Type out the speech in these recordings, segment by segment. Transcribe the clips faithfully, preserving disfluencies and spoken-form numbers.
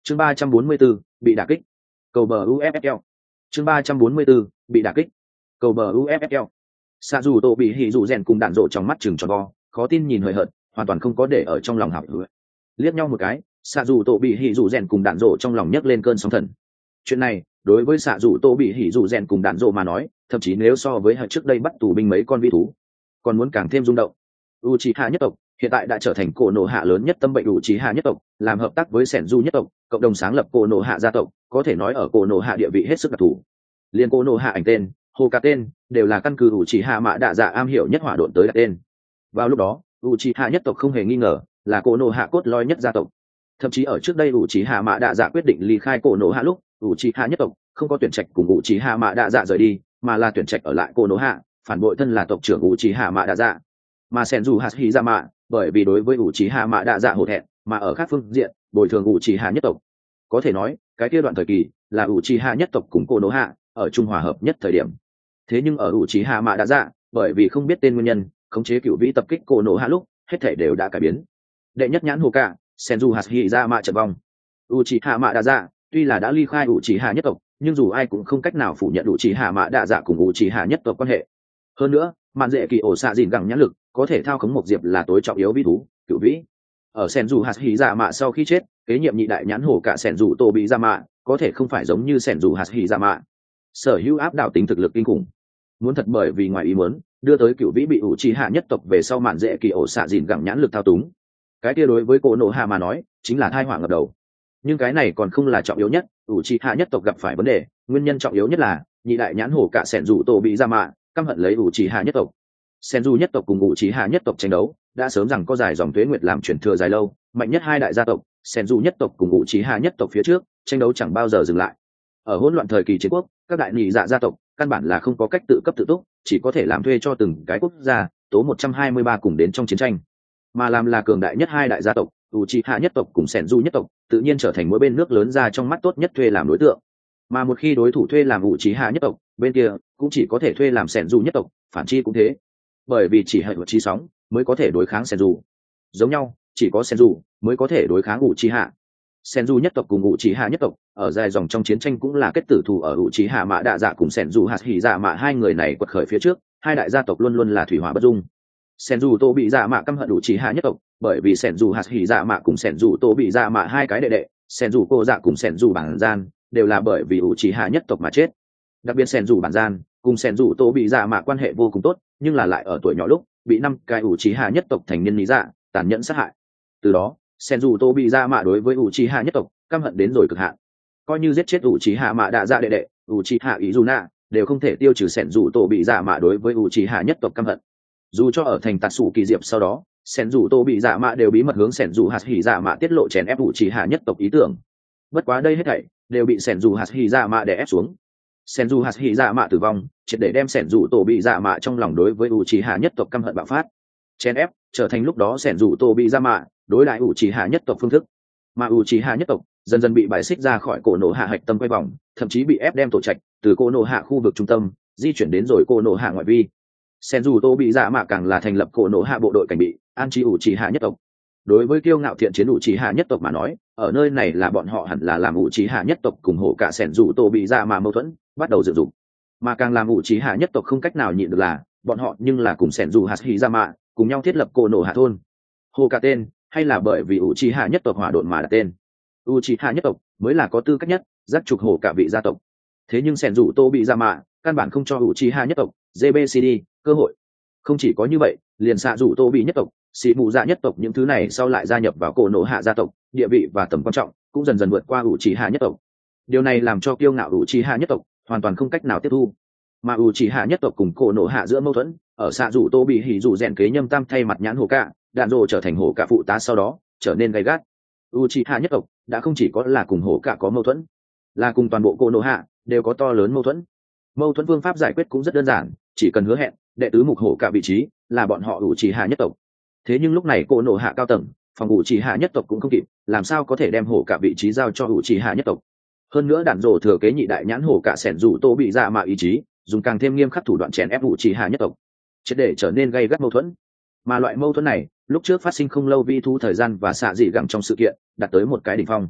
chương ba trăm bốn mươi 4, bị đả kích. Cầu bờ u ép ép lờ. chương ba trăm bốn mươi 4, bị đả kích. Cầu bờ u ép ép lờ. Xạ dù tổ bị hỉ dù rèn cùng đạn rộ trong mắt chừng tròn vo, khó tin nhìn hời hợt, hoàn toàn không có để ở trong lòng hảo hữu. Liếc nhau một cái, xạ dù tổ bị hỉ dù rèn cùng đạn rộ trong lòng nhấc lên cơn sóng thần. Chuyện này đối với xạ dù tổ bị hỉ dù rèn cùng đạn rộ mà nói, thậm chí nếu so với hồi trước đây bắt tù binh mấy con vi thú, còn muốn càng thêm rung động. Uchiha nhất tộc hiện tại đã trở thành cổ nổ hạ lớn nhất tâm bệnh Uchiha nhất tộc, làm hợp tác với Senju nhất tộc, cộng đồng sáng lập cổ nổ hạ gia tộc, có thể nói ở cổ nổ hạ địa vị hết sức đặc thù. Liên cổ nổ hạ ảnh tên, hồ cả tên đều là căn cứ Uchiha mạ đạ dạ am hiểu nhất hỏa độn tới đặt tên. Vào lúc đó, Uchiha nhất tộc không hề nghi ngờ là cổ nổ hạ cốt lõi nhất gia tộc. Thậm chí ở trước đây Uchiha mạ đạ dạ quyết định ly khai cổ nổ hạ lúc, Uchiha nhất tộc không có tuyển trạch cùng Uchiha mạ đạ dạ rời đi, mà là tuyển trạch ở lại cổ nổ hạ, phản bội thân là tộc trưởng Uchiha mạ đạ dạ. Mà Senju Hashirama bởi vì đối với Uchiha mạ đạ dạ hổ thẹn, mà ở khác phương diện bồi thường Uchiha nhất tộc. Có thể nói, cái kia đoạn thời kỳ là Uchiha nhất tộc cùng cổ nổ hạ ở trung hòa hợp nhất thời điểm. Thế nhưng ở Uchiha mạ đạ dạ, bởi vì không biết tên nguyên nhân, khống chế cựu vĩ tập kích cổ nổ hạ lúc, hết thảy đều đã cải biến. Đệ nhất nhãn Hokka, Senju Hashirama trận vong. Uchiha mạ đạ dạ tuy là đã ly khai Uchiha nhất tộc, nhưng dù ai cũng không cách nào phủ nhận Uchiha mạ đạ dạ cùng Uchiha nhất tộc quan hệ. Hơn nữa, mạn dễ kỳ ổ xạ dìn gẳng nhãn lực có thể thao khống một diệp là tối trọng yếu vi thú cựu vĩ. Ở Senju Hashirama sau khi chết, kế nhiệm nhị đại nhãn hổ cả Senju Tobizama có thể không phải giống như Senju Hashirama sở hữu áp đảo tính thực lực kinh khủng. Muốn thật bởi vì ngoài ý muốn đưa tới cựu vĩ bị Uchiha nhất tộc về sau mạn dễ kỳ ổ xạ dìn gẳng nhãn lực thao túng, cái kia đối với cổ nổ hạ mà nói chính là tai họa ngập đầu. Nhưng cái này còn không là trọng yếu nhất. Uchiha nhất tộc gặp phải vấn đề, nguyên nhân trọng yếu nhất là nhị đại nhãn hổ cả Senju Tobizama căm hận lấy Uchiha nhất tộc. Senju nhất tộc cùng Uchiha nhất tộc tranh đấu đã sớm rằng có dài dòng tuế nguyệt làm truyền thừa dài lâu, mạnh nhất hai đại gia tộc Senju nhất tộc cùng Uchiha nhất tộc phía trước tranh đấu chẳng bao giờ dừng lại. Ở hỗn loạn thời kỳ chiến quốc, các đại nhị dạ gia tộc căn bản là không có cách tự cấp tự túc, chỉ có thể làm thuê cho từng cái quốc gia tố một trăm hai mươi ba cùng đến trong chiến tranh. Mà làm là cường đại nhất hai đại gia tộc Uchiha nhất tộc cùng Senju nhất tộc tự nhiên trở thành mỗi bên nước lớn ra trong mắt tốt nhất thuê làm đối tượng. Mà một khi đối thủ thuê làm Uchiha nhất tộc, bên kia cũng chỉ có thể thuê làm Senju nhất tộc, phản chi cũng thế. Bởi vì chỉ hệ chi sóng mới có thể đối kháng Senju. Giống nhau, chỉ có Senju mới có thể đối kháng Uchiha. Senju nhất tộc cùng Uchiha nhất tộc ở dài dòng trong chiến tranh cũng là kết tử thù. Ở Uchiha mạ đạ dạ cùng Senju Hashirama hai người này quật khởi phía trước, hai đại gia tộc luôn luôn là thủy hỏa bất dung. Senju Tobizama căm hận Uchiha nhất tộc, bởi vì Senju Hashirama cùng Senju Tobizama hai cái đệ đệ, Senju cô dạ cùng Senju bản gian đều là bởi vì Uchiha nhất tộc mà chết. Đặc biệt Senju bản gian cùng Senju Tobizama quan hệ vô cùng tốt, nhưng là lại ở tuổi nhỏ lúc bị năm cái Uchiha nhất tộc thành niên lý dạ tàn nhẫn sát hại. Từ đó, Senju Tobizama đối với Uchiha nhất tộc căm hận đến rồi cực hạn. Coi như giết chết Uchiha mạ đạ dạ đệ đệ Uchiha Izuna đều không thể tiêu trừ Senju Tobizama đối với Uchiha nhất tộc căm hận. Dù cho ở thành Tatsuki Diệp sau đó, Senju Tobizama đều bí mật hướng Senju Hashirama tiết lộ chèn ép Uchiha nhất tộc ý tưởng. Bất quá đây hết thảy đều bị Senju Hashirama đè ép xuống. Senju Hashirama tử vong, triệt để đem Senju Tobizama trong lòng đối với Uchiha nhất tộc căm hận bạo phát. Chèn ép trở thành lúc đó Senju Tobizama đối lại Uchiha nhất tộc phương thức. Mà Uchiha nhất tộc dần dần bị bài xích ra khỏi cổ nổ hạ hạch tâm quay vòng, thậm chí bị ép đem tổ trạch từ cổ nổ hạ khu vực trung tâm di chuyển đến rồi cổ nổ hạ ngoại vi. Senju Tobizama càng là thành lập cổ nổ hạ bộ đội cảnh bị an trí Uchiha nhất tộc. Đối với kiêu ngạo thiện chiến Uchiha nhất tộc mà nói, ở nơi này là bọn họ hẳn là làm Uchiha nhất tộc cùng hổ cả Senju Tobizama mâu thuẫn bắt đầu dựng dục. Mà càng làm Uchiha nhất tộc không cách nào nhịn được là bọn họ nhưng là cùng Senju Hashirama cùng nhau thiết lập cổ nổ hạ thôn. Hổ cả tên hay là bởi vì Uchiha nhất tộc hỏa độn mà đặt tên. Uchiha nhất tộc mới là có tư cách nhất dắt trục hổ cả vị gia tộc. Thế nhưng Senju Tobizama căn bản không cho Uchiha nhất tộc giê bê xê đê cơ hội. Không chỉ có như vậy, liền xạ rủ Tobi nhất tộc, xì mù dạ nhất tộc những thứ này sau lại gia nhập vào cổ nổ hạ gia tộc, địa vị và tầm quan trọng cũng dần dần vượt qua Uchiha nhất tộc. Điều này làm cho kiêu ngạo Uchiha nhất tộc hoàn toàn không cách nào tiếp thu. Mà Uchiha nhất tộc cùng cổ nổ hạ giữa mâu thuẫn, ở xạ rủ Tobi hỉ rủ rèn kế nhâm tam thay mặt nhãn hổ cả, đạn rồ trở thành hổ cả phụ tá sau đó trở nên gay gắt. Uchiha nhất tộc đã không chỉ có là cùng hổ cả có mâu thuẫn, là cùng toàn bộ cổ nổ hạ đều có to lớn mâu thuẫn. Mâu thuẫn phương pháp giải quyết cũng rất đơn giản, chỉ cần hứa hẹn đệ tứ mục hổ cả vị trí là bọn họ Uchiha nhất tộc. Thế nhưng lúc này cổ nổ hạ cao tầng phòng Uchiha nhất tộc cũng không kịp, làm sao có thể đem hổ cả vị trí giao cho Uchiha nhất tộc. Hơn nữa đạn rồ thừa kế nhị đại nhãn hổ cả sẻn rủ tô bị dạ mạ ý chí, dùng càng thêm nghiêm khắc thủ đoạn chèn ép Uchiha nhất tộc, triệt để trở nên gây gắt mâu thuẫn. Mà loại mâu thuẫn này lúc trước phát sinh không lâu vi thu thời gian và xạ dị gẳng trong sự kiện đạt tới một cái đỉnh phong.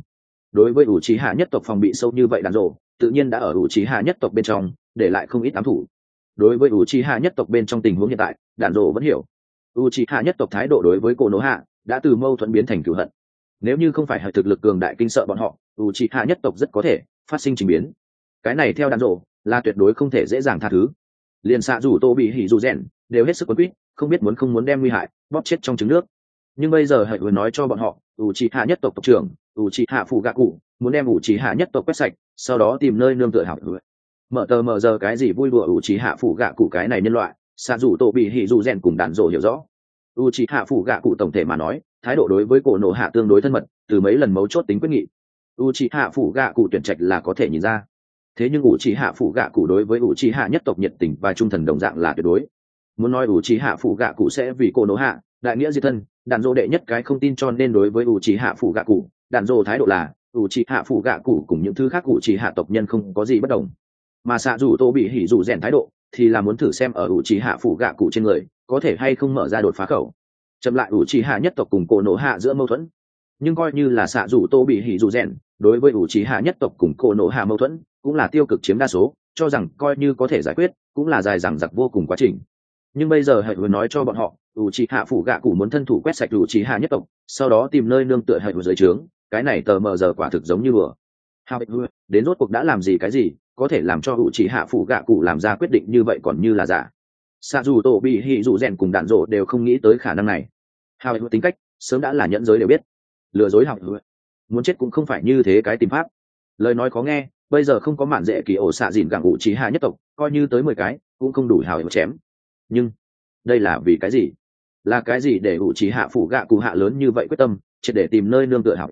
đối với ủ trí hạ nhất tộc phòng bị sâu như vậy đàn rộ tự nhiên đã ở ủ trí hạ nhất tộc bên trong để lại không ít ám thủ. Đối với ủ trí hạ nhất tộc bên trong tình huống hiện tại đàn rộ vẫn hiểu ủ trí hạ nhất tộc thái độ đối với cô nỗ hạ đã từ mâu thuẫn biến thành cửu hận. Nếu như không phải hệ thực lực cường đại kinh sợ bọn họ, ủ trí hạ nhất tộc rất có thể phát sinh trình biến. Cái này theo đàn rộ là tuyệt đối không thể dễ dàng tha thứ. Liền xạ rủ tô bị hỉ dù rèn đều hết sức quấn quýt, không biết muốn không muốn đem nguy hại bóp chết trong trứng nước. Nhưng bây giờ hệ vừa nói cho bọn họ ủ trí hạ nhất tộc tộc trưởng ủ trí hạ phụ gạ cụ muốn đem ủ trí hạ nhất tộc quét sạch, sau đó tìm nơi nương tựa hảo mở tờ mở giờ cái gì vui đùa ủ trí hạ phụ gạ cụ cái này nhân loại. Xạ rủ tô bị hỉ dù rèn cùng đàn rộ hiểu rõ ủ trí hạ phụ gạ cụ tổng thể mà nói thái độ đối với cổ nổ hạ tương đối thân mật, từ mấy lần mấu chốt tính quyết nghị ủ trí hạ phụ gạ cụ tuyển trạch là có thể nhìn ra. Thế nhưng ủ trí hạ phụ gạ cụ đối với ủ trí hạ nhất tộc nhiệt tình và trung thần đồng dạng là tuyệt đối. Muốn nói ủ trí hạ phụ gạ cụ sẽ vì cổ nổ hạ đại nghĩa diệt thân, đàn rộ đệ nhất cái không tin, cho nên đối với ủ trí hạ phụ gạ cụ đàn rộ thái độ là ủ trí hạ phụ gạ cụ cùng những thứ khác ủ trí hạ tộc nhân không có gì bất đồng. Mà xạ dù tô bị hỉ dù rèn thái độ thì là muốn thử xem ở ủ trí hạ phụ gạ cụ trên người có thể hay không mở ra đột phá khẩu, chậm lại ủ trí hạ nhất tộc cùng cổ nổ hạ giữa mâu thuẫn. Nhưng coi như là xạ dù tô bị hỉ dù rèn đối với ủ trí hạ nhất tộc cùng cổ nổ hạ mâu thuẫn cũng là tiêu cực chiếm đa số, cho rằng coi như có thể giải quyết cũng là dài dằng dặc vô cùng quá trình. Nhưng bây giờ hệ vừa nói cho bọn họ ủ trí hạ phụ gạ cụ muốn thân thủ quét sạch ủ trí hạ nhất tộc, sau đó tìm nơi nương tựa hệ vừa dưới trướng, cái này tờ mờ giờ quả thực giống như bừa. Hào đến rốt cuộc đã làm gì cái gì có thể làm cho ủ trí hạ phụ gạ cụ làm ra quyết định như vậy còn như là giả. Xạ dù tổ bị hỉ dù rèn cùng đạn rộ đều không nghĩ tới khả năng này. Hào tính cách sớm đã là nhẫn giới đều biết, lừa dối học muốn chết cũng không phải như thế cái tìm pháp. Lời nói khó nghe, bây giờ không có mạn dễ kỳ ổ xạ dìn gặng ủ trí hạ nhất tộc, coi như tới mười cái cũng không đủ hào chém. Nhưng đây là vì cái gì? Là cái gì để ủ trí hạ phụ gạ cụ hạ lớn như vậy quyết tâm chỉ để tìm nơi nương tựa hảo?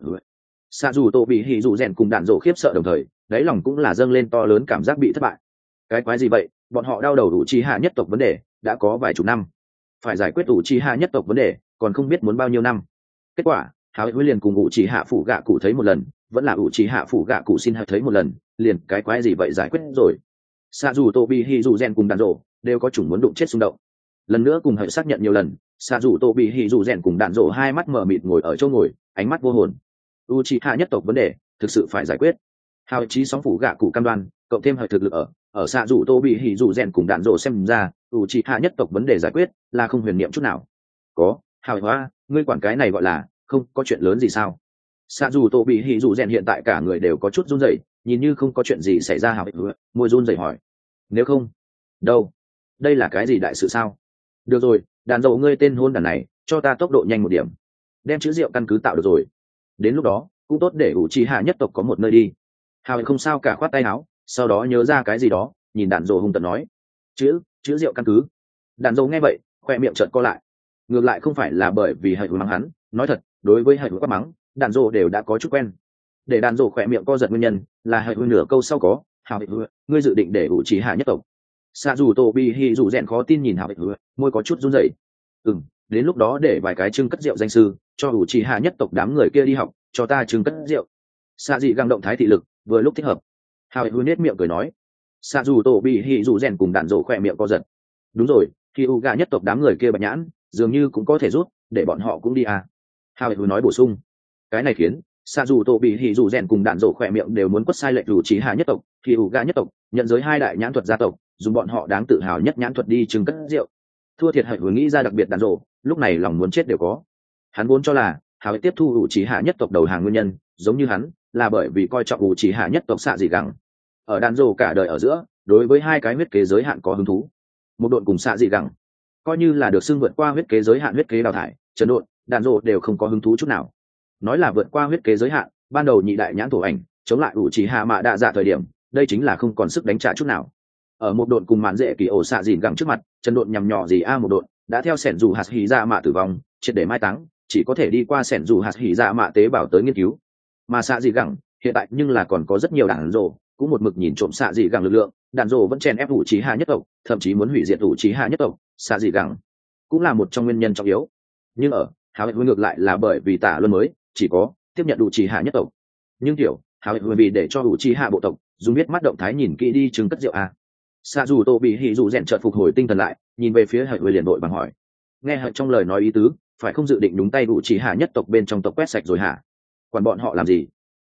Xạ dù tổ bị hỉ dù rèn cùng đạn rộ khiếp sợ đồng thời đáy lòng cũng là dâng lên to lớn cảm giác bị thất bại. Cái quái gì vậy? Bọn họ đau đầu ủ trí hạ nhất tộc vấn đề đã có vài chục năm, phải giải quyết ủ trí hạ nhất tộc vấn đề còn không biết muốn bao nhiêu năm. Kết quả háo hối liền cùng ủ trí hạ phụ gạ cụ thấy một lần, vẫn là ủ trí hạ phụ gạ cụ xin hãy thấy một lần, liền cái quái gì vậy giải quyết rồi. Xạ dù tô bị hỉ dù rèn cùng đàn rộ đều có chủng muốn đụng chết xung động. Lần nữa cùng hãy xác nhận nhiều lần, xạ dù tô bị hỉ dù rèn cùng đàn rộ hai mắt mở mịt ngồi ở chỗ ngồi, ánh mắt vô hồn. U trí hạ nhất tộc vấn đề thực sự phải giải quyết. Hào chí sóng phủ gạ cụ cam đoan cộng thêm hệ thực lực ở ở xạ dù tô bị hỉ dù rèn cùng đàn rộ xem ra u trí hạ nhất tộc vấn đề giải quyết là không huyền niệm chút nào. Có hào hóa ngươi quản cái này gọi là không có chuyện lớn gì sao? Xạ dù tô bị hỉ dù rèn hiện tại cả người đều có chút run rẩy, nhìn như không có chuyện gì xảy ra. Hào môi run rẩy hỏi, nếu không đâu, đây là cái gì đại sự sao? Được rồi, đàn dậu ngươi tên hôn đàn này cho ta tốc độ nhanh một điểm, đem chữ rượu căn cứ tạo được rồi, đến lúc đó cũng tốt để ủ trì hạ nhất tộc có một nơi đi. Hào không sao cả, khoát tay áo, sau đó nhớ ra cái gì đó, nhìn đàn dậu hung tợn nói, chữ chữ rượu căn cứ. Đàn dậu nghe vậy khoe miệng trợn co lại, ngược lại không phải là bởi vì hãy mắng hắn, nói thật đối với hãy quát mắng đàn dậu đều đã có chút quen. Để đàn dậu khoe miệng co giật nguyên nhân là hãy nửa câu sau có hào ngươi dự định để ủ trì hạ nhất tộc. Xạ dù tổ bị hỉ dù rèn khó tin nhìn hào môi có chút run rẩy. Ừm, đến lúc đó để vài cái trưng cất rượu danh sư cho ủ trì hạ nhất tộc đám người kia đi học cho ta trưng cất rượu. Xạ dị găng động thái thị lực vừa lúc thích hợp. Hào hư nết miệng cười nói. Xạ dù tổ bị hỉ dù rèn cùng đàn dỗ khoe miệng co giật. Đúng rồi, khi u gà nhất tộc đám người kia bạch nhãn dường như cũng có thể rút để bọn họ cũng đi à. Hào hư nói bổ sung. Cái này khiến xạ dù tổ bị hỉ dù rèn cùng đàn dỗ khoe miệng đều muốn quất sai lệch ủ trì hạ nhất tộc, khi u gà nhất tộc nhận giới hai đại nhãn thuật gia tộc dùng bọn họ đáng tự hào nhất nhãn thuật đi trưng cất rượu. Thua thiệt hãy nghĩ ra đặc biệt đàn rộ lúc này lòng muốn chết đều có. Hắn vốn cho là hào tiếp thu ủ trì hạ nhất tộc đầu hàng nguyên nhân giống như hắn là bởi vì coi trọng ủ trì hạ nhất tộc xạ dị gẳng. Ở đàn rộ cả đời ở giữa đối với hai cái huyết kế giới hạn có hứng thú, một độn cùng xạ dị gẳng coi như là được xưng vượt qua huyết kế giới hạn huyết kế đào thải, trần độn đàn rộ đều không có hứng thú chút nào. Nói là vượt qua huyết kế giới hạn, ban đầu nhị đại nhãn thổ ảnh chống lại ủ trì hạ mạ đạ dạ thời điểm đây chính là không còn sức đánh trả chút nào. Ở một độn cùng mạn dễ kỳ ổ xạ dìn gẳng trước mặt, chân độn nhằm nhỏ gì a một độn đã theo sẻn dù hạt hỉ dạ mạ tử vong triệt để mai táng, chỉ có thể đi qua sẻn dù hạt hỉ dạ mạ tế bào tới nghiên cứu. Mà xạ dị gẳng hiện tại nhưng là còn có rất nhiều đạn rổ cũng một mực nhìn trộm xạ dị gẳng lực lượng, đạn rổ vẫn chen ép ủ trí hạ nhất tộc, thậm chí muốn hủy diệt ủ trí hạ nhất tộc. Xạ dị gẳng cũng là một trong nguyên nhân trọng yếu. Nhưng ở hào hạch ngược lại là bởi vì tả luân mới chỉ có tiếp nhận ủ trí hạ nhất tộc. Nhưng kiểu hào hạch vì để cho ủ trí hạ bộ tộc dùng biết mắt động thái nhìn kỹ đi chứng cất rượu a. Xạ dù tô bị hỉ dù rèn chợt phục hồi tinh thần lại, nhìn về phía hạnh huệ liền đội bằng hỏi, nghe hạnh trong lời nói ý tứ phải không dự định đúng tay ủ trí hạ nhất tộc bên trong tộc quét sạch rồi hả? Quản bọn họ làm gì?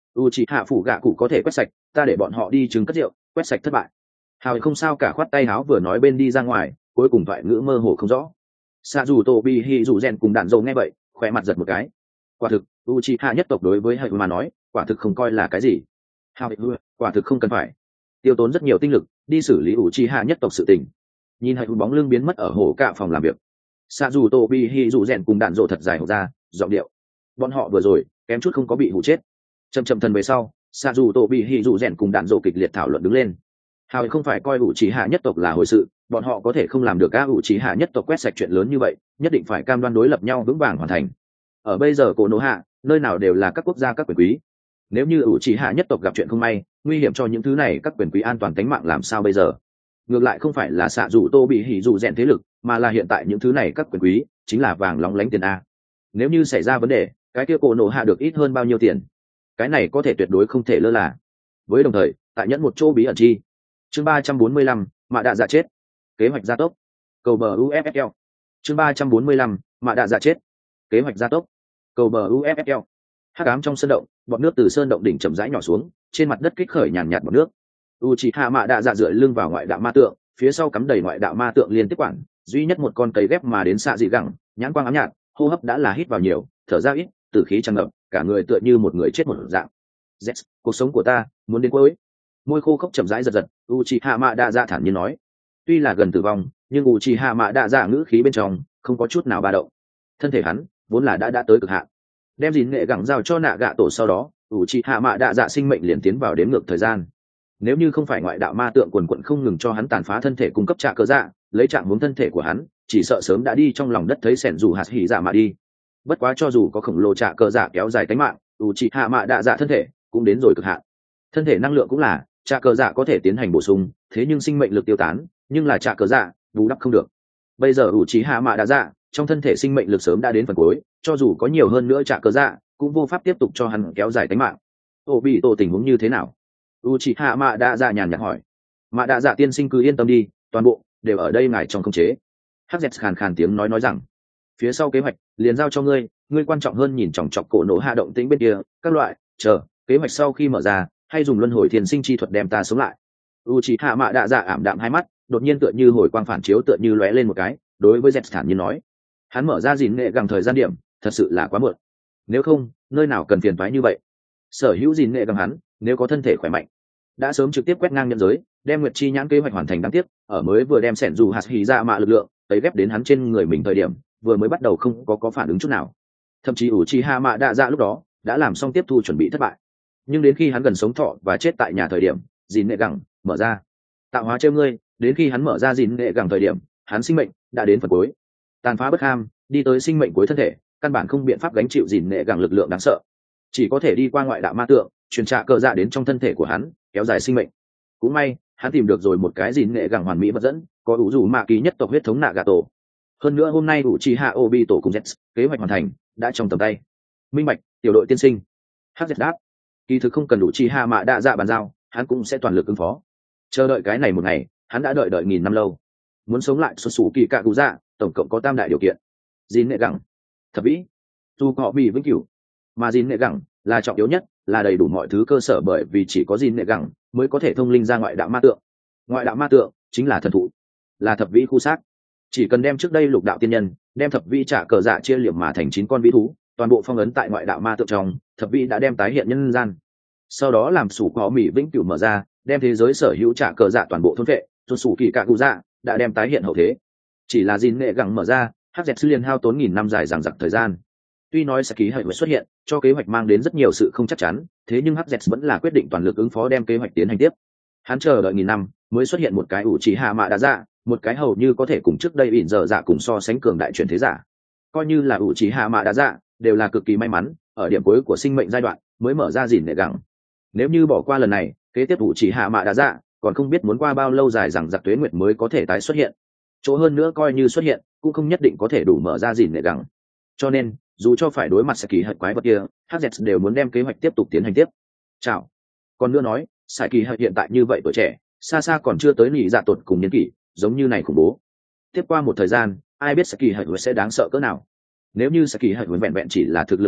u chỉ hạ phủ gạ cụ có thể quét sạch, ta để bọn họ đi trứng cất rượu quét sạch thất bại. Hào không sao cả, khoát tay áo vừa nói bên đi ra ngoài, cuối cùng thoại ngữ mơ hồ không rõ. Sa dù tô bi hi dù rèn cùng đạn dầu nghe vậy khỏe mặt giật một cái. Quả thực u chỉ hạ nhất tộc đối với Hạo mà nói quả thực không coi là cái gì. Hạo quả thực không cần phải tiêu tốn rất nhiều tinh lực đi xử lý u chỉ hạ nhất tộc sự tình. Nhìn Hạo bóng lưng biến mất ở hồ cạ phòng làm việc, Sa dù tô bi hi dù rèn cùng đạn dầu thật dài hộc ra giọng điệu, bọn họ vừa rồi kém chút không có bị hụ chết. Chậm chậm thần về sau, Sa dù tô bị hỉ dù rèn cùng đạn dộ kịch liệt thảo luận đứng lên. Hào không phải coi ủ trí hạ nhất tộc là hồi sự, bọn họ có thể không làm được các ủ trí hạ nhất tộc quét sạch chuyện lớn như vậy, nhất định phải cam đoan đối lập nhau vững vàng hoàn thành. Ở bây giờ cổ nổ hạ, nơi nào đều là các quốc gia các quyền quý. Nếu như ủ trí hạ nhất tộc gặp chuyện không may, nguy hiểm cho những thứ này các quyền quý an toàn tính mạng làm sao bây giờ? Ngược lại không phải là xạ dù tô bị hỉ dù rèn thế lực, mà là hiện tại những thứ này các quyền quý chính là vàng lóng lánh tiền a. Nếu như xảy ra vấn đề, cái kia cổ nổ hạ được ít hơn bao nhiêu tiền? Cái này có thể tuyệt đối không thể lơ là. Với đồng thời tại nhẫn một chỗ bí ẩn chi. Chương ba trăm bốn mươi lăm, mạ đạ dạ chết. Kế hoạch gia tốc. Cầu bờ u ép ép lờ. Chương ba trăm bốn mươi lăm, mạ đạ dạ chết. Kế hoạch gia tốc. Cầu bờ u ép ép lờ. Hắc ám trong sơn động, bọt nước từ sơn động đỉnh chậm rãi nhỏ xuống, trên mặt đất kích khởi nhàn nhạt bọt nước. Uchiha Mạ Đạ Dạ dựa lưng vào ngoại đạo ma tượng, phía sau cắm đầy ngoại đạo ma tượng liên tiếp quản, duy nhất một con cấy ghép mà đến xạ dị gẳng, nhãn quang ám nhạt, hô hấp đã là hít vào nhiều, thở ra ít, tử khí tràn ngập, cả người tựa như một người chết một dạng. Zets, cuộc sống của ta muốn đến cuối. Môi khô khốc chậm rãi giật giật, Uchiha Mạ Đạ Dạ thản nhiên nói. Tuy là gần tử vong, nhưng Uchiha Mạ Đạ Dạ ngữ khí bên trong không có chút nào ba động. Thân thể hắn vốn là đã đã tới cực hạn. Đem gìn nghệ gẳng giao cho nạ gạ tổ sau đó, Uchiha Mạ Đạ Dạ sinh mệnh liền tiến vào đếm ngược thời gian. Nếu như không phải ngoại đạo ma tượng quần quận không ngừng cho hắn tàn phá thân thể cung cấp trạ cơ dạ, lấy trạng hướng thân thể của hắn, chỉ sợ sớm đã đi trong lòng đất thấy sẻn dù hạt hỉ dạ mà đi. Bất quá cho dù có khổng lồ trạ cơ dạ kéo dài tính mạng, Uchiha Mạ Đạ Dạ thân thể cũng đến rồi cực hạn. Thân thể năng lượng cũng là trạ cơ dạ có thể tiến hành bổ sung, thế nhưng sinh mệnh lực tiêu tán, nhưng là trạ cơ dạ bù đắp không được. Bây giờ Uchiha Mạ Đạ Dạ trong thân thể sinh mệnh lực sớm đã đến phần cuối, cho dù có nhiều hơn nữa trạ cơ dạ, cũng vô pháp tiếp tục cho hắn kéo dài tính mạng. Ô bị tổ tình huống như thế nào? Uchiha Mạ Đạ Dạ nhàn nhạt hỏi. Mạ Đạ Dạ tiên sinh cứ yên tâm đi, toàn bộ đều ở đây ngài trong khống chế. Hắc Dẹt khàn khàn tiếng nói nói rằng, phía sau kế hoạch liền giao cho ngươi, ngươi quan trọng hơn nhìn chòng chọc cổ nổ hạ động tĩnh bên kia, các loại, chờ, kế hoạch sau khi mở ra, hay dùng luân hồi thiền sinh chi thuật đem ta sống lại. Uchiha Mạ Đạ Dạ ảm đạm hai mắt, đột nhiên tựa như hồi quang phản chiếu tựa như lóe lên một cái, đối với Dẹt thản nhiên nói, hắn mở ra gìn nghệ gẳng thời gian điểm, thật sự là quá muộn. Nếu không, nơi nào cần phiền toái như vậy? Sở hữu gìn nghệ gẳng hắn, nếu có thân thể khỏe mạnh, đã sớm trực tiếp quét ngang nhân giới, đem Nguyệt Chi nhãn kế hoạch hoàn thành. Đáng tiếc, ở mới vừa đem sẻn dù hạt hỉ dạ mạ lực lượng tấy ghép đến hắn trên người mình thời điểm, vừa mới bắt đầu không có có phản ứng chút nào. Thậm chí Uchiha Mạ Đạ Dạ lúc đó đã làm xong tiếp thu chuẩn bị thất bại. Nhưng đến khi hắn gần sống thọ và chết tại nhà thời điểm, gìn nghệ gẳng mở ra, tạo hóa trêu ngươi, đến khi hắn mở ra gìn nghệ gẳng thời điểm, hắn sinh mệnh đã đến phần cuối, tàn phá bất ham, đi tới sinh mệnh cuối thân thể, căn bản không biện pháp gánh chịu gìn nghệ gẳng lực lượng đáng sợ, chỉ có thể đi qua ngoại đạo ma tượng truyền trạ cờ dạ đến trong thân thể của hắn, kéo dài sinh mệnh. Cũng may hắn tìm được rồi một cái gìn nghệ gẳng hoàn mỹ vật dẫn, có ủ rủ mạ kỳ nhất tộc huyết thống nạ gà tổ. Hơn nữa hôm nay Uchiha Obito cùng Z kế hoạch hoàn thành đã trong tầm tay. Minh bạch, tiểu đội tiên sinh. Hắc đáp, kỳ thực không cần Uchiha Mạ Đạ Dạ bàn giao, hắn cũng sẽ toàn lực ứng phó. Chờ đợi cái này một ngày, hắn đã đợi đợi nghìn năm lâu. Muốn sống lại xuất xù kỳ cạ cụ dạ, tổng cộng có tam đại điều kiện: gìn nghệ gẳng, thập vĩ, dù họ bị vĩnh cửu. Mà gìn nghệ gẳng là trọng yếu nhất, là đầy đủ mọi thứ cơ sở, bởi vì chỉ có gìn nghệ gẳng mới có thể thông linh ra ngoại đạo ma tượng. Ngoại đạo ma tượng chính là thần thụ, là thập vĩ khu xác. Chỉ cần đem trước đây lục đạo tiên nhân đem thập vĩ trả cờ dạ chia liệm mà thành chín con vĩ thú, toàn bộ phong ấn tại ngoại đạo ma tượng trong, thập vĩ đã đem tái hiện nhân gian. Sau đó làm sủ có mỹ vĩnh cửu mở ra, đem thế giới sở hữu trả cờ dạ toàn bộ thôn vệ, tuân sủ kỳ cạ cụ dạ đã đem tái hiện hậu thế. Chỉ là gìn nghệ gẳng mở ra, hắc dẹt liền hao tốn nghìn năm dài dằng dặc thời gian. Tuy nói sẽ ký hệ hội xuất hiện cho kế hoạch mang đến rất nhiều sự không chắc chắn, thế nhưng hắc dẹt vẫn là quyết định toàn lực ứng phó đem kế hoạch tiến hành tiếp. Hắn chờ đợi nghìn năm mới xuất hiện một cái Uchiha Mạ Đạ Dạ, một cái hầu như có thể cùng trước đây ỉn giờ dạ cùng so sánh cường đại truyền thế giả. Coi như là Uchiha Mạ Đạ Dạ đều là cực kỳ may mắn, ở điểm cuối của sinh mệnh giai đoạn mới mở ra gìn nghệ gẳng. Nếu như bỏ qua lần này, kế tiếp Uchiha Mạ Đạ Dạ còn không biết muốn qua bao lâu dài rằng giặc tuế nguyệt mới có thể tái xuất hiện. Chỗ hơn nữa coi như xuất hiện cũng không nhất định có thể đủ mở ra gìn nghệ gẳng. Cho nên dù cho phải đối mặt sẽ kỳ hạch quái vật kia, hắc dẹt đều muốn đem kế hoạch tiếp tục tiến hành tiếp. Chào. Còn nữa nói, Sải Kỳ hiện tại như vậy tuổi trẻ, xa xa còn chưa tới nỉ dạ tột cùng niên kỷ, giống như này khủng bố. Tiếp qua một thời gian, ai biết Sải Kỳ sẽ đáng sợ cỡ nào. Nếu như Sải Kỳ vẹn vẹn chỉ là thực lực cường đại,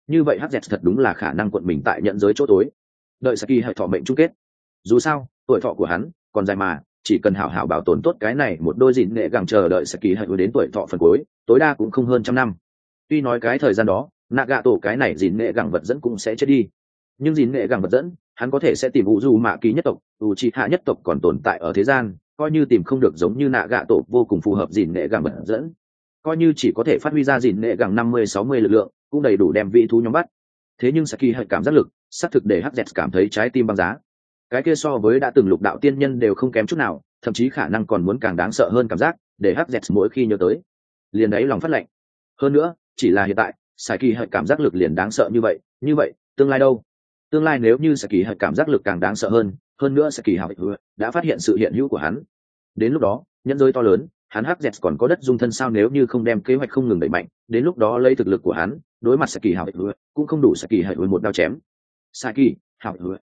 như vậy hz thật đúng là khả năng quận mình tại nhận giới chỗ tối, đợi Saki hệ thọ mệnh chung kết. Dù sao tuổi thọ của hắn còn dài mà, chỉ cần hảo hảo bảo tồn tốt cái này một đôi dịn nghệ gẳng chờ đợi Saki hệ đến tuổi thọ phần cuối tối đa cũng không hơn trăm năm. Tuy nói cái thời gian đó Nagato cái này dịn nghệ gẳng vật dẫn cũng sẽ chết đi, nhưng dịn nghệ gẳng vật dẫn hắn có thể sẽ tìm vũ du mạ ký nhất tộc, Uchiha nhất tộc còn tồn tại ở thế gian, coi như tìm không được giống như Nagato vô cùng phù hợp dịn nghệ gẳng vật dẫn, coi như chỉ có thể phát huy ra dịn nghệ gẳng năm mươi sáu mươi lực lượng cũng đầy đủ đem vị thú nhóm bắt. Thế nhưng Saki hệ cảm giác lực xác thực để hz cảm thấy trái tim băng giá, cái kia so với đã từng lục đạo tiên nhân đều không kém chút nào, thậm chí khả năng còn muốn càng đáng sợ hơn cảm giác để hz mỗi khi nhớ tới liền đấy lòng phát lạnh. Hơn nữa chỉ là hiện tại Saki hệ cảm giác lực liền đáng sợ như vậy, như vậy tương lai đâu? Tương lai nếu như Saki hệ cảm giác lực càng đáng sợ hơn, hơn nữa Saki hệ đã phát hiện sự hiện hữu của hắn, đến lúc đó nhẫn giới to lớn, hắn hz còn có đất dung thân sao? Nếu như không đem kế hoạch không ngừng đẩy mạnh, đến lúc đó lấy thực lực của hắn đối mặt Saki hệ cũng không đủ Saki hệ một đao chém. Saki hệ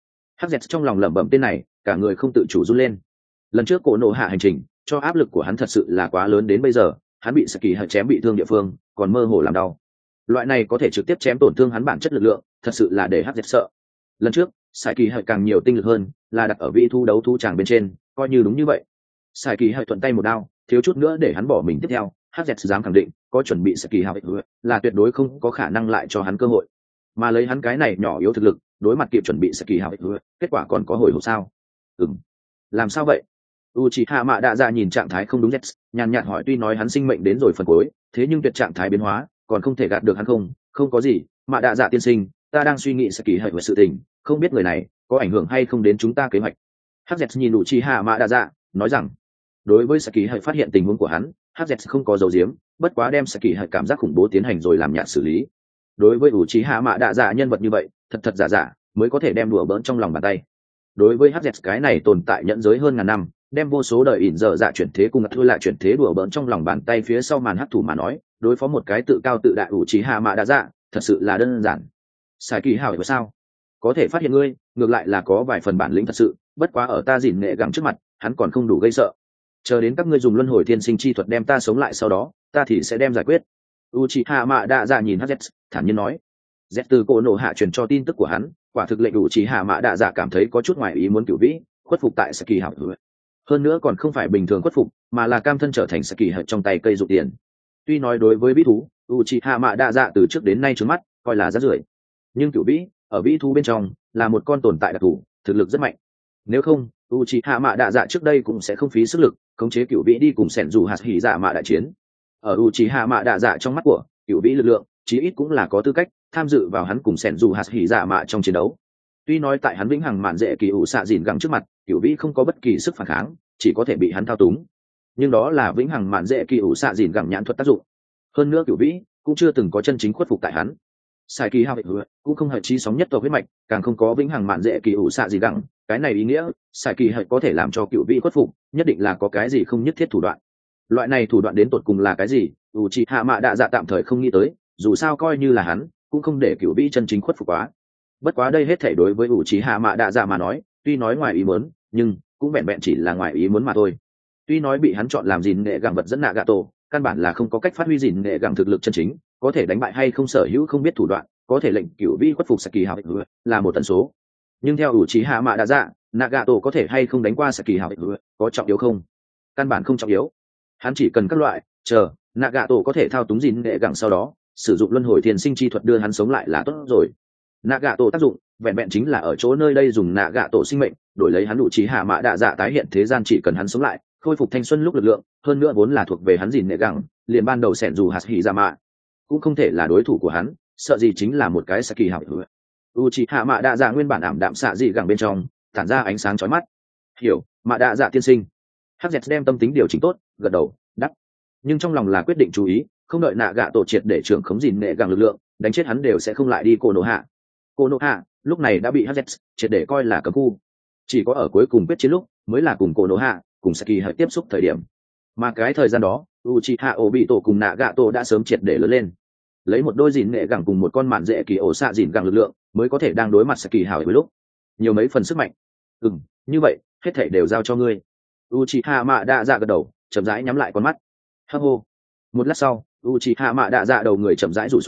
hz trong lòng lẩm bẩm tên này, cả người không tự chủ run lên. Lần trước cổ nộ hạ hành trình cho áp lực của hắn thật sự là quá lớn, đến bây giờ hắn bị Saki hệ chém bị thương địa phương còn mơ hồ làm đau, loại này có thể trực tiếp chém tổn thương hắn bản chất lực lượng thật sự là để hz sợ. Lần trước Saki hệ càng nhiều tinh lực hơn là đặt ở vị thu đấu thu tràng bên trên, coi như đúng như vậy Saki hệ thuận tay một đao thiếu chút nữa để hắn bỏ mình tiếp theo, hz dám khẳng định có chuẩn bị Saki hệ là tuyệt đối không có khả năng lại cho hắn cơ hội, mà lấy hắn cái này nhỏ yếu thực lực đối mặt kịp chuẩn bị Saki hệ kết quả còn có hồi hộp sao? Ừm, làm sao vậy? Uchiha Mạ Đa Dạ nhìn trạng thái không đúng Jets, nhàn nhạt hỏi. Tuy nói hắn sinh mệnh đến rồi phần cuối, thế nhưng tuyệt trạng thái biến hóa còn không thể gạt được hắn. Không, không có gì, Mạ Đa Dạ tiên sinh, ta đang suy nghĩ Saki hệ về sự tình, không biết người này có ảnh hưởng hay không đến chúng ta kế hoạch. Hz nhìn Uchiha Mạ Đa Dạ, nói rằng, đối với Saki hệ phát hiện tình huống của hắn, Hz không có dấu diếm, bất quá đem Saki hệ cảm giác khủng bố tiến hành rồi làm nhạt xử lý. Đối với Uchiha Mạ Đa Dạ nhân vật như vậy, thật thật giả giả mới có thể đem đùa bỡn trong lòng bàn tay. Đối với hz cái này tồn tại nhẫn giới hơn ngàn năm, đem vô số đời ỉn dở dạ chuyển thế cùng thua lại chuyển thế đùa bỡn trong lòng bàn tay phía sau màn hắc thủ mà nói, đối phó một cái tự cao tự đại Uchiha Mạ Đa Dạ thật sự là đơn giản. Sai kỳ hảo sao có thể phát hiện ngươi, ngược lại là có vài phần bản lĩnh thật sự, bất quá ở ta dỉn nghệ gẳng trước mặt hắn còn không đủ gây sợ. Chờ đến các ngươi dùng luân hồi thiên sinh chi thuật đem ta sống lại, sau đó ta thì sẽ đem giải quyết. Uchiha Mạ Đa Dạ nhìn hz thản nhiên nói. Z từ cổ nổ hạ truyền cho tin tức của hắn, quả thực lệnh Uchiha Mạ Đa Dạ cảm thấy có chút ngoài ý muốn. Cửu vĩ khuất phục tại Saki hảo hữu, hơn nữa còn không phải bình thường khuất phục, mà là cam thân trở thành Saki hận trong tay cây dụ tiền. Tuy nói đối với vĩ thú, Uchiha Mạ Đa Dạ từ trước đến nay trướng mắt, coi là rác rưởi, nhưng cửu vĩ ở vĩ thú bên trong là một con tồn tại đặc thù, thực lực rất mạnh. Nếu không, Uchiha Mạ Đa Dạ trước đây cũng sẽ không phí sức lực khống chế cửu vĩ đi cùng sẻn dù hạt hỉ dạ mạ đại chiến. Ở Uchiha Mạ Đa Dạ trong mắt của cửu vĩ lực lượng chí ít cũng là có tư cách tham dự vào hắn cùng sẻn dù hạt hỉ dạ mạ trong chiến đấu. Tuy nói tại hắn vĩnh hằng mạn dễ kỳ ủ xạ dìn gẳng trước mặt, cửu vĩ không có bất kỳ sức phản kháng, chỉ có thể bị hắn thao túng, nhưng đó là vĩnh hằng mạn dễ kỳ ủ xạ dìn gẳng nhãn thuật tác dụng. Hơn nữa cửu vĩ cũng chưa từng có chân chính khuất phục tại hắn. Sai kỳ hao cũng không hề chi sóng nhất tộc huyết mạch, càng không có vĩnh hằng mạn dễ kỳ ủ xạ dìn gẳng. Cái này ý nghĩa Sai kỳ hạch có thể làm cho cửu vĩ khuất phục, nhất định là có cái gì không nhất thiết thủ đoạn. Loại này thủ đoạn đến tột cùng là cái gì, Uchiha Mạ Đa Dạ tạm thời không nghĩ tới, dù sao coi như là hắn cũng không để cửu vĩ chân chính khuất phục quá. Bất quá đây hết thảy đối với Uchiha Mạ Đa Dạ mà nói, tuy nói ngoài ý muốn, nhưng cũng vẹn vẹn chỉ là ngoài ý muốn mà thôi. Tuy nói bị hắn chọn làm gìn nghệ gẳng vật dẫn Nagato, căn bản là không có cách phát huy gìn nghệ gẳng thực lực chân chính, có thể đánh bại hay không sở hữu không biết thủ đoạn, có thể lệnh cửu vĩ khuất phục Saki hảo là một tần số. Nhưng theo Uchiha Mạ Đa Dạ, Nagato có thể hay không đánh qua Saki hảo có trọng yếu không? Căn bản không trọng yếu. Hắn chỉ cần các loại chờ Nagato có thể thao túng gìn nghệ gẳng, sau đó sử dụng luân hồi thiên sinh chi thuật đưa hắn sống lại là tốt rồi. Nagato tác dụng vẹn vẹn chính là ở chỗ nơi đây dùng Nagato sinh mệnh đổi lấy hắn Uchiha Mạ Đa Dạ tái hiện thế gian, chỉ cần hắn sống lại khôi phục thanh xuân lúc lực lượng, hơn nữa vốn là thuộc về hắn gìn nghệ gẳng, liền ban đầu sẻn dù hạt hỉ dạ mạ cũng không thể là đối thủ của hắn, sợ gì chính là một cái Saki hảo hữu. Uchiha Mạ Đa Dạ nguyên bản ảm đạm xạ dị gẳng bên trong tản ra ánh sáng chói mắt. Hiểu, Mạ Đa Dạ tiên sinh. hz đem tâm tính điều chỉnh tốt, gật đầu đáp, nhưng trong lòng là quyết định chú ý, không đợi nạ gạ tổ triệt để trưởng khống gìn nghệ gẳng lực lượng, đánh chết hắn đều sẽ không lại đi cô nổ hạ. Cô nổ hạ lúc này đã bị hz triệt để coi là cấm khu, chỉ có ở cuối cùng quyết chiến lúc mới là cùng cô nổ hạ cùng Saki hãy tiếp xúc thời điểm, mà cái thời gian đó Uchiha Obito cùng nạ gạ tổ đã sớm triệt để lớn lên, lấy một đôi gìn nghệ gẳng cùng một con mạn dễ kỳ ổ xạ gìn gẳng lực lượng mới có thể đang đối mặt Saki hảo với lúc nhiều mấy phần sức mạnh. Ừm, như vậy hết thảy đều giao cho ngươi. Uchiha Mạ Đa Dạ gật đầu, chậm rãi nhắm lại con mắt. Hô hô. Một lát sau, Uchiha Mạ Đa Dạ đầu người chậm rãi rủ xuống,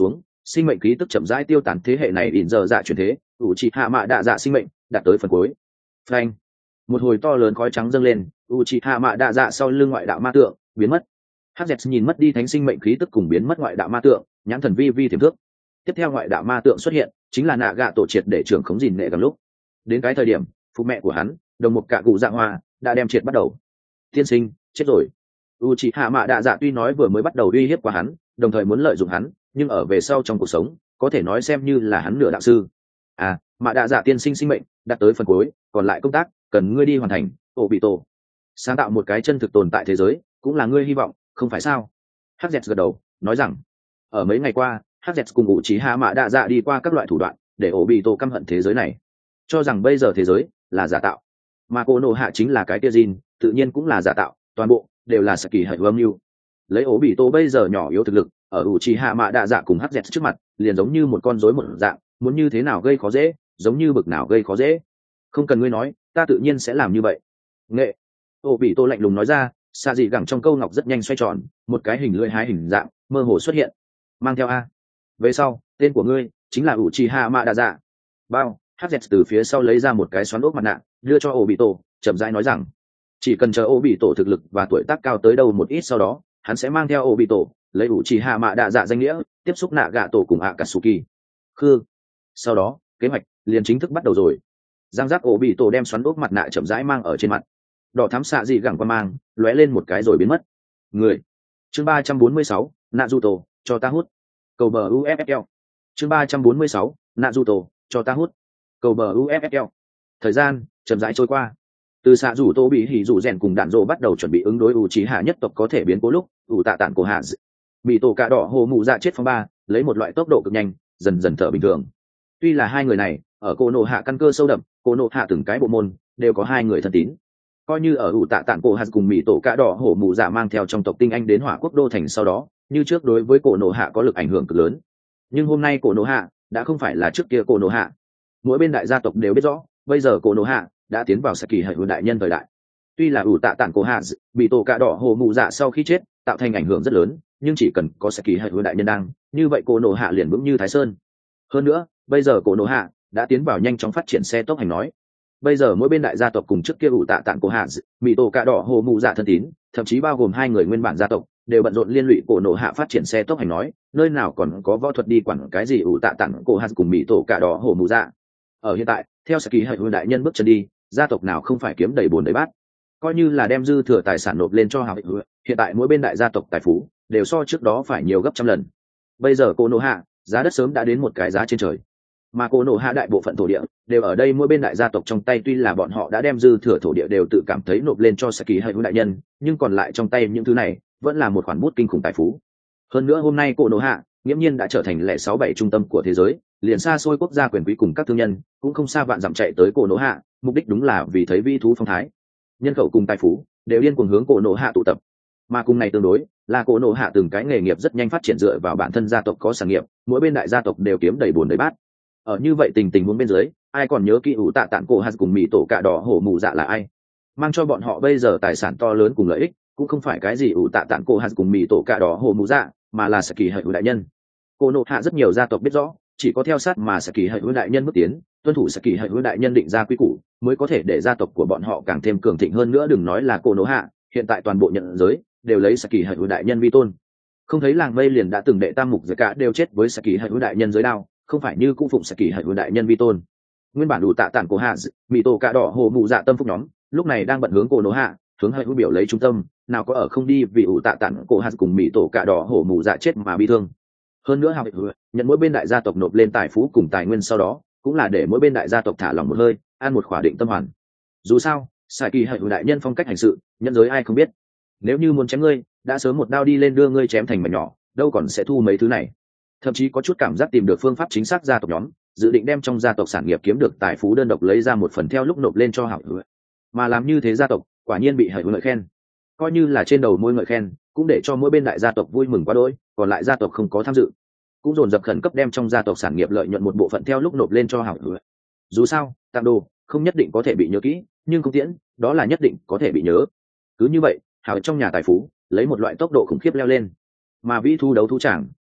sinh mệnh khí tức chậm rãi tiêu tán, thế hệ này ỉn giờ dạ chuyển thế ủ trì hạ mạ đạ dạ sinh mệnh đạt tới phần cuối. Phanh, một hồi to lớn khói trắng dâng lên, ủ trì hạ mạ đạ dạ sau lưng ngoại đạo ma tượng biến mất. Hắc nhìn mất đi thánh sinh mệnh khí tức cùng biến mất ngoại đạo ma tượng, nhãn thần vi vi tiềm thức. Tiếp theo ngoại đạo ma tượng xuất hiện, chính là nạ gạ tổ triệt để trưởng khống gìn nệ gần lúc. Đến cái thời điểm phụ mẹ của hắn đồng một cả cụ dạ hoa đã đem triệt bắt đầu. Tiên sinh chết rồi. Uchiha Mạ Đạ Dạ tuy nói vừa mới bắt đầu uy hiếp qua hắn, đồng thời muốn lợi dụng hắn, nhưng ở về sau trong cuộc sống có thể nói xem như là hắn nửa đạo sư. À, Mạ Đạ Dạ tiên sinh sinh mệnh đạt tới phần cuối, còn lại công tác cần ngươi đi hoàn thành. Obito, sáng tạo một cái chân thực tồn tại thế giới cũng là ngươi hy vọng, không phải sao? Hắc gật đầu nói rằng ở mấy ngày qua Hắc cùng Uchiha Mạ Đạ Dạ đi qua các loại thủ đoạn để Obito căm hận thế giới này, cho rằng bây giờ thế giới là giả tạo, mà Konoha chính là cái kia Jin, tự nhiên cũng là giả tạo, toàn bộ đều là Saki hệ âm mưu. Lấy Obito bây giờ nhỏ yếu thực lực, ở Uchiha Mạ Đạ Dạ cùng Hắc trước mặt liền giống như một con rối một dạng, muốn như thế nào gây khó dễ giống như bực nào gây khó dễ. Không cần ngươi nói, ta tự nhiên sẽ làm như vậy. Nghệ. Obito lạnh lùng nói ra, xa dị gẳng trong câu ngọc rất nhanh xoay tròn, một cái hình lưỡi hái hình dạng mơ hồ xuất hiện, mang theo a. Về sau tên của ngươi chính là Uchiha Mạ Đạ Dạ. Bao Hắc từ phía sau lấy ra một cái xoắn ốc mặt nạ đưa cho Obito, chậm rãi nói rằng chỉ cần chờ Obito thực lực và tuổi tác cao tới đâu một ít, sau đó hắn sẽ mang theo Obito lấy Uchiha Mạ Đạ Dạ danh nghĩa tiếp xúc Nagato cùng Akatsuki. Khư. Sau đó kế hoạch liền chính thức bắt đầu rồi. Giang giác Obito đem xoắn ốc mặt nạ chậm rãi mang ở trên mặt, đỏ thắm xạ dị gẳng qua mang lóe lên một cái rồi biến mất. Người. Chương ba trăm bốn mươi sáu, Naruto, cho ta hút. Cầu bờ u ép ép lờ. Chương ba trăm bốn mươi sáu, Naruto, cho ta hút. Cầu bờ u ép ép lờ. Thời gian chậm rãi trôi qua. Từ xạ rủ tô bị hỉ rủ rèn cùng đạn rộ bắt đầu chuẩn bị ứng đối ủ trí hạ nhất tộc có thể biến cố lúc ủ tạ tản của hạ bị tổ cạ đỏ hồ mụ dạ chết phong ba lấy một loại tốc độ cực nhanh dần dần thở bình thường. Tuy là hai người này ở cô nộ hạ căn cơ sâu đậm, cô nộ hạ từng cái bộ môn đều có hai người thân tín, coi như ở ủ tạ tản cổ hạt cùng mỹ tổ cạ đỏ hổ mụ dạ mang theo trong tộc tinh anh đến hỏa quốc đô thành sau đó, như trước đối với cổ nộ hạ có lực ảnh hưởng cực lớn. Nhưng hôm nay cổ nộ hạ đã không phải là trước kia cổ nộ hạ. Mỗi bên đại gia tộc đều biết rõ, bây giờ cổ nộ hạ đã tiến vào Saki hệ hữu đại nhân thời đại. Tuy là ủ tạ tản cổ hạ bị tổ cạ đỏ hồ mụ dạ sau khi chết tạo thành ảnh hưởng rất lớn, nhưng chỉ cần có Saki hệ hữu đại nhân đang, như vậy cổ nộ hạ liền vững như Thái Sơn. Hơn nữa bây giờ cổ nộ hạ đã tiến vào nhanh chóng phát triển xe tốc hành nói. Bây giờ mỗi bên đại gia tộc cùng trước kia ủ tạ tản cổ hạ bị tổ cạ đỏ hồ mụ dạ thân tín, thậm chí bao gồm hai người nguyên bản gia tộc đều bận rộn liên lụy cổ nộ hạ phát triển xe tốc hành nói, nơi nào còn có võ thuật đi quản cái gì ủ tạ tản cổ hạ cùng mỹ tổ cạ đỏ hồ mụ dạ. Ở hiện tại theo Saki hệ hữu đại nhân bước chân đi, gia tộc nào không phải kiếm đầy bồn đầy bát, coi như là đem dư thừa tài sản nộp lên cho hào hiện tại mỗi bên đại gia tộc tài phú đều so trước đó phải nhiều gấp trăm lần. Bây giờ cô nộ hạ giá đất sớm đã đến một cái giá trên trời, mà cô nộ hạ đại bộ phận thổ địa đều ở đây mỗi bên đại gia tộc trong tay. Tuy là bọn họ đã đem dư thừa thổ địa đều tự cảm thấy nộp lên cho Saki hệ hữu đại nhân, nhưng còn lại trong tay những thứ này vẫn là một khoản bút kinh khủng tài phú. Hơn nữa hôm nay cô nộ hạ nghiễm nhiên đã trở thành lẻ sáu bảy trung tâm của thế giới, liền xa xôi quốc gia quyền quý cùng các thương nhân cũng không xa vạn dặm chạy tới cổ nộ hạ, mục đích đúng là vì thấy vĩ thú phong thái. Nhân khẩu cùng tài phú đều điên cuồng hướng cổ nộ hạ tụ tập, mà cùng này tương đối là cổ nộ hạ từng cái nghề nghiệp rất nhanh phát triển dựa vào bản thân gia tộc có sản nghiệp, mỗi bên đại gia tộc đều kiếm đầy bùn đầy bát. Ở như vậy tình tình huống bên dưới, ai còn nhớ kỹ ủ tạ tản cổ hạt cùng mỹ tổ cạ đỏ hổ mù dạ là ai? Mang cho bọn họ bây giờ tài sản to lớn cùng lợi ích cũng không phải cái gì ủ tạ tản cổ hạt cùng mỹ tổ cạ đỏ hổ mù dạ, mà là Saki hệ hữu đại nhân. Cổ nộ hạ rất nhiều gia tộc biết rõ, chỉ có theo sát mà Saki hệ hữu đại nhân bước tiến, tuân thủ Saki hệ hữu đại nhân định ra quy củ, mới có thể để gia tộc của bọn họ càng thêm cường thịnh hơn nữa. Đừng nói là cổ nộ hạ, hiện tại toàn bộ nhận giới đều lấy Saki hệ hữu đại nhân vi tôn. Không thấy làng mây liền đã từng đệ tam mục giới cả đều chết với Saki hệ hữu đại nhân giới đao, không phải như cung phụng Saki hệ hữu đại nhân vi tôn. Nguyên bản đủ tạ tản của hạ mỹ tổ cạ đỏ hồ mụ dạ tâm phúc nhóm lúc này đang bận hướng cổ nộ hạ, hướng hệ hữu biểu lấy trung tâm, nào có ở không đi vì ủ tạ tản cổ hạt cùng mỹ tổ cạ đỏ hổ mù dạ chết mà bị thương. Hơn nữa hào nhận mỗi bên đại gia tộc nộp lên tài phú cùng tài nguyên sau đó, cũng là để mỗi bên đại gia tộc thả lòng một hơi, an một khỏa định tâm hoàn. Dù sao Saki hệ hữu đại nhân phong cách hành sự nhân giới ai không biết, nếu như muốn chém ngươi đã sớm một đao đi lên đưa ngươi chém thành mảnh nhỏ, đâu còn sẽ thu mấy thứ này. Thậm chí có chút cảm giác tìm được phương pháp chính xác gia tộc nhóm dự định đem trong gia tộc sản nghiệp kiếm được tài phú đơn độc lấy ra một phần theo lúc nộp lên cho hảo hữu, mà làm như thế gia tộc quả nhiên bị hữu ngợi khen, coi như là trên đầu môi ngợi khen, cũng để cho mỗi bên đại gia tộc vui mừng quá đỗi, còn lại gia tộc không có tham dự cũng dồn dập khẩn cấp đem trong gia tộc sản nghiệp lợi nhuận một bộ phận theo lúc nộp lên cho hảo hữu. Dù sao tặng đồ không nhất định có thể bị nhớ kỹ, nhưng công tiễn đó là nhất định có thể bị nhớ. Cứ như vậy hảo trong nhà tài phú lấy một loại tốc độ khủng khiếp leo lên, mà vĩ thu đấu thú tràng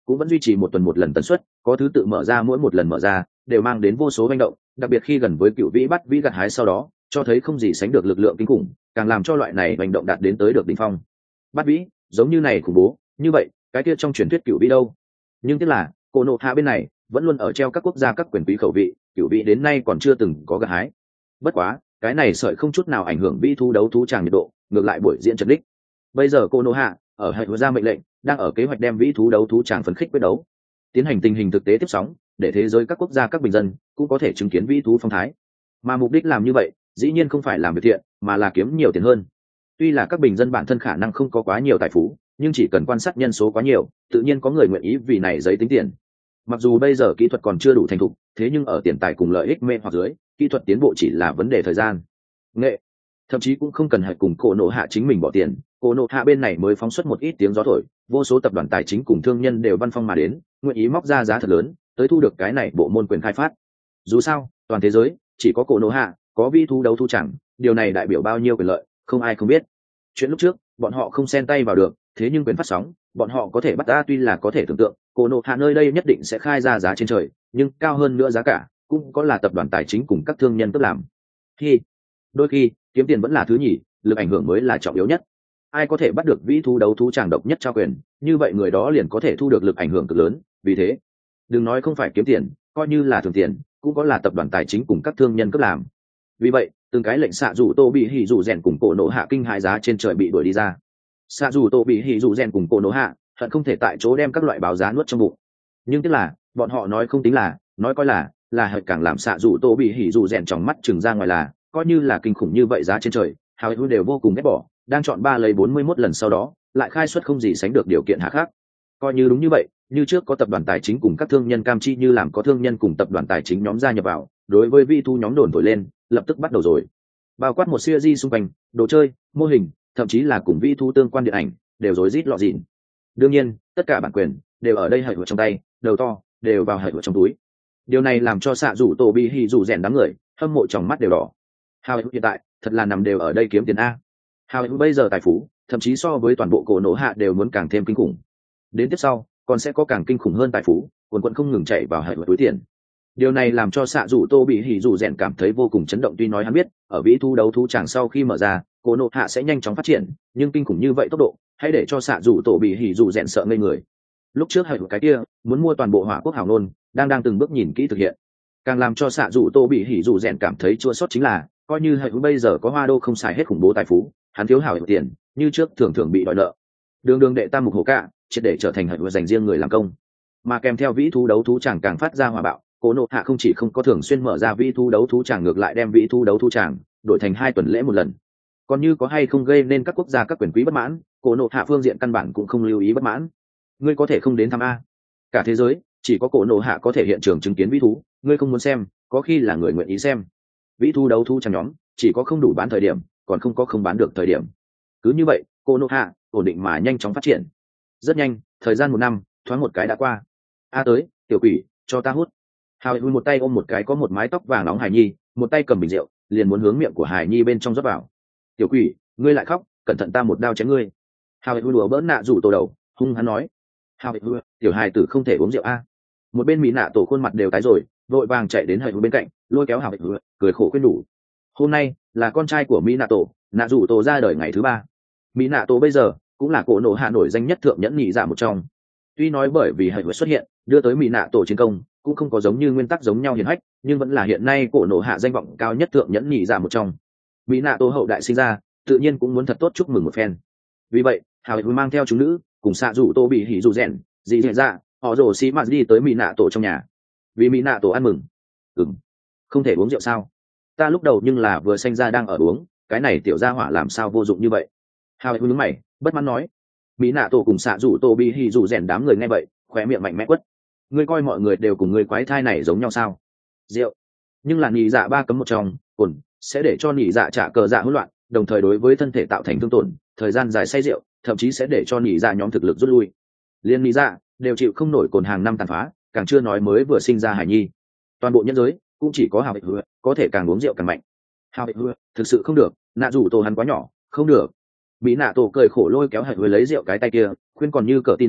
cũng vẫn duy trì một tuần một lần tần suất, có thứ tự mở ra, mỗi một lần mở ra đều mang đến vô số manh động, đặc biệt khi gần với cựu vĩ bắt vĩ gặt hái sau đó, cho thấy không gì sánh được lực lượng kinh khủng, càng làm cho loại này hành động đạt đến tới được đỉnh phong. Bắt vĩ giống như này khủng bố như vậy, cái kia trong truyền thuyết cựu vĩ đâu? Nhưng tiếc là cô nộ hạ bên này vẫn luôn ở treo các quốc gia các quyền quý khẩu vị, cựu vĩ đến nay còn chưa từng có gặt hái. Bất quá cái này sợi không chút nào ảnh hưởng vĩ thú đấu thú tràng nhiệt độ, ngược lại buổi diễn trật đích. Bây giờ cô nộ hạ ở hệ ra mệnh lệnh, đang ở kế hoạch đem vĩ thú đấu thú tràng phấn khích quyết đấu, tiến hành tình hình thực tế tiếp sóng, để thế giới các quốc gia các bình dân cũng có thể chứng kiến vĩ thú phong thái. Mà mục đích làm như vậy dĩ nhiên không phải làm việc thiện, mà là kiếm nhiều tiền hơn. Tuy là các bình dân bản thân khả năng không có quá nhiều tài phú, nhưng chỉ cần quan sát nhân số quá nhiều, tự nhiên có người nguyện ý vì này giấy tính tiền. Mặc dù bây giờ kỹ thuật còn chưa đủ thành thục, thế nhưng ở tiền tài cùng lợi ích mê hoặc dưới, kỹ thuật tiến bộ chỉ là vấn đề thời gian. Nghệ thậm chí cũng không cần phải cùng cổ nộ hạ chính mình bỏ tiền, cổ nộ hạ bên này mới phóng xuất một ít tiếng gió thổi, vô số tập đoàn tài chính cùng thương nhân đều văn phong mà đến, nguyện ý móc ra giá thật lớn tới thu được cái này bộ môn quyền khai phát. Dù sao toàn thế giới chỉ có cổ nộ hạ có vi thú đấu thu chẳng, điều này đại biểu bao nhiêu quyền lợi không ai không biết. Chuyện lúc trước bọn họ không xen tay vào được, thế nhưng quyền phát sóng bọn họ có thể bắt ra. Tuy là có thể tưởng tượng cổ nộ hạ nơi đây nhất định sẽ khai ra giá trên trời, nhưng cao hơn nữa giá cả cũng có là tập đoàn tài chính cùng các thương nhân tự làm. Khi đôi khi kiếm tiền vẫn là thứ nhì, lực ảnh hưởng mới là trọng yếu nhất. Ai có thể bắt được vĩ thú đấu thú tràng độc nhất trao quyền, như vậy người đó liền có thể thu được lực ảnh hưởng cực lớn. Vì thế đừng nói không phải kiếm tiền, coi như là thường tiền cũng có là tập đoàn tài chính cùng các thương nhân cấp làm. Vì vậy từng cái lệnh xạ dù tô bị hỉ dù rèn cùng cổ nổ hạ kinh hại giá trên trời bị đuổi đi ra. Xạ dù tô bị hỉ dù rèn cùng cổ nổ hạ hận không thể tại chỗ đem các loại báo giá nuốt trong bụng, nhưng tiếc là bọn họ nói không tính là, nói coi là là hận càng làm xạ dù tô bị hỉ dù rèn trong mắt chừng ra ngoài là coi như là kinh khủng như vậy giá trên trời, hào hữu đều vô cùng ghét bỏ, đang chọn ba lấy bốn mươi mốt lần sau đó lại khai xuất không gì sánh được điều kiện hạ khác. Coi như đúng như vậy, như trước có tập đoàn tài chính cùng các thương nhân cam chi như làm có thương nhân cùng tập đoàn tài chính nhóm gia nhập vào, đối với vi thu nhóm đồn thổi lên lập tức bắt đầu rồi, bao quát một siêu di xung quanh đồ chơi mô hình, thậm chí là cùng vi thu tương quan điện ảnh đều rối rít lọ dịn. Đương nhiên tất cả bản quyền đều ở đây hở trong tay, đầu to đều vào hở trong túi. Điều này làm cho xạ rủ tổ bị hỉ rủ rèn đám người hâm mộ trong mắt đều đỏ. Hào hiện tại thật là nằm đều ở đây kiếm tiền a. Hào bây giờ tài phú thậm chí so với toàn bộ cổ nổ hạ đều muốn càng thêm kinh khủng. Đến tiếp sau còn sẽ có càng kinh khủng hơn tài phú quần quận không ngừng chạy vào hệ túi tiền. Điều này làm cho xạ rủ tô bị hỉ rủ rèn cảm thấy vô cùng chấn động. Tuy nói hắn biết ở vĩ thú đấu thú chẳng sau khi mở ra cổ nổ hạ sẽ nhanh chóng phát triển, nhưng kinh khủng như vậy tốc độ hãy để cho xạ rủ tô bị hỉ rủ rèn sợ ngây người. Lúc trước hệ cái kia muốn mua toàn bộ hỏa quốc hào nôn đang đang từng bước nhìn kỹ thực hiện. Càng làm cho xạ rủ tô bị hỉ rủ rèn cảm thấy chua xót chính là coi như hệ bây giờ có hoa đô không xài hết khủng bố tài phú, hắn thiếu hảo tiền như trước thường thường bị đòi nợ. Đường đường đệ tam mục hổ cả triệt để trở thành hệ dành riêng người làm công, mà kèm theo vĩ thú đấu thú chẳng càng phát ra hỏa bạo. Cố nộ hạ không chỉ không có thường xuyên mở ra vĩ thú đấu thú tràng, ngược lại đem vĩ thú đấu thú tràng đổi thành hai tuần lễ một lần. Còn như có hay không gây nên các quốc gia các quyền quý bất mãn, cố nộ hạ phương diện căn bản cũng không lưu ý bất mãn. Ngươi có thể không đến thăm a, cả thế giới chỉ có cố nộ hạ có thể hiện trường chứng kiến vĩ thú, ngươi không muốn xem có khi là người nguyện ý xem. Vĩ thú đấu thú tràng nhóm chỉ có không đủ bán thời điểm, còn không có không bán được thời điểm. Cứ như vậy cố nộ hạ ổn định mà nhanh chóng phát triển. Rất nhanh thời gian một năm thoáng một cái đã qua. A tới tiểu quỷ cho ta hút. Hào hùi một tay ôm một cái có một mái tóc vàng nóng hài nhi, một tay cầm bình rượu liền muốn hướng miệng của hài nhi bên trong rót vào. Tiểu quỷ ngươi lại khóc, cẩn thận ta một đao chém ngươi. Hào hùi đùa bỡn nạ rủ tổ đầu hung hắn nói. Hào hùi tiểu hài tử không thể uống rượu a. Một bên mỹ nạ tổ khuôn mặt đều tái rồi, vội vàng chạy đến hài hùi bên cạnh lôi kéo hào hùi cười khổ khuyên đủ. Hôm nay là con trai của mỹ nạ tổ nạ rủ tổ ra đời ngày thứ ba. Mỹ nạ tổ bây giờ cũng là cổ nổ hạ nổi danh nhất thượng nhẫn nhị dạ một trong. Tuy nói bởi vì hài hùi xuất hiện đưa tới mỹ nạ tổ chiến công cũng không có giống như nguyên tắc giống nhau hiển hách, nhưng vẫn là hiện nay cổ nổ hạ danh vọng cao nhất thượng nhẫn nhị dạ một trong. Mỹ nạ tổ hậu đại sinh ra tự nhiên cũng muốn thật tốt chúc mừng một phen. Vì vậy hào hùi mang theo chúng nữ cùng xạ rủ tô bị hỉ rủ rèn dị dẹn ra họ rồ xí mạt đi tới mỹ nạ tổ trong nhà. Vì mỹ nạ tổ ăn mừng. Ừm, không thể uống rượu sao? Ta lúc đầu nhưng là vừa sinh ra đang ở uống, cái này tiểu gia hỏa làm sao vô dụng như vậy? Hào hùi nhướng mày bất mãn nói. Mỹ nạ tổ cùng xạ rủ tô bị hỉ rủ rèn đám người nghe vậy khóe miệng mạnh mẽ quất. Ngươi coi mọi người đều cùng ngươi quái thai này giống nhau sao? Rượu nhưng là nhị dạ ba cấm một trong, cồn sẽ để cho nhị dạ trả cờ dạ hỗn loạn, đồng thời đối với thân thể tạo thành thương tổn, thời gian dài say rượu thậm chí sẽ để cho nhị dạ nhóm thực lực rút lui. Liên nhị dạ đều chịu không nổi cồn hàng năm tàn phá, càng chưa nói mới vừa sinh ra hải nhi. Toàn bộ nhân giới cũng chỉ có hào hịch hứa có thể càng uống rượu càng mạnh. Hào hịch hứa thực sự không được, nạ rủ tổ hắn quá nhỏ không được. Mỹ nạ tổ cười khổ lôi kéo hạch hứa lấy rượu cái tay kia khuyên, còn như cờ tin nạ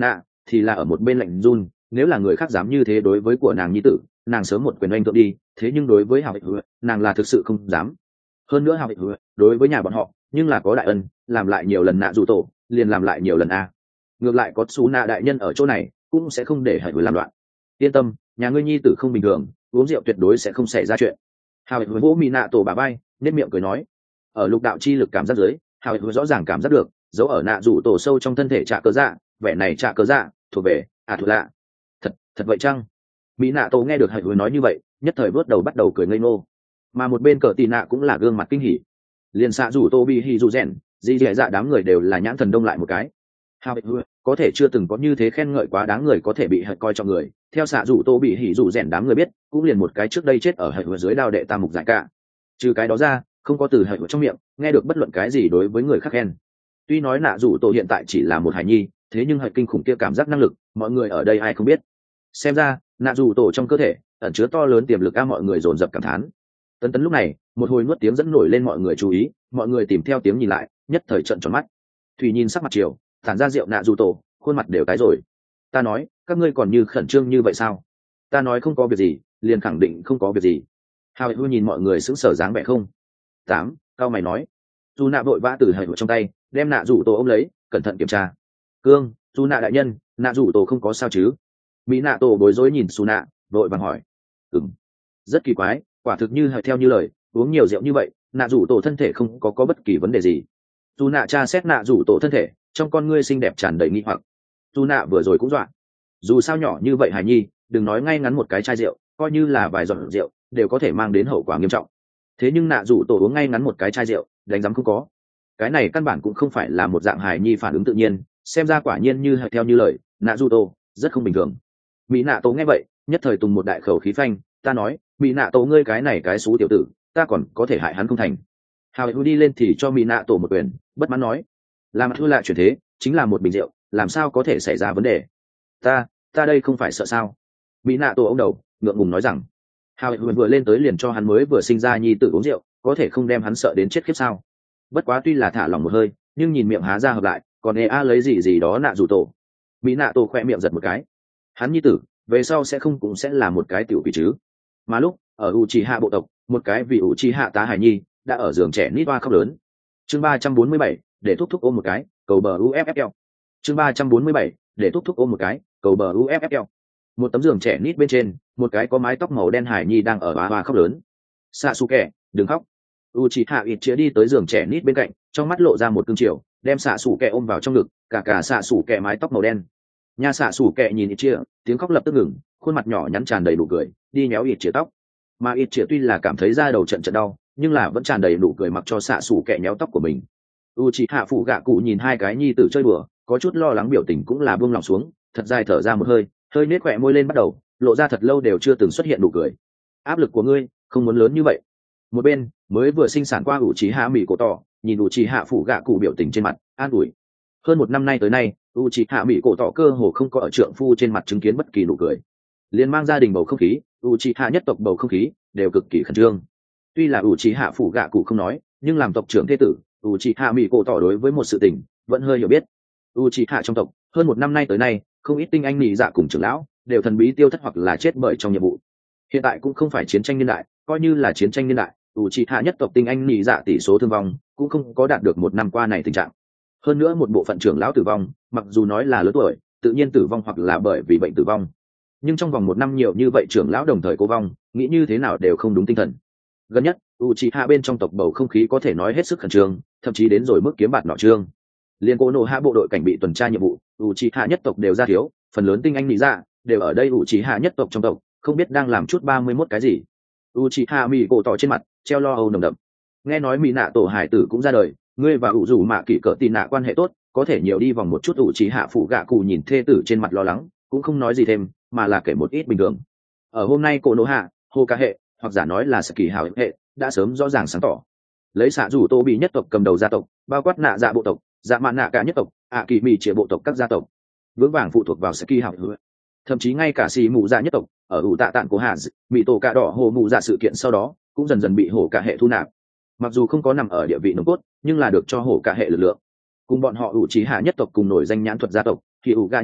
thì là ở một bên lạnh run. Nếu là người khác dám như thế đối với của nàng nhi tử, nàng sớm một quyền oanh thượng đi, thế nhưng đối với hào hữu nàng là thực sự không dám. Hơn nữa hào hữu đối với nhà bọn họ nhưng là có đại ân, làm lại nhiều lần nạ dù tổ liền làm lại nhiều lần a. Ngược lại có xú nạ đại nhân ở chỗ này cũng sẽ không để hào hữu làm loạn. Yên tâm, nhà ngươi nhi tử không bình thường, uống rượu tuyệt đối sẽ không xảy ra chuyện. Hào hữu vỗ mỹ nạ tổ bà bay, nét miệng cười nói. Ở lục đạo chi lực cảm giác dưới, hào hữu rõ ràng cảm giác được dấu ở nạ rủ tổ sâu trong thân thể trạ cớ dạ, vẻ này trạ cớ dạ thuộc về à thuộc lạ. Thật, thật vậy chăng? Mỹ nạ tổ nghe được hào hữu nói như vậy, nhất thời vớt đầu bắt đầu cười ngây ngô. Mà một bên cờ tì nạ cũng là gương mặt kinh hỉ. Liền xạ rủ tô bị hỉ rủ rèn, dì dẻ dạ đám người đều là nhãn thần đông lại một cái. Hào hữu có thể chưa từng có như thế khen ngợi quá đáng người có thể bị hạch coi trọng người. Theo xạ rủ tô bị hỉ rủ rèn đám người biết, cũng liền một cái trước đây chết ở hạch dưới đao đệ tam mục giải cả. Trừ cái đó ra, không có từ hạch trong miệng nghe được bất luận cái gì đối với người khác khen. Tuy nói nạ rủ tổ hiện tại chỉ là một hải nhi, thế nhưng hạch kinh khủng kia cảm giác năng lực, mọi người ở đây ai không biết. Xem ra nạ rủ tổ trong cơ thể ẩn chứa to lớn tiềm lực, a mọi người dồn dập cảm thán. Tấn tấn lúc này một hồi nuốt tiếng dẫn nổi lên mọi người chú ý, mọi người tìm theo tiếng nhìn lại, nhất thời trợn tròn mắt. Thủy nhìn sắc mặt chiều, tản ra rượu nạ rủ tổ, khuôn mặt đều tái rồi. Ta nói các ngươi còn như khẩn trương như vậy sao? Ta nói không có việc gì, liền khẳng định không có việc gì. Hào hữu nhìn mọi người sững sờ dáng vẻ không. Tám, cao mày nói. Dù nạ vội vã từ hầy trong tay đem nạ rủ tổ ôm lấy, cẩn thận kiểm tra. Cương, dù nạ đại nhân, nạ rủ tổ không có sao chứ? Mỹ nạ tổ bối rối nhìn xù nạ, vội vàng hỏi. Ừm, rất kỳ quái, quả thực như hệt theo như lời, uống nhiều rượu như vậy, nạ rủ tổ thân thể không có có bất kỳ vấn đề gì. Dù nạ tra xét nạ rủ tổ thân thể, trong con ngươi xinh đẹp tràn đầy nghi hoặc. Dù nạ vừa rồi cũng dọa. Dù sao nhỏ như vậy hải nhi, đừng nói ngay ngắn một cái chai rượu, coi như là vài giọt rượu đều có thể mang đến hậu quả nghiêm trọng. Thế nhưng nạ rủ tổ uống ngay ngắn một cái chai rượu, đánh giám không có. Cái này căn bản cũng không phải là một dạng hải nhi phản ứng tự nhiên, xem ra quả nhiên như theo như lời, nạ rủ tổ rất không bình thường. Mỹ nạ tổ nghe vậy, nhất thời tùng một đại khẩu khí phanh, ta nói, Mỹ nạ tổ ngươi cái này cái xú tiểu tử, ta còn có thể hại hắn không thành. Hào hữu đi lên thì cho Mỹ nạ tổ một quyền, bất mãn nói, làm thua lại chuyển thế, chính là một bình rượu, làm sao có thể xảy ra vấn đề? Ta, ta đây không phải sợ sao? Mỹ nạ tổ ông đầu ngượng ngùng nói rằng, hào hữu vừa lên tới liền cho hắn mới vừa sinh ra nhi tử uống rượu, có thể không đem hắn sợ đến chết khiếp sao? Bất quá tuy là thả lòng một hơi, nhưng nhìn miệng há ra hợp lại, còn ê a lấy gì gì đó nạ rủ tổ. Mỹ nạ tổ khoe miệng giật một cái, hắn nhi tử về sau sẽ không cũng sẽ là một cái tiểu quỷ chứ? Mà lúc ở u trì hạ bộ tộc, một cái vì u trì hạ tá hải nhi đã ở giường trẻ nít hoa khóc lớn. Chương ba trăm bốn mươi bảy, để thúc thúc ôm một cái, cầu bờ u ép ép lờ. Chương ba trăm bốn mươi bảy, để thúc thúc ôm một cái, cầu bờ u ép ép lờ. Một tấm giường trẻ nít bên trên, một cái có mái tóc màu đen hải nhi đang ở hoa hoa khóc lớn. Sasuke, đừng khóc. Uchiha Itachi đi tới giường trẻ nít bên cạnh, trong mắt lộ ra một cương chiều, đem Sasuke ôm vào trong ngực, cả cả Sasuke mái tóc màu đen. Nha Sasuke nhìn Itachi, tiếng khóc lập tức ngừng, khuôn mặt nhỏ nhắn tràn đầy nụ cười, đi nhéo Itachi tóc. Mà Itachi tuy là cảm thấy da đầu trận trận đau, nhưng là vẫn tràn đầy nụ cười mặc cho Sasuke nhéo tóc của mình. Uchiha phụ gạ cụ nhìn hai cái nhi tử chơi đùa, có chút lo lắng biểu tình cũng là buông lòng xuống, thật dài thở ra một hơi, hơi nết khỏe môi lên bắt đầu lộ ra thật lâu đều chưa từng xuất hiện nụ cười. Áp lực của ngươi không muốn lớn như vậy. Một bên mới vừa sinh sản qua Uchiha Mỹ cổ tỏ nhìn Uchiha phụ gạ cụ biểu tình trên mặt, an ủi. Hơn một năm nay tới nay, Uchiha Mỹ cổ tỏ cơ hồ không có ở trượng phu trên mặt chứng kiến bất kỳ nụ cười. Liên mang gia đình bầu không khí, Uchiha nhất tộc bầu không khí đều cực kỳ khẩn trương. Tuy là Uchiha phụ gạ cụ không nói, nhưng làm tộc trưởng thế tử, Uchiha Mỹ cổ tỏ đối với một sự tình vẫn hơi hiểu biết. Uchiha trong tộc hơn một năm nay tới nay, không ít tinh anh nhị dạ cùng trưởng lão đều thần bí tiêu thất hoặc là chết bởi trong nhiệm vụ. Hiện tại cũng không phải chiến tranh niên đại, coi như là chiến tranh niên đại, Uchiha nhất tộc tinh anh nhị dạ tỷ số thương vong cũng không có đạt được một năm qua này tình trạng. Hơn nữa một bộ phận trưởng lão tử vong, mặc dù nói là lớn tuổi, tự nhiên tử vong hoặc là bởi vì bệnh tử vong, nhưng trong vòng một năm nhiều như vậy trưởng lão đồng thời cố vong, nghĩ như thế nào đều không đúng tinh thần. Gần nhất Uchiha bên trong tộc bầu không khí có thể nói hết sức khẩn trương, thậm chí đến rồi mức kiếm bạt nọ trương. Liên Cố Nô Hạ bộ đội cảnh bị tuần tra nhiệm vụ, Uchiha nhất tộc đều ra thiếu, phần lớn tinh anh nhị dạ đều ở đây Uchiha nhất tộc trong tộc, không biết đang làm chút ba mươi mốt cái gì. Uchiha Mỹ cổ tỏ trên mặt treo lo âu nồng đậm. Nghe nói Mỹ nạ tổ hải tử cũng ra đời, ngươi và ủ rủ mạ kỷ cỡ tin nạ quan hệ tốt, có thể nhiều đi vòng một chút. Uchiha phụ gạ cụ nhìn thê tử trên mặt lo lắng, cũng không nói gì thêm, mà là kể một ít bình thường. Ở hôm nay Cố Nô Hạ, Hô Ca hệ, hoặc giả nói là Saki Hào hệ, đã sớm rõ ràng sáng tỏ. Lấy xạ rủ tô bị nhất tộc cầm đầu gia tộc, bao quát nạ dạ bộ tộc, dạ mạn nạ cả nhất tộc, ạ kỳ mì chia bộ tộc các gia tộc vững vàng phụ thuộc vào Saki Hào, thậm chí ngay cả xì mù dạ nhất tộc ở ủ tạ tạng của hạ mỹ tổ cạ đỏ hồ mù dạ sự kiện sau đó cũng dần dần bị hổ cả hệ thu nạp. Mặc dù không có nằm ở địa vị nồng cốt, nhưng là được cho hổ cả hệ lực lượng. Cùng bọn họ ủ trí hạ nhất tộc cùng nổi danh nhãn thuật gia tộc thì ủ ga nhất tộc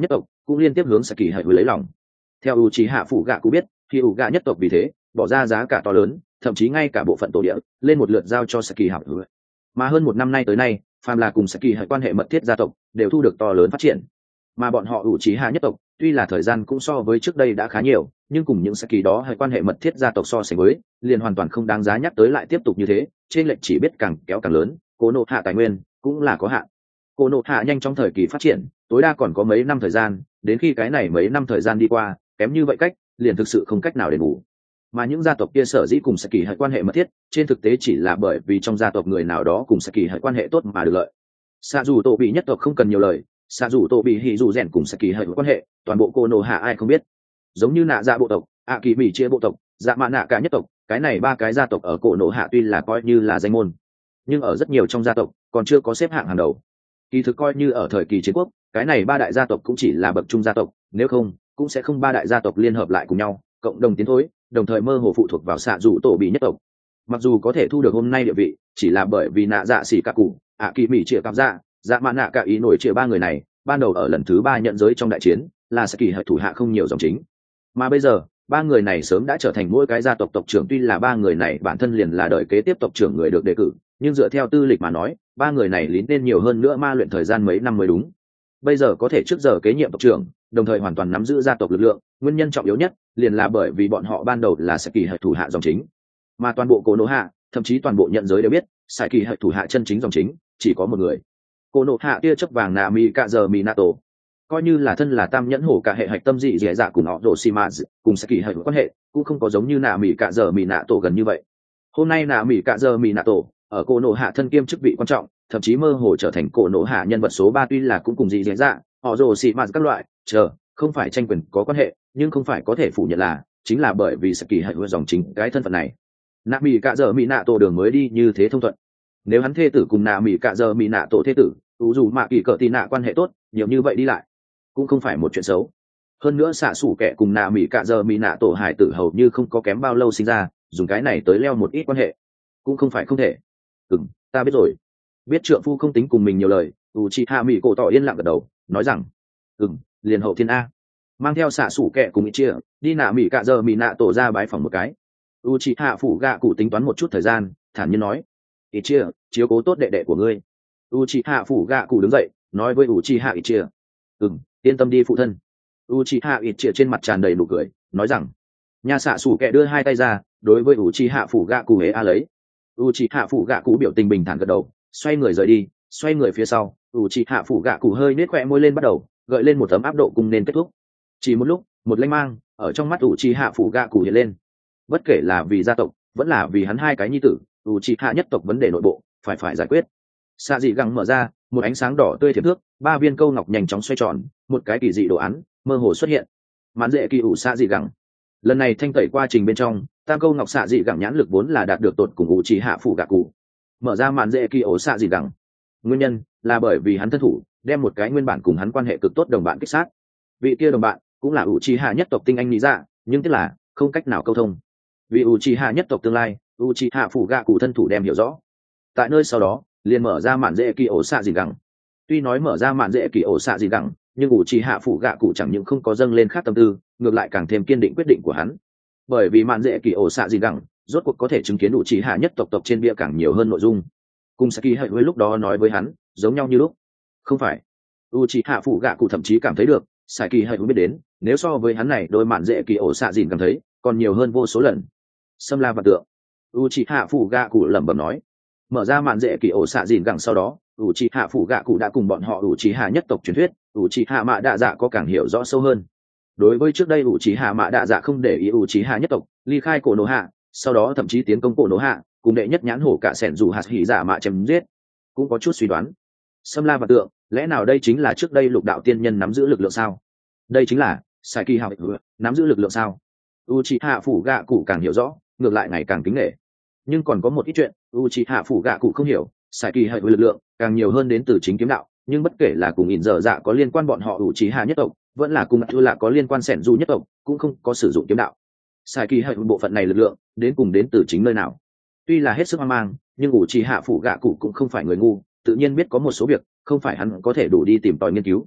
cũng liên tiếp hướng sẽ kỳ hạch lấy lòng. Theo u trí hạ phụ gạ cũng biết khi u gạ nhất tộc vì thế bỏ ra giá cả to lớn, thậm chí ngay cả bộ phận tổ địa lên một lượt giao cho sẽ kỳ hạch. Mà hơn một năm nay tới nay, phàm là cùng sẽ kỳ hạch quan hệ mật thiết gia tộc đều thu được to lớn phát triển. Mà bọn họ u trí hạ nhất tộc tuy là thời gian cũng so với trước đây đã khá nhiều, nhưng cùng những sẽ kỳ đó hay quan hệ mật thiết gia tộc so sánh với liền hoàn toàn không đáng giá nhắc tới, lại tiếp tục như thế trên lệnh chỉ biết càng kéo càng lớn. Cô nộ hạ tài nguyên cũng là có hạn, cô nộ hạ nhanh trong thời kỳ phát triển tối đa còn có mấy năm thời gian, đến khi cái này mấy năm thời gian đi qua kém như vậy cách liền thực sự không cách nào đền bù. Mà những gia tộc kia sở dĩ cùng sẽ kỳ hệ quan hệ mật thiết trên thực tế chỉ là bởi vì trong gia tộc người nào đó cùng sẽ kỳ hệ quan hệ tốt mà được lợi. Xạ dù tổ bị nhất tộc không cần nhiều lời, xạ dù tổ bị hỉ dù rèn cùng sẽ kỳ hệ quan hệ toàn bộ cô nộ hạ ai không biết. Giống như nạ dạ bộ tộc, ạ kỳ mỹ chia bộ tộc, dạ mạ nạ cả nhất tộc, cái này ba cái gia tộc ở cổ nộ hạ tuy là coi như là danh môn, nhưng ở rất nhiều trong gia tộc còn chưa có xếp hạng hàng đầu. Kỳ thực coi như ở thời kỳ chiến quốc, cái này ba đại gia tộc cũng chỉ là bậc trung gia tộc, nếu không cũng sẽ không ba đại gia tộc liên hợp lại cùng nhau cộng đồng tiến thối, đồng thời mơ hồ phụ thuộc vào xạ dù tổ bị nhất tộc. Mặc dù có thể thu được hôm nay địa vị chỉ là bởi vì nạ dạ xỉ cả cụ, ạ kỳ mỹ chia cảm dạ, dạ mạ nạ cả ý nổi chia ba người này ban đầu ở lần thứ ba nhận giới trong đại chiến là sẽ kỳ hệ thủ hạ không nhiều dòng chính, mà bây giờ ba người này sớm đã trở thành mỗi cái gia tộc tộc trưởng. Tuy là ba người này bản thân liền là đời kế tiếp tộc trưởng người được đề cử, nhưng dựa theo tư lịch mà nói ba người này lín nên nhiều hơn nữa ma luyện thời gian mấy năm mới đúng. Bây giờ có thể trước giờ kế nhiệm tộc trưởng, đồng thời hoàn toàn nắm giữ gia tộc lực lượng, nguyên nhân trọng yếu nhất liền là bởi vì bọn họ ban đầu là sẽ kỳ hệ thủ hạ dòng chính. Mà toàn bộ cổ nộ hạ, thậm chí toàn bộ nhận giới đều biết sẽ kỳ hệ thủ hạ chân chính dòng chính chỉ có một người. Cổ nộ hạ tia chớp vàng nà mi cạ giờ Minato, coi như là thân là tam nhẫn hổ cả hệ hạch tâm dị dẻ dạ cùng họ đồ xì mạt cùng sẽ kỳ hệ quan hệ cũng không có giống như nà mỹ cạ giờ mỹ nạ tổ gần như vậy. Hôm nay nà mỹ cạ giờ mỹ nạ tổ ở cổ nộ hạ thân kiêm chức vị quan trọng, thậm chí mơ hồ trở thành cổ nộ hạ nhân vật số ba. Tuy là cũng cùng dị dẻ dạ họ đồ xì mạt các loại chờ không phải tranh quyền có quan hệ, nhưng không phải có thể phủ nhận là chính là bởi vì sẽ kỳ hệ dòng chính cái thân phận này, nà mỹ cạ giờ mỹ nạ tổ đường mới đi như thế thông thuận. Nếu hắn thê tử cùng nà mỹ cạ giờ mỹ nạ tổ thê tử ủ dù mạ kỳ cỡ tì nạ quan hệ tốt, nhiều như vậy đi lại cũng không phải một chuyện xấu. Hơn nữa xạ xủ kẻ cùng nạ mỹ cạ giờ mỹ nạ tổ hải tử hầu như không có kém bao lâu sinh ra, dùng cái này tới leo một ít quan hệ cũng không phải không thể. Ừ, ta biết rồi. Biết trượng phu không tính cùng mình nhiều lời, u chị hạ mỹ cổ tỏ yên lặng gật đầu nói rằng ừ, liền hậu thiên a. Mang theo xạ xủ kẻ cùng ý chia đi nạ mỹ cạ giờ mỹ nạ tổ ra bái phòng một cái. U chị hạ phủ gạ cụ tính toán một chút thời gian, thản nhiên nói ý chia chiếu cố tốt đệ đệ của ngươi. U chị hạ phủ gạ cụ đứng dậy nói với u chị hạ ý chia ừm yên tâm đi phụ thân. Uchiha Itchia trên mặt tràn đầy nụ cười nói rằng nhà xạ xủ kẹ đưa hai tay ra đối với Uchiha phủ gạ cụ hễ a lấy. Uchiha phủ gạ cụ biểu tình bình thản gật đầu xoay người rời đi. Xoay người phía sau Uchiha phủ gạ cụ hơi nết khỏe môi lên bắt đầu gợi lên một tấm áp độ cùng nên kết thúc. Chỉ một lúc một lanh mang ở trong mắt Uchiha phủ gạ cụ hiện lên. Bất kể là vì gia tộc vẫn là vì hắn hai cái nhi tử, Uchiha nhất tộc vấn đề nội bộ phải phải giải quyết. Xạ dị găng mở ra, một ánh sáng đỏ tươi thiệp thước, ba viên câu ngọc nhanh chóng xoay tròn, một cái kỳ dị đồ án mơ hồ xuất hiện. Mãn dễ kỳ ủ xạ dị găng. Lần này thanh tẩy quá trình bên trong, tam câu ngọc xạ dị găng nhãn lực vốn là đạt được tột cùng ủ chỉ hạ phủ gạ cụ. Mở ra mãn dễ kỳ ủ xạ dị găng. Nguyên nhân là bởi vì hắn thân thủ đem một cái nguyên bản cùng hắn quan hệ cực tốt đồng bạn kích sát. Vị kia đồng bạn cũng là ủ chỉ hạ nhất tộc tinh anh lý dạ, nhưng tiếc là không cách nào câu thông. Vì ủ chỉ hạ nhất tộc tương lai, ủ chỉ hạ phủ gạ cụ thân thủ đem hiểu rõ. Tại nơi sau đó liền mở ra mạn dễ kỳ ổ xạ gì gẳng. Tuy nói mở ra mạn dễ kỳ ổ xạ gì gẳng, nhưng ủ trì hạ phủ gạ cụ chẳng những không có dâng lên khác tâm tư, ngược lại càng thêm kiên định quyết định của hắn. Bởi vì mạn dễ kỳ ổ xạ gì gẳng rốt cuộc có thể chứng kiến ủ trì hạ nhất tộc tộc trên bia càng nhiều hơn nội dung. Cùng Saki hệ với lúc đó nói với hắn giống nhau như lúc. Không phải, ủ trì hạ phủ gạ cụ thậm chí cảm thấy được Saki hệ biết đến nếu so với hắn này đôi mạn dễ kỳ ổ xạ gì cảm thấy còn nhiều hơn vô số lần. Xâm la vật tượng, ủ trì hạ phủ gạ cụ lẩm bẩm nói. Mở ra màn dễ kỳ ổ xạ dìn gẳng sau đó ủ trì hạ phủ gạ cụ đã cùng bọn họ ủ trì hạ nhất tộc truyền thuyết ủ trì hạ mạ đạ dạ có càng hiểu rõ sâu hơn. Đối với trước đây ủ trì hạ mạ đạ dạ không để ý ủ trì hạ nhất tộc ly khai cổ nổ hạ, sau đó thậm chí tiến công cổ nổ hạ cùng đệ nhất nhãn hổ cả sẻn dù hạt hỉ dạ mạ chém giết, cũng có chút suy đoán. Xâm la và tượng, lẽ nào đây chính là trước đây lục đạo tiên nhân nắm giữ lực lượng sao? Đây chính là sai kỳ hào nắm giữ lực lượng sao? ủ trì hạ phủ gạ cụ càng hiểu rõ, ngược lại ngày càng kính nể. Nhưng còn có một ít chuyện Uchiha phủ gạ cụ không hiểu, sai kỳ hệ lực lượng càng nhiều hơn đến từ chính kiếm đạo, nhưng bất kể là cùng ỉn dở dạ có liên quan bọn họ Uchiha nhất tộc, vẫn là cùng Atula là có liên quan sẻn du nhất tộc, cũng không có sử dụng kiếm đạo. Sai kỳ hệ bộ phận này lực lượng đến cùng đến từ chính nơi nào? Tuy là hết sức hoang mang, nhưng Uchiha phủ gạ cụ cũng không phải người ngu, tự nhiên biết có một số việc không phải hắn có thể đủ đi tìm tòi nghiên cứu.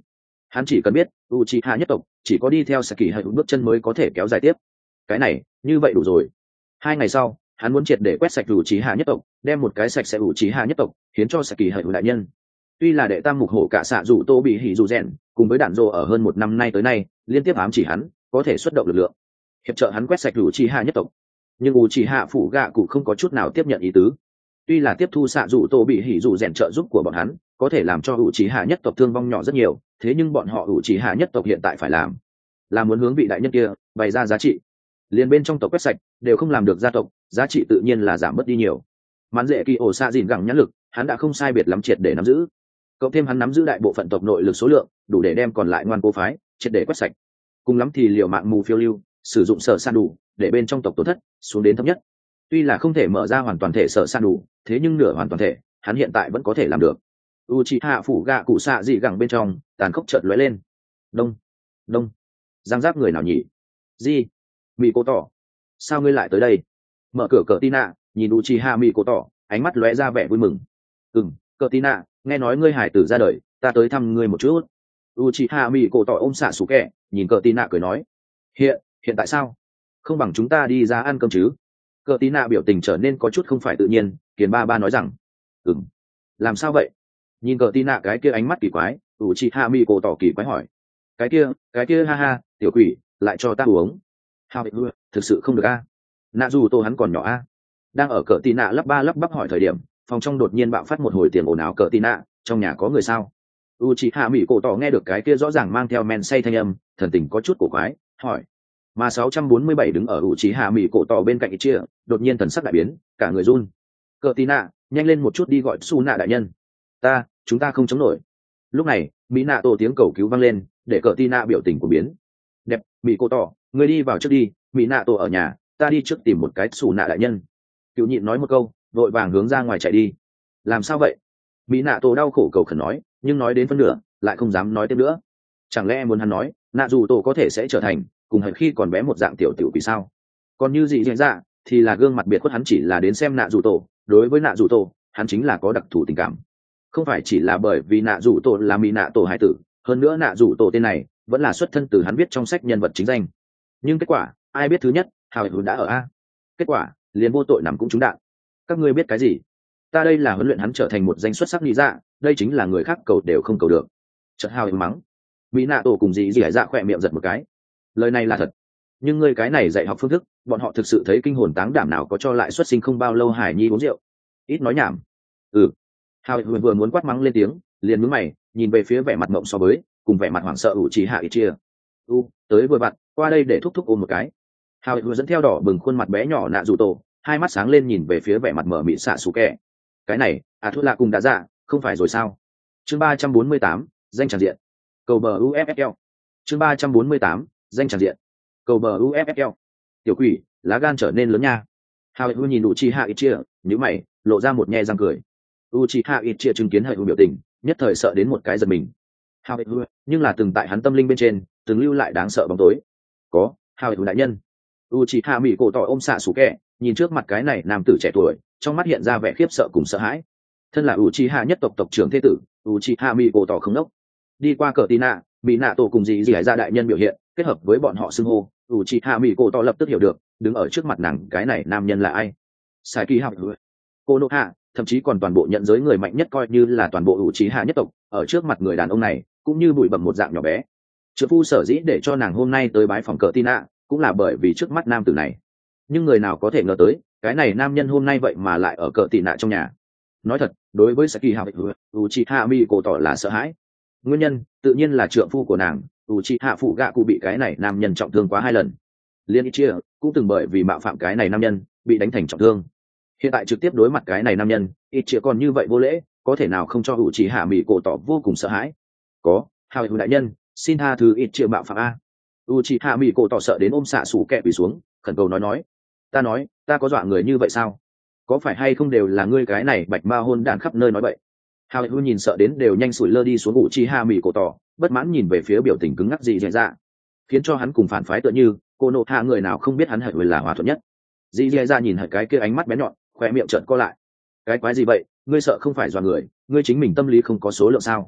hắn chỉ cần biết Uchiha nhất tộc chỉ có đi theo Saki hay bước chân mới có thể kéo dài tiếp. Cái này như vậy đủ rồi. Hai ngày sau hắn muốn triệt để quét sạch Uchiha nhất tộc, đem một cái sạch sẽ Uchiha nhất tộc hiến cho Saki hay đại nhân. Tuy là đệ tam mục hổ cả xạ dù tô bị hỉ dù rèn cùng với đạn rồ ở hơn một năm nay tới nay liên tiếp ám chỉ hắn có thể xuất động lực lượng hiệp trợ hắn quét sạch Uchiha nhất tộc, nhưng Uchiha phủ gạ cụ không có chút nào tiếp nhận ý tứ. Tuy là tiếp thu xạ dù tô bị hỉ dù rèn trợ giúp của bọn hắn có thể làm cho Uchiha nhất tộc thương vong nhỏ rất nhiều, thế nhưng bọn họ Uchiha nhất tộc hiện tại phải làm là muốn hướng vị đại nhân kia bày ra giá trị. Liên bên trong tộc quét sạch đều không làm được gia tộc, giá trị tự nhiên là giảm mất đi nhiều. Mãn dễ kỳ ổ xạ dìn gẳng nhãn lực hắn đã không sai biệt lắm triệt để nắm giữ, cộng thêm hắn nắm giữ đại bộ phận tộc nội lực số lượng đủ để đem còn lại ngoan cố phái triệt để quét sạch. Cùng lắm thì liều mạng mù phiêu lưu sử dụng sở san đủ để bên trong tộc tổn thất xuống đến thấp nhất. Tuy là không thể mở ra hoàn toàn thể sở san đủ, thế nhưng nửa hoàn toàn thể hắn hiện tại vẫn có thể làm được. Uchiha phủ gạ cụ xạ dị gẳng bên trong tàn khốc chợt lóe lên. Đông đông giang giáp người nào nhỉ? Gì? Mị Cô Tỏ, sao ngươi lại tới đây? Mở cửa cờ Tina nhìn Uchiha Mị Cô Tỏ, ánh mắt lóe ra vẻ vui mừng. Ừm, cờ Tina, nghe nói ngươi hải tử ra đời, ta tới thăm ngươi một chút. Uchiha Mị Cô Tỏ ôm xạ sủ kẹ nhìn cờ Tina cười nói. Hiện hiện tại sao? Không bằng chúng ta đi ra ăn cơm chứ? Cờ Tina biểu tình trở nên có chút không phải tự nhiên. Kiền ba ba nói rằng. Ừm, làm sao vậy? Nhìn cờ Tina cái kia ánh mắt kỳ quái, Uchiha Mị Cô Tỏ kỳ quái hỏi. Cái kia cái kia ha ha, tiểu quỷ lại cho ta uống. Hào hữu thực sự không được a. Nạ dù tô hắn còn nhỏ a. Đang ở cờ tì nạ lắp ba lắp bắp hỏi thời điểm, phòng trong đột nhiên bạo phát một hồi tiền ồn ào. Cờ tì nạ, trong nhà có người sao? Uchiha Mị Cổ Tỏ nghe được cái kia rõ ràng mang theo men say thanh âm, thần tình có chút cổ quái, hỏi. Mà sáu trăm bốn mươi bảy đứng ở Uchiha Mị Cổ Tỏ bên cạnh chia, đột nhiên thần sắc đại biến, cả người run. Cờ tì nạ, nhanh lên một chút đi gọi Su nạ đại nhân. Ta, chúng ta không chống nổi. Lúc này, Mỹ nạ tổ tiếng cầu cứu vang lên, để cờ tì nạ biểu tình của biến. Đẹp, Mị Cổ Tỏ, ngươi đi vào trước đi, Mỹ nạ tổ ở nhà, ta đi trước tìm một cái xù nạ đại nhân. Cựu nhịn nói một câu, vội vàng hướng ra ngoài chạy đi. Làm sao vậy? Mỹ nạ tổ đau khổ cầu khẩn nói, nhưng nói đến phân nửa lại không dám nói tiếp nữa. Chẳng lẽ muốn hắn nói nạ dù tổ có thể sẽ trở thành cùng hệt khi còn bé một dạng tiểu tiểu vì sao? Còn như gì diễn ra thì là gương mặt biệt khuất, hắn chỉ là đến xem nạ dù tổ, đối với nạ dù tổ hắn chính là có đặc thù tình cảm, không phải chỉ là bởi vì nạ dù tổ là Mỹ nạ tổ hải tử, hơn nữa nạ dù tổ tên này vẫn là xuất thân từ hắn viết trong sách nhân vật chính danh. Nhưng kết quả ai biết thứ nhất hào hữu đã ở a, kết quả liền vô tội nằm cũng trúng đạn. Các ngươi biết cái gì? Ta đây là huấn luyện hắn trở thành một danh xuất sắc lý dạ, đây chính là người khác cầu đều không cầu được. Chợt hào hữu mắng. Mỹ nạ tổ cùng dì dì hải dạ khỏe miệng giật một cái. Lời này là thật, nhưng ngươi cái này dạy học phương thức bọn họ thực sự thấy kinh hồn táng đảm nào có cho lại xuất sinh không bao lâu hải nhi uống rượu. Ít nói nhảm. Ừ. Hào hữu vừa muốn quát mắng lên tiếng, liền nhướng mày nhìn về phía vẻ mặt mộng so với cùng vẻ mặt hoảng sợ ủ trí hạ ít chia. U tới vừa vặn qua đây để thúc thúc ôm một cái. Hào hữu dẫn theo đỏ bừng khuôn mặt bé nhỏ nạ dù tổ, hai mắt sáng lên nhìn về phía vẻ mặt mở mịn xạ xù kẹ. Cái này à thuốc lạ cùng đã dạ không phải rồi sao? Chương ba trăm bốn mươi tám danh tràn diện cầu bờ u ép ép lờ. Chương ba trăm bốn mươi tám danh tràn diện cầu bờ u ép ép lờ. Tiểu quỷ lá gan trở nên lớn nha. Hào hữu nhìn Uchiha Itchia nhíu mày lộ ra một nhe răng cười. Uchiha Itchia chứng kiến hữu biểu tình nhất thời sợ đến một cái giật mình. Hào hữu nhưng là từng tại hắn tâm linh bên trên từng lưu lại đáng sợ bóng tối. Có hào hữu đại nhân. Uchiha Mị Cổ Tỏ ôm xạ sủ kẹ nhìn trước mặt cái này nam tử trẻ tuổi, trong mắt hiện ra vẻ khiếp sợ cùng sợ hãi. Thân là Uchiha nhất tộc tộc trưởng thế tử, Uchiha Mị Cổ Tỏ không đốc. Đi qua cờ Tina, Mỹ nạ tổ cùng dì dì hải ra đại nhân biểu hiện kết hợp với bọn họ xưng hô, Uchiha Mị Cổ Tỏ lập tức hiểu được đứng ở trước mặt nàng cái này nam nhân là ai. Sai kỳ hào hữu Konoha, thậm chí còn toàn bộ nhận giới người mạnh nhất coi như là toàn bộ Uchiha nhất tộc, ở trước mặt người đàn ông này cũng như bụi bặm một dạng nhỏ bé. Trợ phu sở dĩ để cho nàng hôm nay tới bái phòng cờ Tina cũng là bởi vì trước mắt nam tử này. Nhưng người nào có thể ngờ tới cái này nam nhân hôm nay vậy mà lại ở cờ Tina trong nhà. Nói thật, đối với Saki hào Uchiha Mị Cổ Tỏ là sợ hãi. Nguyên nhân tự nhiên là trượng phu của nàng Uchiha phụ gạ cụ bị cái này nam nhân trọng thương quá hai lần. Liên Ichia cũng từng bởi vì mạo phạm cái này nam nhân bị đánh thành trọng thương. Hiện tại trực tiếp đối mặt cái này nam nhân, Ichia còn như vậy vô lễ, có thể nào không cho Uchiha Mị Cổ Tỏ vô cùng sợ hãi. Có hào hữu đại nhân, xin tha thứ Ichia mạo phạm a. Uchiha Mị Cổ Tỏ sợ đến ôm xạ sủ kẹ quỳ xuống khẩn cầu nói nói. Ta nói ta có dọa người như vậy sao? Có phải hay không đều là ngươi cái này bạch ma hôn đàn khắp nơi nói vậy? Hào hữu nhìn sợ đến đều nhanh sủi lơ đi xuống Uchiha Mị Cổ Tỏ, bất mãn nhìn về phía biểu tình cứng ngắc dị dẻ dạ, khiến cho hắn cùng phản phái tựa như cô nộ hạ người nào không biết hắn hữu là hòa thuận nhất. Dị dẻ dạ nhìn hở cái kia ánh mắt bén nhọn, khoe miệng trợn co lại. Cái quái gì vậy? Ngươi sợ không phải dọa người, ngươi chính mình tâm lý không có số lượng sao?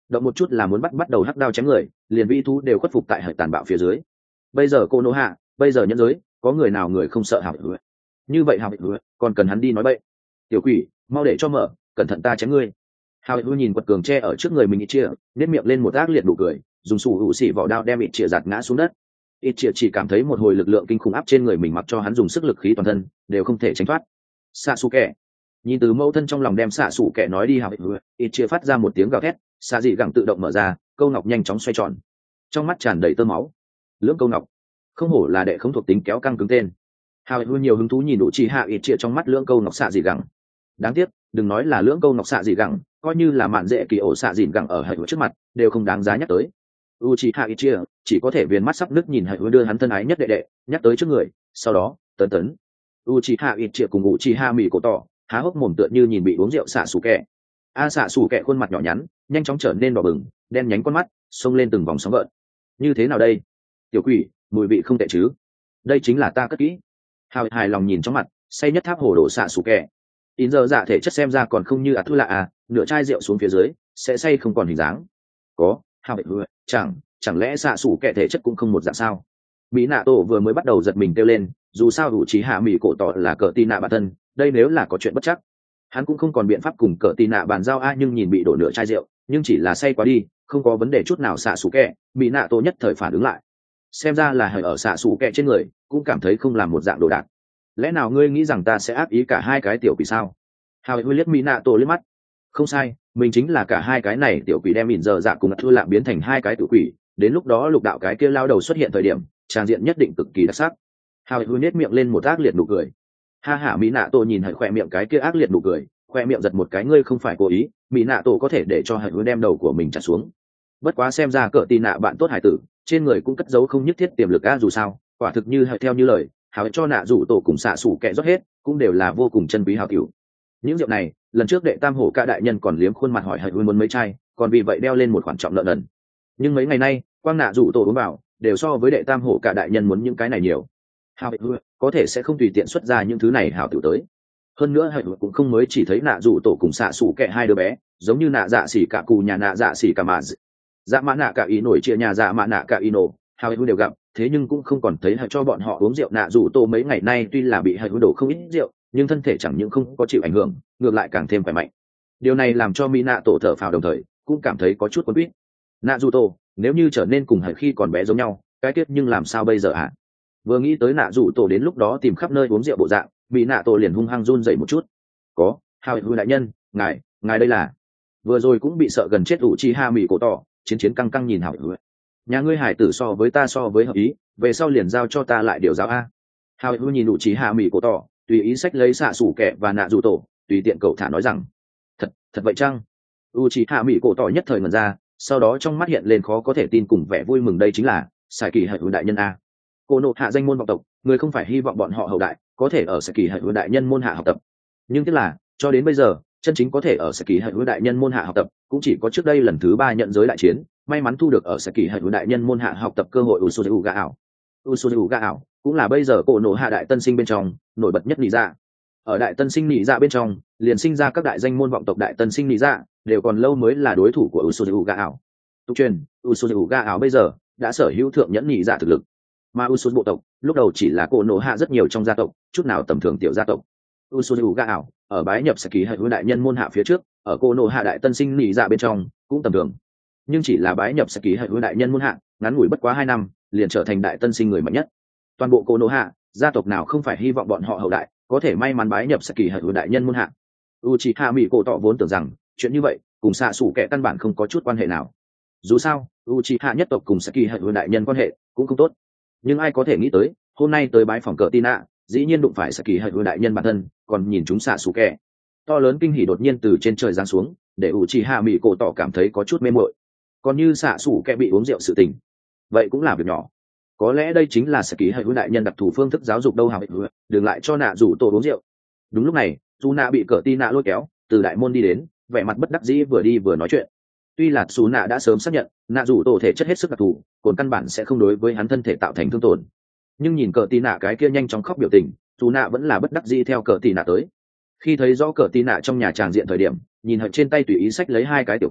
động một chút là muốn bắt bắt đầu hắc đao chém người, liền vĩ thú đều khuất phục tại hệ tàn bạo phía dưới. Bây giờ cô nô hạ, bây giờ nhân giới, có người nào người không sợ hảo hứa? Như vậy hảo hứa, còn cần hắn đi nói bậy? Tiểu quỷ, mau để cho mở, cẩn thận ta chém ngươi. Hảo hứa nhìn quật cường tre ở trước người mình ít chia, nét miệng lên một ác liệt nụ cười, dùng sủ hữu xỉ vỏ đao đem ít chia giạt ngã xuống đất. Ít chia chỉ cảm thấy một hồi lực lượng kinh khủng áp trên người mình, mặc cho hắn dùng sức lực khí toàn thân đều không thể tránh thoát. Xạ xù kẻ, nhìn từ mâu thân trong lòng đem xạ xù kẻ nói đi hảo hứa, ít chia phát ra một tiếng gào thét, xạ dị gẳng tự động mở ra, câu ngọc nhanh chóng xoay tròn, trong mắt tràn đầy tơ máu. Lưỡng câu ngọc, không hổ là đệ không thuộc tính kéo căng cứng tên. Hào hư nhiều hứng thú nhìn đủ chi hạ ít chia trong mắt lưỡng câu ngọc xạ dị gẳng. Đáng tiếc, đừng nói là lưỡng câu ngọc xạ dị gẳng, coi như là mạn dễ kỳ ổ xạ dị gẳng ở hệ trước mặt đều không đáng giá nhắc tới. U chi hạ ít chia chỉ có thể viền mắt sắp nước nhìn hệ đưa hắn thân ái nhất đệ đệ nhắc tới trước người, sau đó tấn tấn. U chi hạ ít chia cùng u chi hạ mỉ cổ tỏ há hốc mồm tựa như nhìn bị uống rượu xạ sủ kẹ. A xạ sủ kẹ khuôn mặt nhỏ nhắn nhanh chóng trở nên đỏ bừng, đen nhánh con mắt xông lên từng vòng sóng gợn. Như thế nào đây, tiểu quỷ, mùi vị không tệ chứ? Đây chính là ta cất kỹ. Hào hài lòng nhìn trong mặt say nhất tháp hồ đồ xạ sủ kẹ. In giờ dạ thể chất xem ra còn không như ạt thu lạ à, nửa chai rượu xuống phía dưới sẽ say không còn hình dáng. Có hào hữu chẳng chẳng lẽ xạ sủ kẹ thể chất cũng không một dạng sao? Mỹ nạ tổ vừa mới bắt đầu giật mình kêu lên, dù sao đủ trí hạ mỹ cổ tỏ là cờ tì nạ bản thân, đây nếu là có chuyện bất chắc hắn cũng không còn biện pháp cùng cờ tì nạ bàn giao a. Nhưng nhìn bị đổ nửa chai rượu nhưng chỉ là say quá đi, không có vấn đề chút nào. Xạ xù kẹ bị nạ tổ nhất thời phản ứng lại, xem ra là hời ở xạ xù kẹ trên người cũng cảm thấy không làm một dạng đồ đạc. Lẽ nào ngươi nghĩ rằng ta sẽ ác ý cả hai cái tiểu quỷ sao? Hào huy liếc mỹ nạ tổ liếc mắt. Không sai, mình chính là cả hai cái này tiểu quỷ đem mìn giờ dạ cùng thua lạm biến thành hai cái tiểu quỷ. Đến lúc đó lục đạo cái kia lao đầu xuất hiện thời điểm trang diện nhất định cực kỳ đặc sắc. Hào huy nết miệng lên một ác liệt nụ cười. Ha hả mỹ nạ tổ nhìn hời khoe miệng cái kia ác liệt nụ cười, khoe miệng giật một cái, ngươi không phải cố ý, mỹ nạ tổ có thể để cho hời đem đầu của mình trả xuống. Bất quá xem ra cỡ tì nạ bạn tốt hải tử trên người cũng cất giấu không nhất thiết tiềm lực a. Dù sao quả thực như hời theo như lời hào cho nạ rủ tổ cùng xạ sủ kẹ rót hết cũng đều là vô cùng chân quý hào tiểu. Những rượu này lần trước đệ tam hổ ca đại nhân còn liếm khuôn mặt hỏi hời muốn mấy chai, còn vì vậy đeo lên một khoản trọng lợn lần. Nhưng mấy ngày nay quang nạ rủ tổ uống vào đều so với đệ tam hổ ca đại nhân muốn những cái này nhiều. Hào có thể sẽ không tùy tiện xuất ra những thứ này hào tiểu tới. Hơn nữa hầy cũng không mới chỉ thấy nạ rủ tổ cùng xạ sủ kẹ hai đứa bé, giống như nạ dạ xỉ cả cù nhà nạ dạ xỉ cả mà dạ mã nạ cả ý nổi chia nhà dạ mã nạ cả ý nổ hào đều gặp, thế nhưng cũng không còn thấy hầy cho bọn họ uống rượu. Nạ rủ tổ mấy ngày nay tuy là bị hầy đổ không ít rượu, nhưng thân thể chẳng những không có chịu ảnh hưởng, ngược lại càng thêm khỏe mạnh. Điều này làm cho mỹ nạ tổ thở phào, đồng thời cũng cảm thấy có chút quấn quýt. Nạ rủ tổ nếu như trở nên cùng hầy khi còn bé giống nhau cái tiết nhưng làm sao bây giờ ạ? À? Vừa nghĩ tới nạ rủ tổ đến lúc đó tìm khắp nơi uống rượu bộ dạng, bị nạ tổ liền hung hăng run dậy một chút. Có hào hư đại nhân, ngài ngài đây là vừa rồi cũng bị sợ gần chết ủ chi ha mì cổ tỏ chiến chiến căng căng nhìn hào hư. Nhà ngươi hải tử so với ta so với hợp ý, về sau liền giao cho ta lại điều giáo a. Hào hư nhìn ủ chi ha mì cổ tỏ tùy ý sách lấy xạ sủ kẹ và nạ rủ tổ, tùy tiện cậu thả nói rằng thật thật vậy chăng? U chi ha mì cổ tỏ nhất thời ngần ra, sau đó trong mắt hiện lên khó có thể tin cùng vẻ vui mừng. Đây chính là sài kỳ hữu đại nhân a. Cô nộ hạ danh môn vọng tộc, người không phải hy vọng bọn họ hậu đại có thể ở sài kỳ hữu đại nhân môn hạ học tập, nhưng tức là cho đến bây giờ chân chính có thể ở sài kỳ hữu đại nhân môn hạ học tập cũng chỉ có trước đây lần thứ ba nhận giới đại chiến may mắn thu được ở sài kỳ hữu đại nhân môn hạ học tập cơ hội. Usuzu ga ảo Usuzu ga ảo cũng là bây giờ cổ nộ hạ đại tân sinh bên trong nổi bật nhất nị dạ. Ở đại tân sinh nị dạ bên trong liền sinh ra các đại danh môn vọng tộc đại tân sinh nị dạ đều còn lâu mới là đối thủ của Usuzu ga ảo. Tục truyền Usuzu ga ảo bây giờ đã sở hữu thượng nhẫn nị dạ thực lực, mà Usuzu bộ tộc lúc đầu chỉ là cổ nộ hạ rất nhiều trong gia tộc chút nào tầm thường tiểu gia tộc. Usuzu ga ảo ở bái nhập saki hữu đại nhân môn hạ phía trước, ở cổ nộ hạ đại tân sinh nị dạ bên trong cũng tầm thường, nhưng chỉ là bái nhập saki hữu đại nhân môn hạ ngắn ngủi bất quá hai năm liền trở thành đại tân sinh người mạnh nhất. Toàn bộ cổ nộ hạ gia tộc nào không phải hy vọng bọn họ hậu đại có thể may mắn bái nhập saki hữu đại nhân môn hạ. Uchiha Mỹ cổ tỏ vốn tưởng rằng chuyện như vậy cùng xạ xủ kẻ căn bản không có chút quan hệ nào. Dù sao Uchiha nhất tộc cùng saki hữu đại nhân quan hệ cũng không tốt, nhưng ai có thể nghĩ tới hôm nay tới bái phòng cờ Tina dĩ nhiên đụng phải saki hữu đại nhân bản thân, còn nhìn chúng xạ xủ kẻ. To lớn kinh hỉ đột nhiên từ trên trời giáng xuống, để Uchiha Mỹ cổ tỏ cảm thấy có chút mê mội. Còn như xạ xủ kẻ bị uống rượu sự tình, vậy cũng là việc nhỏ. Có lẽ đây chính là saki hữu đại nhân đặc thù phương thức giáo dục đâu hào hữu, đừng lại cho nạ rủ tổ uống rượu. Đúng lúc này Su nạ bị cờ Tina lôi kéo từ đại môn đi đến, vẻ mặt bất đắc dĩ vừa đi vừa nói chuyện. Tuy là Su nạ đã sớm xác nhận nạ rủ tổ thể chất hết sức đặc thù, cồn căn bản sẽ không đối với hắn thân thể tạo thành thương tổn, nhưng nhìn cờ Tina cái kia nhanh chóng khóc biểu tình, Su nạ vẫn là bất đắc dĩ theo cờ Tina tới. Khi thấy rõ cờ Tina trong nhà tràng diện thời điểm, nhìn hận trên tay tùy ý sách lấy hai cái tiểu quỷ,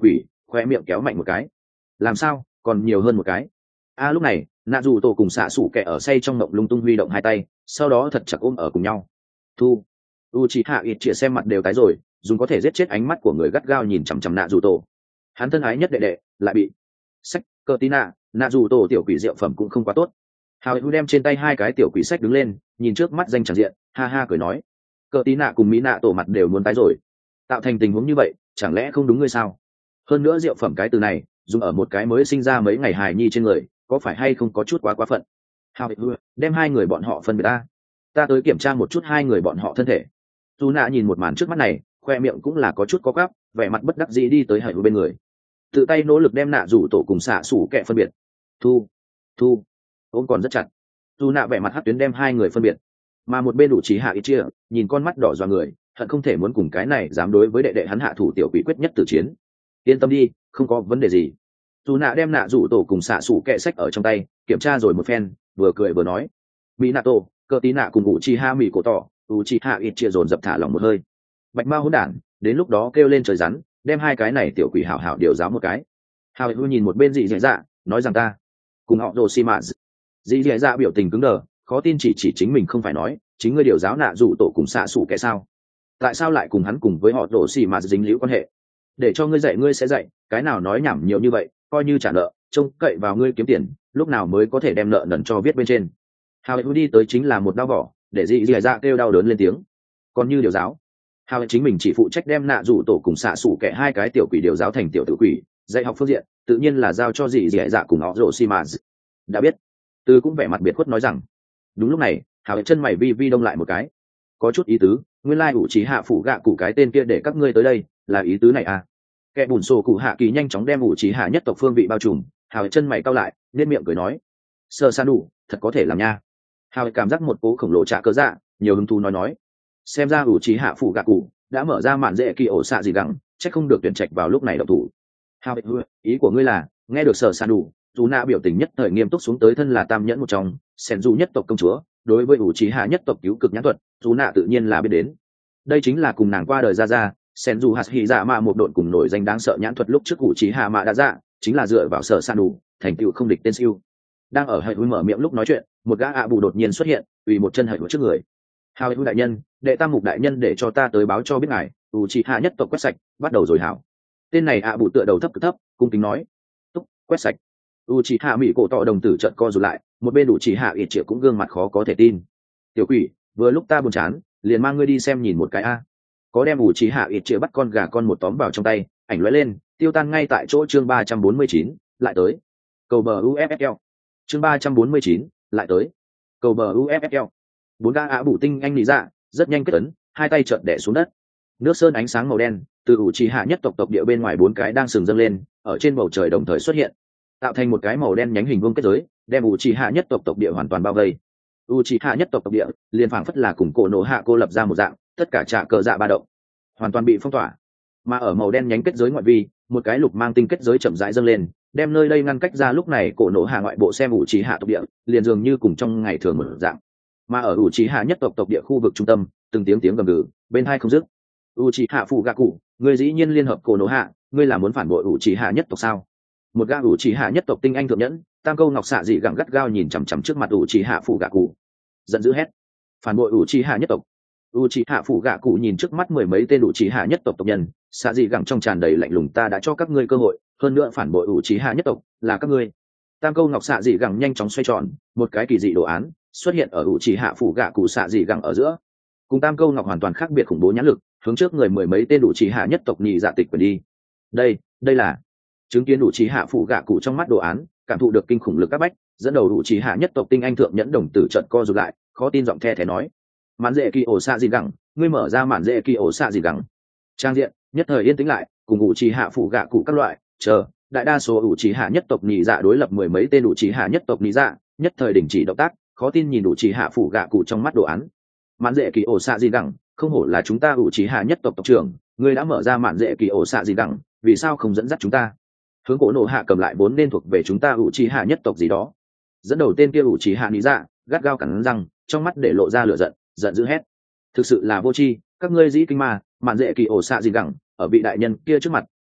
khoe miệng kéo mạnh một cái. Làm sao còn nhiều hơn một cái? A lúc này nạ dù tổ cùng xạ xủ kẻ ở say trong mộng lung tung huy động hai tay, sau đó thật chặt ôm ở cùng nhau. Thu u chị hạ ít chia xem mặt đều tái rồi, dùng có thể giết chết ánh mắt của người gắt gao nhìn chằm chằm nạ dù tổ. Hắn thân ái nhất đệ đệ lại bị sách cờ tí nạ nạ dù tổ tiểu quỷ rượu phẩm cũng không quá tốt. Hào hữu đem trên tay hai cái tiểu quỷ sách đứng lên, nhìn trước mắt danh tràng diện, ha ha cười nói, cờ tí nạ cùng mỹ nạ tổ mặt đều muốn tái rồi. Tạo thành tình huống như vậy chẳng lẽ không đúng ngươi sao? Hơn nữa rượu phẩm cái từ này dùng ở một cái mới sinh ra mấy ngày hài nhi trên người, có phải hay không có chút quá quá phận? Hào hữu đem hai người bọn họ phân biệt ta ta tới kiểm tra một chút hai người bọn họ thân thể. Dù nạ nhìn một màn trước mắt này, khoe miệng cũng là có chút có gắp, vẻ mặt bất đắc dĩ đi tới hữu bên người, tự tay nỗ lực đem nạ rủ tổ cùng xạ xủ kẹ phân biệt. Thu thu ôm còn rất chặt. Dù nạ vẻ mặt hắc tuyến đem hai người phân biệt, mà một bên đủ trí hạ ít chia nhìn con mắt đỏ dọa người, hận không thể muốn cùng cái này dám đối với đệ đệ hắn hạ thủ tiểu quỷ quyết nhất tử chiến. Yên tâm đi, không có vấn đề gì. Dù nạ đem nạ rủ tổ cùng xạ xủ kẹ sách ở trong tay kiểm tra rồi một phen, vừa cười vừa nói, mỹ nạ tổ cờ tí nạ cùng ngụ chi ha mỹ cổ tỏ u chi hạ ít chia dồn dập thả lòng một hơi. Bạch ma hỗn đản, đến lúc đó kêu lên trời rắn, đem hai cái này tiểu quỷ hảo hảo điều giáo một cái. Hào hữu nhìn một bên dị dẻ dạ nói rằng ta cùng họ đồ xi mã. Dị dẻ dạ biểu tình cứng đờ, khó tin chỉ chỉ chính mình không phải nói chính ngươi điều giáo nạ dụ tổ cùng xạ xủ kẻ sao? Tại sao lại cùng hắn cùng với họ đồ xi mã dính liễu quan hệ? Để cho ngươi dạy ngươi sẽ dạy, cái nào nói nhảm nhiều như vậy, coi như trả nợ, trông cậy vào ngươi kiếm tiền, lúc nào mới có thể đem nợ nần cho viết bên trên. Hào hữu đi tới chính là một đau vỏ, để dị dẻ dạ kêu đau đớn lên tiếng. Còn như điều giáo, hào chính mình chỉ phụ trách đem nạ dụ tổ cùng xạ xủ kẻ hai cái tiểu quỷ điều giáo thành tiểu tử quỷ, dạy học phương diện tự nhiên là giao cho dì dì dạ cùng họ rổ xi mà. Đã biết. Tư cũng vẻ mặt biệt khuất nói rằng. Đúng lúc này hào chân mày vi vi đông lại một cái, có chút ý tứ, nguyên lai ủ trí hạ phủ gạ cụ cái tên kia để các ngươi tới đây là ý tứ này à? Kẻ bùn sổ cụ hạ kỳ nhanh chóng đem ủ trí hạ nhất tộc phương vị bao trùm, hào chân mày cau lại nên miệng cười nói, sơ san đủ thật có thể làm nha. Hào cảm giác một cố khổng lồ trả cơ dạ, nhiều hứng thú nói nói, xem ra ủ trí hạ phủ gạ cụ đã mở ra màn dễ kỳ ổ xạ gì gắng, chắc không được tuyển trạch vào lúc này độc thủ. Hào ý của ngươi là nghe được sở san đủ, dù nạ biểu tình nhất thời nghiêm túc xuống tới, thân là tam nhẫn một trong sen du nhất tộc công chúa, đối với ủ trí hạ nhất tộc cứu cực nhãn thuật dù nạ tự nhiên là biết đến. Đây chính là cùng nàng qua đời ra ra sen du hạt hy dạ mạ một đội cùng nổi danh đáng sợ nhãn thuật lúc trước ủ trí hạ mạ đã dạ, chính là dựa vào sở san đủ thành tựu không địch tên siêu. Đang ở hệ hối mở miệng lúc nói chuyện, một gã ạ bù đột nhiên xuất hiện, ủy một chân hệ hối trước người. Hào hữu đại nhân, đệ tam mục đại nhân để cho ta tới báo cho biết ngài, ủ trí hạ nhất tộc quét sạch bắt đầu rồi. Hảo tên này ạ bù tựa đầu thấp cực thấp cung kính nói, túc quét sạch. u trí hạ mỹ cổ tọ đồng tử trận co rụt lại, một bên u trí hạ ít triệu cũng gương mặt khó có thể tin. Tiểu quỷ, vừa lúc ta buồn chán liền mang ngươi đi xem nhìn một cái a. Có đem u trí hạ ít triệu bắt con gà con một tóm vào trong tay, ảnh lóe lên tiêu tan ngay tại chỗ. Chương ba trăm bốn mươi chín lại tới cầu bờ u ép ép lờ. Chương ba trăm bốn mươi chín lại tới cầu bờ u ép ép lờ. Bốn gã ạ bù tinh anh lý dạ rất nhanh kết ấn, hai tay trợn đẻ xuống đất. Nước sơn ánh sáng màu đen từ ủ trì hạ nhất tộc tộc địa bên ngoài bốn cái đang sừng dâng lên, ở trên bầu trời đồng thời xuất hiện, tạo thành một cái màu đen nhánh hình vuông kết giới, đem ủ trì hạ nhất tộc tộc địa hoàn toàn bao vây. ủ trì hạ nhất tộc tộc địa liền phảng phất là cùng cổ nổ hạ cô lập ra một dạng, tất cả trạ cờ dạ ba động hoàn toàn bị phong tỏa. Mà ở màu đen nhánh kết giới ngoại vi, một cái lục mang tinh kết giới chậm rãi dâng lên, đem nơi đây ngăn cách ra. Lúc này cổ nổ hạ ngoại bộ xem ủ trì hạ tộc địa liền dường như cùng trong ngày thường một dạng. Mà ở ủ trì hạ nhất tộc tộc địa khu vực trung tâm, từng tiếng tiếng gầm gừ bên hai không dứt. u c h i hạ phụ gạ cụ, ngươi dĩ nhiên liên hợp cổ nổ hạ, ngươi là muốn phản bội u c h i hạ nhất tộc sao? Một gã u c h i hạ nhất tộc tinh anh thượng nhẫn tam câu ngọc xạ dị gẳng gắt gao nhìn chằm chằm trước mặt u c h i hạ phụ gạ cụ, giận dữ hét, phản bội u c h i hạ nhất tộc. u c h i hạ phụ gạ cụ nhìn trước mắt mười mấy tên u c h i hạ nhất tộc tộc nhân, xạ dị gẳng trong tràn đầy lạnh lùng, ta đã cho các ngươi cơ hội, hơn nữa phản bội u c h i hạ nhất tộc là các ngươi. Tam câu ngọc xạ dị gẳng nhanh chóng xoay tròn, một cái kỳ dị đồ án xuất hiện ở u c h i hạ phụ gạ cụ xạ dị gẳng ở giữa, cùng tam câu ngọc hoàn toàn khác biệt khủng bố nhãn lực, hướng trước người mười mấy tên đủ chỉ hạ nhất tộc nhị dạ tịch quyền đi. Đây, đây là chứng kiến đủ chỉ hạ phụ gạ cụ trong mắt đồ án, cảm thụ được kinh khủng lực các bách, dẫn đầu đủ chỉ hạ nhất tộc tinh anh thượng nhẫn đồng tử trận co rụt lại, khó tin giọng the thé nói, mạn dễ kỳ ổ xạ gì gẳng, ngươi mở ra mạn dễ kỳ ổ xạ gì gẳng. Trang diện nhất thời yên tĩnh lại, cùng đủ chỉ hạ phụ gạ cụ các loại chờ đại đa số đủ chỉ hạ nhất tộc nhị dạ đối lập mười mấy tên đủ chỉ hạ nhất tộc nhị dạ nhất thời đình chỉ động tác, khó tin nhìn đủ chỉ hạ phụ gạ cụ trong mắt đồ án. Mạn dễ kỳ ổ xạ gì gẳng, không hổ là chúng ta ủ trí hạ nhất tộc tộc trưởng, ngươi đã mở ra mạn dễ kỳ ổ xạ gì gẳng, vì sao không dẫn dắt chúng ta hướng cổ nổ hạ cầm lại vốn nên thuộc về chúng ta ủ trí hạ nhất tộc gì đó? Dẫn đầu tên kia ủ trí hạ lý dạ gắt gao cắn răng, trong mắt để lộ ra lửa giận, giận dữ hét, thực sự là vô tri, các ngươi dĩ kinh ma, mạn dễ kỳ ổ xạ gì gẳng ở vị đại nhân kia trước mặt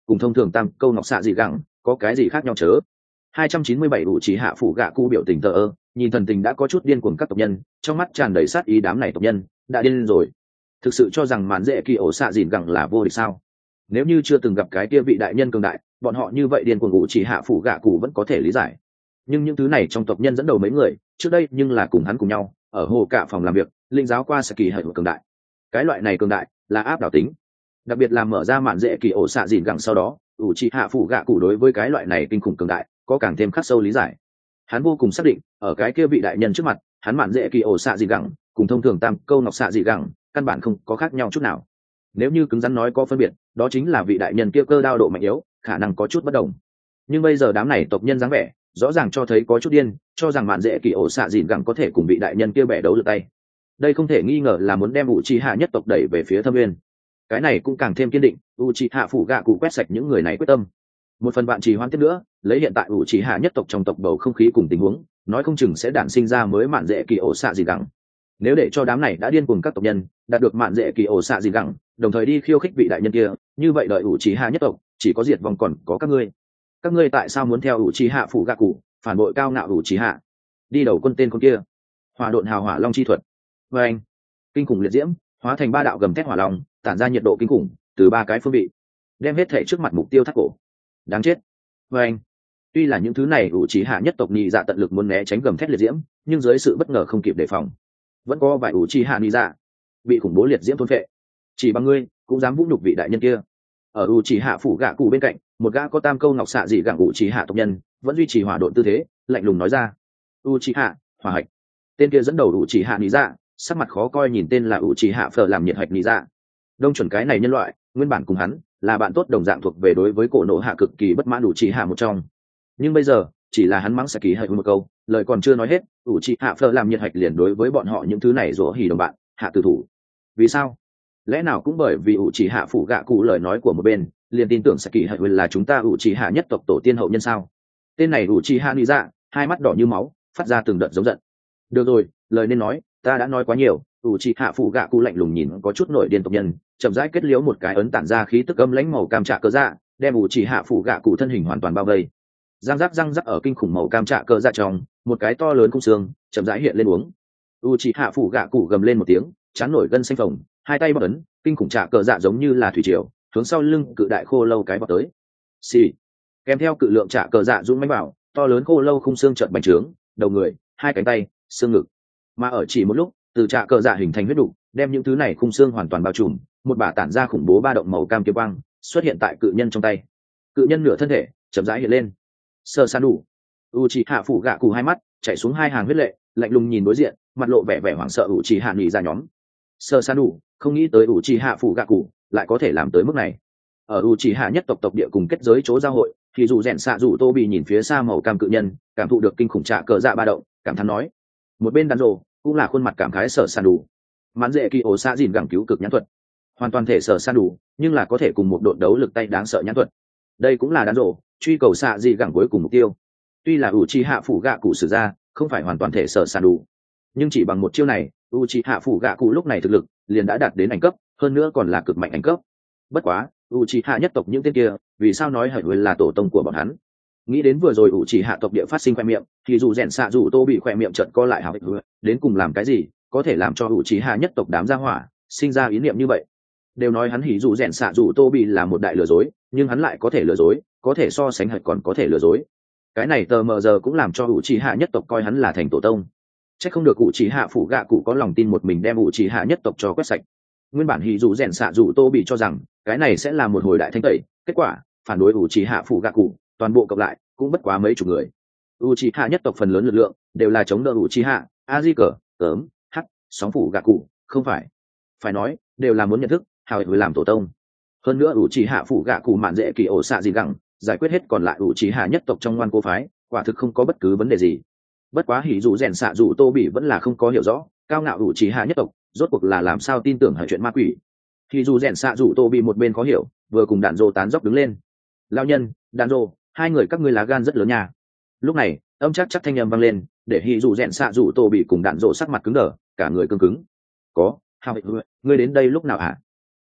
cùng thông thường tam câu ngọc xạ dị gẳng có cái gì khác nhau chớ. hai trăm chín mươi bảy ủ trì hạ phủ gạ cụ biểu tình thờ ơ, nhìn thần tình đã có chút điên cuồng các tộc nhân, trong mắt tràn đầy sát ý. Đám này tộc nhân đã điên rồi, thực sự cho rằng mạn dễ kỳ ổ xạ dìn gẳng là vô địch sao? Nếu như chưa từng gặp cái kia vị đại nhân cường đại, bọn họ như vậy điên cuồng ủ trì hạ phủ gạ cụ vẫn có thể lý giải. Nhưng những thứ này trong tộc nhân dẫn đầu mấy người trước đây nhưng là cùng hắn cùng nhau ở hồ cả phòng làm việc linh giáo qua saki hệ cường đại. Cái loại này cường đại là áp đảo tính, đặc biệt là mở ra mạn dễ kỳ ổ xạ dìn gẳng sau đó, ủ trì hạ phủ gạ cụ đối với cái loại này kinh khủng cường đại có càng thêm khắc sâu lý giải. Hắn vô cùng xác định ở cái kia vị đại nhân trước mặt, hắn mạn dễ kỳ ổ xạ dìn gẳng cùng thông thường tam câu ngọc xạ dìn gẳng căn bản không có khác nhau chút nào. Nếu như cứng rắn nói có phân biệt, đó chính là vị đại nhân kia cơ đao độ mạnh yếu khả năng có chút bất đồng. Nhưng bây giờ đám này tộc nhân dáng vẻ rõ ràng cho thấy có chút điên, cho rằng mạn dễ kỳ ổ xạ dìn gẳng có thể cùng vị đại nhân kia bẻ đấu được tay. Đây không thể nghi ngờ là muốn đem Uchiha nhất tộc đẩy về phía thâm nguyên. Cái này cũng càng thêm kiên định Uchiha phủ gạ cụ quét sạch những người này quyết tâm. Một phần bạn trì hoãn tiếp nữa, lấy hiện tại Uchiha nhất tộc trong tộc bầu không khí cùng tình huống, nói không chừng sẽ đản sinh ra mới mạn dễ kỳ ổ xạ dìn gẳng. Nếu để cho đám này đã điên cuồng các tộc nhân đạt được mạn dễ kỳ ổ xạ dìn gẳng, đồng thời đi khiêu khích vị đại nhân kia, như vậy đợi Uchiha nhất tộc chỉ có diệt vong còn có các ngươi. Các ngươi tại sao muốn theo Uchiha phủ gạ cụ, phản bội cao ngạo Uchiha? Đi đầu quân tên con kia, hỏa độn hào hỏa long chi thuật. Và anh, kinh khủng liệt diễm hóa thành ba đạo gầm thét hỏa long, tản ra nhiệt độ kinh khủng từ ba cái phương vị, đem hết thể trước mặt mục tiêu thắt cổ. Đáng chết. Và anh, tuy là những thứ này Uchiha nhất tộc nhị dạ tận lực muốn né tránh gầm thét liệt diễm, nhưng dưới sự bất ngờ không kịp đề phòng, vẫn có vài Uchiha nhị dạ bị khủng bố liệt diễm thôn phệ. Chỉ bằng ngươi cũng dám vũ nhục vị đại nhân kia? Ở Uchiha phủ gạ cụ bên cạnh, một gã có tam câu ngọc xạ dị gẳng Uchiha tộc nhân vẫn duy trì hỏa độn tư thế, lạnh lùng nói ra: Uchiha hỏa hạch. Tên kia dẫn đầu Uchiha nhị dạ sắc mặt khó coi nhìn tên là Uchiha phở làm nhiệt hạch nhị dạ. Đông chuẩn cái này nhân loại nguyên bản cùng hắn là bạn tốt đồng dạng, thuộc về đối với cổ nộ hạ cực kỳ bất mãn Uchiha một trong. Nhưng bây giờ chỉ là hắn mắng Saki hạch một câu, lời còn chưa nói hết, Uchiha phở làm nhiệt hạch liền đối với bọn họ những thứ này rủa hỉ đồng bạn hạ tử thủ. Vì sao? Lẽ nào cũng bởi vì Uchiha phủ gạ cụ lời nói của một bên liền tin tưởng Saki hạch là chúng ta Uchiha nhất tộc tổ tiên hậu nhân sao? Tên này Uchiha nhị dạ hai mắt đỏ như máu, phát ra từng đợt giống giận. Được rồi, lời nên nói ta đã nói quá nhiều. Uchiha phủ gạ cụ lạnh lùng nhìn có chút nổi điên tộc nhân, chậm rãi kết liễu một cái ấn tản ra khí tức âm lãnh màu cam trạ cơ dạ, đem Uchiha phủ gạ cụ thân hình hoàn toàn bao vây. Răng rắc răng rắc ở kinh khủng màu cam trạ cơ dạ trong, một cái to lớn khung xương chậm rãi hiện lên uống. Uchiha phủ gạ cụ gầm lên một tiếng, chán nổi gân xanh phồng, hai tay bọc ấn, kinh khủng trạ cơ dạ giống như là thủy triều hướng sau lưng cự đại khô lâu cái bọc tới. Xì. Kèm theo cự lượng trạ cơ dạ dũng mãnh bảo, to lớn khô lâu khung xương chợt bành trướng, đầu người, hai cánh tay, xương ngực. Mà ở chỉ một lúc, từ trạ cơ dạ hình thành huyết đủ, đem những thứ này khung xương hoàn toàn bao trùm, một bả tản ra khủng bố ba động màu cam kiếm quang xuất hiện tại cự nhân trong tay. Cự nhân nửa thân thể chậm rãi hiện lên. Sơ san đủ. Uchiha phủ gạ cụ hai mắt chảy xuống hai hàng huyết lệ, lạnh lùng nhìn đối diện, mặt lộ vẻ vẻ hoảng sợ Uchiha nhị ra nhóm. Sơ san đủ không nghĩ tới Uchiha phủ gạ cụ lại có thể làm tới mức này. Ở Uchiha nhất tộc tộc địa cùng kết giới chỗ giao hội, thì dù rèn xạ dù tô bị nhìn phía xa màu cam cự nhân, cảm thụ được kinh khủng trạ cờ dạ ba động, cảm thán nói. Một bên đàn rồ cũng là khuôn mặt cảm khái sở san đủ. Mãn dễ kỳ ổ xạ dìn gẳng cứu cực nhãn thuật, hoàn toàn thể sở san đủ, nhưng là có thể cùng một đội đấu lực tay đáng sợ nhãn thuật. Đây cũng là đàn rồ truy cầu xạ dị gẳng cuối cùng mục tiêu. Tuy là Uchiha phủ gạ cụ sử ra không phải hoàn toàn thể sở san đủ, nhưng chỉ bằng một chiêu này, Uchiha phủ gạ cụ lúc này thực lực liền đã đạt đến ảnh cấp, hơn nữa còn là cực mạnh ảnh cấp. Bất quá Uchiha nhất tộc những tên kia vì sao nói hẳn là tổ tông của bọn hắn? Nghĩ đến vừa rồi Uchiha tộc địa phát sinh khoe miệng, thì dù rèn xạ dù tô bị khoe miệng trận co lại hào hữu, đến cùng làm cái gì có thể làm cho Uchiha nhất tộc đám gia hỏa sinh ra ý niệm như vậy? Đều nói hắn hỉ dù rèn xạ dù tô bị là một đại lừa dối, nhưng hắn lại có thể lừa dối, có thể so sánh hệt còn có thể lừa dối. Cái này tờ mờ giờ cũng làm cho Uchiha nhất tộc coi hắn là thành tổ tông. Chắc không được Uchiha phủ gạ cụ có lòng tin một mình đem Uchiha nhất tộc cho quét sạch. Nguyên bản hỉ dù rèn xạ dù tô bị cho rằng cái này sẽ là một hồi đại thanh tẩy, kết quả phản đối Uchiha phủ gạ cụ toàn bộ cộng lại cũng bất quá mấy chục người. Uchiha nhất tộc phần lớn lực lượng đều là chống đỡ Uchiha Azika, cớm hắc sóng phủ gạ cụ, không phải phải nói đều là muốn nhận thức hào hữu làm tổ tông. Hơn nữa Uchiha phủ gạ cụ mạn dễ kỳ ổ xạ gì gẳng giải quyết hết còn lại Uchiha nhất tộc trong ngoan cố phái, quả thực không có bất cứ vấn đề gì. Bất quá hỉ dù rèn xạ dù tô bị vẫn là không có hiểu rõ cao ngạo Uchiha nhất tộc rốt cuộc là làm sao tin tưởng hỏi chuyện ma quỷ. Hỉ dù rèn xạ dù tô bị một bên khó hiểu, vừa cùng đạn dô tán dốc đứng lên. Lao nhân, đạn dô, hai người các ngươi lá gan rất lớn nha. Lúc này âm chắc chắc thanh âm vang lên, để hỉ dù rèn xạ dù tô bị cùng đạn dô sắc mặt cứng đờ, cả người cứng cứng. Có hào, ngươi đến đây lúc nào hả?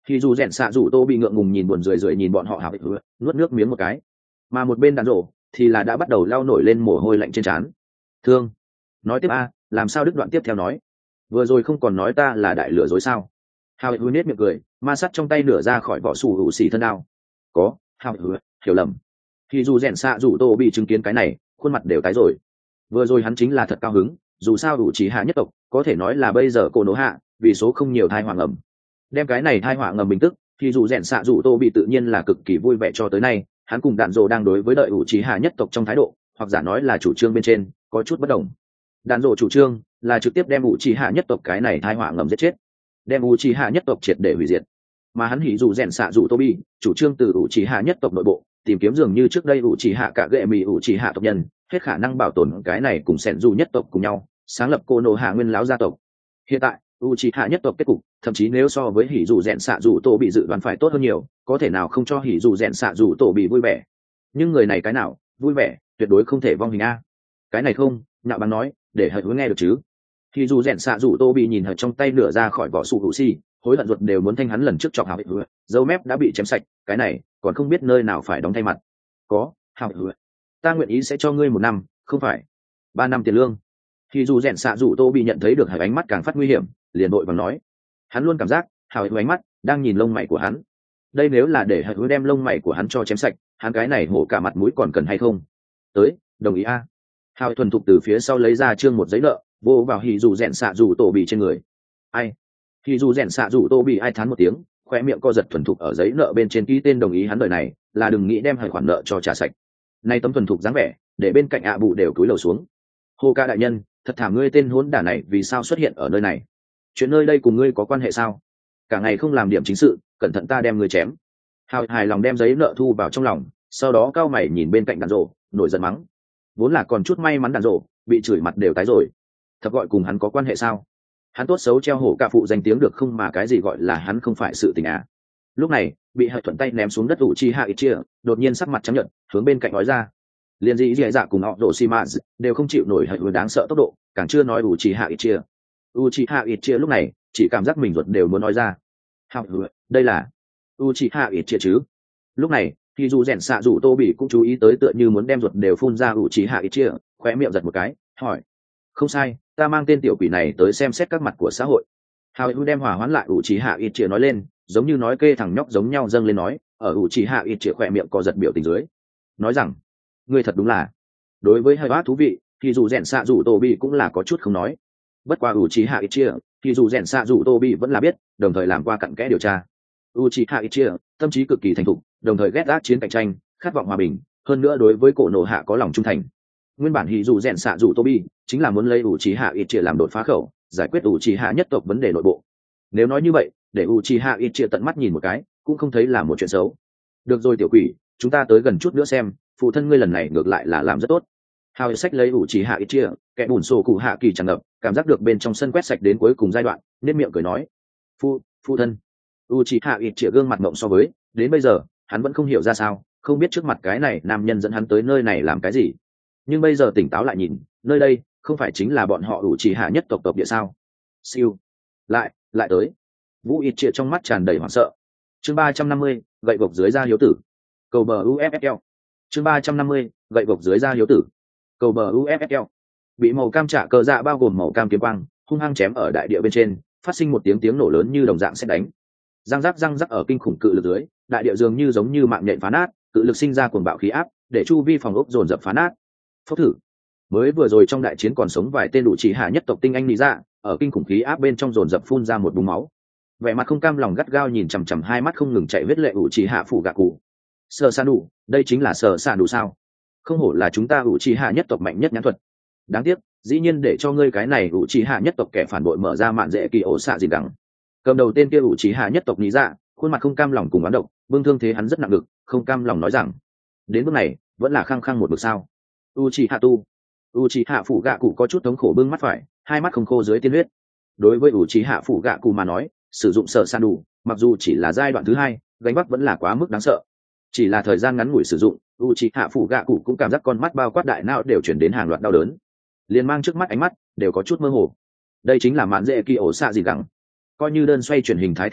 Thì dù rèn xạ rủ tô bị ngượng ngùng nhìn buồn rười rượi nhìn bọn họ hào hữu nuốt nước miếng một cái, mà một bên đàn rộ thì là đã bắt đầu lao nổi lên mồ hôi lạnh trên trán. Thương, nói tiếp a, làm sao đứt đoạn tiếp theo nói, vừa rồi không còn nói ta là đại lừa dối sao? Hào hữu nết miệng cười, ma sắt trong tay nửa ra khỏi vỏ sủ hữu xì thân đao. Có, hào hữu hiểu lầm. Thì dù rèn xạ rủ tô bị chứng kiến cái này, khuôn mặt đều tái rồi. Vừa rồi hắn chính là thật cao hứng, dù sao đủ chỉ hạ nhất tộc có thể nói là bây giờ cô nỗ hạ vì số không nhiều thai hoàng ẩm, đem cái này thai họa ngầm bình tức thì dù rèn xạ dù tô bị tự nhiên là cực kỳ vui vẻ cho tới nay. Hắn cùng đạn dộ đang đối với đợi ủ trí hạ nhất tộc trong thái độ, hoặc giả nói là chủ trương bên trên có chút bất đồng. Đạn dộ chủ trương là trực tiếp đem ủ trí hạ nhất tộc cái này thai họa ngầm giết chết, đem ủ trí hạ nhất tộc triệt để hủy diệt. Mà hắn hỉ dù rèn xạ dù tô bị chủ trương từ ủ trí hạ nhất tộc nội bộ tìm kiếm dường như trước đây ủ trí hạ cả gệ mì ủ trí hạ tộc nhân hết khả năng bảo tồn cái này cùng sẻn dù nhất tộc cùng nhau sáng lập cô nô hạ nguyên lão gia tộc. Hiện tại u c hạ nhất tộc kết cục thậm chí nếu so với hỉ dù rèn xạ dù tổ bị dự đoán phải tốt hơn nhiều, có thể nào không cho hỉ dù rèn xạ dù tổ bị vui vẻ. Nhưng người này cái nào vui vẻ tuyệt đối không thể vong hình a. Cái này không, nhạo báng nói để hận hứa nghe được chứ. Hỉ dù rèn xạ dù tổ bị nhìn hận trong tay nửa ra khỏi vỏ sụ hữu xi, hối hận ruột đều muốn thanh hắn lần trước chọc hào hứa, dâu mép đã bị chém sạch, cái này còn không biết nơi nào phải đóng thay mặt. Có hào hứa, ta nguyện ý sẽ cho ngươi một năm, không phải ba năm tiền lương. Thì dù rèn xạ dù tô bị nhận thấy được hai ánh mắt càng phát nguy hiểm, liền đội vàng nói, hắn luôn cảm giác hào hữu ánh mắt đang nhìn lông mày của hắn. Đây nếu là để hữu đem lông mày của hắn cho chém sạch, hắn cái này hổ cả mặt mũi còn cần hay không? Tới, đồng ý a. Hào thuần thục từ phía sau lấy ra trương một giấy nợ, vô vào hì dù rèn xạ dù tô bị trên người. Ai? Hì dù rèn xạ dù tô bị ai thán một tiếng, khoe miệng co giật thuần thục ở giấy nợ bên trên ký tên đồng ý hắn đời này là đừng nghĩ đem hai khoản nợ cho trả sạch. Nay tấm thuần thục dáng vẻ, để bên cạnh ạ bụ đều cúi đầu xuống. Hồ ca đại nhân, thật thảm, ngươi tên hỗn đản này vì sao xuất hiện ở nơi này? Chuyện nơi đây cùng ngươi có quan hệ sao? Cả ngày không làm điểm chính sự, cẩn thận ta đem ngươi chém. Hào hài lòng đem giấy nợ thu vào trong lòng, sau đó cao mày nhìn bên cạnh đàn rổ, nổi giận mắng. Vốn là còn chút may mắn đàn rổ, bị chửi mặt đều tái rồi. Thật gọi cùng hắn có quan hệ sao? Hắn tốt xấu treo hổ cả phụ danh tiếng được không mà cái gì gọi là hắn không phải sự tình à? Lúc này, bị Hợi thuận tay ném xuống đất ủ chi hạ ít chia, đột nhiên sắc mặt trắng nhợt, hướng bên cạnh nói ra. Liên dĩ dì dạ cùng họ đổ xi mã đều không chịu nổi Hợi đáng sợ tốc độ, càng chưa nói ủ chi hạ ít chia. Uchiha Itchia lúc này chỉ cảm giác mình ruột đều muốn nói ra. Hạo hữu, đây là Uchiha Itchia chứ? Lúc này, thì dù rèn xạ dù tô bị cũng chú ý tới tựa như muốn đem ruột đều phun ra Uchiha Itchia, khóe miệng giật một cái, hỏi: không sai, ta mang tên tiểu quỷ này tới xem xét các mặt của xã hội. Hạo hữu đem hòa hoãn lại Uchiha Itchia nói lên, giống như nói kê thằng nhóc giống nhau dâng lên nói, ở Uchiha Itchia khóe miệng co giật biểu tình dưới, nói rằng: ngươi thật đúng là. Đối với hơi bát thú vị, thì dù rèn xạ dù tô bị cũng là có chút không nói. Bất qua Uchiha Itchia, thì dù rèn xạ dù tô bị vẫn là biết, đồng thời làm qua cặn kẽ điều tra. Uchiha Itchia tâm trí cực kỳ thành thục, đồng thời ghét gác chiến cạnh tranh, khát vọng hòa bình, hơn nữa đối với cổ nổ hạ có lòng trung thành. Nguyên bản hỉ dù rèn xạ dù tô bị chính là muốn lấy Uchiha Itchia làm đột phá khẩu, giải quyết Uchiha nhất tộc vấn đề nội bộ. Nếu nói như vậy, để Uchiha Itchia tận mắt nhìn một cái, cũng không thấy là một chuyện xấu. Được rồi tiểu quỷ, chúng ta tới gần chút nữa xem, phụ thân ngươi lần này ngược lại là làm rất tốt. Hào sách lấy Uchiha Itchia, kẻ bùn sổ cụ hạ kỳ tràn ngập, cảm giác được bên trong sân quét sạch đến cuối cùng giai đoạn, nên miệng cười nói: "Phu, phu thân." Uchiha Itchia gương mặt ngậm so với, đến bây giờ, hắn vẫn không hiểu ra sao, không biết trước mặt cái này nam nhân dẫn hắn tới nơi này làm cái gì. Nhưng bây giờ tỉnh táo lại nhìn, nơi đây không phải chính là bọn họ Uchiha nhất tộc tộc địa sao? Siêu, lại, lại tới. Vũ Itchia trong mắt tràn đầy hoảng sợ. Chương ba trăm năm mươi, gậy gộc dưới da hiếu tử. Cầu bờ u ép ép lờ. Chương ba trăm năm mươi, gậy gộc dưới da hiếu tử. Cầu bờ u ép ép lờ. Bị màu cam trả cờ dạ bao gồm màu cam kiếm quang hung hăng chém ở đại địa bên trên, phát sinh một tiếng tiếng nổ lớn như đồng dạng sét đánh. Răng rắc răng rắc ở kinh khủng cự lực dưới, đại địa dường như giống như mạng nhện phá nát, cự lực sinh ra cuồng bạo khí áp, để chu vi phòng ốc dồn dập phá nát. Phốc thử. Mới vừa rồi trong đại chiến còn sống vài tên đủ chỉ hạ nhất tộc tinh anh lý ra, ở kinh khủng khí áp bên trong dồn dập phun ra một búng máu. Vẻ mặt không cam lòng gắt gao nhìn chằm chằm hai mắt không ngừng chạy huyết lệ ủ chỉ hạ phủ gạ cụ. Sở Sa đủ, đây chính là Sở Sa đủ sao? Không hổ là chúng ta ủ chỉ hạ nhất tộc mạnh nhất nhãn thuật. Đáng tiếc, dĩ nhiên để cho ngươi cái này ủ chỉ hạ nhất tộc kẻ phản bội mở ra mạn dễ kỳ ổ xạ gì đắng. Cầm đầu tên kia ủ chỉ hạ nhất tộc lý dạ, khuôn mặt không cam lòng cùng oán độc, bưng thương thế hắn rất nặng ngực, không cam lòng nói rằng: đến bước này vẫn là khăng khăng một bước sao? U chỉ hạ tu, u chỉ hạ phủ gạ cụ có chút thống khổ bưng mắt phải, hai mắt không khô dưới tiên huyết. Đối với u chỉ hạ phủ gạ cụ mà nói, sử dụng Sở Sa đủ, mặc dù chỉ là giai đoạn thứ hai, gánh vác vẫn là quá mức đáng sợ. Chỉ là thời gian ngắn ngủi sử dụng, Uchiha phủ gạ cụ cũng cảm giác con mắt bao quát đại não đều chuyển đến hàng loạt đau đớn, liền mang trước mắt ánh mắt đều có chút mơ hồ. Đây chính là mạn dễ kỳ ổ xạ gì gẳng. Coi như đơn xoay chuyển hình thái thị lực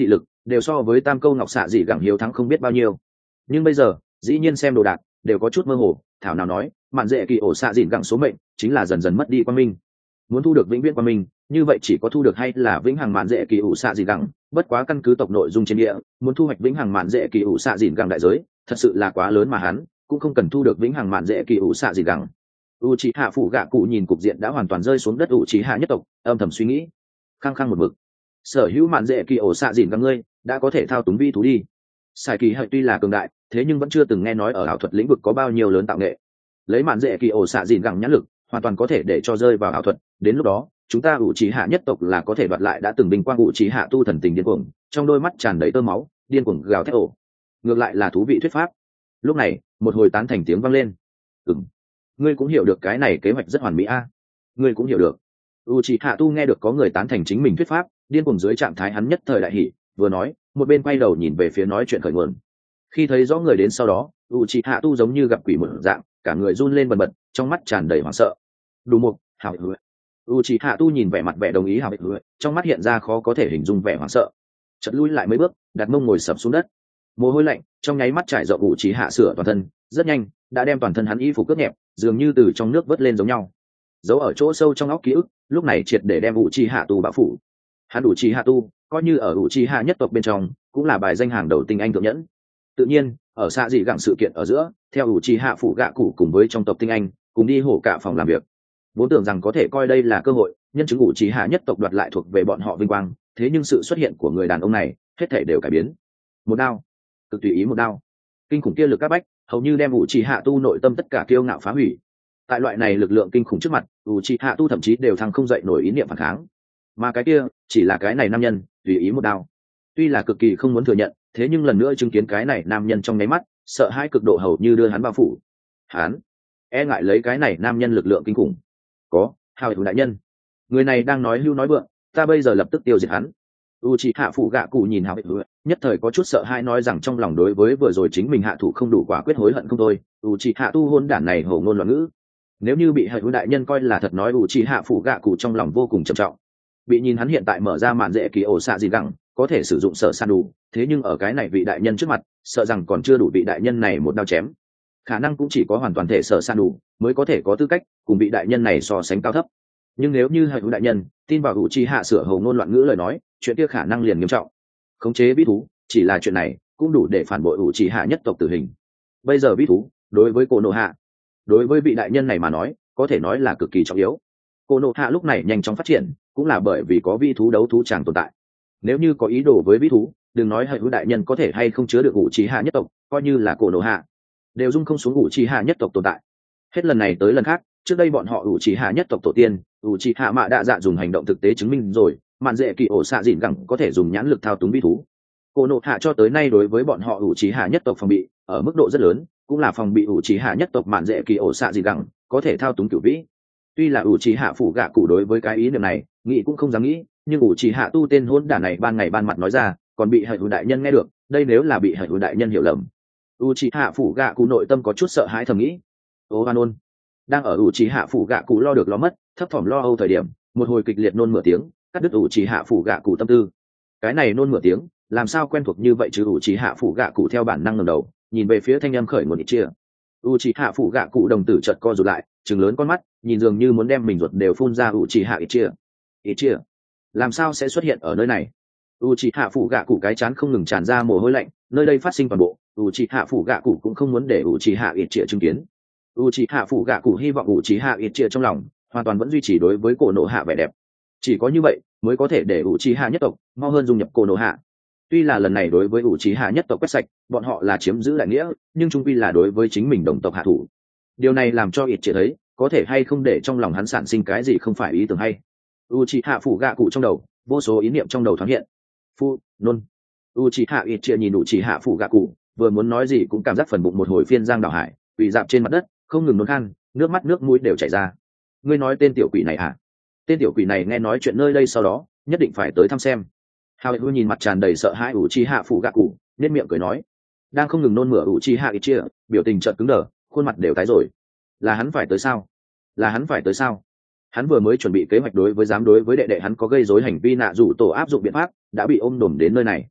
đều so với tam câu ngọc xạ dị gẳng hiếu thắng không biết bao nhiêu. Nhưng bây giờ dĩ nhiên xem đồ đạc đều có chút mơ hồ. Thảo nào nói mạn dễ kỳ ổ xạ dịn gẳng số mệnh chính là dần dần mất đi quan minh. Muốn thu được vĩnh viễn quan minh, như vậy chỉ có thu được hay là vĩnh hằng mạn dễ kỳ ủ xạ dịn gẳng. Bất quá căn cứ tộc nội dung trên địa, muốn thu hoạch vĩnh hằng mạn dễ kỳ ủ xạ dịn gẳng đại giới thật sự là quá lớn, mà hắn cũng không cần thu được vĩnh hằng mạn dễ kỳ ủ xạ dịn gẳng. u c hạ phụ gạ cụ nhìn cục diện đã hoàn toàn rơi xuống đất u c hạ nhất tộc, âm thầm suy nghĩ khăng khăng một mực sở hữu mạn dễ kỳ ổ xạ dịn gẳng ngươi đã có thể thao túng vi thú đi. Sài kỳ hợi tuy là cường đại, thế nhưng vẫn chưa từng nghe nói ở ảo thuật lĩnh vực có bao nhiêu lớn tạo nghệ. Lấy mạn dễ kỳ ổ xạ dịn gẳng nhãn lực hoàn toàn có thể để cho rơi vào ảo thuật, đến lúc đó chúng ta ủ trí hạ nhất tộc là có thể đoạt lại đã từng bình quang ủ trí hạ tu thần tình điên cuồng, trong đôi mắt tràn đầy tơ máu điên cuồng gào thét ổ. Ngược lại là thú vị thuyết pháp. Lúc này một hồi tán thành tiếng vang lên. Ừm, ngươi cũng hiểu được cái này kế hoạch rất hoàn mỹ a. Ngươi cũng hiểu được. u trí hạ tu nghe được có người tán thành chính mình thuyết pháp, điên cuồng dưới trạng thái hắn nhất thời đại hỉ, vừa nói một bên quay đầu nhìn về phía nói chuyện khởi nguồn. Khi thấy rõ người đến sau đó, u trí hạ tu giống như gặp quỷ một dạng, cả người run lên bần bật, trong mắt tràn đầy hoảng sợ. Đủ một hảo hữu u trí hạ tu nhìn vẻ mặt vẻ đồng ý hảo hữu, trong mắt hiện ra khó có thể hình dung vẻ hoảng sợ, chợt lui lại mấy bước, đặt mông ngồi sập xuống đất. Mồ hôi lạnh trong nháy mắt trải rộng u trí hạ sửa toàn thân, rất nhanh đã đem toàn thân hắn y phục cướp nhẹp, dường như từ trong nước vớt lên giống nhau. Giấu ở chỗ sâu trong óc ký ức lúc này triệt để đem u trí hạ tu bão phủ. Hắn u trí hạ tu coi như ở u trí hạ nhất tộc bên trong cũng là bài danh hàng đầu tinh anh thượng nhẫn. Tự nhiên ở xa dị gặng sự kiện ở giữa, theo u trí hạ phụ gạ cụ cùng với trong tộc tinh anh cùng đi hổ cả phòng làm việc, vốn tưởng rằng có thể coi đây là cơ hội nhân chứng u trí hạ nhất tộc đoạt lại thuộc về bọn họ vinh quang, thế nhưng sự xuất hiện của người đàn ông này hết thảy đều cải biến. Một đao, cực tùy ý một đao, kinh khủng kia lực các bách hầu như đem u trí hạ tu nội tâm tất cả kiêu ngạo phá hủy. Tại loại này lực lượng kinh khủng trước mặt, u trí hạ tu thậm chí đều thăng không dậy nổi ý niệm phản kháng, mà cái kia chỉ là cái này nam nhân tùy ý một đao. Tuy là cực kỳ không muốn thừa nhận, thế nhưng lần nữa chứng kiến cái này nam nhân trong nháy mắt, sợ hãi cực độ hầu như đưa hắn bao phủ. Hắn e ngại lấy cái này nam nhân lực lượng kinh khủng. Có hào thủ đại nhân, người này đang nói hưu nói vượng, ta bây giờ lập tức tiêu diệt hắn. u c hạ phụ gạ cụ nhìn hào thủ, nhất thời có chút sợ hãi, nói rằng trong lòng đối với vừa rồi chính mình hạ thủ không đủ quả quyết, hối hận không thôi. u c hạ tu hôn đản này hổ ngôn loạn ngữ, nếu như bị hào thủ đại nhân coi là thật nói, u c hạ phụ gạ cụ trong lòng vô cùng trầm trọng. Bị nhìn hắn hiện tại mở ra mạn dễ kỳ ổ xạ gì gẳng, có thể sử dụng sở san đủ, thế nhưng ở cái này vị đại nhân trước mặt, sợ rằng còn chưa đủ vị đại nhân này một đao chém. Khả năng cũng chỉ có hoàn toàn thể sở san đủ mới có thể có tư cách cùng vị đại nhân này so sánh cao thấp. Nhưng nếu như hạnh đại nhân tin vào u chi hạ sửa hầu ngôn loạn ngữ lời nói, chuyện kia khả năng liền nghiêm trọng. Khống chế vĩ thú chỉ là chuyện này cũng đủ để phản bội u chi hạ nhất tộc tử hình. Bây giờ vĩ thú đối với cô nộ hạ, đối với vị đại nhân này mà nói, có thể nói là cực kỳ trọng yếu. Cô nộ hạ lúc này nhanh chóng phát triển cũng là bởi vì có vĩ thú đấu thú tràng tồn tại. Nếu như có ý đồ với vĩ thú, đừng nói hạnh đại nhân có thể hay không chứa được u chi hạ nhất tộc, coi như là cô nộ hạ đều dung không xuống u chi hạ nhất tộc tồn tại. Hết lần này tới lần khác, trước đây bọn họ u chi hạ nhất tộc tổ tiên, u chi hạ mạ đa dạ dùng hành động thực tế chứng minh rồi mạn dễ kỳ ổ xạ dịn gẳng có thể dùng nhãn lực thao túng vĩ thú. Cô nộ hạ cho tới nay đối với bọn họ u chi hạ nhất tộc phòng bị ở mức độ rất lớn, cũng là phòng bị u chi hạ nhất tộc mạn dễ kỳ ổ xạ dịn gẳng có thể thao túng cửu vĩ. Tuy là u chi hạ phủ gạ cụ đối với cái ý niệm này nghĩ cũng không dám nghĩ, nhưng u chi hạ tu tên hôn đản này ban ngày ban mặt nói ra, còn bị hệ hữu đại nhân nghe được, đây nếu là bị hệ hữu đại nhân hiểu lầm, u c hạ phủ gạ cụ nội tâm có chút sợ hãi thầm nghĩ. Ô hoan ôn đang ở u c hạ phủ gạ cụ lo được lo mất, thấp thỏm lo âu thời điểm, một hồi kịch liệt nôn mửa tiếng cắt đứt u c hạ phủ gạ cụ tâm tư. Cái này nôn mửa tiếng làm sao quen thuộc như vậy chứ? U c hạ phủ gạ cụ theo bản năng ngẩng đầu nhìn về phía thanh âm khởi nguồn ít chia. U c hạ phủ gạ cụ đồng tử chợt co rụt lại, trừng lớn con mắt, nhìn dường như muốn đem mình ruột đều phun ra. U c hạ ít chia, ít chia làm sao sẽ xuất hiện ở nơi này? U c hạ phủ gạ cụ cái chán không ngừng tràn ra mồ hôi lạnh, nơi đây phát sinh toàn bộ u c hạ phủ gạ cụ cũng không muốn để u c hạ ít chia chứng kiến. U c hạ phủ gạ cụ hy vọng u c hạ ít chia trong lòng hoàn toàn vẫn duy trì đối với cổ nộ hạ vẻ đẹp, chỉ có như vậy mới có thể để u c hạ nhất tộc mau hơn dung nhập cổ nộ hạ. Tuy là lần này đối với u c hạ nhất tộc quét sạch, bọn họ là chiếm giữ đại nghĩa, nhưng chung quy là đối với chính mình đồng tộc hạ thủ. Điều này làm cho ít chia thấy có thể hay không để trong lòng hắn sản sinh cái gì không phải ý tưởng hay. U c hạ phủ gạ cụ trong đầu vô số ý niệm trong đầu thoáng hiện. Phu nôn u c hạ ít chia nhìn u c hạ phủ gạ cụ, vừa muốn nói gì cũng cảm giác phần bụng một hồi phiên giang đảo hải, quỳ dạp trên mặt đất không ngừng nôn khan, nước mắt nước mũi đều chảy ra. Ngươi nói tên tiểu quỷ này à? Tên tiểu quỷ này nghe nói chuyện nơi đây sau đó nhất định phải tới thăm xem. Hào Hữu nhìn mặt tràn đầy sợ hãi u c hạ phủ gạ cụ, nên miệng cười nói. Đang không ngừng nôn mửa u c hạ ít chia biểu tình chợt cứng đờ, khuôn mặt đều tái rồi. Là hắn phải tới sao? Là hắn phải tới sao? Hắn vừa mới chuẩn bị kế hoạch đối với dám đối với đệ đệ hắn có gây rối hành vi nạ rủ tổ áp dụng biện pháp, đã bị ôm đồm đến nơi này.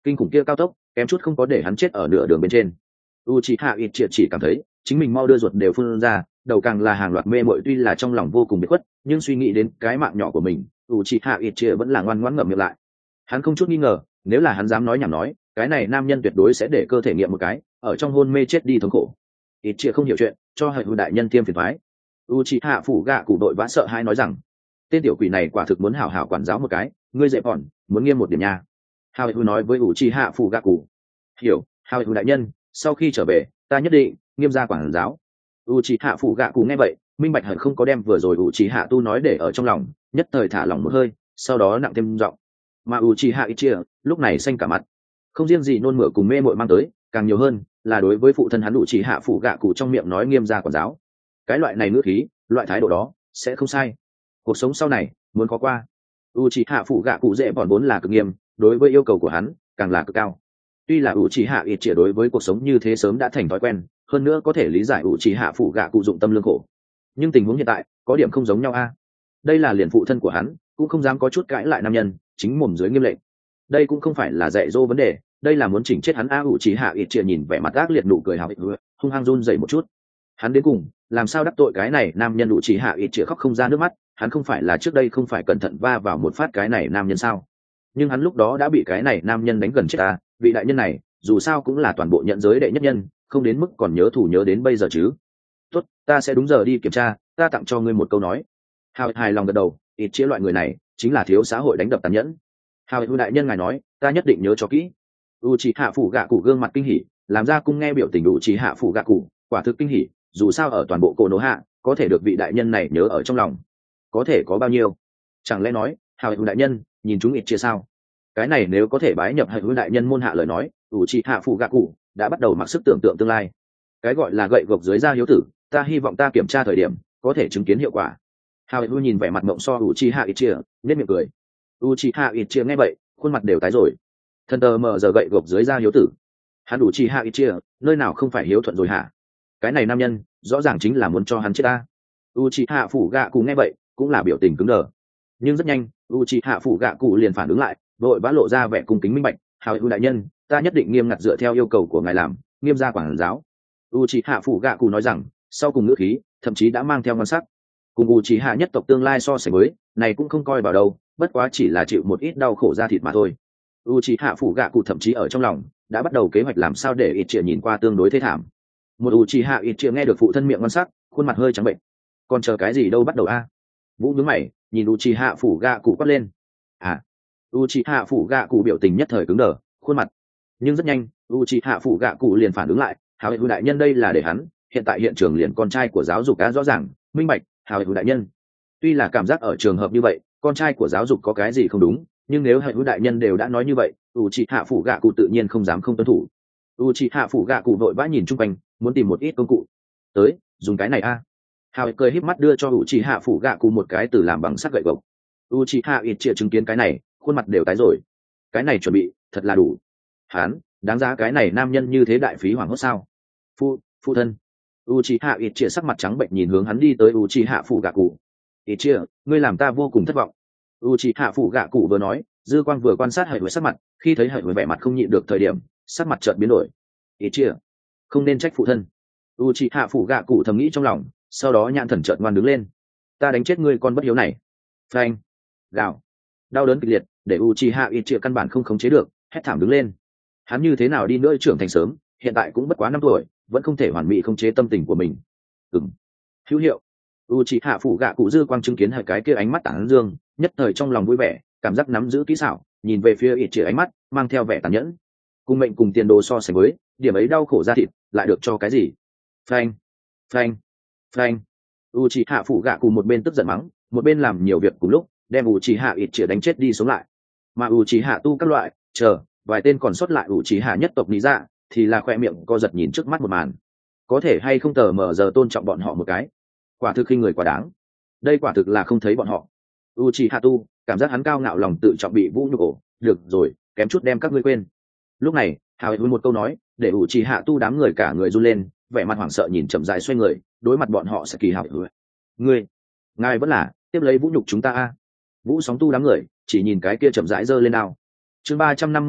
kinh khủng kia cao tốc kém chút không có để hắn chết ở nửa đường bên trên. Uchiha Itchia chỉ cảm thấy chính mình mau đưa ruột đều phun ra, đầu càng là hàng loạt mê mội, tuy là trong lòng vô cùng biệt khuất, nhưng suy nghĩ đến cái mạng nhỏ của mình, Uchiha Itchia vẫn là ngoan ngoãn ngậm miệng lại. Hắn không chút nghi ngờ, nếu là hắn dám nói nhảm nói, cái này nam nhân tuyệt đối sẽ để cơ thể nghiệm một cái, ở trong hôn mê chết đi thống khổ. Itchia không hiểu chuyện, cho hệ hữu đại nhân tiêm phiền toái. Uchiha phủ gạ cụ đội vã sợ hãi nói rằng, tên tiểu quỷ này quả thực muốn hảo hảo quản giáo một cái, ngươi dễ bọn, muốn nghiêm một điểm nha. Hao Hữu nói với Uchiha phủ gạ cụ. Hiểu, Hao Hữu đại nhân, sau khi trở về, ta nhất định nghiêm gia quản giáo. Uchiha phủ gạ cụ nghe vậy, minh bạch hẳn không có đem vừa rồi Uchiha tu nói để ở trong lòng, nhất thời thả lỏng một hơi, sau đó nặng thêm giọng. Mà Uchiha Itchia lúc này xanh cả mặt, không riêng gì nôn mửa cùng mê mội mang tới, càng nhiều hơn là đối với phụ thân hắn Uchiha phủ gạ cụ trong miệng nói nghiêm gia quản giáo. Cái loại này ngữ khí, loại thái độ đó sẽ không sai. Cuộc sống sau này muốn khó qua. Uchiha phủ gạ cụ dễ bọn vốn là cực nghiêm, đối với yêu cầu của hắn càng là cực cao. Tuy là Uchiha Itchia đối với cuộc sống như thế sớm đã thành thói quen, hơn nữa có thể lý giải Uchiha phủ gạ cụ dụng tâm lương khổ, nhưng tình huống hiện tại có điểm không giống nhau a. Đây là liền phụ thân của hắn cũng không dám có chút cãi lại nam nhân, chính mồm dưới nghiêm lệnh. Đây cũng không phải là dạy dỗ vấn đề, đây là muốn chỉnh chết hắn a. Uchiha Itchia nhìn vẻ mặt ác liệt nụ cười hào hữu, hung hăng run rẩy một chút. Hắn đến cùng làm sao đắc tội cái này nam nhân? Uchiha Itchia khóc không ra nước mắt, hắn không phải là trước đây không phải cẩn thận va vào một phát cái này nam nhân sao? Nhưng hắn lúc đó đã bị cái này nam nhân đánh gần chết ta. Vị đại nhân này dù sao cũng là toàn bộ nhận giới đệ nhất nhân, không đến mức còn nhớ thủ nhớ đến bây giờ chứ. Tốt, ta sẽ đúng giờ đi kiểm tra, ta tặng cho ngươi một câu nói. Hào hài lòng gật đầu, ít chia loại người này chính là thiếu xã hội đánh đập tàn nhẫn. Hào hữu đại nhân ngài nói, ta nhất định nhớ cho kỹ. Uchiha phủ gạ cụ gương mặt kinh hỉ, làm ra cung nghe biểu tình Uchiha phủ gạ cụ quả thực kinh hỉ, dù sao ở toàn bộ Konoha có thể được vị đại nhân này nhớ ở trong lòng, có thể có bao nhiêu? Chẳng lẽ nói hào hữu đại nhân nhìn chúng ít chia sao? Cái này nếu có thể bái nhập hào hữu đại nhân môn hạ lời nói, Uchiha phủ gạ cụ đã bắt đầu mặc sức tưởng tượng tương lai. Cái gọi là gậy gộc dưới da hiếu tử, ta hy vọng ta kiểm tra thời điểm có thể chứng kiến hiệu quả. Hào hữu nhìn vẻ mặt mộng so Uchiha Itchia, nét miệng cười. Uchiha Itchia nghe vậy, khuôn mặt đều tái rồi. Thần tờ mờ giờ gậy gộc dưới da hiếu tử, hắn Uchiha Itchia nơi nào không phải hiếu thuận rồi hả? Cái này nam nhân rõ ràng chính là muốn cho hắn chết ta. Uchiha phủ gạ cụ nghe vậy cũng là biểu tình cứng đờ, nhưng rất nhanh Uchiha phủ gạ cụ liền phản ứng lại, vội vã lộ ra vẻ cung kính minh bạch. Hào hữu đại nhân, ta nhất định nghiêm ngặt dựa theo yêu cầu của ngài làm, nghiêm gia quản giáo. Uchiha phủ gạ cụ nói rằng, sau cùng ngữ khí thậm chí đã mang theo ngon sắc. Cùng Uchiha nhất tộc tương lai so sánh với, này cũng không coi vào đâu, bất quá chỉ là chịu một ít đau khổ da thịt mà thôi. Uchiha phủ gạ cụ thậm chí ở trong lòng đã bắt đầu kế hoạch làm sao để Itchia nhìn qua tương đối thê thảm. Một Uchiha Itchia nghe được phụ thân miệng ngon sắc, khuôn mặt hơi trắng bệnh. Còn chờ cái gì đâu, bắt đầu a. Vũ nhướng mày, nhìn Uchiha phủ gạ cụ quát lên. À. Uchiha phủ gạ cụ biểu tình nhất thời cứng đờ, khuôn mặt. Nhưng rất nhanh, Uchiha phủ gạ cụ liền phản ứng lại, hào hữu đại nhân đây là để hắn, hiện tại hiện trường liền con trai của giáo dục đã rõ ràng, minh bạch, hào hữu đại nhân. Tuy là cảm giác ở trường hợp như vậy, con trai của giáo dục có cái gì không đúng, nhưng nếu hào hữu đại nhân đều đã nói như vậy, Uchiha phủ gạ cụ tự nhiên không dám không tuân thủ. Uchiha phủ gạ cụ vội vã nhìn chung quanh, muốn tìm một ít công cụ. Tới, dùng cái này a. Hào cười híp mắt đưa cho Uchiha phủ gạ cụ một cái từ làm bằng sắt gậy gộc. Uchiha Itchia chứng kiến cái này, khuôn mặt đều tái rồi. Cái này chuẩn bị thật là đủ. Hán, đáng giá cái này nam nhân như thế đại phí hoảng hốt sao? Phu, phu thân. Uchiha Itchia sắc mặt trắng bệnh nhìn hướng hắn đi tới Uchiha phủ gạ cụ. Itchia, ngươi làm ta vô cùng thất vọng. Uchiha phủ gạ cụ vừa nói, dư quang vừa quan sát hệ với sắc mặt, khi thấy hệ với vẻ mặt không nhịn được thời điểm, sắc mặt chợt biến đổi. Itchia, không nên trách phụ thân. Uchiha phủ gạ cụ thầm nghĩ trong lòng, sau đó nhãn thần chợt ngoan đứng lên. Ta đánh chết ngươi con bất hiếu này. Phanh. Gào. Đau đớn kịch liệt để Uchiha Itchia căn bản không khống chế được, hét thảm đứng lên. Hắn như thế nào đi nữa trưởng thành sớm, hiện tại cũng bất quá năm tuổi, vẫn không thể hoàn mỹ khống chế tâm tình của mình. Ừm. Hữu hiệu. Uchiha phủ gạ cụ dư quang chứng kiến hai cái kia ánh mắt tản dương, nhất thời trong lòng vui vẻ, cảm giác nắm giữ kỹ xảo, nhìn về phía Itchia ánh mắt mang theo vẻ tàn nhẫn. Cùng mệnh cùng tiền đồ so sánh với, điểm ấy đau khổ ra thịt, lại được cho cái gì? Phanh, phanh, phanh. Uchiha phủ gạ cụ một bên tức giận mắng, một bên làm nhiều việc cùng lúc, đem Uchiha Itchia đánh chết đi sống lại. Mà Uchiha tu các loại, chờ, vài tên còn sót lại Uchiha nhất tộc lý dạ, thì là khoe miệng co giật nhìn trước mắt một màn. Có thể hay không tờ mờ giờ tôn trọng bọn họ một cái. Quả thực khinh người quá đáng. Đây quả thực là không thấy bọn họ. Uchiha tu, cảm giác hắn cao ngạo lòng tự trọng bị vũ nhục ổ, được rồi, kém chút đem các ngươi quên. Lúc này, hào hữu một câu nói, để Uchiha tu đám người cả người run lên, vẻ mặt hoảng sợ nhìn chậm rãi xoay người, đối mặt bọn họ sẽ kỳ hào hữu. Ngươi, ngài vẫn là tiếp lấy vũ nhục chúng ta a. Vũ sóng tu đám người chỉ nhìn cái kia chậm rãi giơ lên nào. Chương ba trăm năm mươi mốt,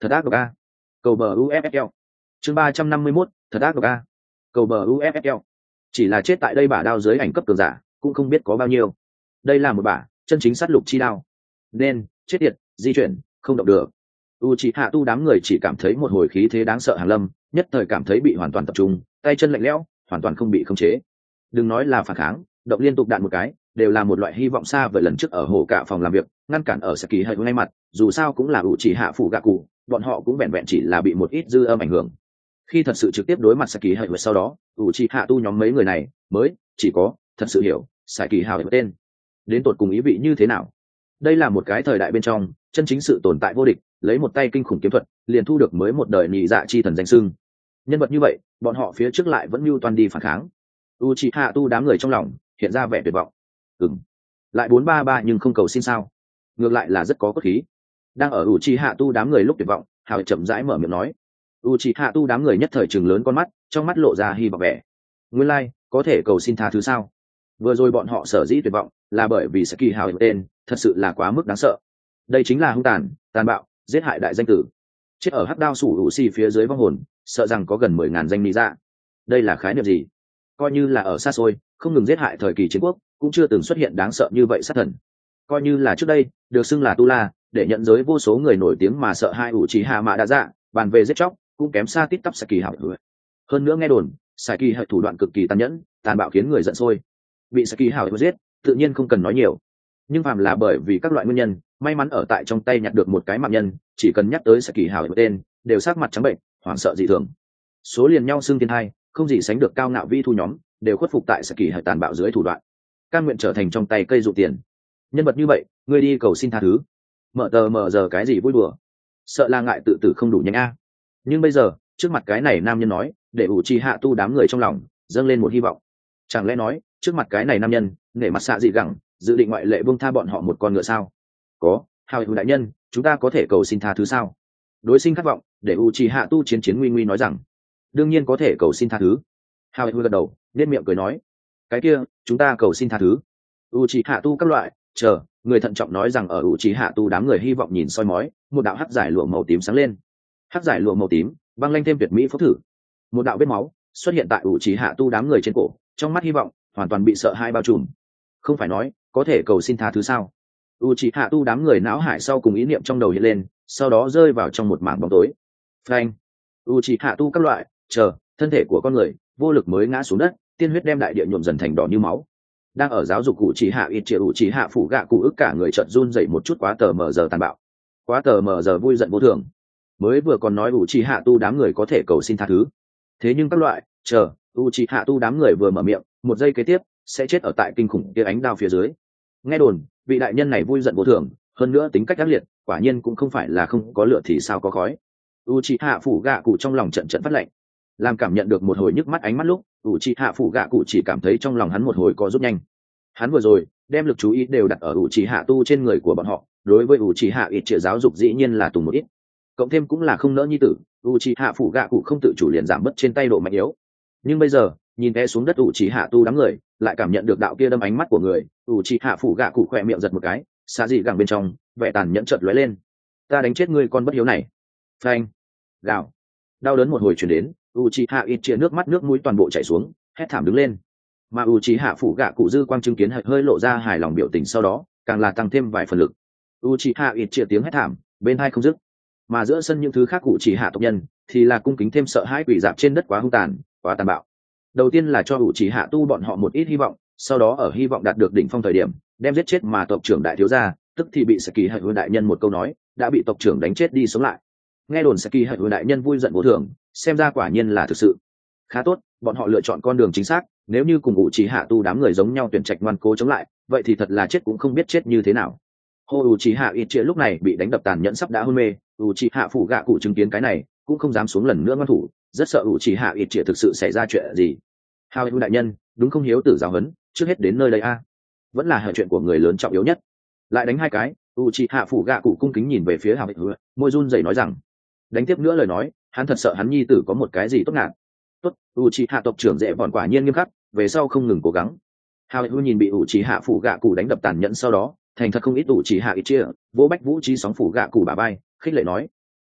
thật ác độc a. Cầu bờ u ép ép lờ. Chương ba trăm năm mươi mốt, thật ác độc a. Cầu bờ u ép ép lờ. Chỉ là chết tại đây bả đao dưới ảnh cấp cường giả, cũng không biết có bao nhiêu. Đây là một bả chân chính sát lục chi đao. Nên, chết tiệt, di chuyển, không động được. Uchiha tu đám người chỉ cảm thấy một hồi khí thế đáng sợ hàng lâm, nhất thời cảm thấy bị hoàn toàn tập trung, tay chân lạnh lẽo, hoàn toàn không bị khống chế. Đừng nói là phản kháng, động liên tục đạn một cái, đều là một loại hy vọng xa vời lần trước ở hồ cả phòng làm việc, ngăn cản ở Saki hay ngay mặt, dù sao cũng là Uchiha phụ gạ cụ, bọn họ cũng vẹn vẹn chỉ là bị một ít dư âm ảnh hưởng. Khi thật sự trực tiếp đối mặt Saki hay sau đó, Uchiha tu nhóm mấy người này mới chỉ có thật sự hiểu Saki hào tên đến tột cùng ý vị như thế nào. Đây là một cái thời đại bên trong chân chính sự tồn tại vô địch, lấy một tay kinh khủng kiếm thuật liền thu được mới một đời nhị dạ chi thần danh xưng. Nhân vật như vậy, bọn họ phía trước lại vẫn mưu toan đi phản kháng. Uchiha tu đám người trong lòng hiện ra vẻ tuyệt vọng. Ừm, lại bốn ba ba nhưng không cầu xin sao? Ngược lại là rất có cốt khí. Đang ở Uchiha tu đám người lúc tuyệt vọng, Hào chậm rãi mở miệng nói. Uchiha tu đám người nhất thời trừng lớn con mắt, trong mắt lộ ra hy vọng vẻ. Nguyên lai, like, có thể cầu xin tha thứ sao? Vừa rồi bọn họ sở dĩ tuyệt vọng, là bởi vì Saki Hào tên thật sự là quá mức đáng sợ. Đây chính là hung tàn, tàn bạo, giết hại đại danh tử. Chết ở hắc đao sủ hữu xì phía dưới vong hồn, sợ rằng có gần mười ngàn danh lý dạ. Đây là khái niệm gì? Coi như là ở xa xôi, không ngừng giết hại thời kỳ chiến quốc, cũng chưa từng xuất hiện đáng sợ như vậy sát thần. Coi như là trước đây, được xưng là tu la, để nhận giới vô số người nổi tiếng mà sợ hai ủ trí hạ mạ đã dạ, bàn về giết chóc, cũng kém xa tít tắp Saki Hào. Hơn nữa nghe đồn, Saki Hào thủ đoạn cực kỳ tàn nhẫn, tàn bạo khiến người giận sôi. Bị Saki Hào giết, tự nhiên không cần nói nhiều. Nhưng phàm là bởi vì các loại nguyên nhân, may mắn ở tại trong tay nhặt được một cái mạng nhân, chỉ cần nhắc tới Saki Hào tên, đều sắc mặt trắng bệnh, hoảng sợ dị thường. Số liền nhau xưng thiên hai, không gì sánh được cao ngạo vi thu nhóm, đều khuất phục tại Saki Hào tàn bạo dưới thủ đoạn, cam nguyện trở thành trong tay cây dụ tiền. Nhân vật như vậy, ngươi đi cầu xin tha thứ, mở tờ mở giờ cái gì vui đùa, sợ là ngại tự tử không đủ nhanh a. Nhưng bây giờ, trước mặt cái này nam nhân nói, để Uchiha tu đám người trong lòng dâng lên một hy vọng. Chẳng lẽ nói, trước mặt cái này nam nhân, nể mặt xạ dị gẳng, dự định ngoại lệ buông tha bọn họ một con ngựa sao? Có, Hào đại nhân, chúng ta có thể cầu xin tha thứ sao? Đối sinh khát vọng, để Uchiha tu chiến chiến nguy nguy nói rằng, đương nhiên có thể cầu xin tha thứ. Hào gật đầu, nên miệng cười nói, cái kia, chúng ta cầu xin tha thứ. Uchiha tu các loại, chờ, người thận trọng nói rằng ở Uchiha tu đám người hy vọng nhìn soi mói, một đạo hắc giải lụa màu tím sáng lên. Hắc giải lụa màu tím, băng lanh thêm tuyệt mỹ phúc thử. Một đạo vết máu xuất hiện tại Uchiha tu đám người trên cổ, trong mắt hy vọng hoàn toàn bị sợ hãi bao trùm. Không phải nói có thể cầu xin tha thứ sao? Uchiha tu đám người não hải sau cùng ý niệm trong đầu hiện lên, sau đó rơi vào trong một mảng bóng tối. Phanh! Uchiha tu các loại, chờ, thân thể của con người vô lực mới ngã xuống đất, tiên huyết đem đại địa nhuộm dần thành đỏ như máu. Đang ở giáo dục Uchiha Itchia Uchiha phủ gạ cụ ức cả người chợt run dậy một chút, quá tờ mờ giờ tàn bạo, quá tờ mờ giờ vui giận vô thường. Mới vừa còn nói Uchiha tu đám người có thể cầu xin tha thứ, thế nhưng các loại, chờ, Uchiha tu đám người vừa mở miệng, một giây kế tiếp sẽ chết ở tại kinh khủng kia ánh đao phía dưới. Nghe đồn, vị đại nhân này vui giận vô thường, hơn nữa tính cách ác liệt, quả nhiên cũng không phải là không có lửa thì sao có khói. Uchiha phủ gạ cụ trong lòng trận trận phát lạnh, làm cảm nhận được một hồi nhức mắt ánh mắt lúc, Uchiha phủ gạ cụ chỉ cảm thấy trong lòng hắn một hồi có rút nhanh. Hắn vừa rồi đem lực chú ý đều đặt ở Uchiha tu trên người của bọn họ, đối với Uchiha Itchia giáo dục dĩ nhiên là tùng một ít, cộng thêm cũng là không nỡ nhi tử, Uchiha phủ gạ cụ không tự chủ liền giảm bớt trên tay độ mạnh yếu. Nhưng bây giờ nhìn té xuống đất Uchiha tu đám người, lại cảm nhận được đạo kia đâm ánh mắt của người, Uchiha phủ gạ cụ khỏe miệng giật một cái, xạ dị gẳng bên trong vẻ tàn nhẫn chợt lóe lên. Ta đánh chết ngươi con bất hiếu này! Phanh! Gào! Đau đớn một hồi truyền đến, Uchiha Itchia nước mắt nước mũi toàn bộ chảy xuống, hét thảm đứng lên. Mà Uchiha phủ gạ cụ dư quang chứng kiến hơi lộ ra hài lòng biểu tình, sau đó càng là tăng thêm vài phần lực. Uchiha Itchia tiếng hét thảm bên hai không dứt, mà giữa sân những thứ khác Uchiha tộc nhân thì là cung kính thêm sợ hãi, quỷ dạp trên đất quá hung tàn, quá tàn bạo. Đầu tiên là cho Uchiha tu bọn họ một ít hy vọng, sau đó ở hy vọng đạt được đỉnh phong thời điểm, đem giết chết mà tộc trưởng đại thiếu gia, tức thì bị Saki Hạnh đại nhân một câu nói, đã bị tộc trưởng đánh chết đi sống lại. Nghe đồn Saki Hạnh đại nhân vui giận vô thường, xem ra quả nhiên là thực sự. Khá tốt, bọn họ lựa chọn con đường chính xác, nếu như cùng Uchiha tu đám người giống nhau tuyển trạch ngoan cố chống lại, vậy thì thật là chết cũng không biết chết như thế nào. Hồ Uchiha Itchia lúc này bị đánh đập tàn nhẫn sắp đã hôn mê, Uchiha phủ gạ cụ chứng kiến cái này, cũng không dám xuống lần nữa ngoan thủ, rất sợ Uchiha Itchia thực sự xảy ra chuyện gì. Hào đại nhân, đúng không hiếu tử giáo huấn, trước hết đến nơi đây a. Vẫn là hệ chuyện của người lớn trọng yếu nhất. Lại đánh hai cái, Uchiha phủ gạ cụ cung kính nhìn về phía Hào Hữu, môi run rẩy nói rằng, đánh tiếp nữa lời nói, hắn thật sợ hắn nhi tử có một cái gì tốt ngạt. Tốt, Uchiha tộc trưởng dễ bọn quả nhiên nghiêm khắc, về sau không ngừng cố gắng. Hào Hữu nhìn bị Uchiha phủ gạ cụ đánh đập tàn nhẫn, sau đó thành thật không ít Uchiha Itchia, vỗ bách vũ trí sóng phủ gạ cụ bà bay, khích lệ nói,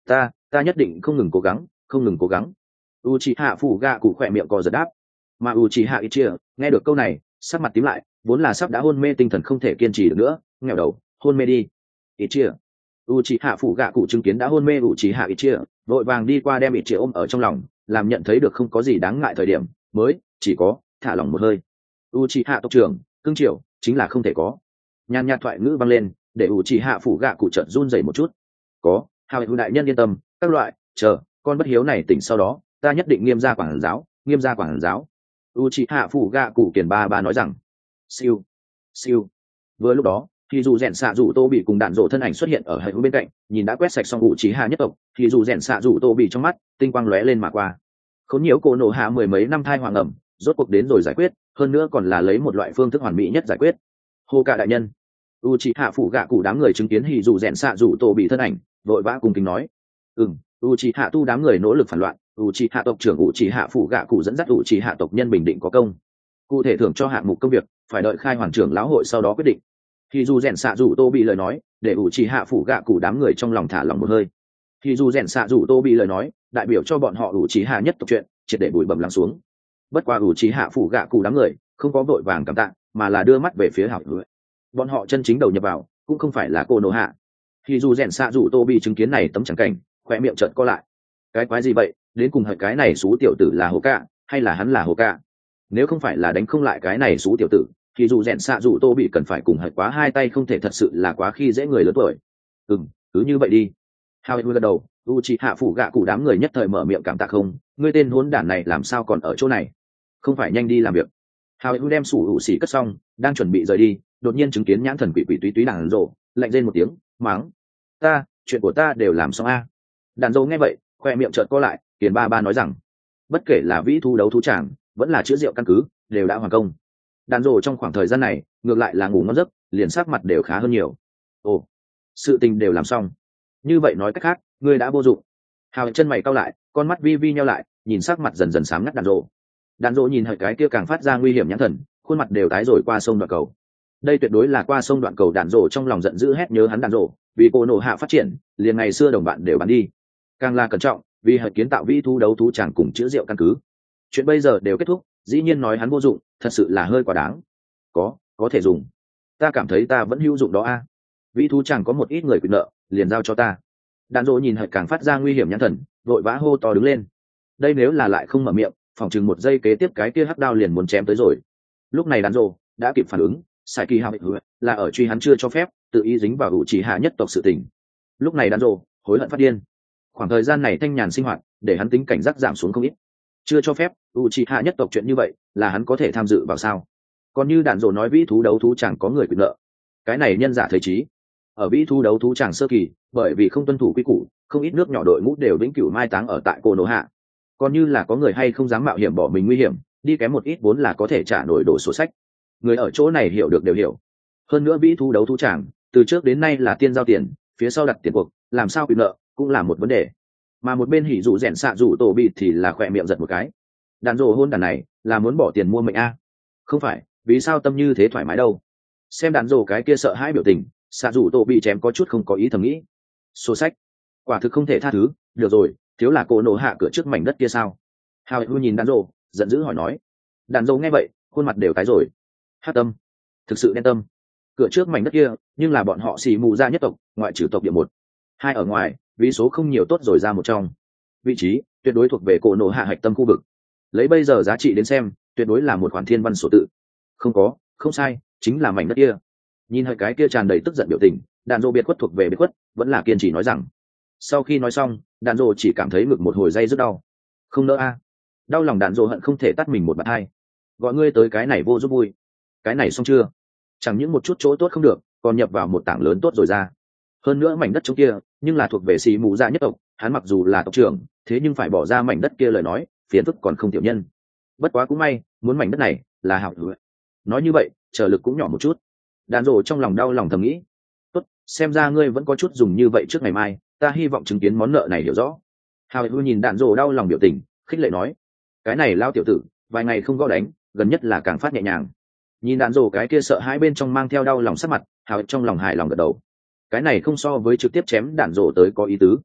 ta ta nhất định không ngừng cố gắng không ngừng cố gắng. U c hạ phủ gạ cụ khỏe miệng cò giật đáp. Mà u c hạ ít chia nghe được câu này sắc mặt tím lại, vốn là sắp đã hôn mê tinh thần không thể kiên trì được nữa, nghèo đầu hôn mê đi. Ít chia u c hạ phủ gạ cụ chứng kiến đã hôn mê u c hạ ít chia, vội vàng đi qua đem ít chia ôm ở trong lòng, làm nhận thấy được không có gì đáng ngại thời điểm mới chỉ có thả lỏng một hơi. U c hạ tộc trưởng cương triều chính là không thể có. Nhàn nhạt thoại ngữ vang lên để u c hạ phủ gạ cụ trợn run rẩy một chút. Có hào hữu đại nhân yên tâm, các loại chờ con bất hiếu này tỉnh sau đó ta nhất định nghiêm gia quản giáo nghiêm gia quản giáo. U c hạ phủ gạ cụ kiền ba ba nói rằng. Siêu siêu. Vừa lúc đó thì dù rèn xạ dù tô bị cùng đạn rộ thân ảnh xuất hiện ở hệ bên cạnh, nhìn đã quét sạch xong u c hạ nhất tộc, thì dù rèn xạ dù tô bị trong mắt tinh quang lóe lên mà qua. Khốn nhiễu cô nổ hạ mười mấy năm thai hoàng ẩm rốt cuộc đến rồi giải quyết, hơn nữa còn là lấy một loại phương thức hoàn mỹ nhất giải quyết. Hô cả đại nhân. U c hạ phủ gạ cụ đám người chứng kiến hì dù rèn xạ dù tô bị thân ảnh vội vã cùng kính nói. Ừm. U c hạ tu đám người nỗ lực phản loạn, U c hạ tộc trưởng U c hạ phủ gạ cụ dẫn dắt U c hạ tộc nhân bình định có công. Cụ thể thưởng cho hạng mục công việc phải đợi khai hoàng trưởng lão hội sau đó quyết định. Thì dù rèn xạ dù tô bị lời nói để U c hạ phủ gạ cụ đám người trong lòng thả lòng một hơi. Thì dù rèn xạ dù tô bị lời nói đại biểu cho bọn họ U c hạ nhất tộc chuyện triệt để bụi bẩm lắng xuống. Bất qua U c hạ phủ gạ cụ đám người không có vội vàng cảm tạ, mà là đưa mắt về phía hảo hữu. Bọn họ chân chính đầu nhập vào cũng không phải là cô nô hạ. Thì dù rèn xạ dù tô bị chứng kiến này tấm chẳng cảnh khoe miệng trợn co lại. Cái quái gì vậy, đến cùng hạch cái này xú tiểu tử là hồ cạ hay là hắn là hồ cạ? Nếu không phải là đánh không lại cái này xú tiểu tử thì dù rèn xạ dù tô bị cần phải cùng hạch quá hai tay, không thể thật sự là quá khi dễ người lớn tuổi. Ừ, cứ như vậy đi. Hào gật đầu. U c hạ phủ gạ cụ đám người nhất thời mở miệng cảm tạ. Không, ngươi tên hốn đản này làm sao còn ở chỗ này, không phải nhanh đi làm việc. Hào đem sủ hữu xỉ cất xong đang chuẩn bị rời đi, đột nhiên chứng kiến nhãn thần quỷ quỷ túy túy đàn rộ lạnh lên một tiếng mắng. Ta chuyện của ta đều làm xong a. À. Đàn rộ nghe vậy khoe miệng trợn co lại, tiền ba ba nói rằng bất kể là vĩ thu đấu thú tràng vẫn là chữa rượu căn cứ đều đã hoàn công. Đàn rộ trong khoảng thời gian này ngược lại là ngủ ngon giấc, liền sắc mặt đều khá hơn nhiều. Ồ, sự tình đều làm xong, như vậy nói cách khác ngươi đã vô dụng. Hào chân mày cau lại, con mắt vi vi nhau lại, nhìn sắc mặt dần dần sáng ngắt đàn rộ. Đàn rộ nhìn hệt cái kia càng phát ra nguy hiểm nhãn thần, khuôn mặt đều tái rồi. Qua sông đoạn cầu, đây tuyệt đối là qua sông đoạn cầu. Đàn rộ trong lòng giận dữ hét nhớ hắn đàn rộ vì cô nổ hạ phát triển liền ngày xưa đồng bạn đều bán đi, càng là cẩn trọng vì hệt kiến tạo vĩ thu đấu thú chẳng cùng chữa rượu căn cứ. Chuyện bây giờ đều kết thúc, dĩ nhiên nói hắn vô dụng thật sự là hơi quá đáng. Có có thể dùng, ta cảm thấy ta vẫn hữu dụng đó a. À. Vĩ thu chẳng có một ít người quyền nợ, liền giao cho ta. Đàn rộ nhìn hệt càng phát ra nguy hiểm nhãn thần, vội vã hô to đứng lên. Đây nếu là lại không mở miệng, phòng chừng một giây kế tiếp cái kia hắc đao liền muốn chém tới rồi. Lúc này đàn rộ đã kịp phản ứng, sai kỳ hào là ở truy hắn chưa cho phép, tự ý dính vào hữu chỉ hạ nhất tộc sự tình. Lúc này đàn rộ hối hận phát điên. Khoảng thời gian này thanh nhàn sinh hoạt để hắn tính cảnh giác giảm xuống không ít. Chưa cho phép hữu chỉ hạ nhất tộc chuyện như vậy là hắn có thể tham dự vào sao? Còn như đàn rộ nói vĩ thú đấu thú chẳng có người quyền nợ, cái này nhân giả thấy trí. Ở vĩ thú đấu thú chẳng sơ kỳ, bởi vì không tuân thủ quy củ, không ít nước nhỏ đội ngũ đều vĩnh cửu mai táng ở tại cô nô hạ. Còn như là có người hay không dám mạo hiểm bỏ mình nguy hiểm đi kém một ít vốn là có thể trả nổi đổ sổ sách. Người ở chỗ này hiểu được đều hiểu. Hơn nữa vĩ thú đấu thú tràng từ trước đến nay là tiên giao tiền, phía sau đặt tiền cuộc, làm sao quyền nợ cũng là một vấn đề. Mà một bên hỉ dụ rèn xạ dụ tổ bị thì là khỏe miệng giật một cái. Đàn rộ hôn đàn này là muốn bỏ tiền mua mệnh a? Không phải, vì sao tâm như thế thoải mái đâu? Xem đàn rộ cái kia sợ hãi biểu tình, xạ dụ tổ bị chém có chút không có ý thầm nghĩ. Sổ sách quả thực không thể tha thứ. Được rồi, thiếu là cô nổ hạ cửa trước mảnh đất kia sao? Hào hữu nhìn đàn rộ giận dữ hỏi nói. Đàn rộ nghe vậy khuôn mặt đều tái rồi. Hát tâm, thực sự đen tâm. Cửa trước mảnh đất kia nhưng là bọn họ xì mù ra nhất tộc, ngoại trừ tộc địa một hai ở ngoài, vì số không nhiều tốt rồi ra một trong. Vị trí tuyệt đối thuộc về cổ nổ hạ hạch tâm khu vực. Lấy bây giờ giá trị đến xem, tuyệt đối là một khoản thiên văn sổ tự. Không có, không sai, chính là mảnh đất kia. Nhìn hai cái kia tràn đầy tức giận biểu tình, đàn rộ biệt khuất thuộc về biệt khuất, vẫn là kiên trì nói rằng. Sau khi nói xong, đàn rộ chỉ cảm thấy ngực một hồi dây rất đau. Không nỡ a. Đau lòng đàn rộ hận không thể tắt mình một bạt hai. Gọi ngươi tới cái này vô giúp vui. Cái này xong chưa? Chẳng những một chút chỗ tốt không được, còn nhập vào một tảng lớn tốt rồi ra. Hơn nữa mảnh đất trong kia nhưng là thuộc về xì mù gia nhất tộc, hắn mặc dù là tộc trưởng, thế nhưng phải bỏ ra mảnh đất kia lời nói phiền phức còn không tiểu nhân. Bất quá cũng may, muốn mảnh đất này là hảo hữu. Nói như vậy trở lực cũng nhỏ một chút. Đàn rộ trong lòng đau lòng thầm nghĩ. Tốt, xem ra ngươi vẫn có chút dùng như vậy trước ngày mai, ta hy vọng chứng kiến món nợ này hiểu rõ. Hào hữu nhìn đàn rộ đau lòng biểu tình, khích lệ nói. Cái này lao tiểu tử vài ngày không gõ đánh, gần nhất là càng phát nhẹ nhàng. Nhìn đàn rộ cái kia sợ hãi bên trong mang theo đau lòng sắc mặt, hào trong lòng hài lòng gật đầu. Cái này không so với trực tiếp chém đạn rộ tới có ý tứ.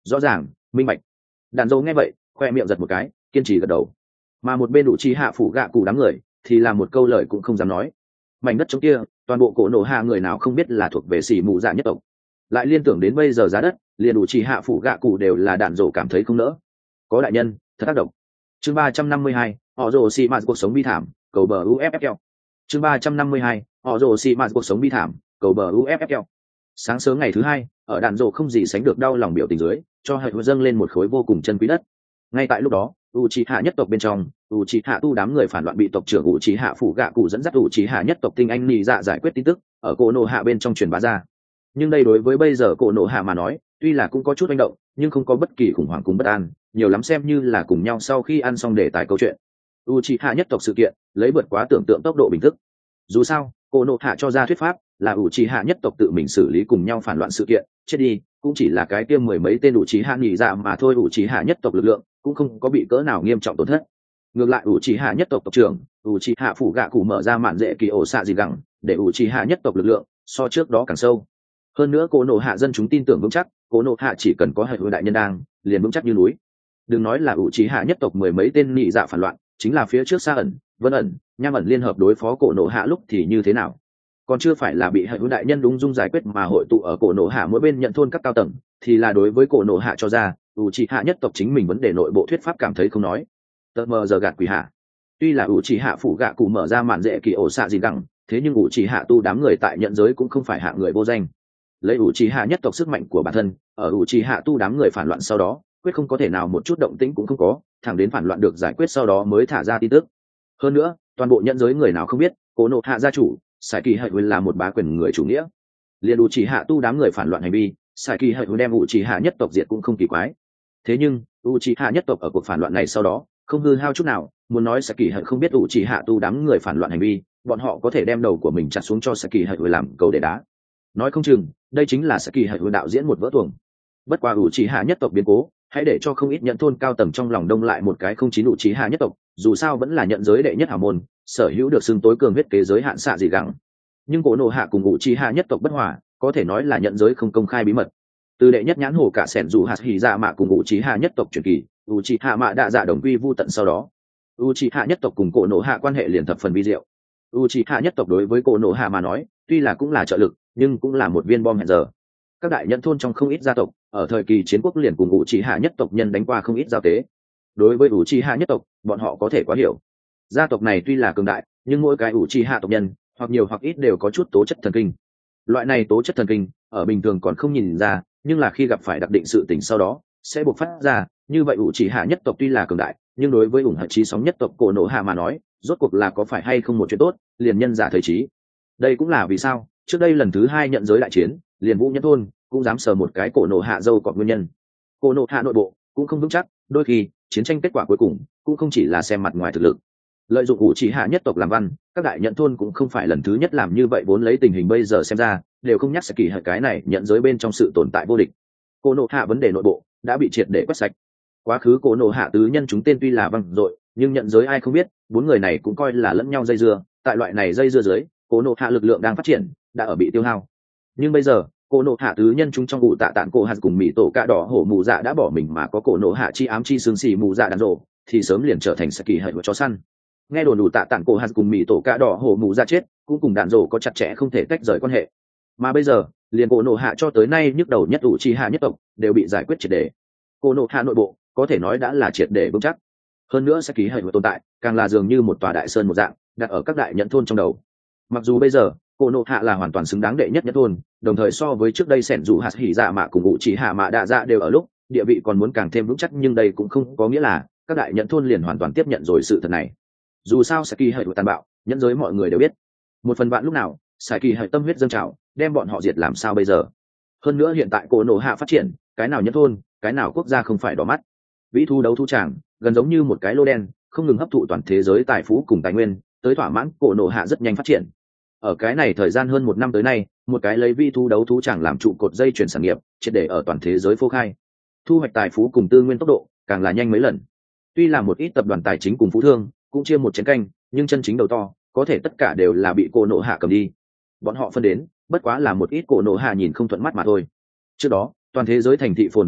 rõ ràng minh bạch. Đàn dâu nghe vậy khoe miệng giật một cái, kiên trì gật đầu. Mà một bên đủ trí hạ phủ gạ cụ đám người thì là một câu lời cũng không dám nói. Mảnh đất trong kia toàn bộ cổ nổ hạ người nào không biết là thuộc về xỉ mù dạ nhất tộc, lại liên tưởng đến bây giờ giá đất, liền đủ trí hạ phủ gạ cụ đều là đạn dỗ cảm thấy không nỡ. Có đại nhân thật tác động. Chương ba trăm năm mươi hai, họ rồ xì mạt cuộc sống bi thảm, cầu bờ u ép ép lờ. Chương ba trăm năm mươi hai, họ rồ xì mạt cuộc sống bi thảm, cầu bờ u ép ép lờ. Sáng sớm ngày thứ hai, ở đạn dỗ không gì sánh được đau lòng biểu tình dưới, cho hệ dâng lên một khối vô cùng chân quý đất. Ngay tại lúc đó, Uchiha nhất tộc bên trong, Uchiha tu đám người phản loạn bị tộc trưởng Uchiha phủ gạ cụ dẫn dắt Uchiha nhất tộc tinh anh nị dạ giải quyết tin tức, ở cổ nổ hạ bên trong truyền bá ra. Nhưng đây đối với bây giờ cổ nổ hạ mà nói, tuy là cũng có chút manh động, nhưng không có bất kỳ khủng hoảng cùng bất an, nhiều lắm xem như là cùng nhau sau khi ăn xong đề tài câu chuyện. Uchiha nhất tộc sự kiện, lấy vượt quá tưởng tượng tốc độ bình thức. Dù sao, cổ nổ hạ cho ra thuyết pháp là Uchiha nhất tộc tự mình xử lý cùng nhau phản loạn sự kiện, chết đi cũng chỉ là cái tiêm mười mấy tên Uchiha nị dạ mà thôi. Uchiha nhất tộc lực lượng cũng không có bị cỡ nào nghiêm trọng tổn thất. Ngược lại Uchiha nhất tộc tộc trưởng Uchiha phủ gạ cụ mở ra mạn dễ kỳ ổ xạ gì gẳng, để Uchiha nhất tộc lực lượng so trước đó càng sâu. Hơn nữa cổ nổ hạ dân chúng tin tưởng vững chắc, cổ nổ hạ chỉ cần có hệ hữu đại nhân đang, liền vững chắc như núi. Đừng nói là Uchiha nhất tộc mười mấy tên nị dạ phản loạn, chính là phía trước Sa ẩn, Vân ẩn, Nham ẩn liên hợp đối phó cổ nổ hạ lúc thì như thế nào? Còn chưa phải là bị hệ hữu đại nhân đúng dung giải quyết mà hội tụ ở cổ nổ hạ mỗi bên nhận thôn các cao tầng, thì là đối với cổ nổ hạ cho ra Uchiha nhất tộc chính mình vấn đề nội bộ thuyết pháp cảm thấy không nói. Tờ mờ giờ gạt quỷ hạ. Tuy là Uchiha phủ gạ cụ mở ra màn dễ kỳ ổ xạ gì gẳng, thế nhưng Uchiha tu đám người tại nhận giới cũng không phải hạ người vô danh. Lấy Uchiha nhất tộc sức mạnh của bản thân, ở Uchiha tu đám người phản loạn sau đó, quyết không có thể nào một chút động tĩnh cũng không có, thẳng đến phản loạn được giải quyết sau đó mới thả ra tin tức. Hơn nữa, toàn bộ nhận giới người nào không biết, cổ nổ hạ gia chủ Sai Kỳ Hợi là một bá quyền người chủ nghĩa. Liên Uchiha tu đám người phản loạn hành vi, Sai Kỳ Hợi đem Uchiha nhất tộc diệt cũng không kỳ quái. Thế nhưng Uchiha nhất tộc ở cuộc phản loạn này sau đó không hư hao chút nào, muốn nói Sai Kỳ Hợi không biết Uchiha tu đám người phản loạn hành vi, bọn họ có thể đem đầu của mình chặt xuống cho Sai Kỳ Hợi làm cầu để đá. Nói không chừng đây chính là Sai Kỳ Hợi đạo diễn một vỡ tuồng. Bất qua Uchiha nhất tộc biến cố, hãy để cho không ít nhận thôn cao tầng trong lòng đông lại một cái không chín Uchiha nhất tộc, dù sao vẫn là nhận giới đệ nhất hào môn, sở hữu được xưng tối cường huyết kế giới hạn xạ gì gắng. Nhưng cổ nổ hạ cùng Uchiha nhất tộc bất hòa, có thể nói là nhận giới không công khai bí mật. Từ đệ nhất nhãn hồ cả sẻn dù hạt hỉ dạ mạ cùng Uchiha nhất tộc truyền kỳ, Uchiha mạ đã dạ đồng quy vu tận sau đó, Uchiha nhất tộc cùng cổ nổ hạ quan hệ liền thập phần vi diệu. Uchiha nhất tộc đối với cổ nổ hạ mà nói, tuy là cũng là trợ lực, nhưng cũng là một viên bom hẹn giờ. Các đại nhận thôn trong không ít gia tộc, ở thời kỳ chiến quốc liền cùng Uchiha nhất tộc nhân đánh qua không ít giao tế. Đối với Uchiha nhất tộc, bọn họ có thể quá hiểu. Gia tộc này tuy là cường đại, nhưng mỗi cái Uchiha tộc nhân, hoặc nhiều hoặc ít đều có chút tố chất thần kinh. Loại này tố chất thần kinh, ở bình thường còn không nhìn ra, nhưng là khi gặp phải đặc định sự tình sau đó, sẽ bộc phát ra. Như vậy Uchiha nhất tộc tuy là cường đại, nhưng đối với ủng hộ trí sóng nhất tộc cổ nổ hạ mà nói, rốt cuộc là có phải hay không một chuyện tốt, liền nhân giả thời trí. Đây cũng là vì sao trước đây lần thứ hai nhận giới đại chiến, liền Vũ Nhất thôn cũng dám sờ một cái cổ nổ hạ dâu cọp nguyên nhân. Cổ nổ hạ nội bộ cũng không vững chắc, đôi khi chiến tranh kết quả cuối cùng cũng không chỉ là xem mặt ngoài thực lực. Lợi dụng Uchiha nhất tộc làm văn, các đại nhận thôn cũng không phải lần thứ nhất làm như vậy, vốn lấy tình hình bây giờ xem ra, đều không nhắc sẽ kỳ hại cái này nhận giới bên trong sự tồn tại vô địch. Cổ nổ hạ vấn đề nội bộ đã bị triệt để quét sạch. Quá khứ cổ nổ hạ tứ nhân chúng tên tuy là văng dội, nhưng nhận giới ai không biết, bốn người này cũng coi là lẫn nhau dây dưa. Tại loại này dây dưa dưới, cổ nổ hạ lực lượng đang phát triển, đã ở bị tiêu hao. Nhưng bây giờ, cổ nổ hạ tứ nhân chúng trong vụ tạ tạng cổ hạt cùng mỹ tổ cạ đỏ hổ mù dạ đã bỏ mình, mà có cổ nổ hạ chi ám chi xương xì mù dạ đàn rộ, thì sớm liền trở thành sẽ kỳ hại của chó săn. Nghe đồn đủ tạ tạng cổ hạt cùng mỹ tổ cạ đỏ hổ mù dạ chết, cũng cùng đàn rộ có chặt chẽ không thể tách rời quan hệ. Mà bây giờ, liền cổ nổ hạ cho tới nay nhức đầu nhất Uchiha nhất tộc đều bị giải quyết triệt để. Cổ nổ hạ nội bộ có thể nói đã là triệt để vững chắc. Hơn nữa sẽ kỳ hại của tồn tại, càng là dường như một tòa đại sơn một dạng, đặt ở các đại nhận thôn trong đầu. Mặc dù bây giờ cổ nổ hạ là hoàn toàn xứng đáng đệ nhất nhất thôn, đồng thời so với trước đây sẻn dù hạt hỉ dạ mạ cùng Uchiha mạ đa dạ đều ở lúc địa vị còn muốn càng thêm vững chắc, nhưng đây cũng không có nghĩa là các đại nhận thôn liền hoàn toàn tiếp nhận rồi sự thật này. Dù sao sẽ kỳ hại của tàn bạo, nhẫn giới mọi người đều biết, một phần vạn lúc nào sẽ kỳ hại tâm huyết dâng trào, đem bọn họ diệt làm sao bây giờ. Hơn nữa hiện tại cổ nổ hạ phát triển, cái nào nhẫn thôn, cái nào quốc gia không phải đỏ mắt. Vĩ thu đấu thu tràng gần giống như một cái lô đen, không ngừng hấp thụ toàn thế giới tài phú cùng tài nguyên, tới thỏa mãn cổ nổ hạ rất nhanh phát triển. Ở cái này thời gian hơn một năm tới nay, một cái lấy vi thu đấu thú chẳng làm trụ cột dây chuyển sản nghiệp, triệt để ở toàn thế giới phô khai. Thu hoạch tài phú cùng tư nguyên tốc độ càng là nhanh mấy lần. Tuy là một ít tập đoàn tài chính cùng phú thương cũng chia một chén canh, nhưng chân chính đầu to có thể tất cả đều là bị cổ nổ hạ cầm đi. Bọn họ phân đến bất quá là một ít cổ nổ hạ nhìn không thuận mắt mà thôi. Trước đó toàn thế giới thành thị phồn hoa nhất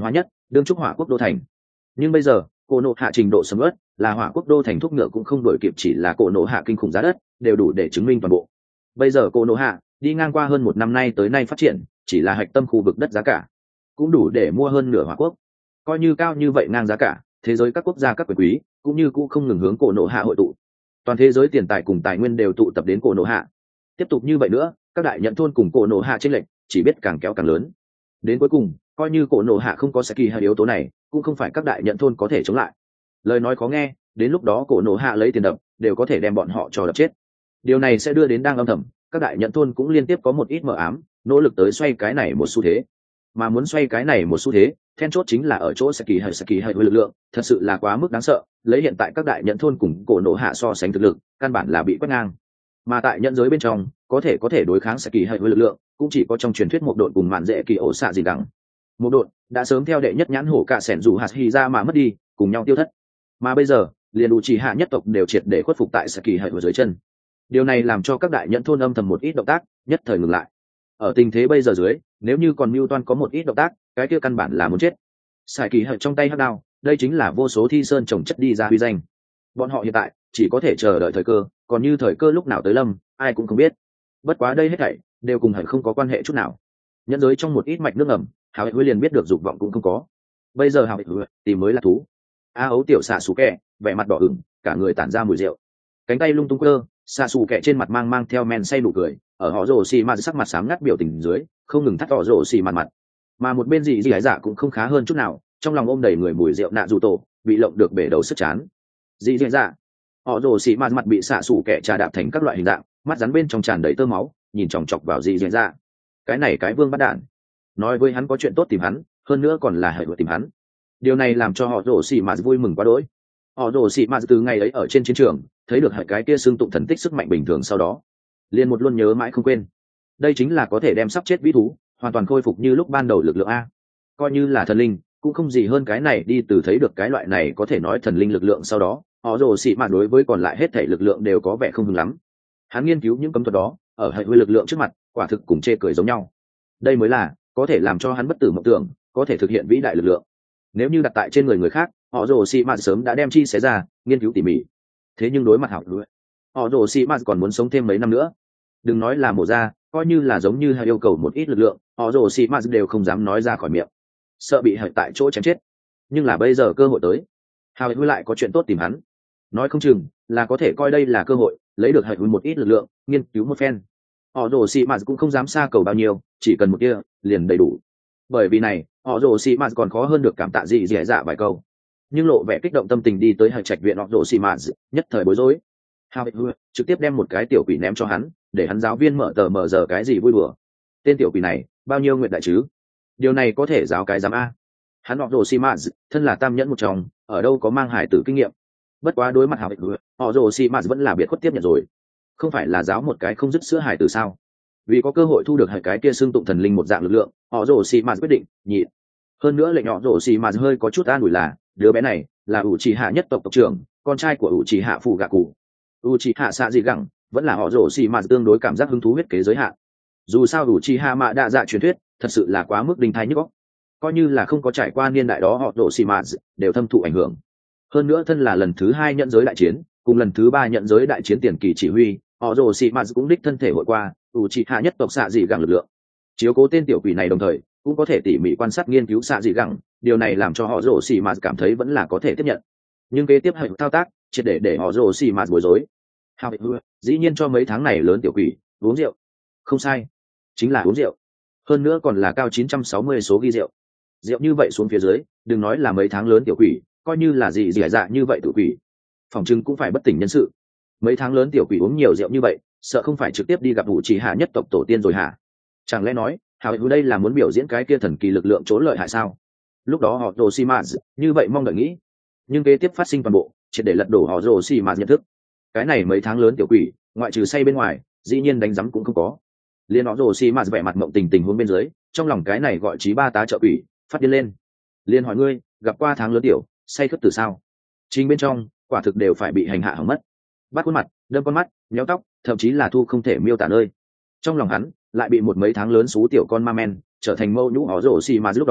đương trúc hỏa quốc đô thành. Nhưng bây giờ cổ nộ hạ trình độ sầm uất, là hỏa quốc đô thành thúc ngựa cũng không đổi kịp, chỉ là cổ nộ hạ kinh khủng giá đất đều đủ để chứng minh toàn bộ. Bây giờ cổ nộ hạ đi ngang qua hơn một năm nay tới nay phát triển, chỉ là hạch tâm khu vực đất giá cả cũng đủ để mua hơn nửa hỏa quốc. Coi như cao như vậy ngang giá cả, thế giới các quốc gia các quyền quý cũng như cũng không ngừng hướng cổ nộ hạ hội tụ, toàn thế giới tiền tài cùng tài nguyên đều tụ tập đến cổ nộ hạ. Tiếp tục như vậy nữa, các đại nhận thôn cùng cổ nộ hạ chênh lệch chỉ biết càng kéo càng lớn. Đến cuối cùng, coi như cổ nộ hạ không có Saki hay yếu tố này, cũng không phải các đại nhận thôn có thể chống lại. Lời nói khó nghe, đến lúc đó cổ nộ hạ lấy tiền đập đều có thể đem bọn họ cho đập chết. Điều này sẽ đưa đến đang âm thầm, các đại nhận thôn cũng liên tiếp có một ít mờ ám, nỗ lực tới xoay cái này một xu thế. Mà muốn xoay cái này một xu thế, then chốt chính là ở chỗ Saki hay Saki hay lực lượng, thật sự là quá mức đáng sợ. Lấy hiện tại các đại nhận thôn cùng cổ nộ hạ so sánh thực lực, căn bản là bị quét ngang. Mà tại nhận giới bên trong, có thể có thể đối kháng Saki hay lực lượng, cũng chỉ có trong truyền thuyết một đội cùng mạn dễ kỳ ổ xạ gì đẳng. Một đội đã sớm theo đệ nhất nhãn hổ cả sẻn dù hạt hy ra mà mất đi, cùng nhau tiêu thất. Mà bây giờ, liền đủ chỉ hạ nhất tộc đều triệt để khuất phục tại Saki hay ở dưới chân. Điều này làm cho các đại nhận thôn âm thầm một ít động tác, nhất thời ngừng lại. Ở tình thế bây giờ dưới, nếu như còn Mưu Toan có một ít động tác, cái kia căn bản là muốn chết. Sải kỳ hận trong tay hắc đao, đây chính là vô số thi sơn trồng chất đi ra huy danh. Bọn họ hiện tại chỉ có thể chờ đợi thời cơ, còn như thời cơ lúc nào tới lâm, ai cũng không biết. Bất quá đây hết thảy đều cùng hận không có quan hệ chút nào. Nhân giới trong một ít mạch nước ẩm, Hạo Huy liền biết được dục vọng cũng không có. Bây giờ Hạo Huy tìm mới là thú. A ấu tiểu xạ xù kẹ, vẻ mặt đỏ ửng, cả người tản ra mùi rượu. Cánh tay lung tung cơ, xạ xù kẹ trên mặt mang mang theo men say nụ cười, ở họ rồ xì mạt sắc mặt sám ngắt biểu tình dưới, không ngừng thắt họ rồ xì mặt mặt. Mà một bên gì gì hải dạ cũng không khá hơn chút nào, trong lòng ôm đầy người mùi rượu nạ dù tổ, bị lộng được bể đầu sức chán. Dị dị dạ, họ rồ xì mặt mặt bị xạ xù kẹ trà đạp thành các loại hình dạng, mắt rắn bên trong tràn đầy tơ máu, nhìn chòng chọc vào dị dị dạ. Cái này cái vương bắt đạn, nói với hắn có chuyện tốt tìm hắn, hơn nữa còn là hệ vợ tìm hắn. Điều này làm cho họ rồ xì mặt vui mừng quá đỗi. Họ rồ xì mặt từ ngày ấy ở trên chiến trường, thấy được hệ cái kia xương tụng thần tích sức mạnh bình thường, sau đó liền một luôn nhớ mãi không quên. Đây chính là có thể đem sắp chết vĩ thú hoàn toàn khôi phục như lúc ban đầu lực lượng a. Coi như là thần linh cũng không gì hơn cái này đi, từ thấy được cái loại này có thể nói thần linh lực lượng sau đó, họ rồ xị mạt đối với còn lại hết thể lực lượng đều có vẻ không hứng lắm. Hắn nghiên cứu những cấm thuật đó ở hệ với lực lượng trước mặt, quả thực cùng chê cười giống nhau. Đây mới là có thể làm cho hắn bất tử mộng tưởng, có thể thực hiện vĩ đại lực lượng. Nếu như đặt tại trên người người khác, họ rồ xị mạt sớm đã đem chi xé ra nghiên cứu tỉ mỉ. Thế nhưng đối mặt hảo lưỡi, họ rồ xị mạt còn muốn sống thêm mấy năm nữa. Đừng nói là mổ ra, coi như là giống như hay yêu cầu một ít lực lượng, họ rồ xị mạt đều không dám nói ra khỏi miệng, sợ bị hại tại chỗ chém chết. Nhưng là bây giờ cơ hội tới, hào hữu lại có chuyện tốt tìm hắn, nói không chừng là có thể coi đây là cơ hội lấy được hại một ít lực lượng, nghiên cứu một phen. Họ rồ xị mạt cũng không dám xa cầu bao nhiêu, chỉ cần một tia liền đầy đủ. Bởi vì này, họ rồ xị mạt còn khó hơn được cảm tạ gì dẻ dạ vài câu. Nhưng lộ vẻ kích động tâm tình đi tới hạch trạch viện họ rồ xị mạt, nhất thời bối rối. Hào hữu trực tiếp đem một cái tiểu quỷ ném cho hắn, để hắn giáo viên mở tờ mở giờ cái gì vui đùa. Tên tiểu quỷ này bao nhiêu nguyện đại chứ? Điều này có thể giáo cái giám a. Hắn họ rồ xì mạt thân là tam nhẫn một chồng, ở đâu có mang hải tử kinh nghiệm. Bất quá đối mặt hào hữu, họ rồ xì mạt vẫn là biệt khuất tiếp nhận rồi. Không phải là giáo một cái không dứt sữa hải tử sao? Vì có cơ hội thu được hai cái kia xương tụng thần linh một dạng lực lượng, họ rồ xì mạt quyết định nhị. Hơn nữa lệnh họ rồ xì mạt hơi có chút an ủi là đứa bé này là ủ trì hạ nhất tộc tộc trưởng, con trai của ủ trì hạ phụ gạ cụ. ủ trì hạ xạ dị gẳng vẫn là họ rồ xì mạt tương đối cảm giác hứng thú huyết kế giới hạn. Dù sao ủ trì hạ mạ đa dạ truyền thuyết thật sự là quá mức đinh thái nhức óc, coi như là không có trải qua niên đại đó họ rồ xì mạt đều thâm thụ ảnh hưởng. Hơn nữa thân là lần thứ hai nhận giới đại chiến cùng lần thứ ba nhận giới đại chiến tiền kỳ chỉ huy, họ rồ xì mạt cũng đích thân thể hội qua ủ trì hạ nhất tộc xạ dị gẳng lực lượng, chiếu cố tên tiểu quỷ này, đồng thời cũng có thể tỉ mỉ quan sát nghiên cứu xạ dị gẳng. Điều này làm cho họ rồ xì mạt cảm thấy vẫn là có thể tiếp nhận. Nhưng kế tiếp hệ thao tác triệt để để họ rồ xì mạt bối rối. Hào dĩ nhiên cho mấy tháng này lớn tiểu quỷ uống rượu. Không sai, chính là uống rượu, hơn nữa còn là cao chín trăm sáu mươi số ghi rượu. Rượu như vậy xuống phía dưới, đừng nói là mấy tháng lớn tiểu quỷ, coi như là gì gì dạ như vậy tiểu quỷ, phòng trưng cũng phải bất tỉnh nhân sự. Mấy tháng lớn tiểu quỷ uống nhiều rượu như vậy, sợ không phải trực tiếp đi gặp ủ trì hạ nhất tộc tổ tiên rồi hả? Chẳng lẽ nói hào hữu đây là muốn biểu diễn cái kia thần kỳ lực lượng trốn lợi hại sao? Lúc đó họ rồ xì mạt như vậy mong đợi nghĩ, nhưng kế tiếp phát sinh toàn bộ triệt để lật đổ họ rồ xì mạt nhận thức. Cái này mấy tháng lớn tiểu quỷ ngoại trừ say bên ngoài, dĩ nhiên đánh rắm cũng không có. Liên họ rồ xì mạt vẻ mặt mộng tình tình huống bên dưới, trong lòng cái này gọi trí ba tá trợ quỷ phát điên lên. Liên hỏi ngươi gặp qua tháng lớn tiểu say khất từ sao? Chính bên trong quả thực đều phải bị hành hạ hỏng mất, bắt khuôn mặt, đâm con mắt, nhéo tóc, thậm chí là thu không thể miêu tả nơi. Trong lòng hắn lại bị một mấy tháng lớn xú tiểu con ma men trở thành mâu nhũ họ rồ xì mạt lúc đó thật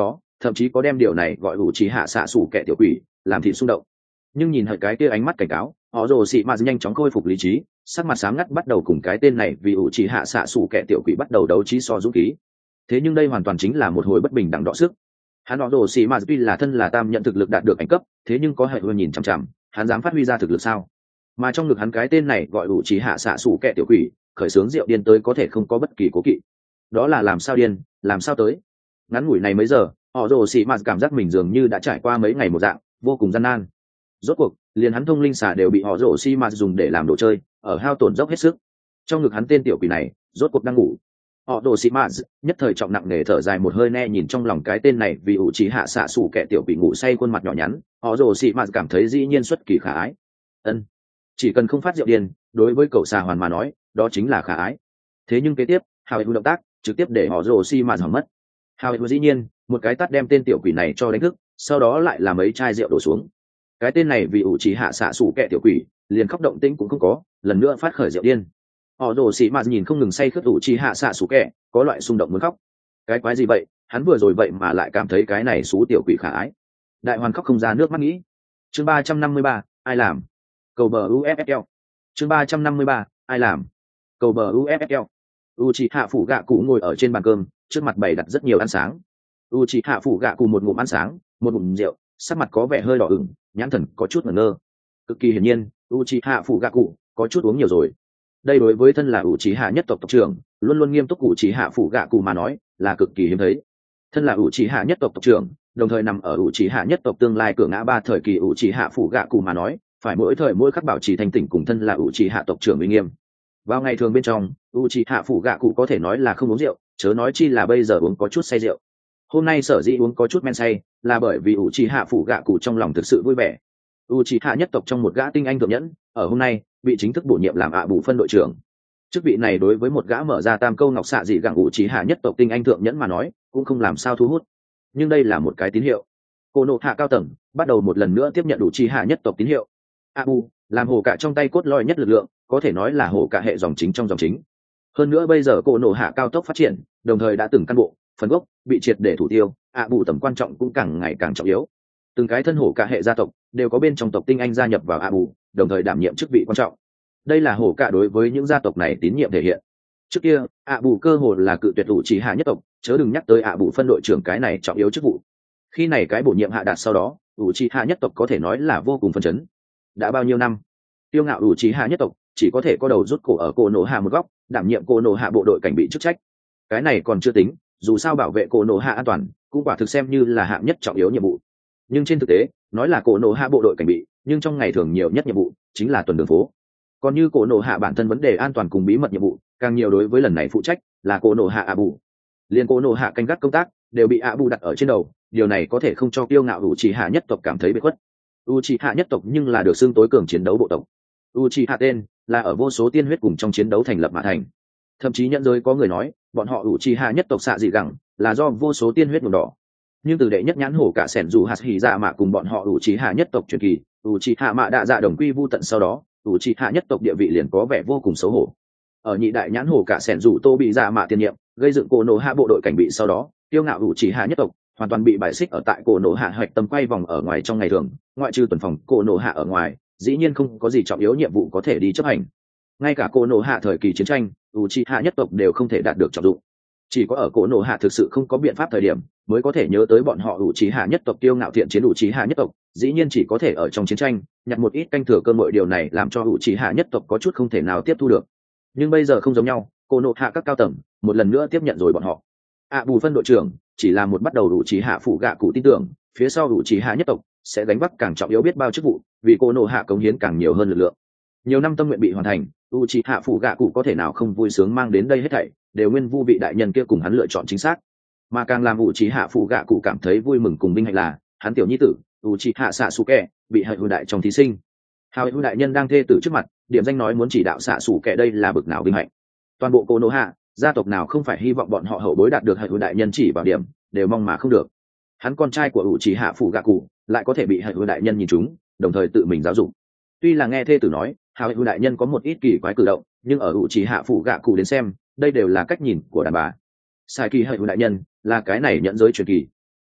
thậm chí có đem điều này gọi ủ trì hạ xạ xủ kẻ tiểu quỷ làm thị xung động. Nhưng nhìn hơi cái kia ánh mắt cảnh cáo, họ rồ xị mạt nhanh chóng khôi phục lý trí, sắc mặt sáng ngắt bắt đầu cùng cái tên này vì ủ trì hạ xạ xủ kẻ tiểu quỷ bắt đầu đấu trí so dũng khí. Thế nhưng đây hoàn toàn chính là một hồi bất bình đẳng đọ sức. Hắn họ rồ xị mạt tuy là thân là tam nhận thực lực đạt được ảnh cấp, thế nhưng có hệ hơn nhìn chằm chằm, hắn dám phát huy ra thực lực sao? Mà trong ngực hắn cái tên này gọi ủ trì hạ xạ xủ kẻ tiểu quỷ, khởi sướng rượu điên tới có thể không có bất kỳ cố kỵ. Đó là làm sao điên, làm sao tới? Ngắn ngủi này mấy giờ, họ rồ xị mạt cảm giác mình dường như đã trải qua mấy ngày một dạng vô cùng gian nan. Rốt cuộc liền hắn thông linh xà đều bị họ rồ xị mạt dùng để làm đồ chơi, ở hao tổn dốc hết sức. Trong ngực hắn tên tiểu quỷ này rốt cuộc đang ngủ. Họ rồ xị mạt nhất thời trọng nặng nề thở dài một hơi, ne nhìn trong lòng cái tên này vì ủ trí hạ xạ xủ kẻ tiểu quỷ ngủ say khuôn mặt nhỏ nhắn, họ rồ xị mạt cảm thấy dĩ nhiên xuất kỳ khả ái. Ân, chỉ cần không phát rượu điên, đối với cậu xà hoàn mà nói đó chính là khả ái. Thế nhưng kế tiếp hào hữu động tác trực tiếp để họ rồ xị mạt hỏng mất. Hào hữu dĩ nhiên một cái tát đem tên tiểu quỷ này cho đánh thức, sau đó lại làm mấy chai rượu đổ xuống. Cái tên này vì ủ trí hạ xạ xủ kẻ tiểu quỷ liền khóc động tĩnh cũng không có, lần nữa phát khởi rượu điên. Họ rồ xị mạt nhìn không ngừng say khướt ủ trí hạ xạ xủ kẻ, có loại xung động muốn khóc. Cái quái gì vậy, hắn vừa rồi vậy mà lại cảm thấy cái này xú tiểu quỷ khả ái. Đại hoàn khóc không ra nước mắt nghĩ. Chương ba trăm năm mươi ba, ai làm? Cầu bờ u ép ép lờ. Chương ba trăm năm mươi ba, ai làm? Cầu bờ u ép ép lờ. Uchiha phủ gạ cụ ngồi ở trên bàn cơm, trước mặt bày đặt rất nhiều ăn sáng. Uchiha phủ gạ cụ một ngụm ăn sáng, một ngụm rượu, sắc mặt có vẻ hơi đỏ ửng, nhãn thần có chút ngẩn ngơ. Cực kỳ hiển nhiên, Uchiha phủ gạ cụ có chút uống nhiều rồi. Đây đối với thân là Uchiha nhất tộc tộc trưởng, luôn luôn nghiêm túc Uchiha phủ gạ cụ mà nói, là cực kỳ hiếm thấy. Thân là Uchiha nhất tộc tộc trưởng, đồng thời nằm ở Uchiha nhất tộc tương lai cửa ngã ba thời kỳ Uchiha phủ gạ cụ mà nói, phải mỗi thời mỗi khắc bảo trì thanh tỉnh cùng thân là Uchiha tộc trưởng uy nghiêm. Vào ngày thường bên trong, Uchiha phủ gạ cụ có thể nói là không uống rượu, chớ nói chi là bây giờ uống có chút say rượu. Hôm nay sở dĩ uống có chút men say, là bởi vì Uchiha phủ gạ cụ trong lòng thực sự vui vẻ. Uchiha nhất tộc trong một gã tinh anh thượng nhẫn, ở hôm nay bị chính thức bổ nhiệm làm ạ bù phân đội trưởng. Chức vị này đối với một gã mở ra tam câu ngọc xạ dị gặng Uchiha nhất tộc tinh anh thượng nhẫn mà nói, cũng không làm sao thu hút. Nhưng đây là một cái tín hiệu. Konoha cao tầng bắt đầu một lần nữa tiếp nhận Uchiha nhất tộc tín hiệu. Abu làm hổ cả trong tay cốt lõi nhất lực lượng, có thể nói là hổ cả hệ dòng chính trong dòng chính. Hơn nữa bây giờ Konoha cao tốc phát triển, đồng thời đã từng căn bộ, phần gốc bị triệt để thủ tiêu, Abu tầm quan trọng cũng càng ngày càng trọng yếu. Từng cái thân hổ cả hệ gia tộc đều có bên trong tộc tinh anh gia nhập vào Abu, đồng thời đảm nhiệm chức vị quan trọng. Đây là hổ cả đối với những gia tộc này tín nhiệm thể hiện. Trước kia Abu cơ hồ là cự tuyệt Uchiha nhất tộc, chớ đừng nhắc tới Abu phân đội trưởng cái này trọng yếu chức vụ. Khi này cái bổ nhiệm hạ đạt sau đó, Uchiha nhất tộc có thể nói là vô cùng phấn chấn. Đã bao nhiêu năm, tiêu ngạo Uchiha nhất tộc chỉ có thể có đầu rút cổ ở Konoha một góc, đảm nhiệm Konoha bộ đội cảnh bị chức trách. Cái này còn chưa tính, dù sao bảo vệ Konoha an toàn cũng quả thực xem như là hạng nhất trọng yếu nhiệm vụ. Nhưng trên thực tế, nói là Konoha bộ đội cảnh bị, nhưng trong ngày thường nhiều nhất nhiệm vụ chính là tuần đường phố. Còn như Konoha bản thân vấn đề an toàn cùng bí mật nhiệm vụ, càng nhiều đối với lần này phụ trách là Konoha Abu. Liên Konoha canh gác công tác đều bị Abu đặt ở trên đầu, điều này có thể không cho kiêu ngạo Uchiha nhất tộc cảm thấy bị khuất. Uchiha nhất tộc nhưng là được xưng tối cường chiến đấu bộ tộc. Uchiha tên là ở vô số tiên huyết cùng trong chiến đấu thành lập mà thành. Thậm chí nhận giới có người nói, bọn họ Uchiha nhất tộc xạ dị gẳng là do vô số tiên huyết nhuộm đỏ. Nhưng từ đệ nhất nhãn hổ cả sẻn dù hạt hỉ dạ mạ cùng bọn họ Uchiha nhất tộc truyền kỳ, Uchiha mạ đạ dạ đồng quy vu tận sau đó, Uchiha nhất tộc địa vị liền có vẻ vô cùng xấu hổ. Ở nhị đại nhãn hổ cả sẻn dù tô bị dạ mạ tiền nhiệm, gây dựng Konoha bộ đội cảnh bị sau đó, tiêu ngạo Uchiha nhất tộc hoàn toàn bị bài xích ở tại Konoha hoạch tâm quay vòng ở ngoài trong ngày thường, ngoại trừ tuần phòng Konoha ở ngoài, dĩ nhiên không có gì trọng yếu nhiệm vụ có thể đi chấp hành. Ngay cả Konoha thời kỳ chiến tranh, Uchiha nhất tộc đều không thể đạt được trọng dụng. Chỉ có ở Konoha thực sự không có biện pháp thời điểm, mới có thể nhớ tới bọn họ Uchiha nhất tộc tiêu ngạo thiện chiến Uchiha nhất tộc, dĩ nhiên chỉ có thể ở trong chiến tranh nhặt một ít canh thừa cơm, mọi điều này làm cho Uchiha nhất tộc có chút không thể nào tiếp thu được. Nhưng bây giờ không giống nhau, Konoha các cao tầng một lần nữa tiếp nhận rồi bọn họ. Abu phân đội trưởng chỉ là một bắt đầu Uchiha phụ gạ cụ tin tưởng, phía sau Uchiha nhất tộc sẽ gánh vác càng trọng yếu biết bao chức vụ, vì Konoha cống hiến càng nhiều hơn lực lượng. Nhiều năm tâm nguyện bị hoàn thành, Uchiha phụ gạ cụ có thể nào không vui sướng mang đến đây hết thảy, đều nguyên vu vị đại nhân kia cùng hắn lựa chọn chính xác. Mà càng làm Uchiha phụ gạ cụ cảm thấy vui mừng cùng vinh hạnh là, hắn tiểu nhi tử Uchiha Sasuke bị hệ hư đại trong thí sinh. Hào hư đại nhân đang thê tử trước mặt, điểm danh nói muốn chỉ đạo Sasuke, đây là bực nào vinh hạnh. Toàn bộ Konoha, gia tộc nào không phải hy vọng bọn họ hậu bối đạt được hệ hư đại nhân chỉ bảo điểm, đều mong mà không được. Hắn con trai của Uchiha phụ gạ cụ lại có thể bị hệ hư đại nhân nhìn trúng, đồng thời tự mình giáo dục. Tuy là nghe thê tử nói hào hư đại nhân có một ít kỳ quái cử động, nhưng ở Uchiha phụ gạ cụ đến xem, đây đều là cách nhìn của đàn bà. Sai kỳ hệ hư đại nhân là cái này nhận giới truyền kỳ.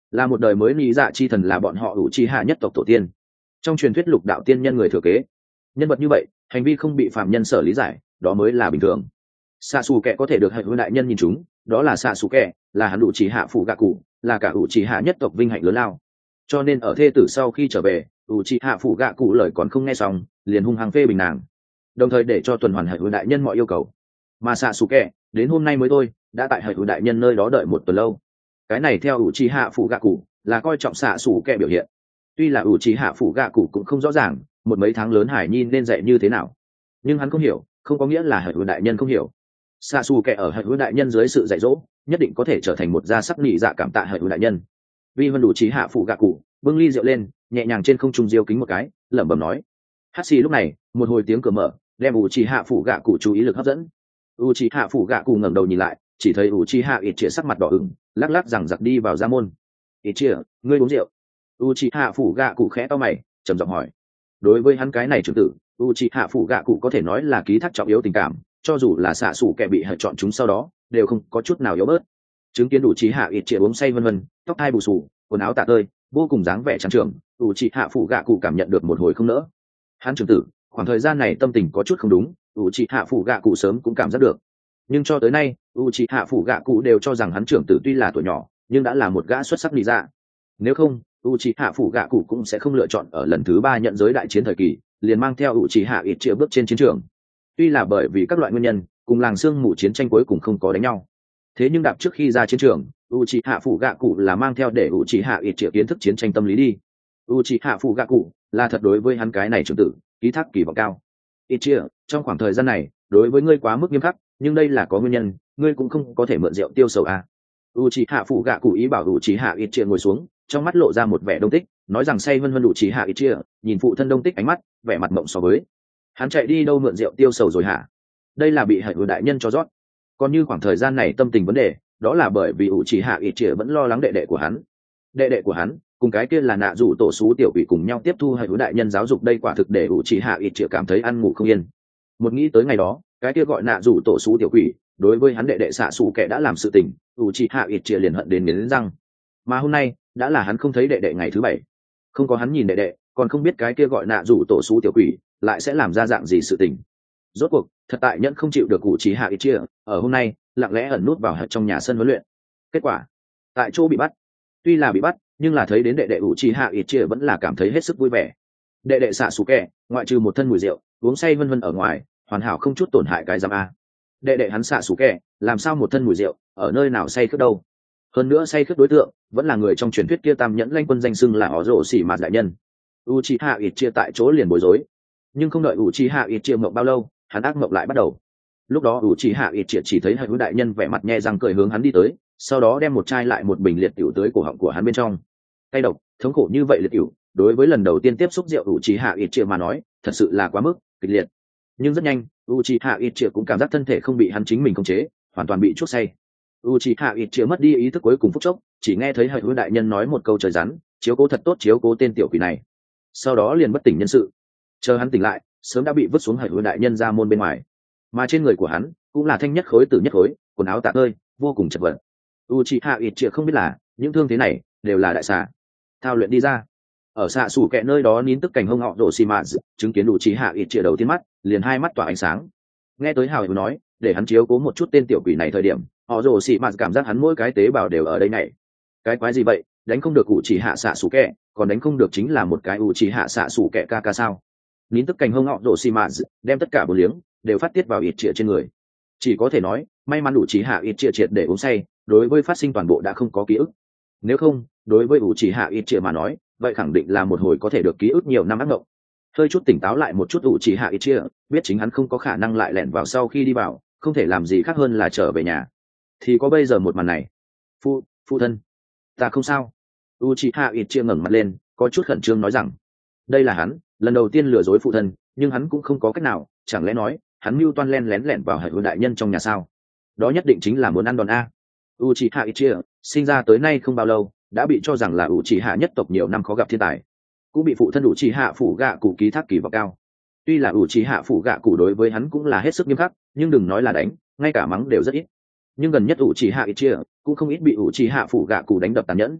là một đời mới lý dạ chi thần, là bọn họ ủ trì hạ nhất tộc tổ tiên, trong truyền thuyết lục đạo tiên nhân người thừa kế. Nhân vật như vậy hành vi không bị phạm nhân sở lý giải, đó mới là bình thường. Xạ xù kẹ có thể được hệ hữu đại nhân nhìn chúng, đó là xạ xù kẹ, là hắn ủ trì hạ phủ gạ cụ, là cả ủ trì hạ nhất tộc vinh hạnh lớn lao. Cho nên ở thê tử sau khi trở về, ủ trì hạ phủ gạ cụ lời còn không nghe xong liền hung hăng phê bình nàng, đồng thời để cho tuần hoàn hệ hữu đại nhân mọi yêu cầu. Mà xạ xù kẹ đến hôm nay mới thôi đã tại hệ hữu đại nhân nơi đó đợi một tuần lâu. Cái này theo ủ trì hạ phủ gạ cụ là coi trọng xạ xù kẹ biểu hiện. Tuy là ủ trì hạ phủ gạ cụ cũng không rõ ràng một mấy tháng lớn hải nhi nên dạy như thế nào, nhưng hắn không hiểu không có nghĩa là hệ hữu đại nhân không hiểu. Xạ xù kẹ ở hệ hữu đại nhân dưới sự dạy dỗ nhất định có thể trở thành một gia sắc nị dạ cảm tạ hệ hữu đại nhân. Vi vân đủ trí hạ phủ gạ cụ bưng ly rượu lên, nhẹ nhàng trên không trung diêu kính một cái, lẩm bẩm nói. Hát xì lúc này một hồi tiếng cửa mở đem ủ trì hạ phủ gạ cụ chú ý lực hấp dẫn. U trì hạ phủ gạ cụ ngẩng đầu nhìn lại, chỉ thấy ủ trì hạ ít chĩa sắc mặt đỏ ửng, lắc lắc rằng giặc đi vào ra môn. Ít chĩa, ngươi uống rượu? U trì hạ phủ gạ cụ khẽ to mày, trầm giọng hỏi. Đối với hắn cái này trưởng tử, u c h i hạ phủ gạ cụ có thể nói là ký thác trọng yếu tình cảm, cho dù là xạ xủ kẻ bị hệ chọn chúng sau đó đều không có chút nào yếu bớt. Chứng kiến đủ trí hạ ít triệu uống say vân vân, tóc hai bù xù, quần áo tạ tơi, vô cùng dáng vẻ trắng trưởng, u c h i hạ phủ gạ cụ cảm nhận được một hồi không nỡ. Hắn trưởng tử khoảng thời gian này tâm tình có chút không đúng, u c h i hạ phủ gạ cụ sớm cũng cảm giác được, nhưng cho tới nay u c h i hạ phủ gạ cụ đều cho rằng hắn trưởng tử tuy là tuổi nhỏ nhưng đã là một gã xuất sắc lý dạ. Nếu không u c h i hạ phủ gạ cụ cũng sẽ không lựa chọn ở lần thứ ba nhận giới đại chiến thời kỳ liền mang theo u c h i hạ ít triệu bước trên chiến trường. Tuy là bởi vì các loại nguyên nhân cùng làng sương mù chiến tranh cuối cùng không có đánh nhau, thế nhưng đạp trước khi ra chiến trường, u c h i hạ phủ gạ cụ là mang theo để u c h i hạ ít triệu kiến thức chiến tranh tâm lý đi. u c h i hạ phủ gạ cụ là thật đối với hắn cái này trưởng tử ký thác kỳ vọng cao. Ít triệu, trong khoảng thời gian này đối với ngươi quá mức nghiêm khắc, nhưng đây là có nguyên nhân, ngươi cũng không có thể mượn rượu tiêu sầu à. u c h i hạ phủ gạ cụ ý bảo u c h i hạ ít triệu ngồi xuống, trong mắt lộ ra một vẻ đông tích, nói rằng say vân vân đủ chỉ hạ ít chia, nhìn phụ thân đông tích ánh mắt vẻ mặt mộng so với hắn chạy đi đâu mượn rượu tiêu sầu rồi hả? Đây là bị hệ hữu đại nhân cho rót. Còn như khoảng thời gian này tâm tình vấn đề, đó là bởi vì ủ chỉ hạ ít chia vẫn lo lắng đệ đệ của hắn. Đệ đệ của hắn cùng cái kia là nạ rủ tổ sú tiểu quỷ cùng nhau tiếp thu hệ hữu đại nhân giáo dục, đây quả thực để ủ chỉ hạ ít chia cảm thấy ăn ngủ không yên. Một nghĩ tới ngày đó cái kia gọi nạ rủ tổ sú tiểu quỷ đối với hắn đệ đệ xạ xù kẻ đã làm sự tình, ủ chỉ hạ ít chia liền hận đến nghiến răng. Mà hôm nay đã là hắn không thấy đệ đệ ngày thứ bảy, không có hắn nhìn đệ đệ còn không biết cái kia gọi nạ rủ tổ sú tiểu quỷ lại sẽ làm ra dạng gì sự tình. Rốt cuộc thật tại nhẫn không chịu được cụ trí hạ ít chia ở hôm nay lặng lẽ ẩn nút vào hạt trong nhà sân huấn luyện. Kết quả tại chỗ bị bắt. Tuy là bị bắt nhưng là thấy đến đệ đệ ủ trí hạ ít chia vẫn là cảm thấy hết sức vui vẻ. Đệ đệ xạ xù kẹ ngoại trừ một thân mùi rượu uống say vân vân ở ngoài hoàn hảo không chút tổn hại cái giam a. Đệ đệ hắn xạ xù kẹ làm sao một thân mùi rượu ở nơi nào say khướt đâu. Hơn nữa say khướt đối tượng vẫn là người trong truyền thuyết kia tam nhẫn lanh quân danh xưng là ó rổ xỉ mạt đại nhân. Uchiha ít chia tại chỗ liền bối rối, nhưng không đợi Uchiha ít chia mộng bao lâu hắn ác mộng lại bắt đầu. Lúc đó Uchiha ít chia chỉ thấy hai hữu đại nhân vẻ mặt nhe răng cười hướng hắn đi tới, sau đó đem một chai lại một bình liệt tiểu tới cổ họng của hắn bên trong. Cay độc thống khổ như vậy liệt tiểu đối với lần đầu tiên tiếp xúc rượu Uchiha ít chia mà nói thật sự là quá mức kịch liệt. Nhưng rất nhanh Uchiha ít chia cũng cảm giác thân thể không bị hắn chính mình khống chế, hoàn toàn bị chuốc say. Uchiha ít chia mất đi ý thức cuối cùng phút chốc, chỉ nghe thấy hệ hữu đại nhân nói một câu trời rắn, chiếu cố thật tốt chiếu cố tên tiểu quỷ này. Sau đó liền bất tỉnh nhân sự. Chờ hắn tỉnh lại sớm đã bị vứt xuống hệ hữu đại nhân ra môn bên ngoài, mà trên người của hắn cũng là thanh nhất khối tử nhất khối, quần áo tả tơi vô cùng chật vật. Uchiha ít chia không biết là những thương thế này đều là đại xà thao luyện đi ra. Ở xạ xù kẹ nơi đó nín tức cảnh hông họ đổ xì mạt, chứng kiến Uchiha ít chia đầu tiên mắt liền hai mắt tỏa ánh sáng. Nghe tới hào hữu nói để hắn chiếu cố một chút tên tiểu quỷ này thời điểm, họ rồ xì mạt cảm giác hắn mỗi cái tế bào đều ở đây này. Cái quái gì vậy, đánh không được ủ chỉ hạ xạ xù kẹ còn đánh không được chính là một cái ủ chỉ hạ xạ xù kẹ ca ca sao? Nín tức cành hông họ rồ xì mạt đem tất cả bồ liếng đều phát tiết vào ít trịa trên người. Chỉ có thể nói may mắn ủ chỉ hạ ít trịa triệt để uống say, đối với phát sinh toàn bộ đã không có ký ức. Nếu không đối với ủ chỉ hạ ít trịa mà nói vậy khẳng định là một hồi có thể được ký ức nhiều năm ác mộng. Hơi chút tỉnh táo lại một chút ủ chỉ hạ ít trịa biết chính hắn không có khả năng lại lẻn vào, sau khi đi vào không thể làm gì khác hơn là trở về nhà. Thì có bây giờ một màn này. Phu, phu thân, ta không sao. Uchiha ít chia ngẩng mặt lên, có chút khẩn trương nói rằng, đây là hắn lần đầu tiên lừa dối phụ thân, nhưng hắn cũng không có cách nào, chẳng lẽ nói hắn mưu toan len lén lẻn vào hệ hữu đại nhân trong nhà sao? Đó nhất định chính là muốn ăn đòn a. Uchiha ít chia sinh ra tới nay không bao lâu, đã bị cho rằng là Uchiha nhất tộc nhiều năm khó gặp thiên tài, cũng bị phụ thân Uchiha phủ gạ cụ ký thác kỳ vọng cao. Tuy là Uchiha phủ gạ cụ đối với hắn cũng là hết sức nghiêm khắc, nhưng đừng nói là đánh, ngay cả mắng đều rất ít. Nhưng gần nhất Uchiha ít chia cũng không ít bị Uchiha phủ gạ cụ đánh đập tàn nhẫn.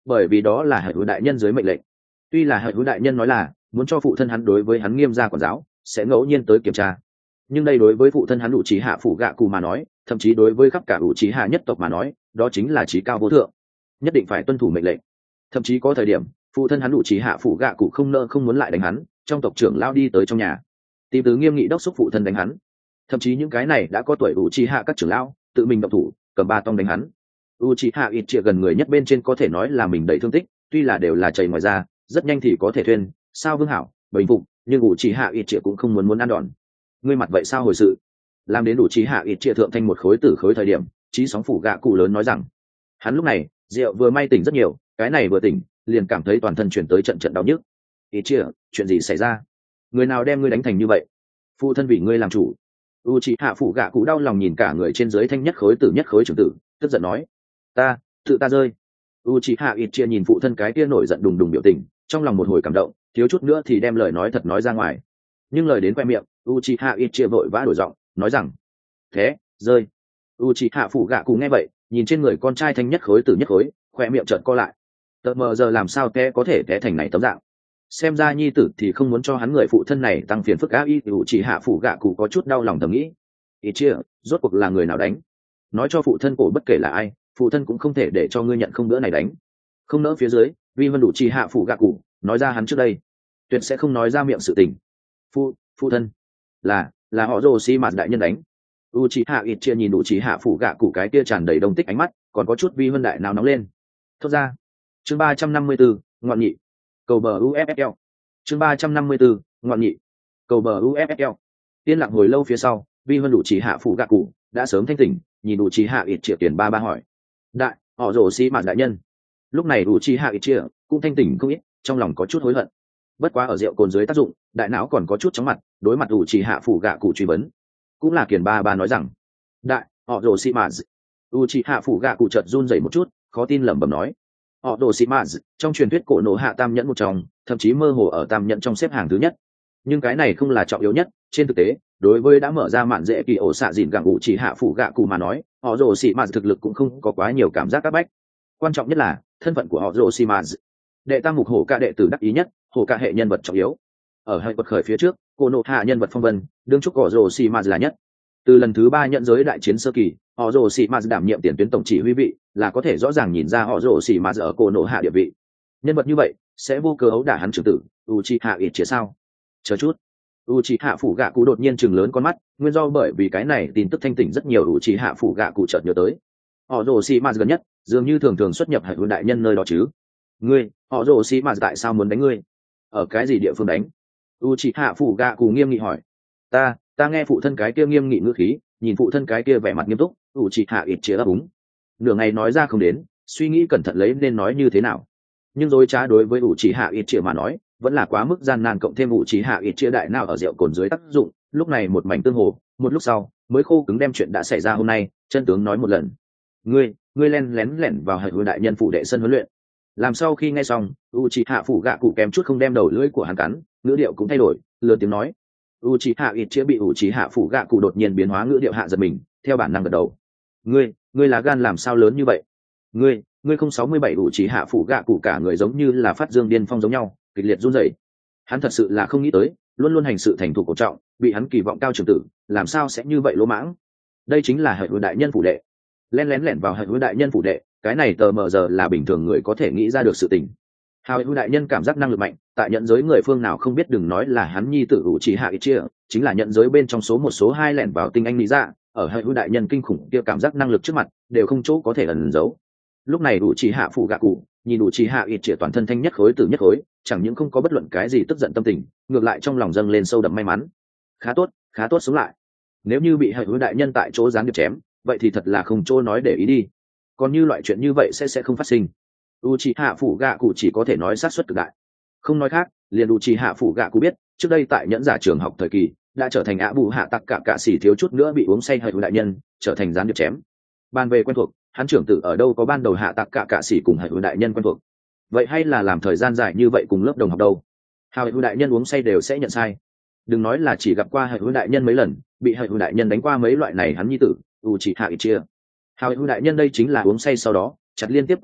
bởi vì đó là hệ hữu đại nhân dưới mệnh lệnh. Tuy là hệ hữu đại nhân nói là muốn cho phụ thân hắn đối với hắn nghiêm gia quản giáo, sẽ ngẫu nhiên tới kiểm tra, nhưng đây đối với phụ thân hắn ủ trí hạ phủ gạ cụ mà nói, thậm chí đối với khắp cả ủ trí hạ nhất tộc mà nói, đó chính là trí cao vô thượng, nhất định phải tuân thủ mệnh lệnh. Thậm chí có thời điểm phụ thân hắn ủ trí hạ phủ gạ cụ không nỡ không muốn lại đánh hắn, trong tộc trưởng lao đi tới trong nhà tìm tứ nghiêm nghị đốc xúc phụ thân đánh hắn. Thậm chí những cái này đã có tuổi ủ trí hạ các trưởng lão tự mình động thủ cầm ba tông đánh hắn. u trí hạ ít chia gần người nhất bên trên có thể nói là mình đầy thương tích, tuy là đều là chảy ngoài ra, rất nhanh thì có thể thuyên sao vương hảo bình phục, nhưng u trí hạ ít chia cũng không muốn muốn ăn đòn. Ngươi mặt vậy sao hồi sự? Làm đến u trí hạ ít chia thượng thanh một khối tử khối thời điểm, trí sóng phủ gạ cụ lớn nói rằng hắn lúc này rượu vừa may tỉnh rất nhiều, cái này vừa tỉnh liền cảm thấy toàn thân chuyển tới trận trận đau nhức. Ít chia, chuyện gì xảy ra? Người nào đem ngươi đánh thành như vậy? Phụ thân vì ngươi làm chủ. u c h ị hạ phụ gạ cụ đau lòng nhìn cả người trên dưới thanh nhất khối tử nhất khối trưởng tử, tức giận nói ta tự ta rơi. u c h ị hạ ít chia nhìn phụ thân cái kia nổi giận đùng đùng biểu tình, trong lòng một hồi cảm động, thiếu chút nữa thì đem lời nói thật nói ra ngoài, nhưng lời đến khoe miệng u c h ị hạ ít chia vội vã đổi giọng nói rằng thế rơi. u c h ị hạ phụ gạ cụ nghe vậy nhìn trên người con trai thanh nhất khối tử nhất khối, khoe miệng trợn co lại, tờ mờ giờ làm sao té có thể té thành này tấm dạng. Xem ra nhi tử thì không muốn cho hắn người phụ thân này tăng phiền phức á. Y ủ chỉ hạ phụ gạ cụ có chút đau lòng thầm nghĩ, ý chia rốt cuộc là người nào đánh? Nói cho phụ thân cổ bất kể là ai, phụ thân cũng không thể để cho ngươi nhận không bữa này đánh. Không nỡ phía dưới vì vân đủ chỉ hạ phụ gạ cụ nói ra hắn trước đây tuyệt sẽ không nói ra miệng sự tình. Phụ phụ thân là là họ rồ xi mạt đại nhân đánh. u chỉ hạ ít chia nhìn đủ chỉ hạ phụ gạ cụ cái kia tràn đầy đông tích ánh mắt, còn có chút vi vân đại nào nóng lên. Thốt ra chương ba trăm năm mươi bốn ngoạn nhị cầu bờ u ép ép lờ. chương ba trăm năm mươi bốn ngoạn nhị cầu bờ u ép ép lờ. Yên lặng hồi lâu phía sau, vi vân đủ chỉ hạ phụ gạ cụ đã sớm thanh tỉnh, nhìn đủ chỉ hạ ít triệu tiền ba ba hỏi đại họ rồ xi mạt đại nhân. Lúc này đủ chỉ hạ ít triệu cũng thanh tỉnh không ít, trong lòng có chút hối hận, bất quá ở rượu cồn dưới tác dụng, đại não còn có chút chóng mặt, đối mặt đủ chỉ hạ phụ gạ cụ truy vấn, cũng là kiền ba ba nói rằng đại họ rồ xi mạt. u chỉ hạ phụ gạ cụ chợt run rẩy một chút, khó tin lẩm bẩm nói họ đồ sĩ maz, trong truyền thuyết cổ nổ hạ tam nhẫn một trong, thậm chí mơ hồ ở tam nhẫn trong xếp hàng thứ nhất. Nhưng cái này không là trọng yếu nhất, trên thực tế đối với đã mở ra mạn dễ kỳ ổ xạ dìn gặng ủ chỉ hạ phủ gạ cụ mà nói, họ đồ sĩ maz thực lực cũng không có quá nhiều cảm giác áp bách. Quan trọng nhất là thân phận của họ đồ sĩ maz, đệ tam mục hổ ca đệ tử đắc ý nhất, hổ ca hệ nhân vật trọng yếu. Ở hệ bật khởi phía trước, cổ nổ hạ nhân vật phong vân đương chúc họ đồ sĩ maz là nhất. Từ lần thứ ba nhận giới đại chiến sơ kỳ, họ rồ xì mạt đảm nhiệm tiền tuyến tổng chỉ huy vị, là có thể rõ ràng nhìn ra họ rồ xì mạt ở cổ nổ hạ địa vị. Nhân vật như vậy sẽ vô cớ ấu đả hắn trưởng tử u chi hạ ít chia sao? Chờ chút, u chi hạ phủ gạ cụ đột nhiên chừng lớn con mắt, nguyên do bởi vì cái này tin tức thanh tỉnh rất nhiều. U chi hạ phủ gạ cụ chợt nhớ tới họ rồ xì mạt gần nhất dường như thường thường xuất nhập hải quân đại nhân nơi đó chứ. Ngươi họ rồ xì mạt tại sao muốn đánh ngươi? Ở cái gì địa phương đánh? U chi hạ phủ gạ cụ nghiêm nghị hỏi. ta ta nghe phụ thân cái kia nghiêm nghị ngữ khí, nhìn phụ thân cái kia vẻ mặt nghiêm túc, u chỉ hạ ít chia ấp úng, nửa ngày nói ra không đến, suy nghĩ cẩn thận lấy nên nói như thế nào. Nhưng dối trá đối với u chỉ hạ ít chia mà nói vẫn là quá mức gian nan, cộng thêm u chỉ hạ ít chia đại nào ở rượu cồn dưới tác dụng, lúc này một mảnh tương hồ, một lúc sau mới khô cứng đem chuyện đã xảy ra hôm nay chân tướng nói một lần. ngươi ngươi len lén lẻn vào hệ hữu đại nhân phủ đệ sân huấn luyện. Làm sau khi nghe xong, u chỉ hạ phủ gạ cụ kém chút không đem đầu lưỡi của hắn cắn, ngữ điệu cũng thay đổi, lớn tiếng nói. u c h ị hạ ít chia bị u c h ị hạ phủ gạ cụ đột nhiên biến hóa ngữ điệu hạ giật mình, theo bản năng gật đầu. ngươi ngươi là gan làm sao lớn như vậy? ngươi ngươi không sáu mươi bảy. u c h ị hạ phủ gạ cụ cả người giống như là phát dương điên phong giống nhau, kịch liệt run rẩy. Hắn thật sự là không nghĩ tới, luôn luôn hành sự thành thục cổ trọng, bị hắn kỳ vọng cao trưởng tử làm sao sẽ như vậy lỗ mãng. Đây chính là hệ hữu đại nhân phủ đệ, len lén lẻn vào hệ hữu đại nhân phủ đệ, cái này tờ mờ giờ là bình thường người có thể nghĩ ra được sự tình. Hào hữu đại nhân cảm giác năng lực mạnh, tại nhận giới người phương nào không biết, đừng nói là hắn nhi tử u chỉ hạ ít chia, chính là nhận giới bên trong số một số hai lẻn vào tinh anh lý ra, ở hệ hữu đại nhân kinh khủng kia cảm giác năng lực trước mặt đều không chỗ có thể ẩn giấu. Lúc này u chỉ hạ phụ gạ cụ nhìn u chỉ hạ ít chia toàn thân thanh nhất khối từ nhất khối, chẳng những không có bất luận cái gì tức giận tâm tình, ngược lại trong lòng dâng lên sâu đậm may mắn. Khá tốt, khá tốt, sống lại. Nếu như bị hệ hữu đại nhân tại chỗ gián điệp chém, vậy thì thật là không chỗ nói để ý đi. Còn như loại chuyện như vậy sẽ sẽ không phát sinh. u c h ị hạ phủ gạ cụ chỉ có thể nói sát xuất cực đại. Không nói khác, liền u c h ị hạ phủ gạ cụ biết, trước đây tại nhẫn giả trường học thời kỳ đã trở thành ạ bù hạ tặc cả cạ xỉ thiếu chút nữa bị uống say hệ hữu đại nhân, trở thành gián điệp chém. Bàn về quen thuộc, hắn trưởng tử ở đâu có ban đầu hạ tặc cả cạ xỉ cùng hệ hữu đại nhân quen thuộc. Vậy hay là làm thời gian dài như vậy cùng lớp đồng học đâu? Hào hệ hữu đại nhân uống say đều sẽ nhận sai. Đừng nói là chỉ gặp qua hệ hữu đại nhân mấy lần, bị hệ hữu đại nhân đánh qua mấy loại này hắn nhi tử u c h ị hạ ít chia. Hào hệ hữu đại nhân đây chính là uống say sau đó chặt liên tiếp qua người,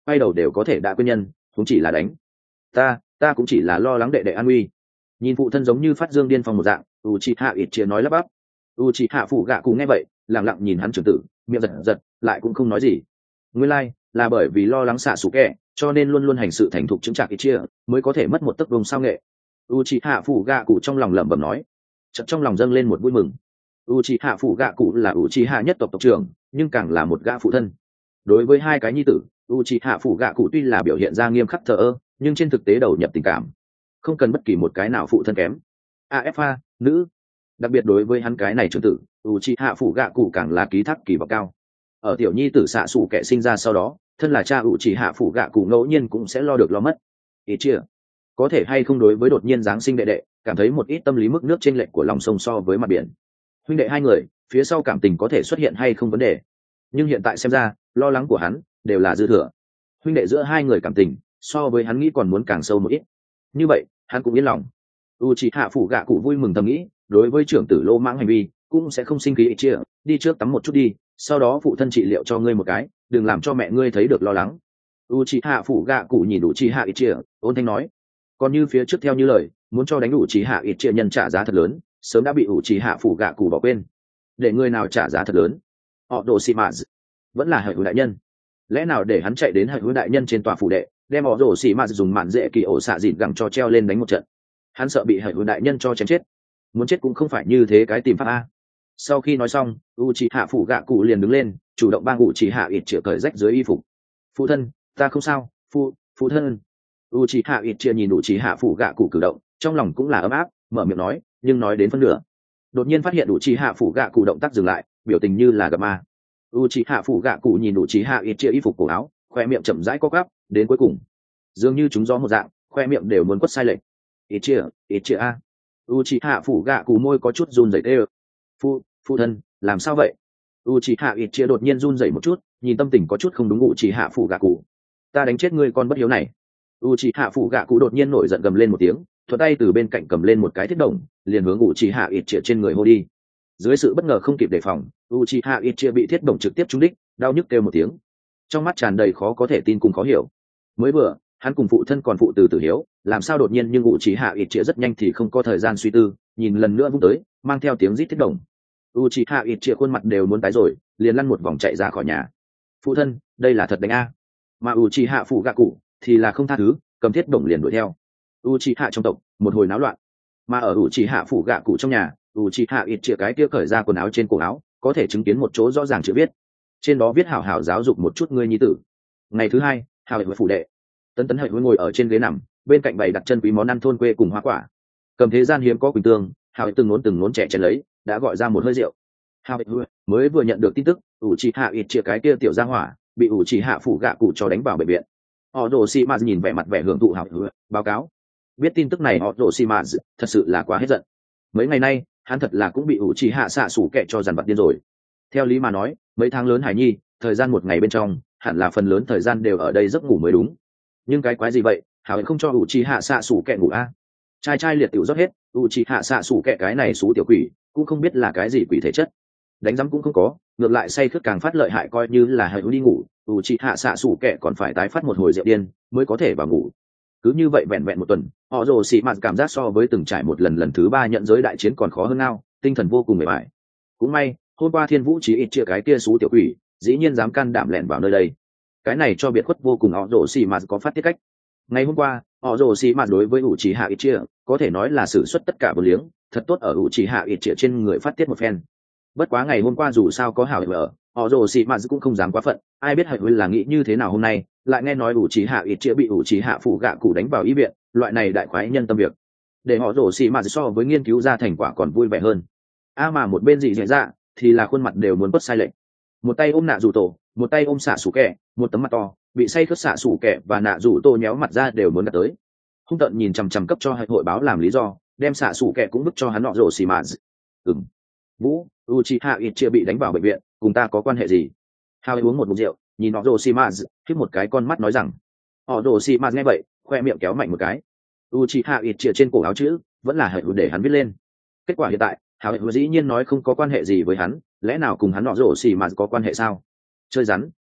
quay đầu đều có thể đã quên nhân cũng chỉ là đánh ta ta cũng chỉ là lo lắng đệ đệ an nguy. Nhìn phụ thân giống như phát dương điên phong một dạng, u chị hạ ít chia nói lắp bắp. U chị hạ phụ gạ cụ nghe vậy lặng lặng nhìn hắn trưởng tử, miệng giật giật lại cũng không nói gì. Nguyên lai like, là bởi vì lo lắng xạ xù kẹ cho nên luôn luôn hành sự thành thục chứng trạc ít chia mới có thể mất một tấc vùng sao nghệ. U chị hạ phụ gạ cụ trong lòng lẩm bẩm nói, chợt trong lòng dâng lên một vui mừng. U chị hạ phụ gạ cụ là u chị hạ nhất tộc tộc trưởng, nhưng càng là một gã phụ thân. Đối với hai cái nhi tử, u chị hạ phụ gạ cụ tuy là biểu hiện ra nghiêm khắc thờ ơ, nhưng trên thực tế đầu nhập tình cảm, không cần bất kỳ một cái nào phụ thân kém. afa nữ, đặc biệt đối với hắn cái này trưởng tử, u chị hạ phụ gạ cụ càng là ký thác kỳ vọng cao. Ở tiểu nhi tử xạ xù kẻ sinh ra sau đó, thân là cha u chị hạ phụ gạ cụ ngẫu nhiên cũng sẽ lo được lo mất. Ý chia có thể hay không đối với đột nhiên giáng sinh đệ đệ cảm thấy một ít tâm lý mức nước chênh lệch của lòng sông so với mặt biển. Huynh đệ hai người phía sau cảm tình có thể xuất hiện hay không vấn đề, nhưng hiện tại xem ra lo lắng của hắn đều là dư thừa. Huynh đệ giữa hai người cảm tình so với hắn nghĩ còn muốn càng sâu một ít, như vậy hắn cũng yên lòng. U chị hạ phụ gạ cụ vui mừng thầm nghĩ, đối với trưởng tử lô mãng hành vi cũng sẽ không sinh khí. Ý chia đi trước tắm một chút đi, sau đó phụ thân trị liệu cho ngươi một cái, đừng làm cho mẹ ngươi thấy được lo lắng. U chị hạ phụ gạ cụ nhìn u chị hạ ít chia ôn thanh nói, còn như phía trước theo như lời muốn cho đánh u chị hạ ít chia nhân trả giá thật lớn, sớm đã bị u chị hạ phụ gạ cụ bỏ quên. Để người nào trả giá thật lớn? Họ đồ xì mạ vẫn là hệ hữu đại nhân. Lẽ nào để hắn chạy đến hệ hữu đại nhân trên tòa phủ đệ, đem họ đồ xì mạ dùng mạn dễ kỳ ổ xạ dịt gẳng cho treo lên đánh một trận? Hắn sợ bị hệ hữu đại nhân cho chém chết, muốn chết cũng không phải như thế cái tìm pháp a. Sau khi nói xong, u chị hạ phụ gạ cụ liền đứng lên, chủ động bang u chị hạ ít chia cởi rách dưới y phục. Phụ thân, ta không sao. Phụ phụ thân. U chị hạ ít chia nhìn u chị hạ phụ gạ cụ cử động, trong lòng cũng là ấm áp, mở miệng nói, nhưng nói đến phân nửa đột nhiên phát hiện u chị hạ phụ gạ cụ động tác dừng lại, biểu tình như là gặp ma. U chị hạ phụ gạ cụ nhìn u chị hạ ít chia y phục cổ áo, khoe miệng chậm rãi co quắp, đến cuối cùng dường như chúng gió một dạng, khoe miệng đều muốn quất sai lệch. Ít chia ít chia a. U chị hạ phụ gạ cụ môi có chút run rẩy tê. Phụ phụ thân làm sao vậy? U chị hạ ít chia đột nhiên run rẩy một chút, nhìn tâm tình có chút không đúng. U chị hạ phụ gạ cụ, ta đánh chết ngươi con bất hiếu này. U chị hạ phụ gạ cụ đột nhiên nổi giận gầm lên một tiếng, thuận tay từ bên cạnh cầm lên một cái thiết đồng, liền hướng u chị hạ ít chia trên người hô đi. Dưới sự bất ngờ không kịp đề phòng, u chị hạ ít chia bị thiết đồng trực tiếp trúng đích, đau nhức kêu một tiếng, trong mắt tràn đầy khó có thể tin cùng khó hiểu. Mới vừa hắn cùng phụ thân còn phụ từ tử hiếu, làm sao đột nhiên nhưng u chị hạ ít chia rất nhanh thì không có thời gian suy tư, nhìn lần nữa vung tới, mang theo tiếng rít thiết đồng. U chị hạ ít chia khuôn mặt đều muốn tái rồi, liền lăn một vòng chạy ra khỏi nhà. Phụ thân, đây là thật đánh a. Mà u chị hạ phụ gạ cụ thì là không tha thứ, cầm thiết đồng liền đuổi theo. U chị hạ trong tộc một hồi náo loạn, mà ở u chị hạ phụ gạ cụ trong nhà, u chị hạ ít chia cái kia cởi ra quần áo trên cổ áo, có thể chứng kiến một chỗ rõ ràng chữ viết, trên đó viết hảo hảo giáo dục một chút ngươi nhi tử. Ngày thứ hai, hào hệ với phủ đệ, tấn tấn hệ với ngồi ở trên ghế nằm, bên cạnh bày đặt chân quý món ăn thôn quê cùng hoa quả, cầm thế gian hiếm có quỳnh tương, hào hệ từng nốn từng nốn trẻ chén lấy, đã gọi ra một hơi rượu. Hào hệ mới vừa nhận được tin tức u chị hạ ít chia cái kia tiểu gia hỏa bị u chị hạ phụ gạ cụ cho đánh vào bệnh viện. Họ đồ xì mạt nhìn vẻ mặt vẻ hưởng thụ hào hệ báo cáo, biết tin tức này họ đồ xì mạt thật sự là quá hết giận. Mấy ngày nay hắn thật là cũng bị u chị hạ xạ sủ kẹ cho dằn vặt điên rồi. Theo lý mà nói, mấy tháng lớn hải nhi thời gian một ngày bên trong hẳn là phần lớn thời gian đều ở đây giấc ngủ mới đúng, nhưng cái quái gì vậy, hào hệ không cho u chị hạ xạ sủ kẹ ngủ a? Trai trai liệt tiểu rót hết, u chị hạ xạ sủ kẹ cái này xú tiểu quỷ cũng không biết là cái gì quỷ thể chất, đánh rắm cũng không có, ngược lại say khướt càng phát lợi hại. Coi như là hệ đi ngủ, u chị hạ xạ sủ kẹ còn phải tái phát một hồi rượu điên mới có thể vào ngủ. Cứ như vậy vẹn vẹn một tuần, họ rồ xì mạt cảm giác so với từng trải một lần lần thứ ba nhận giới đại chiến còn khó hơn nào, tinh thần vô cùng mệt mỏi. Cũng may hôm qua thiên vũ chỉ ít chia cái kia xú tiểu quỷ dĩ nhiên dám can đảm lẻn vào nơi đây, cái này cho biệt khuất vô cùng. Họ rồ xì mạt có phát tiết cách. Ngày hôm qua họ rồ xì mạt đối với u chị hạ ít chia có thể nói là sử xuất tất cả vô liếng, thật tốt ở u chị hạ ít chia trên người phát tiết một phen. Bất quá ngày hôm qua dù sao có hảo hệ ở, họ rồ xì mạt cũng không dám quá phận, ai biết hệ là nghĩ như thế nào hôm nay lại nghe nói u chị hạ ít chia bị u chị hạ phụ gạ cụ đánh vào y viện, loại này đại khoái nhân tâm việc, để họ rồ xì mạt so với nghiên cứu ra thành quả còn vui vẻ hơn. A à mà một bên gì dễ dạ thì là khuôn mặt đều muốn bất sai lệch, một tay ôm nạ rủ tổ, một tay ôm xạ sủ kẹ, một tấm mặt to bị say khướt xạ sủ kẹ và nạ rủ tổ nhéo mặt ra đều muốn đặt tới, hung tợn nhìn chằm chằm cấp cho hệ hội báo làm lý do, đem xạ sủ kẹ cũng bức cho hắn họ rồ xì mạt. Ừm, vũ u chị hạ ít chia bị đánh vào bệnh viện cùng ta có quan hệ gì? Hao uống một mục rượu, nhìn họ rồ xì mạt hít một cái con mắt nói rằng. Họ rồ xì mạt nghe vậy khoe miệng kéo mạnh một cái, u chị hạ ít chia trên cổ áo chữ vẫn là hệ để hắn viết lên. Kết quả hiện tại hao hệ dĩ nhiên nói không có quan hệ gì với hắn, lẽ nào cùng hắn họ rồ xì mạt có quan hệ sao? Chơi rắn,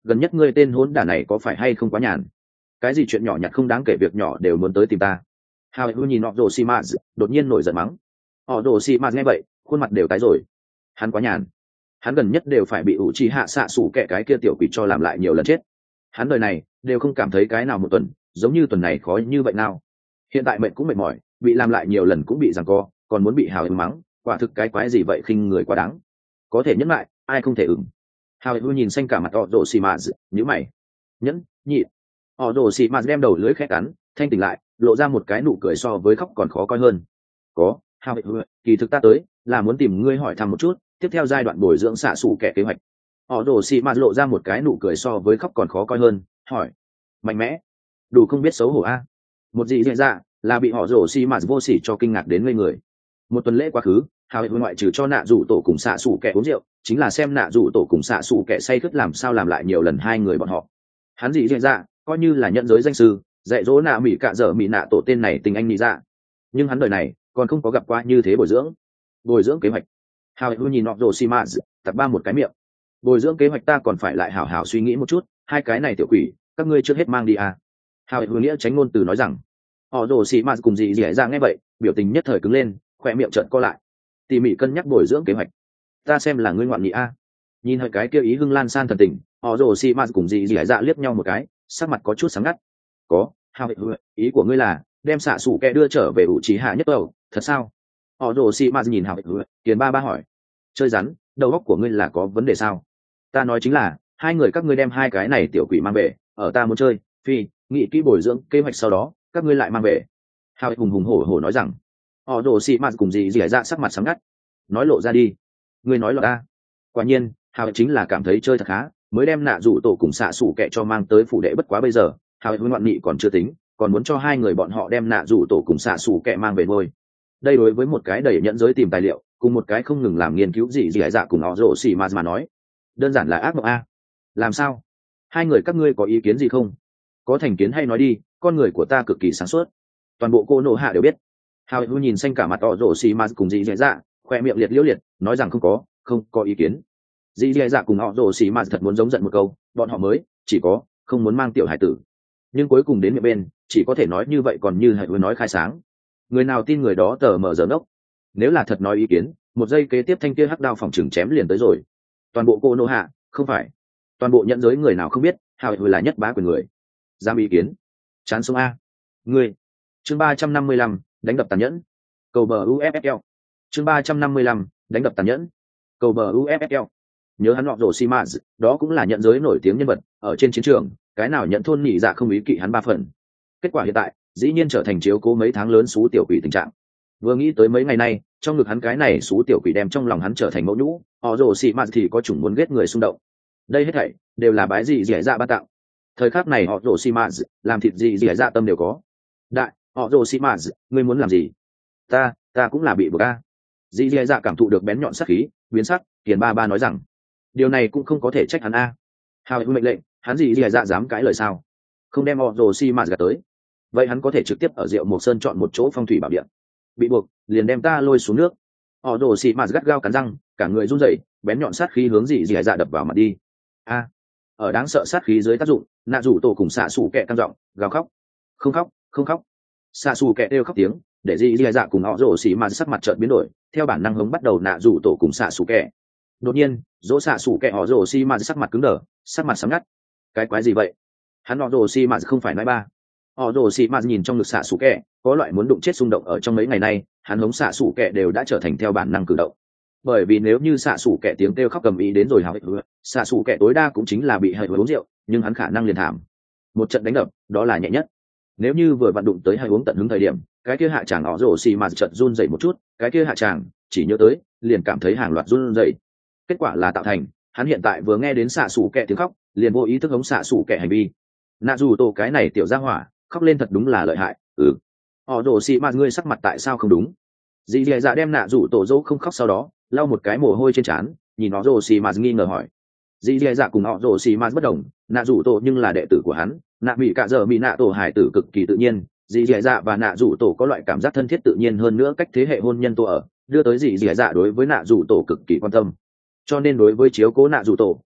gần nhất ngươi tên hỗn đản này có phải hay không quá nhàn? Cái gì chuyện nhỏ nhặt không đáng kể việc nhỏ đều muốn tới tìm ta? Hào Hữu nhìn họ Rồ Xi Maz, đột nhiên nổi giận mắng. Họ Rồ Xi Maz nghe vậy, khuôn mặt đều tái rồi. Hắn quá nhàn. Hắn gần nhất đều phải bị ủ trì hạ xạ sủ kẻ cái kia tiểu quỷ cho làm lại nhiều lần chết. Hắn đời này đều không cảm thấy cái nào một tuần giống như tuần này khó như vậy nào. Hiện tại mệnh cũng mệt mỏi, bị làm lại nhiều lần cũng bị giằng co, còn muốn bị Hào Hữu mắng, quả thực cái quái gì vậy, khinh người quá đáng. Có thể nhẫn lại, ai không thể ửng. Hào Hữu nhìn xanh cả mặt họ Rồ Xi Maz, nhíu mày. Nhẫn, nhịn. Họ Rồ Xi Maz đem đầu lưỡi khẽ cắn, thanh tỉnh lại, lộ ra một cái nụ cười so với khóc còn khó coi hơn. Có, Hào Hữu, kỳ thực ta tới là muốn tìm ngươi hỏi thăm một chút tiếp theo giai đoạn bồi dưỡng xạ xù kẻ kế hoạch. Họ Rồ Xi Maz lộ ra một cái nụ cười so với khóc còn khó coi hơn, hỏi. Mạnh mẽ, đủ không biết xấu hổ a. Một gì diễn ra là bị họ Rồ Xi Maz vô sỉ cho kinh ngạc đến ngây người. Một tuần lễ quá khứ, Hào Hữu ngoại trừ cho nạ rủ tổ cùng xạ xù kẻ uống rượu, chính là xem nạ rủ tổ cùng xạ xù kẻ say khướt làm sao làm lại nhiều lần hai người bọn họ. Hắn gì diễn ra coi như là nhận giới danh sư, dạy dỗ nạ mỹ cạ dở mỹ nạ tổ tên này tình anh nghĩ ra, nhưng hắn đời này còn không có gặp qua như thế bồi dưỡng bồi dưỡng kế hoạch. Hào Hữu nhìn họ Rồ Xi Maz, tập ba một cái miệng. Bồi dưỡng kế hoạch ta còn phải lại hảo hảo suy nghĩ một chút, hai cái này tiểu quỷ các ngươi trước hết mang đi à. Hào Hữu nghĩa tránh ngôn từ nói rằng. Họ Rồ Xi Maz cùng gì dẻ ra nghe vậy, biểu tình nhất thời cứng lên, khỏe miệng trợn co lại. Tỉ mỉ cân nhắc bồi dưỡng kế hoạch, ta xem là ngươi ngoạn nghị a. Nhìn hơi cái kia ý hưng lan san thần tình, họ Rồ Xi Maz cùng gì dẻ ra liếc nhau một cái, sắc mặt có chút sáng ngắt. Có, Hào Hữu, ý của ngươi là đem xạ xù kẻ đưa trở về ủ trí hạ nhất tàu, thật sao? Họ Rồ Xi Maz nhìn Hào Hữu, Kiền ba ba hỏi. Chơi rắn, đầu óc của ngươi là có vấn đề sao? Ta nói chính là hai người các ngươi đem hai cái này tiểu quỷ mang về, ở ta muốn chơi, phi, nghĩ kỹ bồi dưỡng kế hoạch sau đó các ngươi lại mang về. Hào Hữu hùng hùng hổ hổ nói rằng. Họ Rồ Xi Maz cùng gì dẻ ra sắc mặt sáng ngắt. Nói lộ ra đi. Ngươi nói lộ ra. Quả nhiên, Hào Hữu chính là cảm thấy chơi thật khá, mới đem nạ rủ tổ cùng xạ xù kẻ cho mang tới phủ đệ, bất quá bây giờ Hào Hữu ngoạn nghị còn chưa tính, còn muốn cho hai người bọn họ đem nạ rủ tổ cùng xạ xù kẻ mang về nuôi. Đây đối với một cái đầy nhẫn giới tìm tài liệu cùng một cái không ngừng làm nghiên cứu gì gì hải dạ cùng họ Rồ Xi Maz mà nói, đơn giản là ác mộng a. Làm sao? Hai người các ngươi có ý kiến gì không? Có thành kiến hay nói đi, con người của ta cực kỳ sáng suốt. Toàn bộ cô nộ hạ đều biết. Hào Hữu nhìn xanh cả mặt họ Rồ Xi Maz cùng gì gì dạ, khoe miệng liệt liễu liệt, nói rằng không có, không có ý kiến. Dì dì dạ cùng họ Rồ Xi Maz thật muốn giống giận một câu, bọn họ mới chỉ có không muốn mang tiểu hải tử, nhưng cuối cùng đến miệng bên chỉ có thể nói như vậy, còn như hãy nói khai sáng, người nào tin người đó tờ mờ giờ ngốc. Nếu là thật nói ý kiến, một giây kế tiếp thanh kia hắc đao phòng trừng chém liền tới rồi. Toàn bộ cô nô hạ không phải toàn bộ nhận giới người nào không biết Hào Hữu là nhất bá quyền người, dám ý kiến chán sống a. Người chương ba trăm năm mươi lăm đánh đập tàn nhẫn, cầu bờ u ép ép lờ. Chương ba trăm năm mươi lăm đánh đập tàn nhẫn, cầu bờ u ép ép lờ. Nhớ hắn họ Rồ Xi Maz, đó cũng là nhận giới nổi tiếng nhân vật, ở trên chiến trường cái nào nhận thôn nhị dạ không ý kỵ hắn ba phần. Kết quả hiện tại dĩ nhiên trở thành chiếu cố mấy tháng lớn xú tiểu quỷ tình trạng. Vừa nghĩ tới mấy ngày nay trong ngực hắn cái này xú tiểu quỷ đem trong lòng hắn trở thành mẫu nhũ, họ Rồ Xi Maz thì có chủng muốn ghét người xung động. Đây hết thảy đều là bái gì dẻ dạ ban tặng. Thời khắc này họ Rồ Xi Maz làm thịt gì dẻ dạ tâm đều có. Đại, họ Rồ Xi Maz, ngươi muốn làm gì? Ta, ta cũng là bị buộc a. Dì dẻ dạ cảm thụ được bén nhọn sắc khí, biến sắc, Kiền ba ba nói rằng, điều này cũng không có thể trách hắn a. Hào Hữu mệnh lệnh, hắn gì dì dạ dám cãi lời sao? Không đem họ Rồ Xi Maz gạt tới, vậy hắn có thể trực tiếp ở Diệu Mộc Sơn chọn một chỗ phong thủy bảo địa. Bị buộc, liền đem ta lôi xuống nước. Họ Rồ Xi Maz gắt gao cắn răng, cả người run rẩy, bén nhọn sát khí hướng gì dì dạ đập vào mặt đi. A, ở đáng sợ sát khí dưới tác dụng, nạ rủ tổ cùng xạ xù kẹ căng giọng gào khóc. Không khóc, không khóc. Xạ xù kẹ đều khóc tiếng, để gì dì dạ cùng họ Rồ Xi Maz sắc mặt chợt biến đổi, theo bản năng hống bắt đầu nạ rủ tổ cùng xạ xù kẹ. Đột nhiên dỗ xạ xù kẹ họ Rồ Xi Maz sắc mặt cứng đờ, sắc mặt sắm ngắt. Cái quái gì vậy? Hắn họ Rồ Xi Maz không phải nói ba. Họ Rồ Xi Maz nhìn trong ngực xạ xù kẹ, có loại muốn đụng chết xung động ở trong mấy ngày nay, hắn hống xạ xù kẹ đều đã trở thành theo bản năng cử động. Bởi vì nếu như xạ xù kẹ tiếng kêu khóc cầm ý đến rồi Hào Hữu, xạ xù kẹ tối đa cũng chính là bị Hào Hữu uống rượu, nhưng hắn khả năng liền thảm. Một trận đánh đập, đó là nhẹ nhất. Nếu như vừa vặn đụng tới Hào uống tận hứng thời điểm, cái kia hạ tràng họ Rồ Xi Maz chợt run rẩy một chút, cái kia hạ tràng chỉ nhớ tới, liền cảm thấy hàng loạt run rẩy. Kết quả là tạo thành, hắn hiện tại vừa nghe đến xạ xù kẹ tiếng khóc, liền vô ý thức hống xạ xù kẹ hành vi. Nạ dù tổ cái này tiểu gia hỏa, khóc lên thật đúng là lợi hại. Ừ, họ Rồ Xi Maz ngươi sắc mặt tại sao không đúng? Dì dì dạ đem nạ dù tổ dỗ không khóc, sau đó lau một cái mồ hôi trên trán, nhìn họ Rồ Xi Maz nghi ngờ hỏi. Dì dì dạ cùng họ Rồ Xi Maz bất đồng, nạ dù tổ nhưng là đệ tử của hắn, nạ bị cả giờ bị nạ tổ hải tử cực kỳ tự nhiên. Dì dì dạ và nạ dù tổ có loại cảm giác thân thiết tự nhiên hơn nữa cách thế hệ hôn nhân tổ ở, đưa tới dì dì dạ đối với nạ dù tổ cực kỳ quan tâm. Cho nên đối với chiếu cố nạ dù tổ,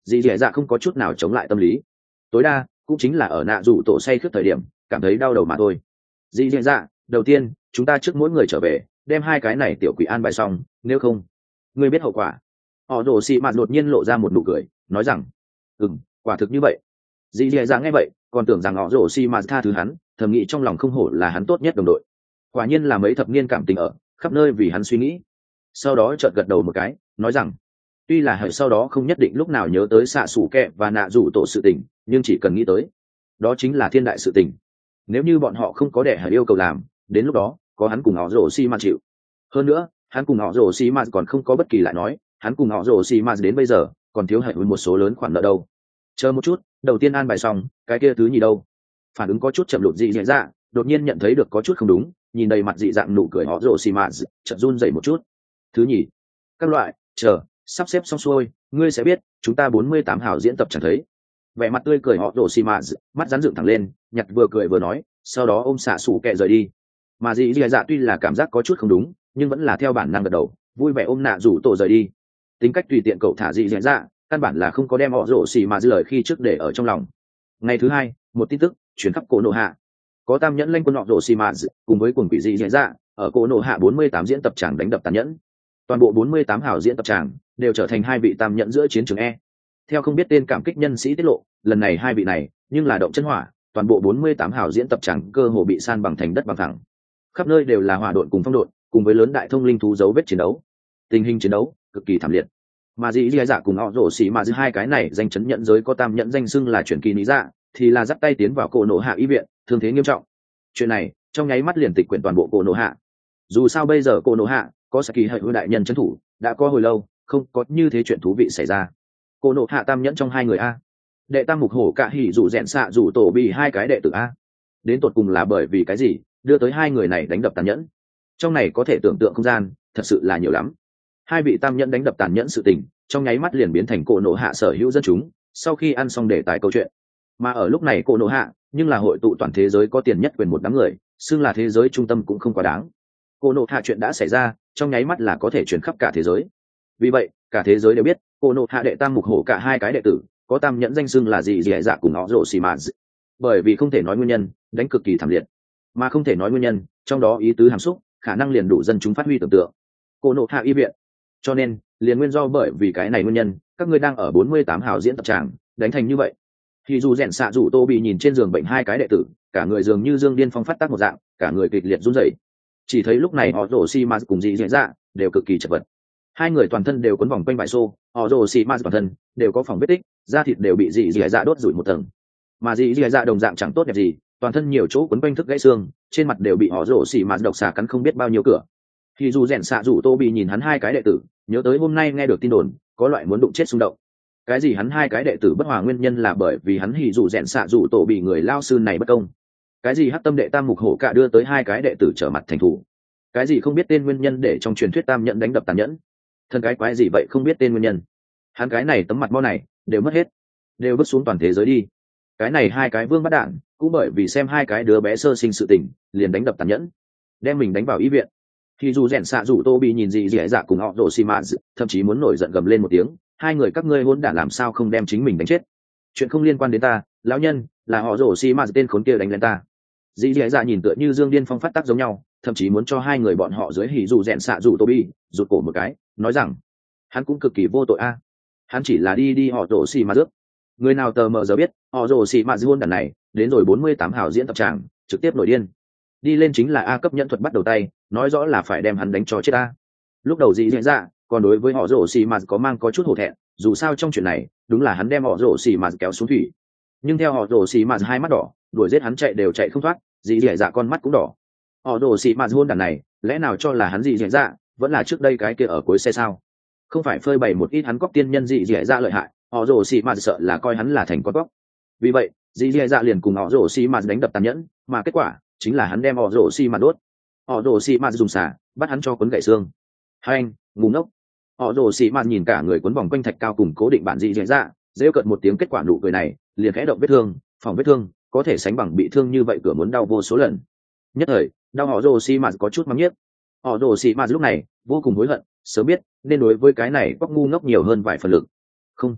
dì dì dạ không có chút nào chống lại tâm lý, tối đa cũng chính là ở nạ rủ tổ say khướt thời điểm cảm thấy đau đầu mà thôi. Dì dì dạ, đầu tiên chúng ta trước mỗi người trở về đem hai cái này tiểu quỷ an bài xong, nếu không ngươi biết hậu quả. Họ rồ xì mạt đột nhiên lộ ra một nụ cười nói rằng ừ m quả thực như vậy. Dì dì dạ nghe vậy còn tưởng rằng họ rồ xì mạt tha thứ hắn, thầm nghĩ trong lòng không hổ là hắn tốt nhất đồng đội, quả nhiên là mấy thập niên cảm tình ở khắp nơi vì hắn suy nghĩ. Sau đó chợt gật đầu một cái nói rằng tuy là hãy sau đó không nhất định lúc nào nhớ tới xạ xủ kẹ và nạ rủ tổ sự tình, nhưng chỉ cần nghĩ tới đó chính là thiên đại sự tình. Nếu như bọn họ không có để hãy yêu cầu làm, đến lúc đó có hắn cùng họ rồ xì mạt chịu. Hơn nữa hắn cùng họ rồ xì mạt còn không có bất kỳ lại nói, hắn cùng họ rồ xì mạt đến bây giờ còn thiếu hãy một số lớn khoản nợ đâu. Chờ một chút, đầu tiên an bài xong cái kia thứ nhì đâu? Phản ứng có chút chậm lụt dị dạ dạ đột nhiên nhận thấy được có chút không đúng, nhìn đầy mặt dị dạng nụ cười họ rồ xì mạt chợt run rẩy một chút. Thứ nhì các loại, chờ sắp xếp xong xuôi ngươi sẽ biết, chúng ta bốn mươi tám hào diễn tập chẳng thấy. Vẻ mặt tươi cười họ rồ xì mạt mắt rắn dựng thẳng lên, nhặt vừa cười vừa nói, sau đó ôm xạ xù kẹ rời đi. Mà dị dạ dạ tuy là cảm giác có chút không đúng, nhưng vẫn là theo bản năng gật đầu vui vẻ ôm nạ rủ tổ rời đi. Tính cách tùy tiện cậu thả dị dạ dạ căn bản là không có đem họ rồ xì mạt lời khi trước để ở trong lòng. Ngày thứ hai, một tin tức chuyển khắp cổ nộ hạ, có tam nhẫn lanh quân họ rồ xì mạt cùng với quần quỷ dị dạ dạ ở cổ nộ hạ bốn mươi tám diễn tập tràng đánh đập tàn nhẫn. Toàn bộ bốn mươi tám hào diễn tập tràng đều trở thành hai vị tam nhẫn giữa chiến trường E. Theo không biết tên cảm kích nhân sĩ tiết lộ, lần này hai vị này nhưng là động chân hỏa, toàn bộ bốn mươi tám hào diễn tập tràng cơ hồ bị san bằng thành đất bằng thẳng, khắp nơi đều là hỏa độn cùng phong độn cùng với lớn đại thông linh thú dấu vết chiến đấu. Tình hình chiến đấu cực kỳ thảm liệt, mà dĩ dì dạ cùng họ rổ xỉ mà giữa hai cái này danh chấn nhận giới có tam nhận danh xưng là chuyển kỳ lý dạ thì là dắt tay tiến vào cổ nổ hạ y viện, thương thế nghiêm trọng. Chuyện này trong nháy mắt liền tịch quyển toàn bộ cổ nổ hạ. Dù sao bây giờ cổ nổ hạ có Saki hệ hư đại nhân trấn thủ đã có hồi lâu không có như thế chuyện thú vị xảy ra. Cổ nổ hạ tam nhẫn trong hai người a, đệ tam mục hổ cạ hỉ rủ rẽn xạ rủ tổ bị hai cái đệ tử a, đến tột cùng là bởi vì cái gì đưa tới hai người này đánh đập tàn nhẫn? Trong này có thể tưởng tượng không gian thật sự là nhiều lắm. Hai vị tam nhẫn đánh đập tàn nhẫn sự tình trong nháy mắt liền biến thành cổ nổ hạ sở hữu dân chúng sau khi ăn xong đề tài câu chuyện. Mà ở lúc này cổ nổ hạ nhưng là hội tụ toàn thế giới có tiền nhất quyền một đám người, xưng là thế giới trung tâm cũng không quá đáng. Cổ nổ hạ chuyện đã xảy ra trong nháy mắt là có thể truyền khắp cả thế giới. Vì vậy cả thế giới đều biết cổ nổ hạ đệ tam mục hổ cả hai cái đệ tử có tam nhẫn danh xưng là gì gì dạ cùng họ rồ xì mà. Bởi vì không thể nói nguyên nhân đánh cực kỳ thảm liệt, mà không thể nói nguyên nhân trong đó ý tứ hàm xúc khả năng liền đủ dân chúng phát huy tưởng tượng. Cổ nổ hạ y viện, cho nên liền nguyên do bởi vì cái này nguyên nhân các ngươi đang ở bốn mươi tám hào diễn tập tràng đánh thành như vậy. Thì dù rèn xạ rủ tô bị nhìn trên giường bệnh hai cái đệ tử, cả người dường như dương điên phong phát tác một dạng, cả người kịch liệt run rẩy. Chỉ thấy lúc này họ rồ xì mà cùng dị dạ dạ đều cực kỳ chật vật, hai người toàn thân đều quấn vòng quanh bãi xô, họ rồ xì mà toàn thân đều có phòng vết tích, da thịt đều bị dị dạ dạ đốt rủi một tầng. Mà dị dạ dạ đồng dạng chẳng tốt đẹp gì, toàn thân nhiều chỗ quấn quanh thức gãy xương, trên mặt đều bị họ rồ xì mà độc xà cắn không biết bao nhiêu cửa. Thì dù rèn xạ rủ tô bị nhìn hắn hai cái đệ tử, nhớ tới hôm nay nghe được tin đồn có loại muốn đụng chết xung động. Cái gì hắn hai cái đệ tử bất hòa nguyên nhân là bởi vì hắn hỉ dù rèn xạ rủ tổ bị người lao sư này bất công. Cái gì hắc tâm đệ tam mục hổ cả đưa tới hai cái đệ tử trở mặt thành thủ. Cái gì không biết tên nguyên nhân để trong truyền thuyết tam nhận đánh đập tàn nhẫn. Thân cái quái gì vậy không biết tên nguyên nhân. Hắn cái này tấm mặt mo này đều mất hết, đều vứt xuống toàn thế giới đi. Cái này hai cái vương bắt đạn cũng bởi vì xem hai cái đứa bé sơ sinh sự tình liền đánh đập tàn nhẫn, đem mình đánh vào y viện. Thì dù rèn xạ rủ tô bị nhìn gì dễ dạ cùng họ rồ xì mạ, thậm chí muốn nổi giận gầm lên một tiếng, hai người các ngươi hôn đản làm sao không đem chính mình đánh chết? Chuyện không liên quan đến ta, lão nhân, là họ rồ xì mạ tên khốn kia đánh lên ta. Dĩ dễ dạ nhìn tựa như dương điên phong phát tác giống nhau, thậm chí muốn cho hai người bọn họ dưới hỉ dù rèn xạ rủ tô bị rụt cổ một cái, nói rằng hắn cũng cực kỳ vô tội a, hắn chỉ là đi đi họ rồ xì mạ rước. Người nào tờ mờ giờ biết họ rồ xì mạ hôn đản này đến rồi bốn mươi tám hào diễn tập tràng trực tiếp nổi điên, đi lên chính là a cấp nhẫn thuật bắt đầu tay, nói rõ là phải đem hắn đánh cho chết ta. Lúc đầu dị diễn ra còn đối với họ rổ xì mà có mang có chút hổ thẹn, dù sao trong chuyện này đúng là hắn đem họ rổ xì mà kéo xuống thủy, nhưng theo họ rổ xì mà hai mắt đỏ đuổi giết hắn chạy đều chạy không thoát, dị diễn dạ con mắt cũng đỏ. Họ rổ xì mà hôn đàn này lẽ nào cho là hắn dị diễn dạ vẫn là trước đây cái kia ở cuối xe sao? Không phải phơi bày một ít hắn cóc tiên nhân dị diễn dạ lợi hại, họ rổ xì mà sợ là coi hắn là thành con cóc. Vì vậy dị diễn dạ liền cùng họ rổ xì mà đánh đập tàn nhẫn, mà kết quả chính là hắn đem họ rổ xì mà đốt. Họ rồ xì mạt dùng xả bắt hắn cho cuốn gãy xương. Hai anh ngu ngốc. Họ rồ xì mạt nhìn cả người cuốn vòng quanh thạch cao cùng cố định bản dị diễn ra, rêu cợt một tiếng, kết quả nụ cười này liền khẽ động vết thương, phòng vết thương có thể sánh bằng bị thương như vậy cửa muốn đau vô số lần. Nhất thời đau họ rồ xì mạt có chút mắng nhiếc. Họ rồ xì mạt lúc này vô cùng hối hận, sớm biết nên đối với cái này quắc ngu ngốc nhiều hơn vài phần lực. Không,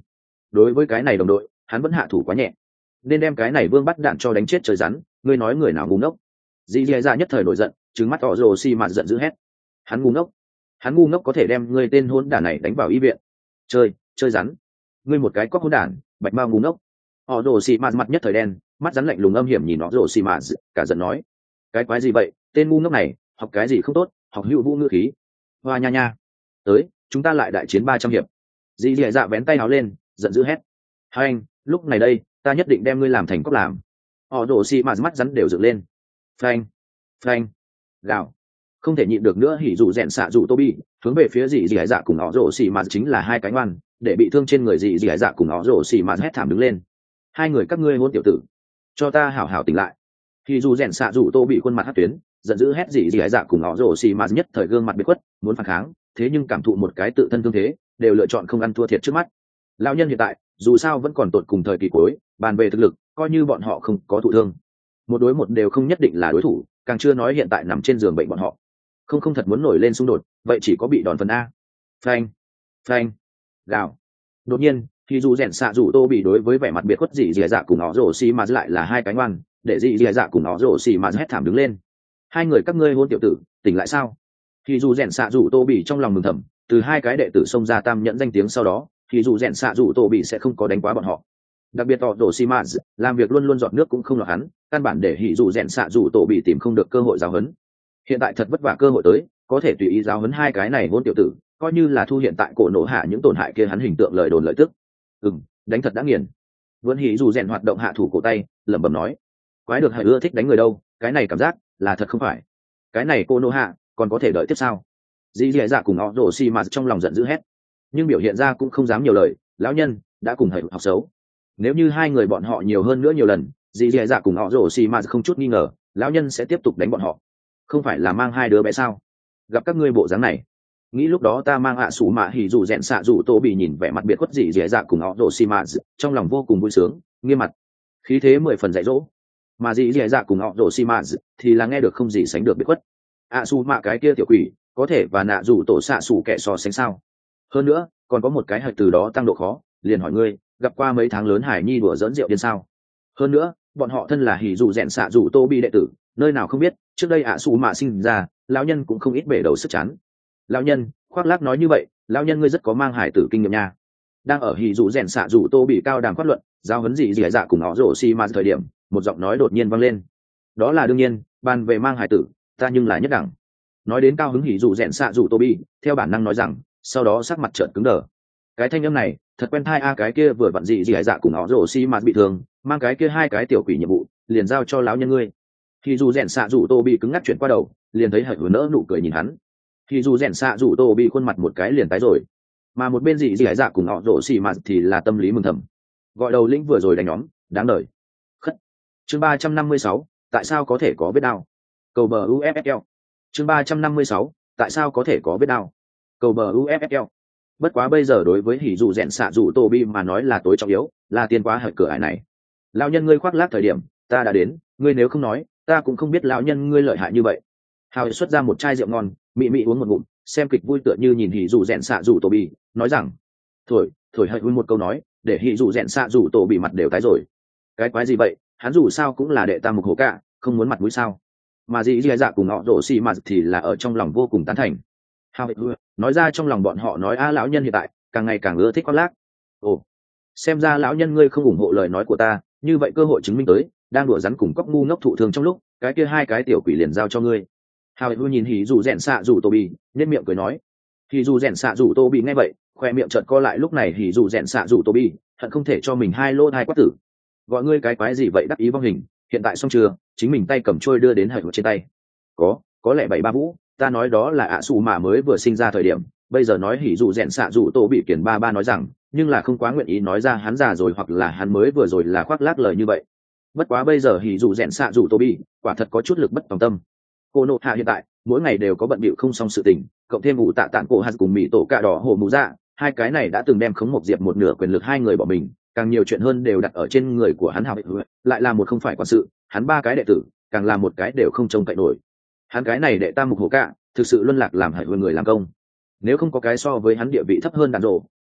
đối với cái này đồng đội hắn vẫn hạ thủ quá nhẹ, nên đem cái này vương bắt đạn cho đánh chết trời rắn. Ngươi nói người nào ngu ngốc? Dì dì dạ nhất thời nổi giận, trừng mắt tỏ rồ xì mạt giận dữ hét. Hắn ngu ngốc? Hắn ngu ngốc có thể đem ngươi tên hôn đản này đánh vào y viện? Chơi, chơi rắn? Ngươi một cái cóc hôn đản, bạch mao ngu ngốc. Họ rồ xì mạt mặt nhất thời đen, mắt rắn lạnh lùng âm hiểm nhìn nó rồ xì mạt, cả giận nói: cái quái gì vậy, tên ngu ngốc này, học cái gì không tốt, học hữu vũ ngữ khí. Hoa nha nha, tới, chúng ta lại đại chiến ba trăm hiệp. Dì dì dạ vén tay áo lên, giận dữ hét: hai anh, lúc này đây, ta nhất định đem ngươi làm thành cóc làm. Họ rồ xì mạt mắt rắn đều dựng lên. Phanh, phanh, gào. Không thể nhịn được nữa, hỉ dụ rèn xạ dụ tô bi hướng về phía dì dì dạ cùng họ rồ xì mạt chính là hai cánh oan, để bị thương trên người dì dì dạ cùng họ rồ xì mạt hét thảm đứng lên. Hai người các ngươi hôn tiểu tử, cho ta hảo hảo tỉnh lại. Hỉ dụ rèn xạ dụ tô bị khuôn mặt hất tuyến, giận dữ hét dì dì dạ cùng họ rồ xì mạt nhất thời gương mặt biệt khuất, muốn phản kháng, thế nhưng cảm thụ một cái tự thân thương thế, đều lựa chọn không ăn thua thiệt trước mắt. Lão nhân hiện tại dù sao vẫn còn tột cùng thời kỳ cuối, bàn về thực lực coi như bọn họ không có thụ thương, một đối một đều không nhất định là đối thủ, càng chưa nói hiện tại nằm trên giường bệnh bọn họ không không thật muốn nổi lên xung đột, vậy chỉ có bị đòn phần a. Phanh, phanh, gào. Đột nhiên thì dù rèn xạ dù tô bị đối với vẻ mặt biệt khuất dị dì dạ cùng họ rổ xì mà lại là hai cái ngoan, để dị dì dạ cùng họ rổ xì mà hét thảm đứng lên. Hai người các ngươi hôn tiểu tử, tỉnh lại sao? Thì dù rèn xạ dù tô bị trong lòng mừng thầm, từ hai cái đệ tử xông ra tam nhẫn danh tiếng sau đó, thì dù rèn xạ dù tô bị sẽ không có đánh quá bọn họ. Đặc biệt họ rổ xì mà làm việc luôn luôn giọt nước cũng không lọt hắn, căn bản để hỉ dù rèn xạ dù tô bị tìm không được cơ hội giáo huấn. Hiện tại thật vất vả cơ hội tới, có thể tùy ý giáo huấn hai cái này hôn tiểu tử, coi như là thu hiện tại cổ nổ hạ những tổn hại kia hắn hình tượng lời đồn lợi tức. Ừm, đánh thật đã nghiền. Vẫn hỉ dù rèn hoạt động hạ thủ cổ tay, lẩm bẩm nói: quái được hay ưa thích đánh người đâu, cái này cảm giác là thật không phải. Cái này cô nô hạ còn có thể đợi tiếp sao? Dì dì dạ cùng họ rổ xì mà trong lòng giận dữ hét, nhưng biểu hiện ra cũng không dám nhiều lời. Lão nhân đã cùng hãy học xấu, nếu như hai người bọn họ nhiều hơn nữa nhiều lần, dì dì dạ cùng họ rổ xì mà không chút nghi ngờ lão nhân sẽ tiếp tục đánh bọn họ. Không phải là mang hai đứa bé sao? Gặp các ngươi bộ dáng này, nghĩ lúc đó ta mang ạ à sủ mạ hỉ dù rèn xạ dù tô bị nhìn vẻ mặt biệt khuất dì dì dạ cùng họ rổ xì mà trong lòng vô cùng vui sướng, nghiêm mặt, khí thế mười phần dạy dỗ. Mà dì dì dạ cùng họ rổ xì mà thì là nghe được không gì sánh được biệt khuất. ạ à sủ mạ cái kia tiểu quỷ có thể và nạ dù tổ xạ sủ kẻ so sánh sao? Hơn nữa còn có một cái hạch từ đó tăng độ khó, liền hỏi ngươi gặp qua mấy tháng lớn hải nhi đùa dẫn rượu điên sao? Hơn nữa bọn họ thân là hỉ dù rèn xạ dù tô bị đệ tử, nơi nào không biết trước đây ạ à sủ mạ sinh ra lão nhân cũng không ít bể đầu sức chán. Lão nhân khoác lác nói như vậy, lão nhân ngươi rất có mang hải tử kinh nghiệm nha. Đang ở hỉ dù rèn xạ dù tô bị cao đàm phát luận giao huấn gì dì dạ cùng họ rổ xì mà thời điểm, một giọng nói đột nhiên vang lên. Đó là đương nhiên, bàn về mang hải tử ta nhưng là nhất đẳng. Nói đến cao hứng hỉ dù rèn xạ dù tô bị theo bản năng nói rằng, sau đó sắc mặt trợn cứng đờ. Cái thanh âm này thật quen thai a, cái kia vừa vặn dị dị dạ cùng họ rổ xi mà bị thương, mang cái kia hai cái tiểu quỷ nhiệm vụ liền giao cho lão nhân ngươi. Thì dù rèn xạ rủ tô bị cứng ngắc chuyển qua đầu, liền thấy hận nỡ nụ cười nhìn hắn. Thì dù rèn xạ rủ tô bị khuôn mặt một cái liền tái rồi, mà một bên dị dị dạ cùng họ rổ xi mà thì là tâm lý mừng thầm, gọi đầu lĩnh vừa rồi đánh nhóm đáng đời. Khất. Chương ba trăm năm mươi sáu, tại sao có thể có vết đao? Cầu bờ u ép ép lờ. Chương ba trăm năm mươi sáu, tại sao có thể có vết đao? Cầu bờ u ép ép lờ. Bất quá bây giờ đối với hỉ dù rèn xạ dù tô bi mà nói là tối trọng yếu, là tiên quá hở cửa ải này. Lão nhân ngươi khoác lác thời điểm ta đã đến, ngươi nếu không nói ta cũng không biết lão nhân ngươi lợi hại như vậy. Hào xuất ra một chai rượu ngon, mị mị uống một ngụm, xem kịch vui tựa như nhìn hỉ dù rèn xạ dù tô bi, nói rằng thổi thổi hợi một câu nói để hỉ dù rèn xạ dù tô bị mặt đều tái rồi. Cái quái gì vậy, hắn dù sao cũng là đệ tam mục hổ cả, không muốn mặt mũi sao? Mà dì dì dạ cùng họ rổ xì mà thì là ở trong lòng vô cùng tán thành. Hào nói ra trong lòng bọn họ nói a lão nhân hiện tại càng ngày càng ưa thích khoác lác. Ồ, xem ra lão nhân ngươi không ủng hộ lời nói của ta, như vậy cơ hội chứng minh tới, đang đùa rắn cùng cóc ngu ngốc thụ thương trong lúc, cái kia hai cái tiểu quỷ liền giao cho ngươi. Hào hữu nhìn hỉ dù rèn xạ dù tô bị, nên miệng cười nói. Hỉ dù rèn xạ dù tô bị nghe vậy, khoe miệng chợt co lại, lúc này hỉ dù rèn xạ dù tô bị hận không thể cho mình hai lô hai quát tử. Gọi ngươi cái quái gì vậy đắc ý vong hình, hiện tại xong chưa? Chính mình tay cầm trôi đưa đến hở trên tay. Có, có lẽ bảy ba vũ, ta nói đó là ạ xù mà mới vừa sinh ra thời điểm, bây giờ nói hỉ dù rèn xạ dù tô bị kiển ba ba nói rằng, nhưng là không quá nguyện ý nói ra hắn già rồi hoặc là hắn mới vừa rồi là khoác lác lời như vậy. Bất quá bây giờ hỉ dù rèn xạ dù tô bị quả thật có chút lực bất tòng tâm. Cô nộ hạ hiện tại mỗi ngày đều có bận bịu không xong sự tình, cộng thêm vụ tạ tạng cổ hạt cùng mỹ tổ cạ đỏ hồ mù dạ, hai cái này đã từng đem khống một diệp một nửa quyền lực hai người bỏ mình, càng nhiều chuyện hơn đều đặt ở trên người của hắn. Hào lại là một không phải quản sự, hắn ba cái đệ tử càng là một cái đều không trông cậy nổi. Hắn cái này đệ tam mục hổ cạ thực sự luân lạc làm hại người làm công, nếu không có cái so với hắn địa vị thấp hơn đàn rộ,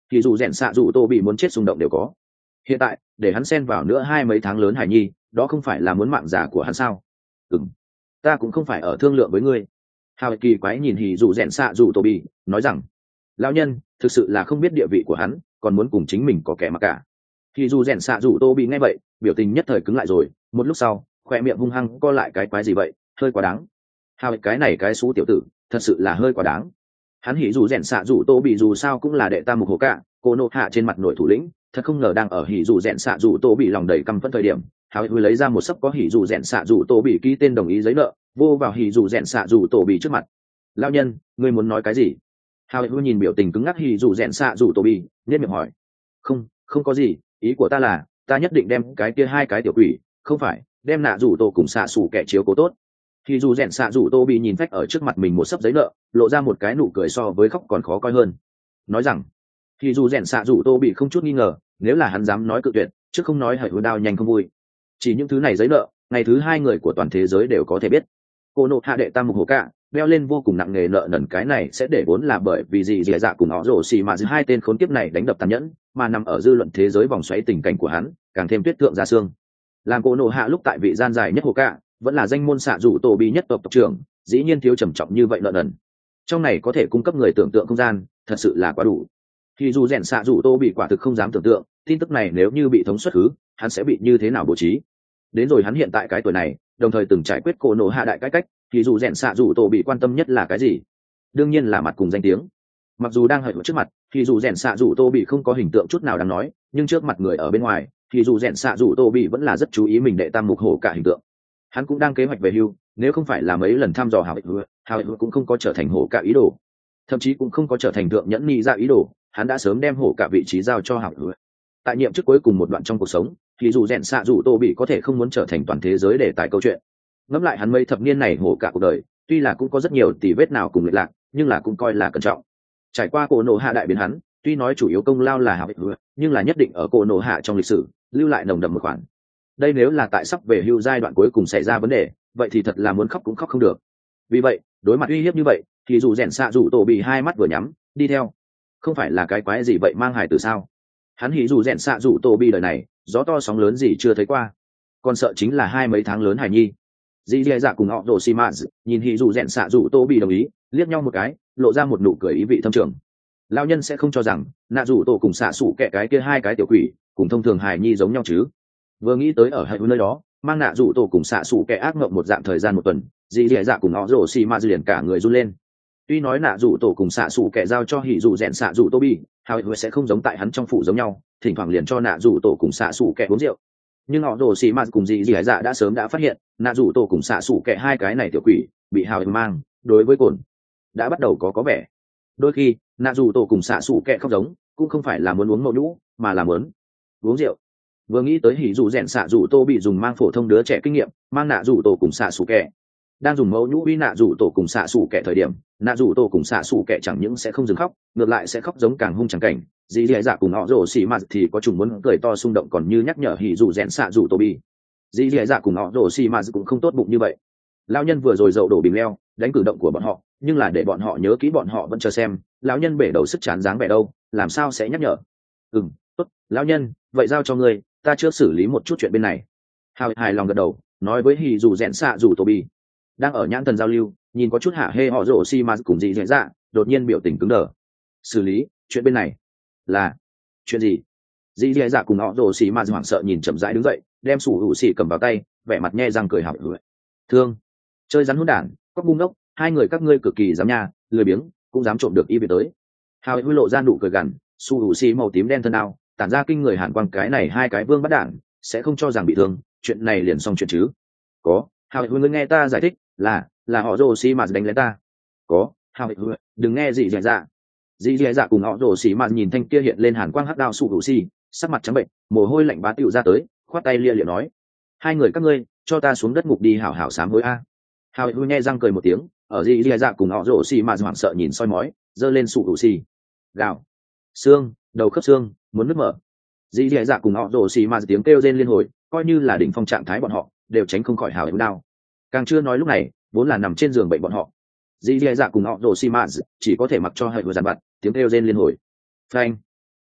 thì dù rèn xạ dù tô bị muốn chết xung động đều có. Hiện tại để hắn xen vào nữa hai mấy tháng lớn hải nhi, đó không phải là muốn mạng già của hắn sao? Ừm, ta cũng không phải ở thương lượng với ngươi. Hào kỳ quái nhìn hỉ dù rèn xạ dù tô bị nói rằng, lão nhân thực sự là không biết địa vị của hắn, còn muốn cùng chính mình có kẻ mặc cả. Hỉ dù rèn xạ dù tô bị nghe vậy, biểu tình nhất thời cứng lại rồi, một lúc sau khoe miệng hung hăng co lại, cái quái gì vậy, hơi quá đáng. Hào cái này cái xú tiểu tử thật sự là hơi quá đáng. Hắn hỉ dù rèn xạ dù tô bị dù sao cũng là đệ tam mục hồ cả, cô nộ hạ trên mặt nội thủ lĩnh, thật không ngờ đang ở hỉ dù rèn xạ dù tô bị lòng đầy căm phẫn thời điểm, hào hư lấy ra một sấp có hỉ dù rèn xạ dù tô bị ký tên đồng ý giấy nợ, vô vào hỉ dù rèn xạ dù tô bị trước mặt. Lão nhân, ngươi muốn nói cái gì? Hào hư nhìn biểu tình cứng ngắc hỉ dù rèn xạ dù tô bị, nhếch miệng hỏi. Không, không có gì, ý của ta là ta nhất định đem cái kia hai cái tiểu quỷ, không phải đem nạ dù tô cùng xạ xù kẻ chiếu cố tốt. Hỉ dù rèn xạ dù tô bị nhìn phách ở trước mặt mình một sấp giấy nợ, lộ ra một cái nụ cười so với khóc còn khó coi hơn, nói rằng hỉ dù rèn xạ dù tô bị không chút nghi ngờ, nếu là hắn dám nói cự tuyệt, chứ không nói hãy hứa đao nhanh không vui. Chỉ những thứ này giấy nợ, ngày thứ hai người của toàn thế giới đều có thể biết. Cô nộ hạ đệ tam mục hồ cả đeo lên vô cùng nặng nề nợ nần, cái này sẽ để vốn là bởi vì gì dì dạ cùng họ rổ xì mà giữa hai tên khốn kiếp này đánh đập tàn nhẫn, mà nằm ở dư luận thế giới vòng xoáy tình cảnh của hắn càng thêm tuyết thượng ra xương. Làm cô nộ hạ lúc tại vị gian dài nhất hồ cả, vẫn là danh môn xạ rủ tổ bi nhất tộc tộc trưởng, dĩ nhiên thiếu trầm trọng như vậy nợ nần. Trong này có thể cung cấp người tưởng tượng không gian, thật sự là quá đủ. Thì dù rèn xạ rủ tô bị quả thực không dám tưởng tượng, tin tức này nếu như bị thống xuất khứ, hắn sẽ bị như thế nào bố trí. Đến rồi hắn hiện tại cái tuổi này, đồng thời từng trải quyết cổ nổ hạ đại cải cách, thì dù rèn xạ rủ tô bị quan tâm nhất là cái gì? Đương nhiên là mặt cùng danh tiếng. Mặc dù đang hợi trước mặt, thì dù rèn xạ rủ tô bị không có hình tượng chút nào đáng nói, nhưng trước mặt người ở bên ngoài, thì dù rèn xạ rủ tô bị vẫn là rất chú ý mình đệ tam mục hổ cả hình tượng. Hắn cũng đang kế hoạch về hưu, nếu không phải là mấy lần thăm dò hào hữu, hào hữu cũng không có trở thành hổ cả ý đồ, thậm chí cũng không có trở thành thượng nhẫn ni ra ý đồ, hắn đã sớm đem hổ cả vị trí giao cho hào hữu. Tại nhiệm chức cuối cùng một đoạn trong cuộc sống, thì dù rèn xạ dù tô bị có thể không muốn trở thành toàn thế giới để tải câu chuyện. Ngẫm lại hắn mấy thập niên này hổ cả cuộc đời, tuy là cũng có rất nhiều tỉ vết nào cùng lệch lạc, nhưng là cũng coi là cẩn trọng. Trải qua cổ nổ hạ đại biến hắn, tuy nói chủ yếu công lao là hào hữu, nhưng là nhất định ở cổ nổ hạ trong lịch sử lưu lại nồng đậm một khoản. Đây nếu là tại sắp về hưu giai đoạn cuối cùng xảy ra vấn đề, vậy thì thật là muốn khóc cũng khóc không được. Vì vậy đối mặt uy hiếp như vậy, thì dù rèn xạ dù tổ bị hai mắt vừa nhắm đi theo, không phải là cái quái gì vậy mang hài từ sao? Hắn hỉ dù rèn xạ dù tổ bị đời này gió to sóng lớn gì chưa thấy qua, còn sợ chính là hai mấy tháng lớn hài nhi. Dì dì dạ cùng họ đồ xì mạt nhìn hỉ dù rèn xạ dù tổ bị đồng ý, liếc nhau một cái, lộ ra một nụ cười ý vị thâm trường. Lão nhân sẽ không cho rằng nạ dù tổ cùng xạ sủ kẹ cái kia hai cái tiểu quỷ cùng thông thường hài nhi giống nhau chứ? Vừa nghĩ tới ở hai nơi đó mang nạ dù tổ cùng xạ sủ kẹ ác mộng một dạng thời gian một tuần, dì dì dạ cùng họ rổ xì mạt liền cả người run lên. Tuy nói nạ dù tổ cùng xạ sủ kẹ giao cho hỉ dù rèn xạ dù tô bi, hào hữu sẽ không giống tại hắn trong phủ giống nhau, thỉnh thoảng liền cho nạ dù tổ cùng xạ sủ kẹ uống rượu. Nhưng họ rổ xì mạt cùng dì dì dạ đã sớm đã phát hiện nạ dù tổ cùng xạ sủ kẹ hai cái này tiểu quỷ bị hào hữu mang, đối với cồn đã bắt đầu có có vẻ. Đôi khi nạ dù tổ cùng xạ sủ kẹ không giống, cũng không phải là muốn uống mẫu nhũ, mà là muốn uống rượu. Vừa nghĩ tới hỉ dù rèn xạ dù tô bị dùng mang phổ thông đứa trẻ kinh nghiệm mang nạ dù tổ cùng xạ xù kẹ, đang dùng mẫu nhũ uy nạ dù tổ cùng xạ xù kẹ thời điểm, nạ dù tổ cùng xạ xù kẹ chẳng những sẽ không dừng khóc, ngược lại sẽ khóc giống càng hung chẳng cảnh. Dì dì dạ cùng họ rổ xì mạt thì có chủng muốn cười to xung động, còn như nhắc nhở hỉ dù rèn xạ dù tô bị. Dì dì dạ cùng họ rổ xì mạt cũng không tốt bụng như vậy. Lão nhân vừa rồi dậu đổ bình leo đánh cử động của bọn họ, nhưng là để bọn họ nhớ kỹ bọn họ vẫn chờ xem lão nhân bể đầu sức chán dáng vẻ đâu, làm sao sẽ nhắc nhở. Ừm, tốt, lão nhân, vậy giao cho ngươi, ta chưa xử lý một chút chuyện bên này. Hào hài lòng gật đầu, nói với hỉ dù rèn xạ dù tô bi. Đang ở nhãn thần giao lưu, nhìn có chút hạ hê họ rổ xi mà cùng dị dạy dạ, đột nhiên biểu tình cứng đờ. Xử lý chuyện bên này là chuyện gì? Dị dạy dạ cùng họ rổ xi mà hoảng sợ nhìn chậm rãi đứng dậy, đem sủ hữu xỉ cầm vào tay, vẻ mặt nhe răng cười hảo hữu. Thương, chơi rắn hỗn đản, cóc ngu ngốc, hai người các ngươi cực kỳ dám nha, lười biếng, cũng dám trộm được y về tới. Hào hữu lộ ra nụ cười gằn, sủ hữu xỉ màu tím đen thân ao tản ra kinh người hàn quang, cái này hai cái vương bắt đản sẽ không cho rằng bị thương, chuyện này liền xong chuyện chứ? Có, hào hữu ngươi nghe ta giải thích, là là họ rồ xì mạt đánh lén ta. Có, hào hữu đừng nghe gì dạy dạ. Dì dì dạ cùng họ rồ xì mạt nhìn thanh kia hiện lên hàn quang hắc đao sụ hữu xì, sắc mặt trắng bệnh, mồ hôi lạnh bá tựu ra tới, khoát tay lia lịa nói: hai người các ngươi cho ta xuống đất ngục đi hảo hảo sám hối a. Hào hữu nghe răng cười một tiếng, ở dì dì dạ cùng họ rồ xì mạt hoảng sợ nhìn soi mói, giơ lên sụ hữu xì. Gào, xương, đầu khớp xương muốn nứt mở. Dì dì dạ cùng họ rồ xì mạt tiếng kêu rên liên hồi, coi như là đỉnh phong trạng thái bọn họ đều tránh không khỏi hào hữu đao. Càng chưa nói lúc này vốn là nằm trên giường bệnh bọn họ, dì dì dạ cùng họ rồ xì mạt chỉ có thể mặc cho hợi vừa dàn vặt tiếng kêu rên liên hồi. Phanh,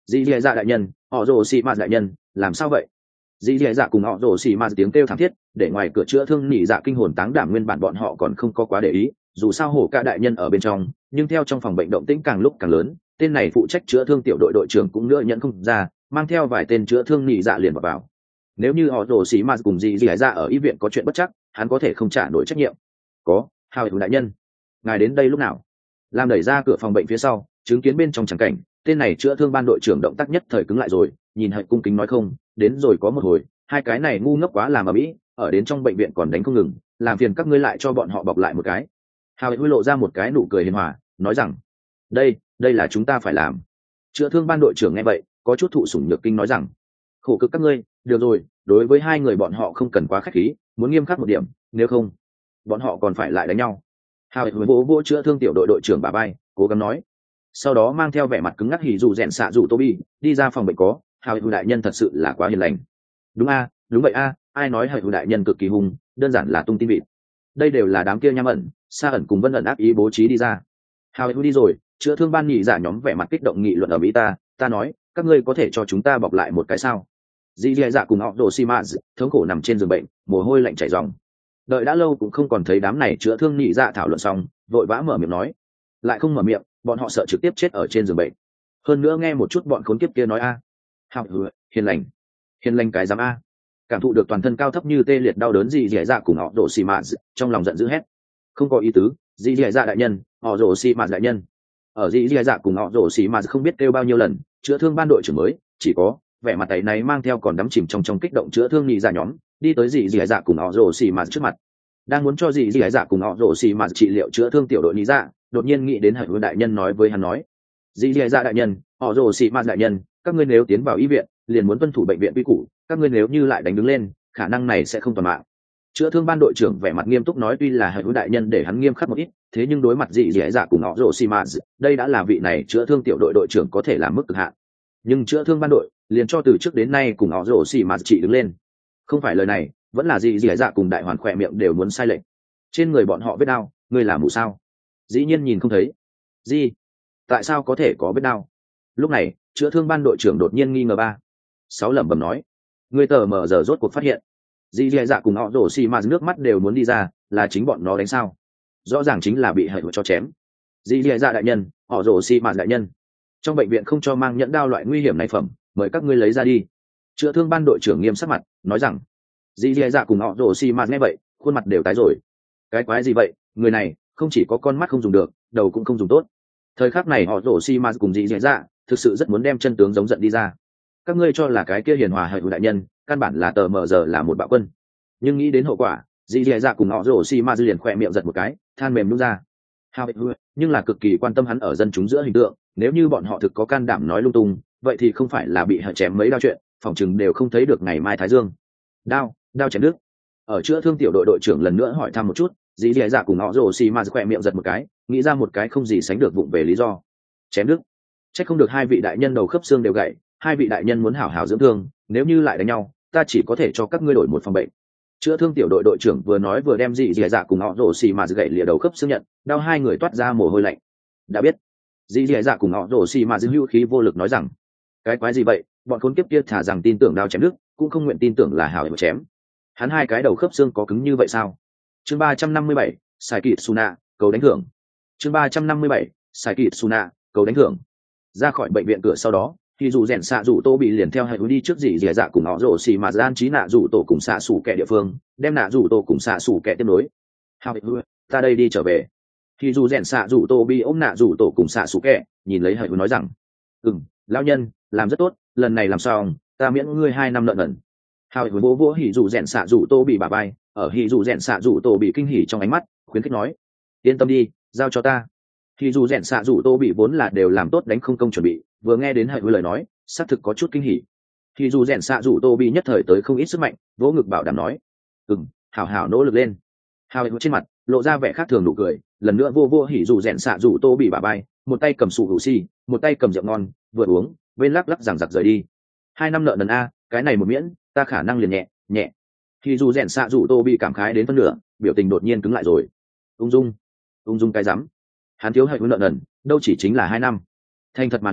dì dì dạ đại nhân, họ rồ xì mạt đại nhân, làm sao vậy? Dì dì dạ cùng họ rồ xì mạt tiếng kêu thảm thiết, để ngoài cửa chữa thương nỉ dạ kinh hồn táng đảm, nguyên bản bọn họ còn không có quá để ý, dù sao hổ cả đại nhân ở bên trong, nhưng theo trong phòng bệnh động tĩnh càng lúc càng lớn, tên này phụ trách chữa thương tiểu đội đội trưởng cũng nữa nhận không ra, mang theo vài tên chữa thương nỉ dạ liền vào, vào. Nếu như họ rồ xì mạt cùng dì dì dạ ở y viện có chuyện bất chắc, hắn có thể không trả nổi trách nhiệm. Có, hào đại nhân, ngài đến đây lúc nào? Làm đẩy ra cửa phòng bệnh phía sau, chứng kiến bên trong tràng cảnh, tên này chữa thương ban đội trưởng động tác nhất thời cứng lại rồi, nhìn Hạnh cung kính nói không, đến rồi có một hồi, hai cái này ngu ngốc quá làm ở mỹ, ở đến trong bệnh viện còn đánh không ngừng, làm phiền các ngươi lại cho bọn họ bọc lại một cái. Hào huy lộ ra một cái nụ cười hiền hòa, nói rằng, đây, đây là chúng ta phải làm. Chữa thương ban đội trưởng nghe vậy, có chút thụ sủng nhược kinh nói rằng, khổ cực các ngươi, được rồi, đối với hai người bọn họ không cần quá khách khí, muốn nghiêm khắc một điểm, nếu không, bọn họ còn phải lại đánh nhau. Hào huy vỗ vỗ chữa thương tiểu đội đội trưởng bà bay, cố gắng nói. Sau đó mang theo vẻ mặt cứng ngắc hỉ dù rèn xạ dù Toby đi ra phòng bệnh. Có, hào hữu đại nhân thật sự là quá hiền lành. Đúng a, đúng vậy a, ai nói hào hữu đại nhân cực kỳ hung, đơn giản là tung tin vịt. Đây đều là đám kia nham ẩn, Sa ẩn cùng Vân ẩn ác ý bố trí đi ra. Hào hữu đi rồi, chữa thương ban nhị giả nhóm vẻ mặt kích động nghị luận ở mỹ ta, ta nói, các ngươi có thể cho chúng ta bọc lại một cái sao? Dì dì dạ cùng họ đồ xi mã thống khổ nằm trên giường bệnh, mồ hôi lạnh chảy ròng. Đợi đã lâu cũng không còn thấy đám này chữa thương nhị dạ thảo luận xong, vội vã mở miệng nói, lại không mở miệng, bọn họ sợ trực tiếp chết ở trên giường bệnh. Hơn nữa nghe một chút bọn khốn kiếp kia nói a, à. Hào hiền lành, hiền lành cái dám a. Cảm thụ được toàn thân cao thấp như tê liệt đau đớn, dì dì dạ cùng họ rồ xì mạt trong lòng giận dữ hét, không có ý tứ, dì dì dạ đại nhân, họ rồ xì mạt đại nhân. Ở dì dì dạ cùng họ rồ xì mạt không biết kêu bao nhiêu lần, chữa thương ban đội trưởng mới chỉ có vẻ mặt tay này mang theo còn đắm chìm trong trong kích động chữa thương nhị dạ nhóm đi tới dì dì dạ cùng họ rồ xì mạt trước mặt, đang muốn cho dì dì dạ cùng họ rồ xì mạt trị liệu chữa thương tiểu đội nhị dạ, đột nhiên nghĩ đến hải vương đại nhân nói với hắn nói, dì dì dạ đại nhân, họ rồ xì mạt đại nhân, các ngươi nếu tiến vào y viện liền muốn tuân thủ bệnh viện quy củ, các ngươi nếu như lại đánh đứng lên, khả năng này sẽ không toàn mạng. Chữa thương ban đội trưởng vẻ mặt nghiêm túc nói, tuy là hải vương đại nhân để hắn nghiêm khắc một ít, thế nhưng đối mặt dì dì dạ cùng họ rồ xì mạt, đây đã là vị này chữa thương tiểu đội đội trưởng có thể làm mức cực hạn. Nhưng chữa thương ban đội liền cho từ trước đến nay cùng họ rồ xì mạt trị đứng lên. Không phải lời này, vẫn là dì dì dạ cùng đại hoàn khỏe miệng đều muốn sai lệch. Trên người bọn họ vết đau, ngươi là mù sao? Dĩ nhiên nhìn không thấy. Gì? Tại sao có thể có vết đau? Lúc này chữa thương ban đội trưởng đột nhiên nghi ngờ ba sáu lẩm bẩm nói, người tờ mờ giờ rốt cuộc phát hiện dì dì dạ cùng họ rổ xì mà nước mắt đều muốn đi ra, là chính bọn nó đánh sao? Rõ ràng chính là bị hại cho chém. Dì dì dạ đại nhân, họ rổ xì mà đại nhân, trong bệnh viện không cho mang nhẫn đao loại nguy hiểm này phẩm, mời các ngươi lấy ra đi. Chữa thương ban đội trưởng nghiêm sắc mặt nói rằng. Dì dì dạ cùng họ rổ xì mà nghe vậy khuôn mặt đều tái rồi. Cái quái gì vậy, người này không chỉ có con mắt không dùng được, đầu cũng không dùng tốt. Thời khắc này họ rổ xi ma cùng dì dì dạ thực sự rất muốn đem chân tướng giống giận đi ra. Các ngươi cho là cái kia hiền hòa hợi đại nhân căn bản là tờ mờ giờ là một bạo quân, nhưng nghĩ đến hậu quả, dì dì dạ cùng họ rổ xi ma liền khỏe miệng giật một cái, than mềm nhúc ra. Hào nhưng là cực kỳ quan tâm hắn ở dân chúng giữa hình tượng, nếu như bọn họ thực có can đảm nói lung tung, vậy thì không phải là bị hại chém mấy đao chuyện, phòng chừng đều không thấy được ngày mai thái dương. Đao, đao chém đứt. Ở chữa thương tiểu đội đội trưởng lần nữa hỏi thăm một chút, dì dì dạ cùng họ rồ xì mà khỏe miệng giật một cái, nghĩ ra một cái không gì sánh được vụng về lý do. Chém đứt. Chắc không được hai vị đại nhân đầu khớp xương đều gãy, hai vị đại nhân muốn hảo hảo dưỡng thương, nếu như lại đánh nhau, ta chỉ có thể cho các ngươi đổi một phòng bệnh. Chữa thương tiểu đội đội trưởng vừa nói vừa đem dì dì dạ cùng họ rồ xì mà gãy lìa đầu khớp xương nhận, đau hai người toát ra mồ hôi lạnh. Đã biết. Dì dì dạ cùng họ rồ xì mà hữu khí vô lực nói rằng, cái quái gì vậy, bọn khốn kiếp kia thả rằng tin tưởng đao chém đứt, cũng không nguyện tin tưởng là hảo hữu chém. Hắn hai cái đầu khớp xương có cứng như vậy sao? Chương ba trăm năm mươi bảy, Sai Kịt Suna, cầu đánh thưởng. Chương ba trăm năm mươi bảy, Sai Kịt Suna, cầu đánh thưởng. Ra khỏi bệnh viện cửa sau đó, thì dù rèn xạ rủ tô bị liền theo hệ hướng đi trước dì dì dạ cùng họ rồ xì mà gian trí nạ rủ tổ cùng xạ sủ kẻ địa phương, đem nạ rủ tổ cùng xạ sủ kẻ tiếp nối. Hào ta đây đi trở về. Thì dù rèn xạ rủ tô bị ôm nạ rủ tổ cùng xạ sủ kẻ, nhìn lấy hệ hướng nói rằng, ừm, lão nhân, làm rất tốt, lần này làm xong, ta miễn ngươi hai năm nợ nần. Hào hữu vỗ vỗ hỉ dù rèn xạ rủ tô bị bà bay, ở hỉ dù rèn xạ rủ tô bị kinh hỉ trong ánh mắt, khuyến khích nói, yên tâm đi, giao cho ta. Hỉ dù rèn xạ rủ tô bị vốn là đều làm tốt đánh không công chuẩn bị, vừa nghe đến hữu lời nói, xác thực có chút kinh hỉ. Hỉ dù rèn xạ rủ tô bị nhất thời tới không ít sức mạnh, vỗ ngực bảo đảm nói, ừm, hảo hảo nỗ lực lên. Hào hữu trên mặt lộ ra vẻ khác thường nụ cười, lần nữa vô vô hỉ dù rèn xạ rủ tô bị bà bay, một tay cầm sủ hữu xì, một tay cầm rượu ngon, vừa uống, bên lắc lắc giằng giặc rời đi. Hai năm nợ nần a, cái này một miễn, ta khả năng liền nhẹ nhẹ. Thì dù rèn xạ rủ tô bị cảm khái đến phân nửa, biểu tình đột nhiên cứng lại rồi. Ung dung, ung dung cái rắm. Hắn thiếu hạnh nợ nần, đâu chỉ chính là hai năm. Thành thật mà nói,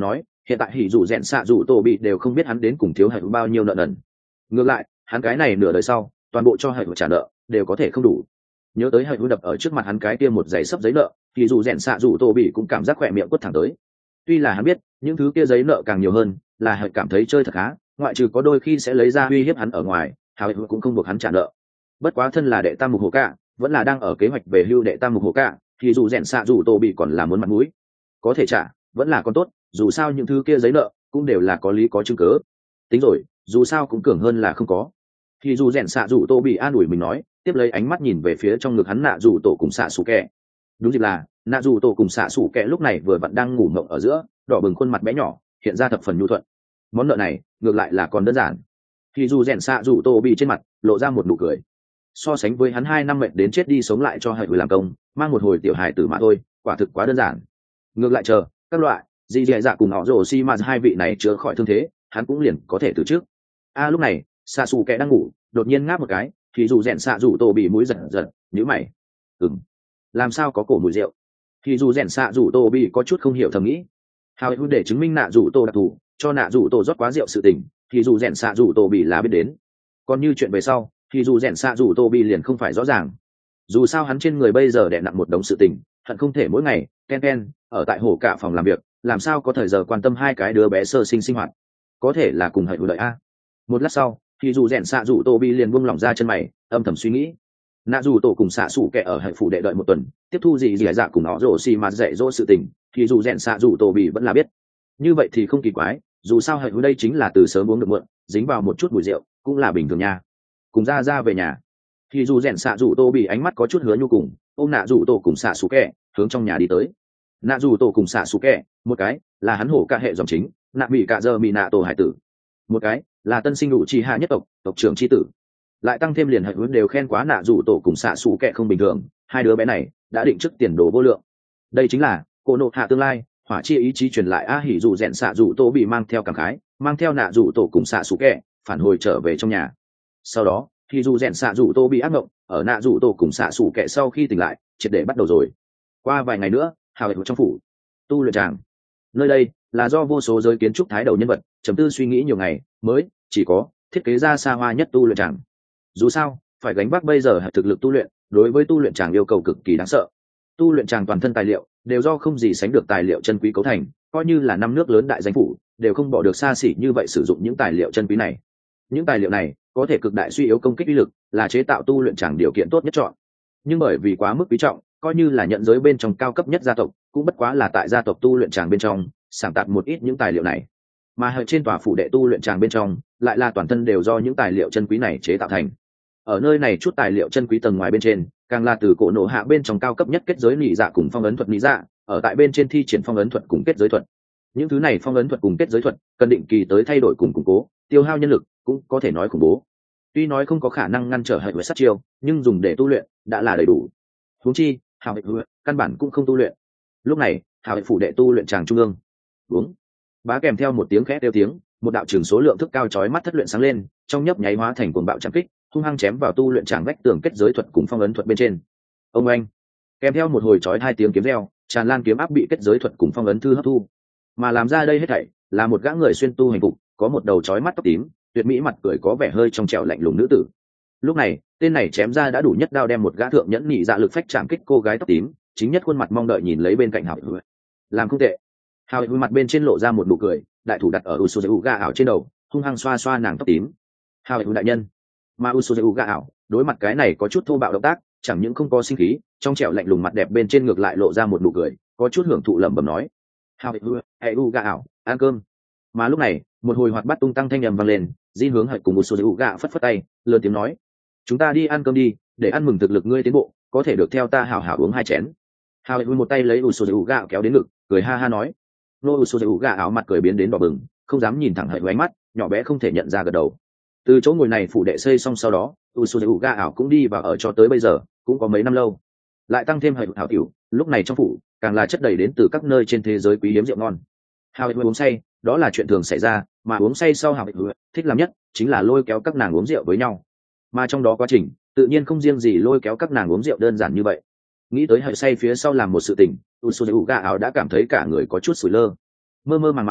hiện tại hỉ dù rèn xạ dù tổ bị đều không biết hắn đến cùng thiếu hệ bao nhiêu nợ nần. Ngược lại hắn cái này nửa đời sau toàn bộ cho hệ trả nợ đều có thể không đủ. Nhớ tới hệ đập ở trước mặt hắn cái kia một giày sấp giấy nợ, thì dù rèn xạ dù tổ bị cũng cảm giác khỏe miệng quất thẳng tới. Tuy là hắn biết những thứ kia giấy nợ càng nhiều hơn là hệ cảm thấy chơi thật khá, ngoại trừ có đôi khi sẽ lấy ra uy hiếp hắn ở ngoài, hệ cũng không buộc hắn trả nợ. Bất quá thân là đệ tam mục hồ cả, vẫn là đang ở kế hoạch về hưu đệ tam mục hồ cả, thì dù rèn xạ dù tổ bị còn là muốn mặt mũi, có thể trả vẫn là con tốt, dù sao những thứ kia giấy nợ cũng đều là có lý có chứng cớ. Tính rồi, dù sao cũng cường hơn là không có. Thì dù rèn xạ dù tô bị an ủi mình nói, tiếp lấy ánh mắt nhìn về phía trong ngực hắn nạ dù tổ cùng xạ xù kẹ. Đúng dịp là nạ dù tổ cùng xạ xù kẹ lúc này vừa vặn đang ngủ mộng ở giữa, đỏ bừng khuôn mặt bé nhỏ hiện ra thập phần nhu thuận. Món nợ này ngược lại là còn đơn giản. Thì dù rèn xạ dù tô bị trên mặt lộ ra một nụ cười. So sánh với hắn hai năm mệt đến chết đi sống lại cho hệ làm công, mang một hồi tiểu hài tử mà thôi, quả thực quá đơn giản. Ngược lại chờ các loại dì dì dạ cùng họ rồ xi mà hai vị này chữa khỏi thương thế, hắn cũng liền có thể từ trước. A lúc này xạ xù kẹ đang ngủ, đột nhiên ngáp một cái, thì dù rèn xạ dù tổ bị mũi giật giật nhíu mày. Ừm, làm sao có cổ mùi rượu? Thì dù rèn xạ dù tổ bị có chút không hiểu thầm nghĩ. Hào hữu để chứng minh nạ dù tổ đặc thù, cho nạ dù tổ rót quá rượu sự tình, thì dù rèn xạ dù tổ bị là biết đến. Còn như chuyện về sau, thì dù rèn xạ dù tổ bị liền không phải rõ ràng. Dù sao hắn trên người bây giờ đè nặng một đống sự tình, hận không thể mỗi ngày ken ken ở tại hồ cả phòng làm việc, làm sao có thời giờ quan tâm hai cái đứa bé sơ sinh sinh hoạt. Có thể là cùng hệ đợi a. Một lát sau thì dù rèn xạ dù tô bi liền buông lỏng ra chân mày, âm thầm suy nghĩ. Nạ dù tổ cùng xạ xủ kẻ ở hệ phủ đệ đợi một tuần, tiếp thu gì gì dạ cùng nó rổ xì mà dạy dỗ sự tình, thì dù rèn xạ dù tổ bi vẫn là biết. Như vậy thì không kỳ quái, dù sao hệ đây chính là từ sớm uống được mượn, dính vào một chút mùi rượu cũng là bình thường nha. Cùng ra ra về nhà, thì dù rèn xạ dù tô bi ánh mắt có chút hứa nhu cùng, ôm nạ dù tổ cùng xạ xủ kẻ hướng trong nhà đi tới. Nạ dù tổ cùng xạ xủ kẻ, một cái là hắn hổ ca hệ dòng chính, nạ mỹ cả giờ mỹ nạ tổ hải tử, một cái là tân sinh đủ chi hạ nhất tộc tộc trưởng chi tử, lại tăng thêm liền hệ hướng đều khen quá nạ dù tổ cùng xạ xù kẹ không bình thường, hai đứa bé này đã định trước tiền đồ vô lượng. Đây chính là cô nộ hạ tương lai, hỏa chi ý chí truyền lại a hỉ dù rèn xạ dù tổ bị mang theo cảm khái, mang theo nạ dù tổ cùng xạ xù kẹ phản hồi trở về trong nhà. Sau đó thì dù rèn xạ dù tổ bị ác mộng, ở nạ dù tổ cùng xạ xù kẹ sau khi tỉnh lại triệt để bắt đầu rồi. Qua vài ngày nữa hào hệ trong phủ tu luyện tràng, nơi đây là do vô số giới kiến trúc thái đầu nhân vật chấm tư suy nghĩ nhiều ngày mới chỉ có thiết kế ra xa hoa nhất tu luyện tràng. Dù sao phải gánh vác bây giờ thực lực tu luyện, đối với tu luyện tràng yêu cầu cực kỳ đáng sợ. Tu luyện tràng toàn thân tài liệu đều do không gì sánh được tài liệu chân quý cấu thành, coi như là năm nước lớn đại danh phủ đều không bỏ được xa xỉ như vậy sử dụng những tài liệu chân quý này. Những tài liệu này có thể cực đại suy yếu công kích uy lực, là chế tạo tu luyện tràng điều kiện tốt nhất chọn. Nhưng bởi vì quá mức quý trọng, coi như là nhận giới bên trong cao cấp nhất gia tộc cũng bất quá là tại gia tộc tu luyện tràng bên trong sàng tạp một ít những tài liệu này, mà ở trên tòa phủ đệ tu luyện tràng bên trong lại là toàn thân đều do những tài liệu chân quý này chế tạo thành. Ở nơi này chút tài liệu chân quý tầng ngoài bên trên càng là từ cổ nổ hạ bên trong cao cấp nhất kết giới nị dạ cùng phong ấn thuật nị dạ, ở tại bên trên thi triển phong ấn thuật cùng kết giới thuật. Những thứ này phong ấn thuật cùng kết giới thuật cần định kỳ tới thay đổi cùng củng cố, tiêu hao nhân lực cũng có thể nói khủng bố. Tuy nói không có khả năng ngăn trở hệ với sát chiêu, nhưng dùng để tu luyện đã là đầy đủ. Huống chi hào hệ căn bản cũng không tu luyện. Lúc này hào hệ phủ đệ tu luyện tràng trung ương, uống bá kèm theo một tiếng khẽ kêu tiếng, một đạo trường số lượng thức cao chói mắt thất luyện sáng lên, trong nhấp nháy hóa thành cuồng bạo trảm kích, hung hăng chém vào tu luyện tràng vách tường kết giới thuật cùng phong ấn thuật bên trên. Ông anh, kèm theo một hồi chói hai tiếng kiếm reo, tràn lan kiếm áp bị kết giới thuật cùng phong ấn thư hấp thu, mà làm ra đây hết thảy là một gã người xuyên tu hành phục, có một đầu chói mắt tóc tím, tuyệt mỹ mặt cười có vẻ hơi trong trẻo lạnh lùng nữ tử. Lúc này tên này chém ra đã đủ nhất đao đem một gã thượng nhẫn nhị dạ lực phách chạm kích cô gái tóc tím, chính nhất khuôn mặt mong đợi nhìn lấy bên cạnh hào hữu. Làm không tệ. Hào hữu mặt bên trên lộ ra một nụ cười, đại thủ đặt ở Usuzu ga ảo trên đầu, hung hăng xoa xoa nàng tóc tím. Hào hữu đại nhân. Mà Usuzu ga ảo đối mặt cái này có chút thô bạo động tác, chẳng những không có sinh khí, trong trẻo lạnh lùng mặt đẹp bên trên ngược lại lộ ra một nụ cười, có chút hưởng thụ lẩm bẩm nói: hào hữu, hãy u ga ảo, ăn cơm. Mà lúc này một hồi hoạt bát tung tăng thanh nhầm vang lên, Jin hướng hạch cùng Usuzu ga phất phất tay, lớn tiếng nói: chúng ta đi ăn cơm đi, để ăn mừng thực lực ngươi tiến bộ, có thể được theo ta hảo hảo uống hai chén. Hào hữu một tay lấy Usuzu ga kéo đến ngực, cười ha ha nói. Nô Usuzu ga áo mặt cười biến đến đỏ bừng, không dám nhìn thẳng hạch ánh mắt nhỏ bé không thể nhận ra gật đầu. Từ chỗ ngồi này phủ đệ xây xong sau đó, Usuzu ga ảo cũng đi vào ở cho tới bây giờ cũng có mấy năm lâu, lại tăng thêm hạch thảo tiểu, lúc này trong phủ càng là chất đầy đến từ các nơi trên thế giới quý hiếm rượu ngon. Hào hữu uống say đó là chuyện thường xảy ra, mà uống say sau hào hữu thích làm nhất chính là lôi kéo các nàng uống rượu với nhau, mà trong đó quá trình tự nhiên không riêng gì lôi kéo các nàng uống rượu đơn giản như vậy. Nghĩ tới hãy say phía sau làm một sự tình, Usuzu ga áo đã cảm thấy cả người có chút sủi lơ, mơ mơ màng màng.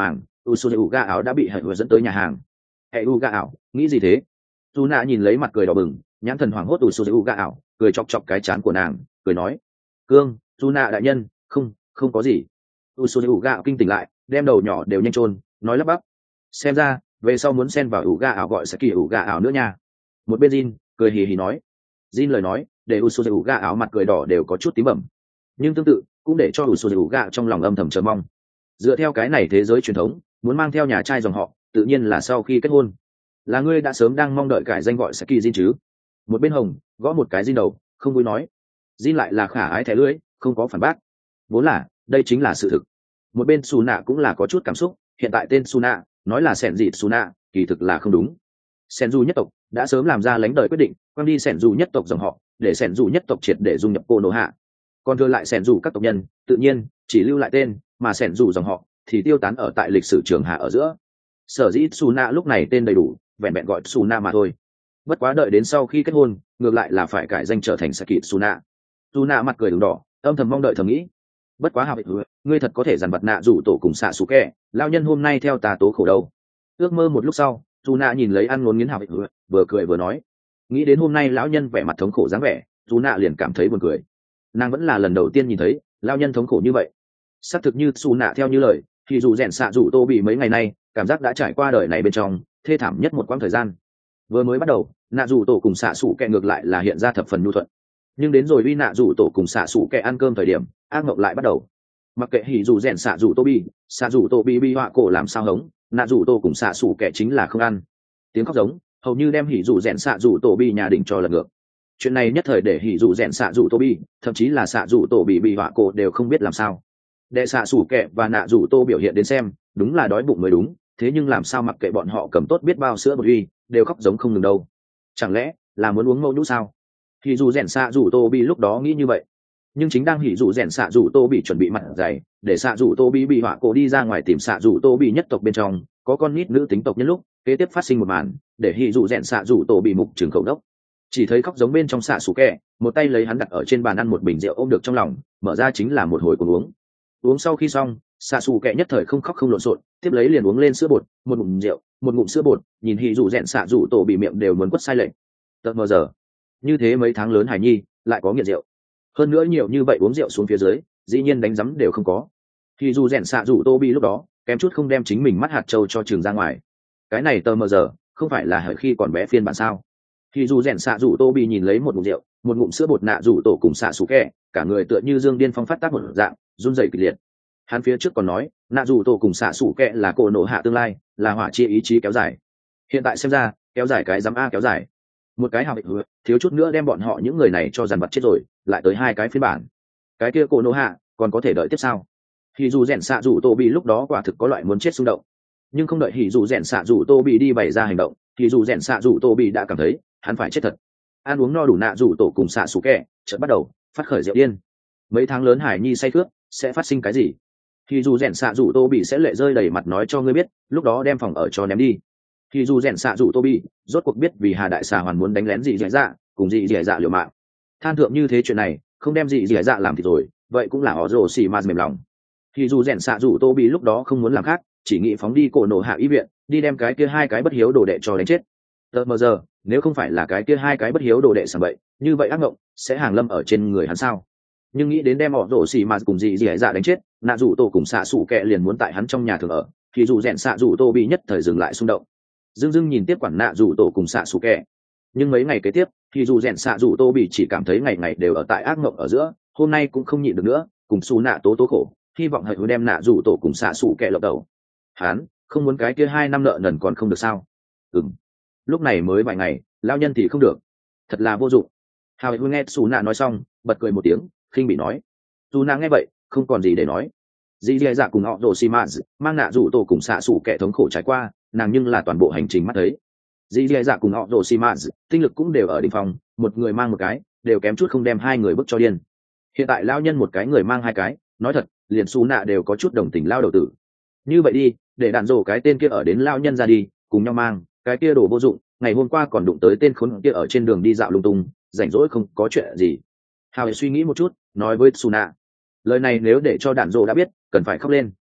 Uso u ga áo đã bị hệ vừa dẫn tới nhà hàng. Hệ u ga ảo nghĩ gì thế? Su nạ nhìn lấy mặt cười đỏ bừng, nhãn thần hoảng hốt Uso u ga ảo cười chọc chọc cái chán của nàng, cười nói: cương, Su nạ đại nhân, không không có gì. Uso u ga ảo kinh tỉnh lại, đem đầu nhỏ đều nhanh trôn, nói lắp bắp: xem ra về sau muốn xen vào ủ ga ảo gọi sẽ kỳ ủ ga ảo nữa nha. Một bên Jin cười hì hì nói. Jin lời nói để Uso u ga ảo mặt cười đỏ đều có chút tím bẩm, nhưng tương tự cũng để cho Uso u ga trong lòng âm thầm chờ mong. Dựa theo cái này thế giới truyền thống, muốn mang theo nhà trai dòng họ tự nhiên là sau khi kết hôn. Là ngươi đã sớm đang mong đợi cải danh gọi Saki Jin chứ? Một bên Hồng gõ một cái Jin đầu, không vui nói. Jin lại là khả ái thẻ lưỡi, không có phản bác. Vốn là đây chính là sự thực. Một bên Suna cũng là có chút cảm xúc, hiện tại tên Suna nói là sẻn dịt Suna kỳ thực là không đúng. Sẻn dù nhất tộc đã sớm làm ra lãnh đời quyết định, quăng đi sẻn dù nhất tộc dòng họ, để sẻn dù nhất tộc triệt để dung nhập cô nô hạ. Còn thừa lại sẻn dù các tộc nhân tự nhiên chỉ lưu lại tên, mà sẻn dù dòng họ thì tiêu tán ở tại lịch sử trường hạ ở giữa. Sở dĩ Suna lúc này tên đầy đủ vẹn vẹn gọi Suna mà thôi. Bất quá đợi đến sau khi kết hôn, ngược lại là phải cải danh trở thành Saki Suna. Suna mặt cười đường đỏ, âm thầm mong đợi thầm nghĩ. Bất quá hào ngươi thật có thể dằn vặt nạ rủ tổ cùng xạ xú kẹ, lao nhân hôm nay theo tà tố khổ đâu. Ước mơ một lúc sau, Suna nhìn lấy ăn ngốn nghiến hào vừa cười vừa nói. Nghĩ đến hôm nay lão nhân vẻ mặt thống khổ dáng vẻ, Suna liền cảm thấy buồn cười. Nàng vẫn là lần đầu tiên nhìn thấy lao nhân thống khổ như vậy. Xác thực như Suna theo như lời, thì dù rèn xạ rủ tô bị mấy ngày nay cảm giác đã trải qua đời này bên trong thê thảm nhất một quãng thời gian. Vừa mới bắt đầu nạ rủ tổ cùng xạ xủ kẹ ngược lại là hiện ra thập phần nhu thuận, nhưng đến rồi uy nạ rủ tổ cùng xạ xủ kẹ ăn cơm thời điểm ác mộng lại bắt đầu. Mặc kệ hỉ dù rèn xạ rủ tô bi xạ rủ tô bi bi họa cổ làm sao hống, nạ rủ tổ cùng xạ xủ kẹ chính là không ăn. Tiếng khóc giống hầu như đem hỉ dù rèn xạ rủ tổ bi nhà đỉnh cho lật ngược. Chuyện này nhất thời để hỉ dù rèn xạ rủ tô bi thậm chí là xạ rủ tổ bị bị họa cổ đều không biết làm sao. Đệ xạ xủ kẹ và nạ rủ tô biểu hiện đến xem đúng là đói bụng mới đúng, thế nhưng làm sao mặc kệ bọn họ cầm tốt biết bao sữa bột uy đều khóc giống không ngừng đâu. Chẳng lẽ là muốn uống mẫu nhũ sao? Hỉ dù rèn xạ rủ tô bị lúc đó nghĩ như vậy, nhưng chính đang hỉ dù rèn xạ rủ tô bị chuẩn bị mặt dày để xạ rủ tô bị bị họa cổ đi ra ngoài tìm xạ rủ tô bị nhất tộc bên trong có con nít nữ tính tộc nhân lúc kế tiếp phát sinh một màn để hỉ dù rèn xạ rủ tô bị mục trường khẩu đốc. Chỉ thấy khóc giống bên trong xạ xủ kẹ, một tay lấy hắn đặt ở trên bàn ăn một bình rượu ôm được trong lòng, mở ra chính là một hồi cuồng uống. Uống sau khi xong, xạ xù kẹ nhất thời không khóc không lộn xộn, tiếp lấy liền uống lên sữa bột, một ngụm rượu, một ngụm sữa bột, nhìn hỉ dù rèn xạ rủ tổ bị miệng đều muốn quất sai lệch. Tận mờ giờ, như thế mấy tháng lớn hải nhi lại có nghiện rượu, hơn nữa nhiều như vậy uống rượu xuống phía dưới, dĩ nhiên đánh rắm đều không có. Hỉ dù rèn xạ rủ tô bị lúc đó kém chút không đem chính mình mắt hạt trâu cho trường ra ngoài. Cái này tờ mờ giờ không phải là hởi khi còn bé phiên bản sao? Hỉ dù rèn xạ rủ tô bị nhìn lấy một ngụm rượu, một ngụm sữa bột nạ rủ tổ cùng xạ xù kẹ, cả người tựa như dương điên phong phát tác một dạng, run rẩy kịch liệt. Hắn phía trước còn nói nạ dù tổ cùng xạ xủ kẹ là cổ nổ hạ tương lai, là hỏa chia ý chí kéo dài. Hiện tại xem ra kéo dài cái dám a kéo dài, một cái hào hữu thiếu chút nữa đem bọn họ những người này cho dàn vật chết rồi, lại tới hai cái phiên bản. Cái kia cổ nổ hạ còn có thể đợi tiếp sao? Hỉ dù rèn xạ dù tô bị lúc đó quả thực có loại muốn chết xung động, nhưng không đợi hỉ dù rèn xạ dù tô bị đi bày ra hành động, hỉ dù rèn xạ dù tô bị đã cảm thấy hắn phải chết thật. Ăn uống no đủ nạ dù tổ cùng xạ xủ kẹ chợt bắt đầu phát khởi rượu điên. Mấy tháng lớn hải nhi say cướp sẽ phát sinh cái gì? Thì dù rèn xạ rủ tô bị sẽ lệ rơi đầy mặt nói cho ngươi biết, lúc đó đem phòng ở cho ném đi. Thì dù rèn xạ rủ tô bị rốt cuộc biết vì hà đại xà hoàn muốn đánh lén dị dẻ dạ cùng dị dẻ dạ liều mạng. Than thượng như thế chuyện này không đem dị dẻ dạ làm thì rồi, vậy cũng là họ rồ xì ma mềm lòng. Thì dù rèn xạ rủ tô bị lúc đó không muốn làm khác, chỉ nghĩ phóng đi cổ nổ hạ y viện, đi đem cái kia hai cái bất hiếu đồ đệ cho đánh chết. Tờ mờ giờ nếu không phải là cái kia hai cái bất hiếu đồ đệ sảng bậy, như vậy ác mộng sẽ hàng lâm ở trên người hắn sao? Nhưng nghĩ đến đem họ rổ xì mà cùng dị dị dạ đánh chết, nạ rủ tổ cùng xạ xủ kẹ liền muốn tại hắn trong nhà thường ở, thì dù rèn xạ rủ tô bị nhất thời dừng lại xung động. dưng dưng nhìn tiếp quản nạ rủ tổ cùng xạ xủ kẹ. Nhưng mấy ngày kế tiếp thì dù rèn xạ rủ tô bị chỉ cảm thấy ngày ngày đều ở tại ác mộng ở giữa, hôm nay cũng không nhịn được nữa, cùng xù nạ tố tố khổ, hy vọng hãy đem nạ rủ tổ cùng xạ xủ kẹ lộng đầu. Hắn không muốn cái kia hai năm nợ nần còn không được sao? Ừm, lúc này mới vài ngày lao nhân thì không được, thật là vô dụng. Hào hữu nghe xù nạ nói xong bật cười một tiếng, khinh bị nói. Dù nàng nghe vậy không còn gì để nói. Dì dì dạ cùng họ rồ xì mạt mang nạ rủ tổ cùng xạ xủ kẻ thống khổ trải qua, nàng nhưng là toàn bộ hành trình mắt thấy. Dì dì dạ cùng họ rồ xì mạt tinh lực cũng đều ở đỉnh phòng, một người mang một cái đều kém chút không đem hai người bức cho điên. Hiện tại lao nhân một cái người mang hai cái, nói thật liền xù nạ đều có chút đồng tình lao đầu tử. Như vậy đi, để đạn rổ cái tên kia ở đến lao nhân ra đi, cùng nhau mang cái kia đồ vô dụng, ngày hôm qua còn đụng tới tên khốn kia ở trên đường đi dạo lung tung, rảnh rỗi không có chuyện gì. Hào suy nghĩ một chút nói với Suna, lời này nếu để cho đạn dộ đã biết cần phải khóc lên.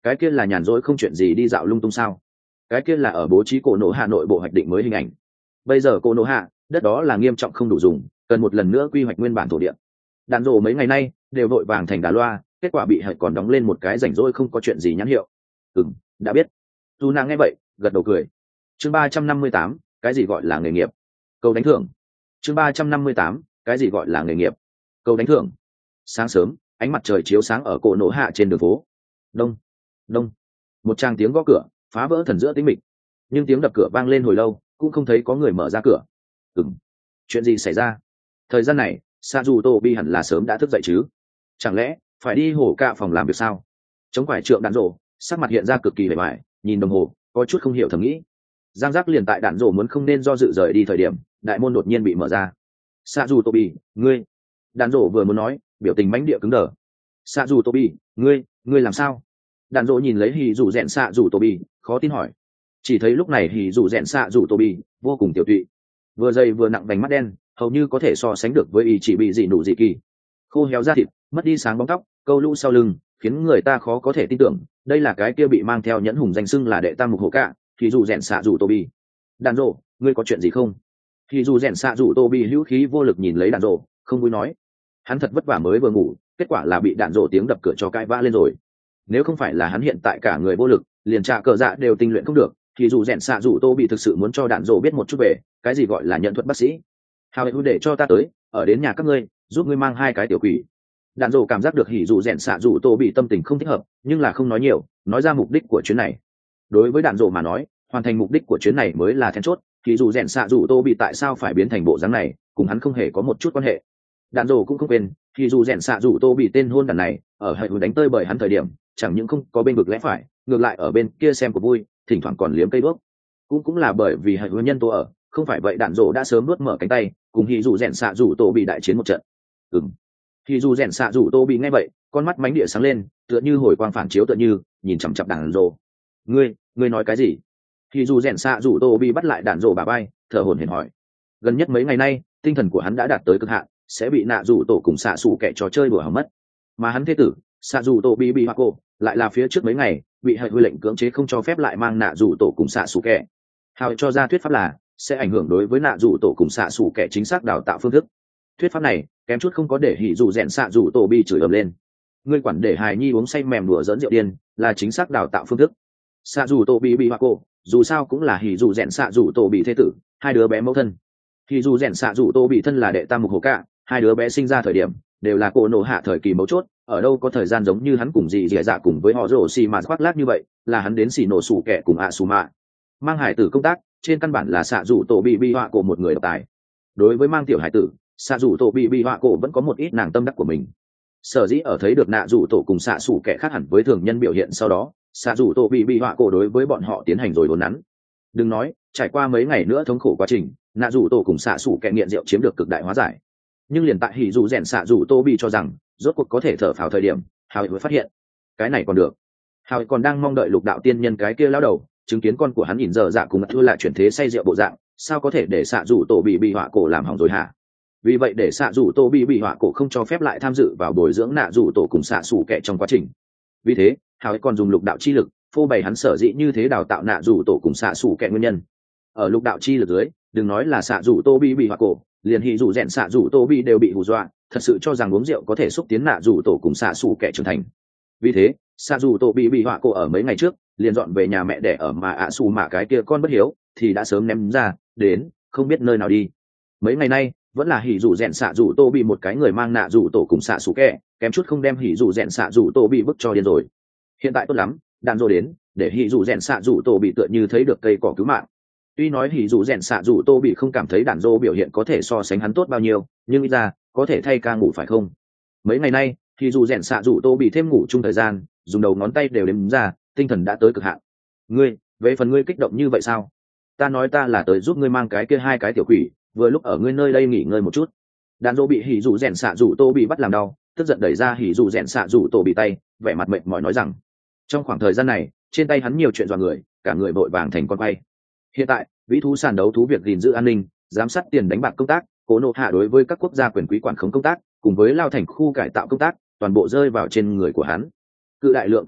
cái kia là nhàn rỗi không chuyện gì đi dạo lung tung sao? Cái kia là ở bố trí cổ nổ hạ nội bộ hoạch định mới hình ảnh. Bây giờ cổ nổ hạ đất đó là nghiêm trọng không đủ dùng, cần một lần nữa quy hoạch nguyên bản thổ địa. Đạn rồ mấy ngày nay đều vội vàng thành đà loa, kết quả bị hạch còn đóng lên một cái rảnh rỗi không có chuyện gì nhãn hiệu. Ừm, đã biết. Dù nàng nghe vậy gật đầu cười. Chương ba trăm năm mươi tám, cái gì gọi là nghề nghiệp? Câu đánh thưởng. Chương ba trăm năm mươi tám, cái gì gọi là nghề nghiệp? Câu đánh thưởng. Sáng sớm, ánh mặt trời chiếu sáng ở cổ nổ hạ trên đường phố. Đông, đông. Một tràng tiếng gõ cửa phá vỡ thần giữa tĩnh mịch, nhưng tiếng đập cửa vang lên hồi lâu cũng không thấy có người mở ra cửa. Ừm, chuyện gì xảy ra? Thời gian này sa dù tô bi hẳn là sớm đã thức dậy chứ, chẳng lẽ phải đi hổ cạ phòng làm việc sao? Chống quải trượng đạn rổ sắc mặt hiện ra cực kỳ vẻ vải, nhìn đồng hồ có chút không hiểu thầm nghĩ. Giang giác liền tại đạn rổ muốn không nên do dự rời đi thời điểm, đại môn đột nhiên bị mở ra. Sa dù tô bi, ngươi. Đạn rổ vừa muốn nói, biểu tình mãnh địa cứng đờ. Sa dù tô bi, ngươi ngươi làm sao? Đạn rổ nhìn lấy hì dù rèn Sa dù tô bi, khó tin hỏi. Chỉ thấy lúc này hì dù rèn Sa dù tô bi vô cùng tiểu tụy, vừa dày vừa nặng vành mắt đen, hầu như có thể so sánh được với ý chỉ bị dị nụ dị kỳ. Khô héo da thịt, mất đi sáng bóng tóc, câu lũ sau lưng khiến người ta khó có thể tin tưởng đây là cái kia bị mang theo nhẫn hùng danh xưng là đệ tam mục hổ cạ thì dù rèn xạ dù tô bi. Đàn rộ, ngươi có chuyện gì không? Thì dù rèn xạ dù tô bi hữu khí vô lực nhìn lấy đàn rộ, không vui nói. Hắn thật vất vả mới vừa ngủ, kết quả là bị đạn rộ tiếng đập cửa cho cãi vã lên rồi. Nếu không phải là hắn hiện tại cả người vô lực, liền trà cờ dạ đều tinh luyện không được, thì dù rèn xạ dù tô bị thực sự muốn cho đạn rộ biết một chút về cái gì gọi là nhận thuật bác sĩ. Hào hữu để cho ta tới, ở đến nhà các ngươi giúp ngươi mang hai cái tiểu quỷ. Đạn rộ cảm giác được hỉ dù rèn xạ dù tô bị tâm tình không thích hợp, nhưng là không nói nhiều, nói ra mục đích của chuyến này. Đối với đạn rộ mà nói, hoàn thành mục đích của chuyến này mới là then chốt. Hỉ dù rèn xạ dù tô bị tại sao phải biến thành bộ dáng này, cùng hắn không hề có một chút quan hệ. Đạn rộ cũng không quên, hỉ dù rèn xạ dù tô bị tên hôn đàn này ở hệ đánh tơi bởi hắn thời điểm, chẳng những không có bên vực lẽ phải, ngược lại ở bên kia xem của vui, thỉnh thoảng còn liếm cây đuốc. Cũng cũng là bởi vì hệ nhân tố ở, không phải vậy đạn rộ đã sớm nuốt mở cánh tay, cùng hỉ dù rèn xạ dù tô bị đại chiến một trận. Ừm. Hỉ dù rèn xạ dù tô bị nghe vậy, con mắt mánh địa sáng lên, tựa như hồi quang phản chiếu tựa như, nhìn chằm chằm đạn rộ. Ngươi, ngươi nói cái gì? Hỉ dù rèn xạ dù tô bị bắt lại đạn rộ bà bay, thở hổn hển hỏi. Gần nhất mấy ngày nay, tinh thần của hắn đã đạt tới cực hạn, sẽ bị nạ dù tổ cùng xạ xù kẻ trò chơi đùa hỏng mất. Mà hắn thế tử, xạ dù tổ bị bị hoa cô, lại là phía trước mấy ngày bị hệ huy lệnh cưỡng chế không cho phép lại mang nạ dù tổ cùng xạ xù kẻ. Hào cho ra thuyết pháp là sẽ ảnh hưởng đối với nạ dù tổ cùng xạ xù kẻ chính xác đào tạo phương thức. Thuyết pháp này kém chút không có để hỉ dù rèn xạ dù tổ bi chửi ầm lên. Ngươi quản để hài nhi uống say mềm đùa dẫn rượu điên là chính xác đào tạo phương thức. Xạ dù tổ bị bị hoa cô dù sao cũng là hỉ dù rèn xạ dù tổ bị thế tử, hai đứa bé mẫu thân. Hỉ dù rèn xạ dù tổ bị thân là đệ tam mục hồ cạ, hai đứa bé sinh ra thời điểm đều là cổ nổ hạ thời kỳ mấu chốt, ở đâu có thời gian giống như hắn cùng dì dì dạ cùng với họ rổ xì mà khoác lác như vậy, là hắn đến xì nổ sủ kẻ cùng ạ xù mạ mang hải tử công tác, trên căn bản là xạ dù tổ bị bị họa cổ một người độc tài. Đối với mang tiểu hải tử, xạ dù tổ bị bị họa cổ vẫn có một ít nàng tâm đắc của mình. Sở dĩ ở thấy được nạ dù tổ cùng xạ xù kẻ khác hẳn với thường nhân biểu hiện sau đó, xạ dù tổ bị bị họa cổ đối với bọn họ tiến hành rồi đồn nắn. Đừng nói trải qua mấy ngày nữa thống khổ quá trình, nạ dù tổ cùng xạ xù kẻ nghiện rượu chiếm được cực đại hóa giải. Nhưng liền tại hỉ dù rèn xạ dù tô bị cho rằng rốt cuộc có thể thở phào thời điểm, hào mới phát hiện cái này còn được. Hào còn đang mong đợi lục đạo tiên nhân cái kia lao đầu chứng kiến con của hắn nhìn giờ dạ cùng thua lại chuyển thế say rượu bộ dạng, sao có thể để xạ dù tổ bị bị họa cổ làm hỏng rồi hả? Vì vậy để xạ dù tổ bị bị họa cổ không cho phép lại tham dự vào bồi dưỡng nạ dù tổ cùng xạ xù kẻ trong quá trình. Vì thế hào còn dùng lục đạo chi lực phô bày hắn sở dĩ như thế đào tạo nạ dù tổ cùng xạ xù kẻ nguyên nhân. Ở lục đạo chi lực dưới, đừng nói là xạ dù tô bị bị họa cổ, liền hỉ dù rèn xạ dù tô bị đều bị hù dọa, thật sự cho rằng uống rượu có thể xúc tiến nạ dù tổ cùng xạ xù kẻ trưởng thành. Vì thế xạ dù tổ bị bị họa cổ ở mấy ngày trước liền dọn về nhà mẹ đẻ ở mà ạ xù mạ cái kia con bất hiếu thì đã sớm ném ra đến không biết nơi nào đi. Mấy ngày nay vẫn là hỉ dù rèn xạ dù tô bị một cái người mang nạ dù tổ cùng xạ xù kẻ, kém chút không đem hỉ dù rèn xạ dù tô bị bức cho điên rồi. Hiện tại tốt lắm, đàn rô đến để hỉ dù rèn xạ dù tô bị tựa như thấy được cây cỏ cứu mạng. Tuy nói hỉ dù rèn xạ dù tô bị không cảm thấy đàn rô biểu hiện có thể so sánh hắn tốt bao nhiêu, nhưng ít ra có thể thay ca ngủ phải không? Mấy ngày nay hỉ dù rèn xạ dù tô bị thêm ngủ chung thời gian, dùng đầu ngón tay đều đếm ra, tinh thần đã tới cực hạn. Ngươi, về phần ngươi kích động như vậy sao? Ta nói ta là tới giúp ngươi mang cái kia hai cái tiểu quỷ, vừa lúc ở ngươi nơi đây nghỉ ngơi một chút. Đàn rô bị hỉ dù rèn xạ dù tô bị bắt làm đau, tức giận đẩy ra hỉ dù rèn xạ dù tô bị tay, vẻ mặt mệt mỏi nói rằng trong khoảng thời gian này trên tay hắn nhiều chuyện dọa người, cả người vội vàng thành con quay. Hiện tại vĩ thú sàn đấu thú việc gìn giữ an ninh, giám sát tiền đánh bạc công tác, cố nộ hạ đối với các quốc gia quyền quý quản khống công tác, cùng với lao thành khu cải tạo công tác, toàn bộ rơi vào trên người của hắn. Cự đại lượng công việc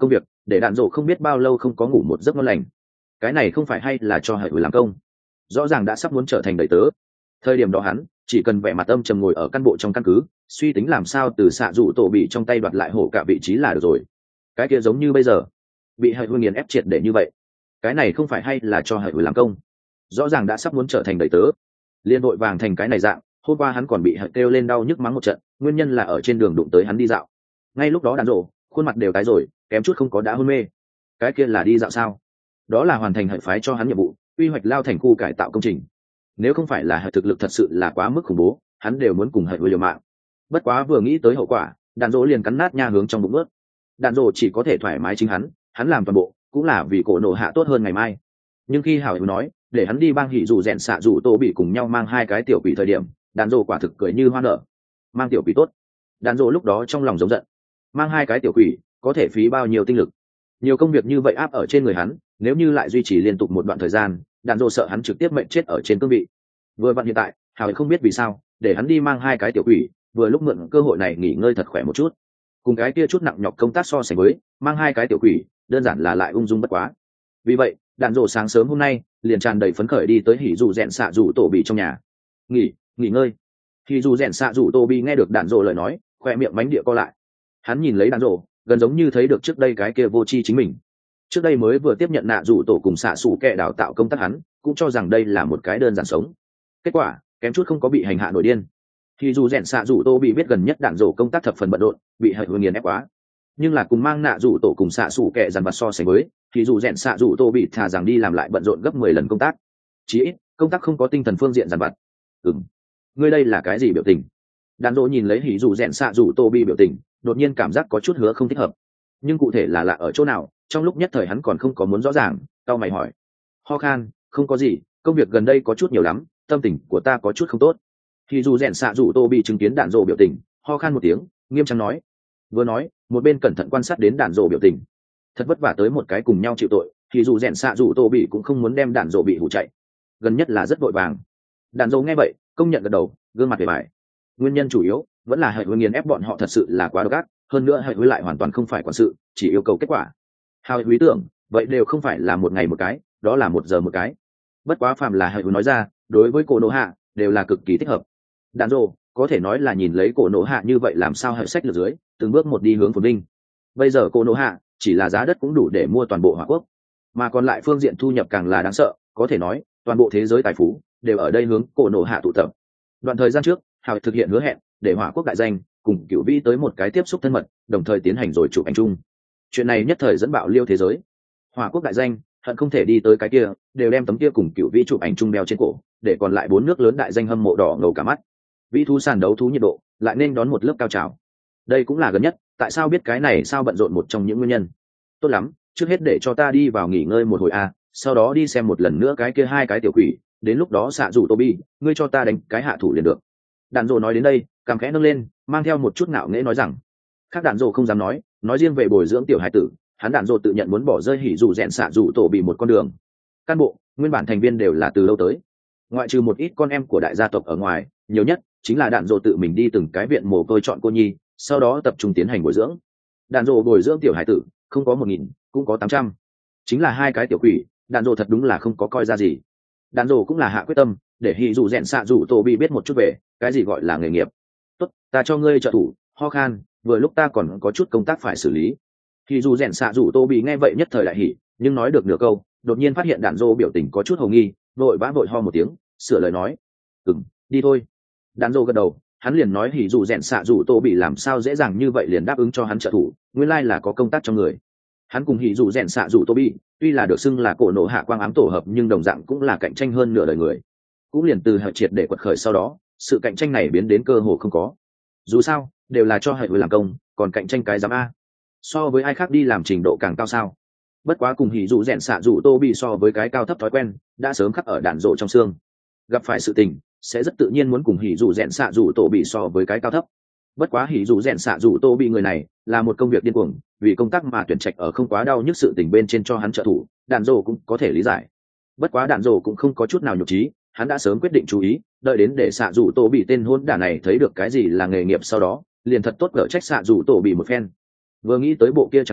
để đạn rộ không biết bao lâu không có ngủ một giấc ngon lành. Cái này không phải hay là cho hệ làm công, rõ ràng đã sắp muốn trở thành đầy tớ. Thời điểm đó hắn chỉ cần vẻ mặt âm trầm ngồi ở căn bộ trong căn cứ, suy tính làm sao từ xạ dụ tổ bị trong tay đoạt lại hổ cả vị trí là được rồi. Cái kia giống như bây giờ bị hệ nghiền ép triệt để như vậy, cái này không phải hay là cho hệ làm công, rõ ràng đã sắp muốn trở thành đầy tớ, liên đội vàng thành cái này dạng. Hôm qua hắn còn bị hệ kêu lên đau nhức mắng một trận, nguyên nhân là ở trên đường đụng tới hắn đi dạo. Ngay lúc đó đàn rộ khuôn mặt đều tái rồi, kém chút không có đã hôn mê. Cái kia là đi dạo sao? Đó là hoàn thành hệ phái cho hắn nhiệm vụ, quy hoạch lao thành khu cải tạo công trình. Nếu không phải là hệ thực lực thật sự là quá mức khủng bố, hắn đều muốn cùng hệ liều mạng. Bất quá vừa nghĩ tới hậu quả, đàn rộ liền cắn nát nha hướng trong bụng ướt. Đàn rộ chỉ có thể thoải mái chính hắn, hắn làm toàn bộ cũng là vì cổ nổ hạ tốt hơn ngày mai. Nhưng khi hảo hữu nói để hắn đi bang hỉ dù rèn xạ dù tô bị cùng nhau mang hai cái tiểu quỷ thời điểm, đàn rộ quả thực cười như hoa nở. Mang tiểu quỷ tốt. Đàn rộ lúc đó trong lòng giống giận, mang hai cái tiểu quỷ có thể phí bao nhiêu tinh lực, nhiều công việc như vậy áp ở trên người hắn, nếu như lại duy trì liên tục một đoạn thời gian, đàn rộ sợ hắn trực tiếp mệnh chết ở trên cương vị. Vừa vặn hiện tại hảo không biết vì sao để hắn đi mang hai cái tiểu quỷ, vừa lúc mượn cơ hội này nghỉ ngơi thật khỏe một chút. Cùng cái kia chút nặng nhọc công tác so sánh với mang hai cái tiểu quỷ, đơn giản là lại ung dung bất quá. Vì vậy đàn rộ sáng sớm hôm nay liền tràn đầy phấn khởi đi tới hỉ dù rèn xạ dù tổ bị trong nhà nghỉ nghỉ ngơi. Hỉ dù rèn xạ dù tổ bị nghe được đàn rộ lời nói, khoe miệng bánh địa co lại. Hắn nhìn lấy đàn rộ, gần giống như thấy được trước đây cái kia vô tri chính mình. Trước đây mới vừa tiếp nhận nạ rủ tổ cùng xạ xù kẹ đào tạo công tác, hắn cũng cho rằng đây là một cái đơn giản sống. Kết quả kém chút không có bị hành hạ nổi điên. Thì dù rèn xạ rủ tô bị biết gần nhất đạn rổ công tác thập phần bận rộn, bị hệ nghiền ép quá. Nhưng là cùng mang nạ rủ tổ cùng xạ xù kẹ dằn vặt so sánh với, thì dù rèn xạ rủ tô bị thà rằng đi làm lại bận rộn gấp mười lần công tác. Chỉ ít công tác không có tinh thần phương diện dằn vặt. Ừm, ngươi đây là cái gì biểu tình? Đạn rổ nhìn lấy hỉ dù rèn xạ rủ tô bị biểu tình, đột nhiên cảm giác có chút hứa không thích hợp. Nhưng cụ thể là lạ ở chỗ nào, trong lúc nhất thời hắn còn không có muốn rõ ràng. Tao mày hỏi. Ho khan, không có gì, công việc gần đây có chút nhiều lắm, tâm tình của ta có chút không tốt. Thì dù rèn xạ rủ tô bị chứng kiến đạn rộ biểu tình, ho khan một tiếng, nghiêm trang nói. Vừa nói một bên cẩn thận quan sát đến đạn rộ biểu tình. Thật vất vả tới một cái cùng nhau chịu tội, thì dù rèn xạ rủ tô bị cũng không muốn đem đạn rộ bị hủ chạy, gần nhất là rất vội vàng. Đạn rộ nghe vậy công nhận gật đầu, gương mặt vẻ vải. Nguyên nhân chủ yếu vẫn là hệ hối nghiền ép bọn họ thật sự là quá độc ác, hơn nữa hệ hối lại hoàn toàn không phải quản sự, chỉ yêu cầu kết quả. Hào ý tưởng vậy đều không phải là một ngày một cái, đó là một giờ một cái. Bất quá phàm là hệ hối nói ra, đối với cổ nổ hạ đều là cực kỳ thích hợp. Đàn rồ có thể nói là nhìn lấy cổ nổ hạ như vậy làm sao hệ sách lược dưới từng bước một đi hướng phồn vinh. Bây giờ cổ nổ hạ chỉ là giá đất cũng đủ để mua toàn bộ hỏa quốc, mà còn lại phương diện thu nhập càng là đáng sợ, có thể nói toàn bộ thế giới tài phú đều ở đây hướng cổ nổ hạ tụ tập. Đoạn thời gian trước hào thực hiện hứa hẹn để hỏa quốc đại danh cùng cựu vĩ tới một cái tiếp xúc thân mật, đồng thời tiến hành rồi chụp ảnh chung. Chuyện này nhất thời dẫn bạo liêu thế giới. Hỏa quốc đại danh hận không thể đi tới cái kia đều đem tấm kia cùng cựu vĩ chụp ảnh chung đeo trên cổ, để còn lại bốn nước lớn đại danh hâm mộ đỏ ngầu cả mắt. Vĩ thú sàn đấu thú nhiệt độ lại nên đón một lớp cao trào. Đây cũng là gần nhất tại sao biết cái này sao bận rộn một trong những nguyên nhân. Tốt lắm, trước hết để cho ta đi vào nghỉ ngơi một hồi a, sau đó đi xem một lần nữa cái kia hai cái tiểu quỷ, đến lúc đó xạ rủ Toby, ngươi cho ta đánh cái hạ thủ liền được. Đạn Dụ nói đến đây cằm khẽ nâng lên, mang theo một chút ngạo nghễ nói rằng. Khác Đạn Dụ không dám nói, nói riêng về bồi dưỡng tiểu hải tử, hắn Đạn Dụ tự nhận muốn bỏ rơi hỉ dù rèn xạ rủ tổ bị một con đường. Cán bộ nguyên bản thành viên đều là từ lâu tới, ngoại trừ một ít con em của đại gia tộc ở ngoài, nhiều nhất chính là Đạn Dụ tự mình đi từng cái viện mồ côi chọn cô nhi, sau đó tập trung tiến hành bồi dưỡng. Đạn Dụ bồi dưỡng tiểu hải tử không có một nghìn cũng có tám trăm, chính là hai cái tiểu quỷ. Đạn Dụ thật đúng là không có coi ra gì. Đạn Dụ cũng là hạ quyết tâm để hỉ dù rèn xạ rủ tổ bị biết một chút về cái gì gọi là nghề nghiệp. Tốt, ta cho ngươi trợ thủ. Ho khan, vừa lúc ta còn có chút công tác phải xử lý. Hỉ dù rèn xạ rủ tổ bị nghe vậy nhất thời lại hỉ, nhưng nói được nửa câu đột nhiên phát hiện Đạn Dụ biểu tình có chút hồ nghi, vội vã vội ho một tiếng sửa lời nói. Ừm, đi thôi. Đạn Dụ gật đầu, hắn liền nói hỉ dù rèn xạ rủ tổ bị làm sao dễ dàng như vậy liền đáp ứng cho hắn trợ thủ, nguyên lai là có công tác trong người. Hắn cùng hỉ dù rèn xạ rủ tổ bị tuy là được xưng là cổ nổ hạ quang ám tổ hợp, nhưng đồng dạng cũng là cạnh tranh hơn nửa đời người. Cũng liền từ hệ triệt để quật khởi sau đó, sự cạnh tranh này biến đến cơ hồ không có. Dù sao đều là cho hệ người làm công, còn cạnh tranh cái giám a, so với ai khác đi làm trình độ càng cao sao. Bất quá cùng hỉ dù rèn xạ rủ tô bị so với cái cao thấp thói quen đã sớm khắc ở Đạn Dụ trong xương, gặp phải sự tình sẽ rất tự nhiên muốn cùng hỉ dù rèn xạ rủ tổ bị so với cái cao thấp. Bất quá hỉ dù rèn xạ rủ tô bị người này là một công việc điên cuồng, vì công tác mà tuyển trạch ở không quá đau nhức sự tình bên trên cho hắn trợ thủ, Đạn Dụ cũng có thể lý giải. Bất quá Đạn Dụ cũng không có chút nào nhục trí, hắn đã sớm quyết định chú ý, đợi đến để xạ rủ tổ bị tên hôn đả này thấy được cái gì là nghề nghiệp sau đó liền thật tốt gỡ trách xạ rủ tổ bị một phen. Vừa nghĩ tới bộ kia chẳng cảnh,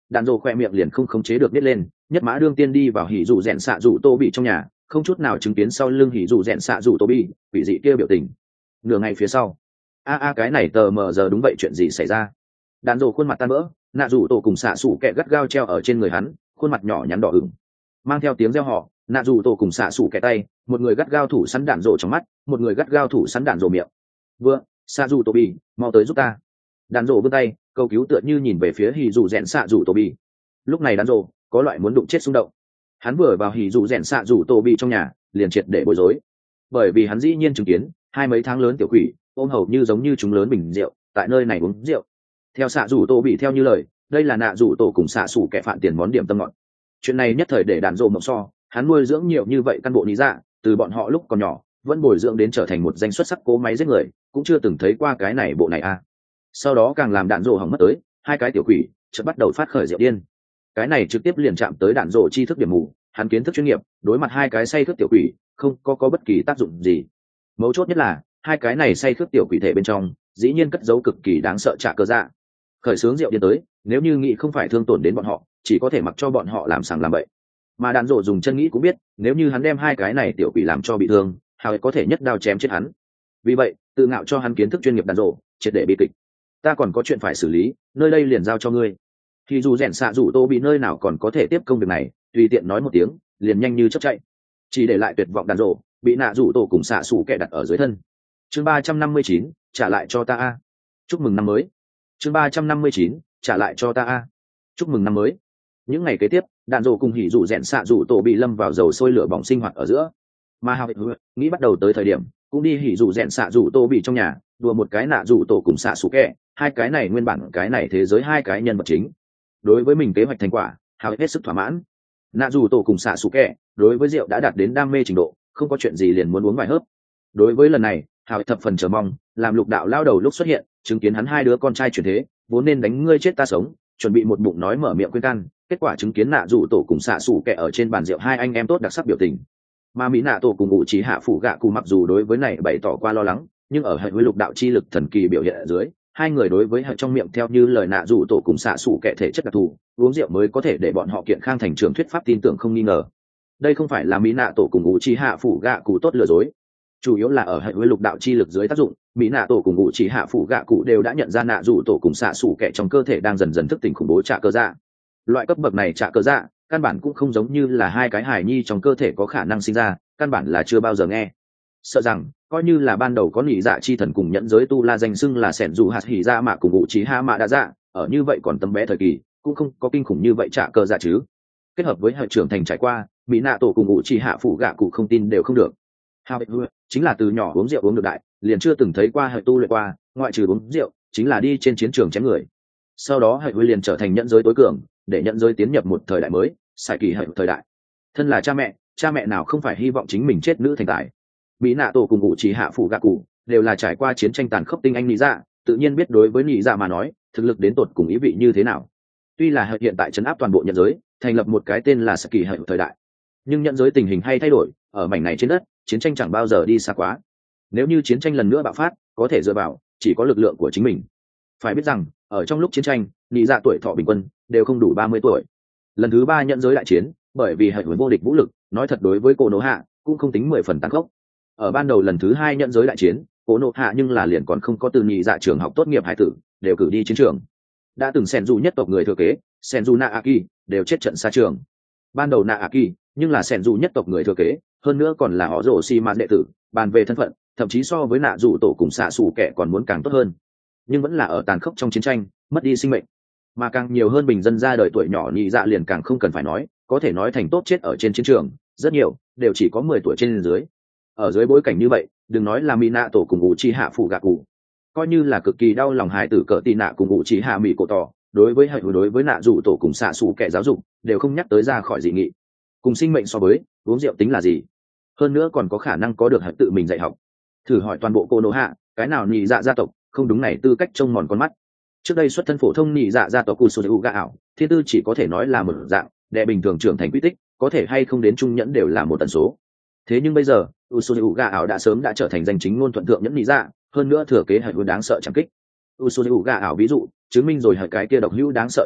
đạn rồ khoe miệng liền không khống chế được biết lên, nhất mã đương tiên đi vào hỉ dù rèn xạ dù tô bị trong nhà, không chút nào chứng kiến sau lưng hỉ dù rèn xạ dù tô bị quỷ dị kia biểu tình. Nửa ngày phía sau, a a cái này tờ mờ giờ đúng vậy, chuyện gì xảy ra? Đạn rồ khuôn mặt tan vỡ, nạ dù tổ cùng xạ xủ kẹ gắt gao treo ở trên người hắn, khuôn mặt nhỏ nhắn đỏ ửng, mang theo tiếng reo họ. Nạ dù tổ cùng xạ xủ kẹ tay, một người gắt gao thủ sắn đạn rồ trong mắt, một người gắt gao thủ sắn đạn rồ miệng. Vừa, xạ dù tô bị, mau tới giúp ta. Đạn rồ vươn tay, cầu cứu tựa như nhìn về phía hỉ dù rèn xạ dù tô bị. Lúc này đạn rồ có loại muốn đụng chết xung động. Hắn vừa vào hỉ dù rèn xạ dù tô bị trong nhà, liền triệt để bối rối, bởi vì hắn dĩ nhiên chứng kiến hai mấy tháng lớn tiểu quỷ ôm hầu như giống như chúng lớn bình rượu tại nơi này uống rượu. Theo xạ dù tô bị theo như lời, đây là nạ dù tổ cùng xạ xủ kẻ phản tiền món điểm tâm ngọt. Chuyện này nhất thời để đàn rộ mộng so, hắn nuôi dưỡng nhiều như vậy căn bộ lý dạ, từ bọn họ lúc còn nhỏ vẫn bồi dưỡng đến trở thành một danh xuất sắc cố máy giết người, cũng chưa từng thấy qua cái này bộ này a. À. Sau đó càng làm đạn rộ hỏng mất tới, hai cái tiểu quỷ chợt bắt đầu phát khởi rượu điên. Cái này trực tiếp liền chạm tới đạn rộ tri thức điểm mù, hắn kiến thức chuyên nghiệp, đối mặt hai cái say khướt tiểu quỷ không có có bất kỳ tác dụng gì. Mấu chốt nhất là hai cái này say khướt tiểu quỷ thể bên trong dĩ nhiên cất giấu cực kỳ đáng sợ trả cơ dạ. Khởi xướng rượu điên tới, nếu như nghĩ không phải thương tổn đến bọn họ, chỉ có thể mặc cho bọn họ làm sàng làm bậy. Mà đạn rộ dùng chân nghĩ cũng biết, nếu như hắn đem hai cái này tiểu quỷ làm cho bị thương, hào có thể nhất đao chém chết hắn. Vì vậy tự ngạo cho hắn kiến thức chuyên nghiệp đạn rộ, triệt để bi kịch. Ta còn có chuyện phải xử lý, nơi đây liền giao cho ngươi. Thì dù rèn xạ dù tô bị nơi nào còn có thể tiếp công việc này, tùy tiện nói một tiếng liền nhanh như chớp chạy, chỉ để lại tuyệt vọng đạn rộ bị nạ rủ tổ cùng xạ xù kẻ đặt ở dưới thân. Chương ba trăm năm mươi chín, trả lại cho ta a. Chúc mừng năm mới. Chương ba trăm năm mươi chín, trả lại cho ta a. Chúc mừng năm mới. Những ngày kế tiếp, đạn rộ cùng hỉ rủ rèn xạ rủ tổ bị lâm vào dầu sôi lửa bỏng sinh hoạt ở giữa. Mà hào nghĩ bắt đầu tới thời điểm cũng đi hỉ rủ rèn xạ rủ tổ bị trong nhà đùa một cái nạ rủ tổ cùng xạ xù kẻ, hai cái này nguyên bản cái này thế giới hai cái nhân vật chính. Đối với mình kế hoạch thành quả, hào hết sức thỏa mãn. Nạ rủ tổ cùng xạ xù kẻ đối với rượu đã đạt đến đam mê trình độ, không có chuyện gì liền muốn uống vài hớp. Đối với lần này, hào thập phần chờ mong, làm lục đạo lao đầu lúc xuất hiện, chứng kiến hắn hai đứa con trai chuyển thế, vốn nên đánh ngươi chết ta sống, chuẩn bị một bụng nói mở miệng khuyên can, kết quả chứng kiến nạ rủ tổ cùng xạ xù kẻ ở trên bàn rượu hai anh em tốt đặc sắc biểu tình. Mà mỹ nạ tổ cùng ngụ trí hạ phủ gạ cụ mặc dù đối với này bày tỏ qua lo lắng, nhưng ở hệ với lục đạo chi lực thần kỳ biểu hiện ở dưới, hai người đối với hệ trong miệng theo như lời nạ rủ tổ cùng xạ xù kẻ thể chất đặc thù, uống rượu mới có thể để bọn họ kiện khang thành trường thuyết pháp tin tưởng không nghi ngờ. Đây không phải là mỹ nạ tổ cùng ngụ trí hạ phủ gạ cụ tốt lừa dối, chủ yếu là ở hệ với lục đạo chi lực dưới tác dụng, mỹ nạ tổ cùng ngụ trí hạ phủ gạ cụ đều đã nhận ra nạ rủ tổ cùng xạ xù kẻ trong cơ thể đang dần dần thức tỉnh khủng bố trả cơ dạ. Loại cấp bậc này trả cơ dạ căn bản cũng không giống như là hai cái hài nhi trong cơ thể có khả năng sinh ra, căn bản là chưa bao giờ nghe. Sợ rằng coi như là ban đầu có nhị dạ chi thần cùng nhẫn giới tu la danh xưng là sẻn dù hạt hỉ ra mạ cùng ngụ trí hạ mạ đã dạ, ở như vậy còn tấm bé thời kỳ cũng không có kinh khủng như vậy trả cơ dạ chứ. Kết hợp với hệ trưởng thành trải qua, mỹ nạ tổ cùng ngụ trí hạ phủ gạ cụ không tin đều không được. Hào chính là từ nhỏ uống rượu uống được đại, liền chưa từng thấy qua hệ tu luyện qua, ngoại trừ uống rượu chính là đi trên chiến trường chém người. Sau đó hệ liền trở thành nhẫn giới tối cường, để nhẫn giới tiến nhập một thời đại mới, xài kỳ hệ thời đại. Thân là cha mẹ, cha mẹ nào không phải hy vọng chính mình chết nữ thành tài. Mỹ nạ tổ cùng ngụ trí hạ phủ gạ cụ đều là trải qua chiến tranh tàn khốc tinh anh lý dạ, tự nhiên biết đối với lý dạ mà nói thực lực đến tột cùng ý vị như thế nào. Tuy là hệ hiện tại trấn áp toàn bộ nhẫn giới, thành lập một cái tên là xài kỳ hệ thời đại, nhưng nhẫn giới tình hình hay thay đổi, ở mảnh này trên đất chiến tranh chẳng bao giờ đi xa quá. Nếu như chiến tranh lần nữa bạo phát, có thể dựa vào chỉ có lực lượng của chính mình. Phải biết rằng ở trong lúc chiến tranh, lý dạ tuổi thọ bình quân đều không đủ ba mươi tuổi. Lần thứ ba nhẫn giới đại chiến, bởi vì hệ huấn vô địch vũ lực, nói thật đối với cô nô hạ cũng không tính mười phần tăng khốc. Ở ban đầu lần thứ hai nhẫn giới đại chiến, cô nô hạ nhưng là liền còn không có từ nhị dạ trường học tốt nghiệp hải tử đều cử đi chiến trường. Đã từng sen du nhất tộc người thừa kế sen du naaki đều chết trận xa trường. Ban đầu naaki nhưng là sen du nhất tộc người thừa kế, hơn nữa còn là họ rổ xi mạn đệ tử, bàn về thân phận thậm chí so với nạ rủ tổ cùng xạ xù kẻ còn muốn càng tốt hơn, nhưng vẫn là ở tàn khốc trong chiến tranh mất đi sinh mệnh. Mà càng nhiều hơn bình dân ra đời tuổi nhỏ nhị dạ liền càng không cần phải nói, có thể nói thành tốt chết ở trên chiến trường rất nhiều đều chỉ có mười tuổi trên dưới. Ở dưới bối cảnh như vậy, đừng nói là mỹ nạ tổ cùng ngụ trí hạ phủ gạ cụ, coi như là cực kỳ đau lòng hài tử cỡ tì nạ cùng ngụ trí hạ mỹ cổ tỏ, đối với hệ đối với nạ rủ tổ cùng xạ xù kẻ giáo dục đều không nhắc tới ra khỏi dị nghị. Cùng sinh mệnh so với, uống rượu tính là gì? Hơn nữa còn có khả năng có được hệ tự mình dạy học. Thử hỏi toàn bộ cô nô hạ, cái nào nhị dạ gia tộc không đúng này tư cách trông mòn con mắt. Trước đây xuất thân phổ thông nhị dạ gia tộc Kusuyu ga ảo, thiên tư chỉ có thể nói là một dạng, đệ bình thường trưởng thành quy tích, có thể hay không đến trung nhẫn đều là một tần số. Thế nhưng bây giờ, Kusuyu ga ảo đã sớm đã trở thành danh chính ngôn thuận thượng nhẫn nhị dạ, hơn nữa thừa kế hệ hữu đáng sợ chẳng kích. Kusuyu ga ảo ví dụ, chứng minh rồi hệ cái kia độc hữu đáng sợ chẳng kích,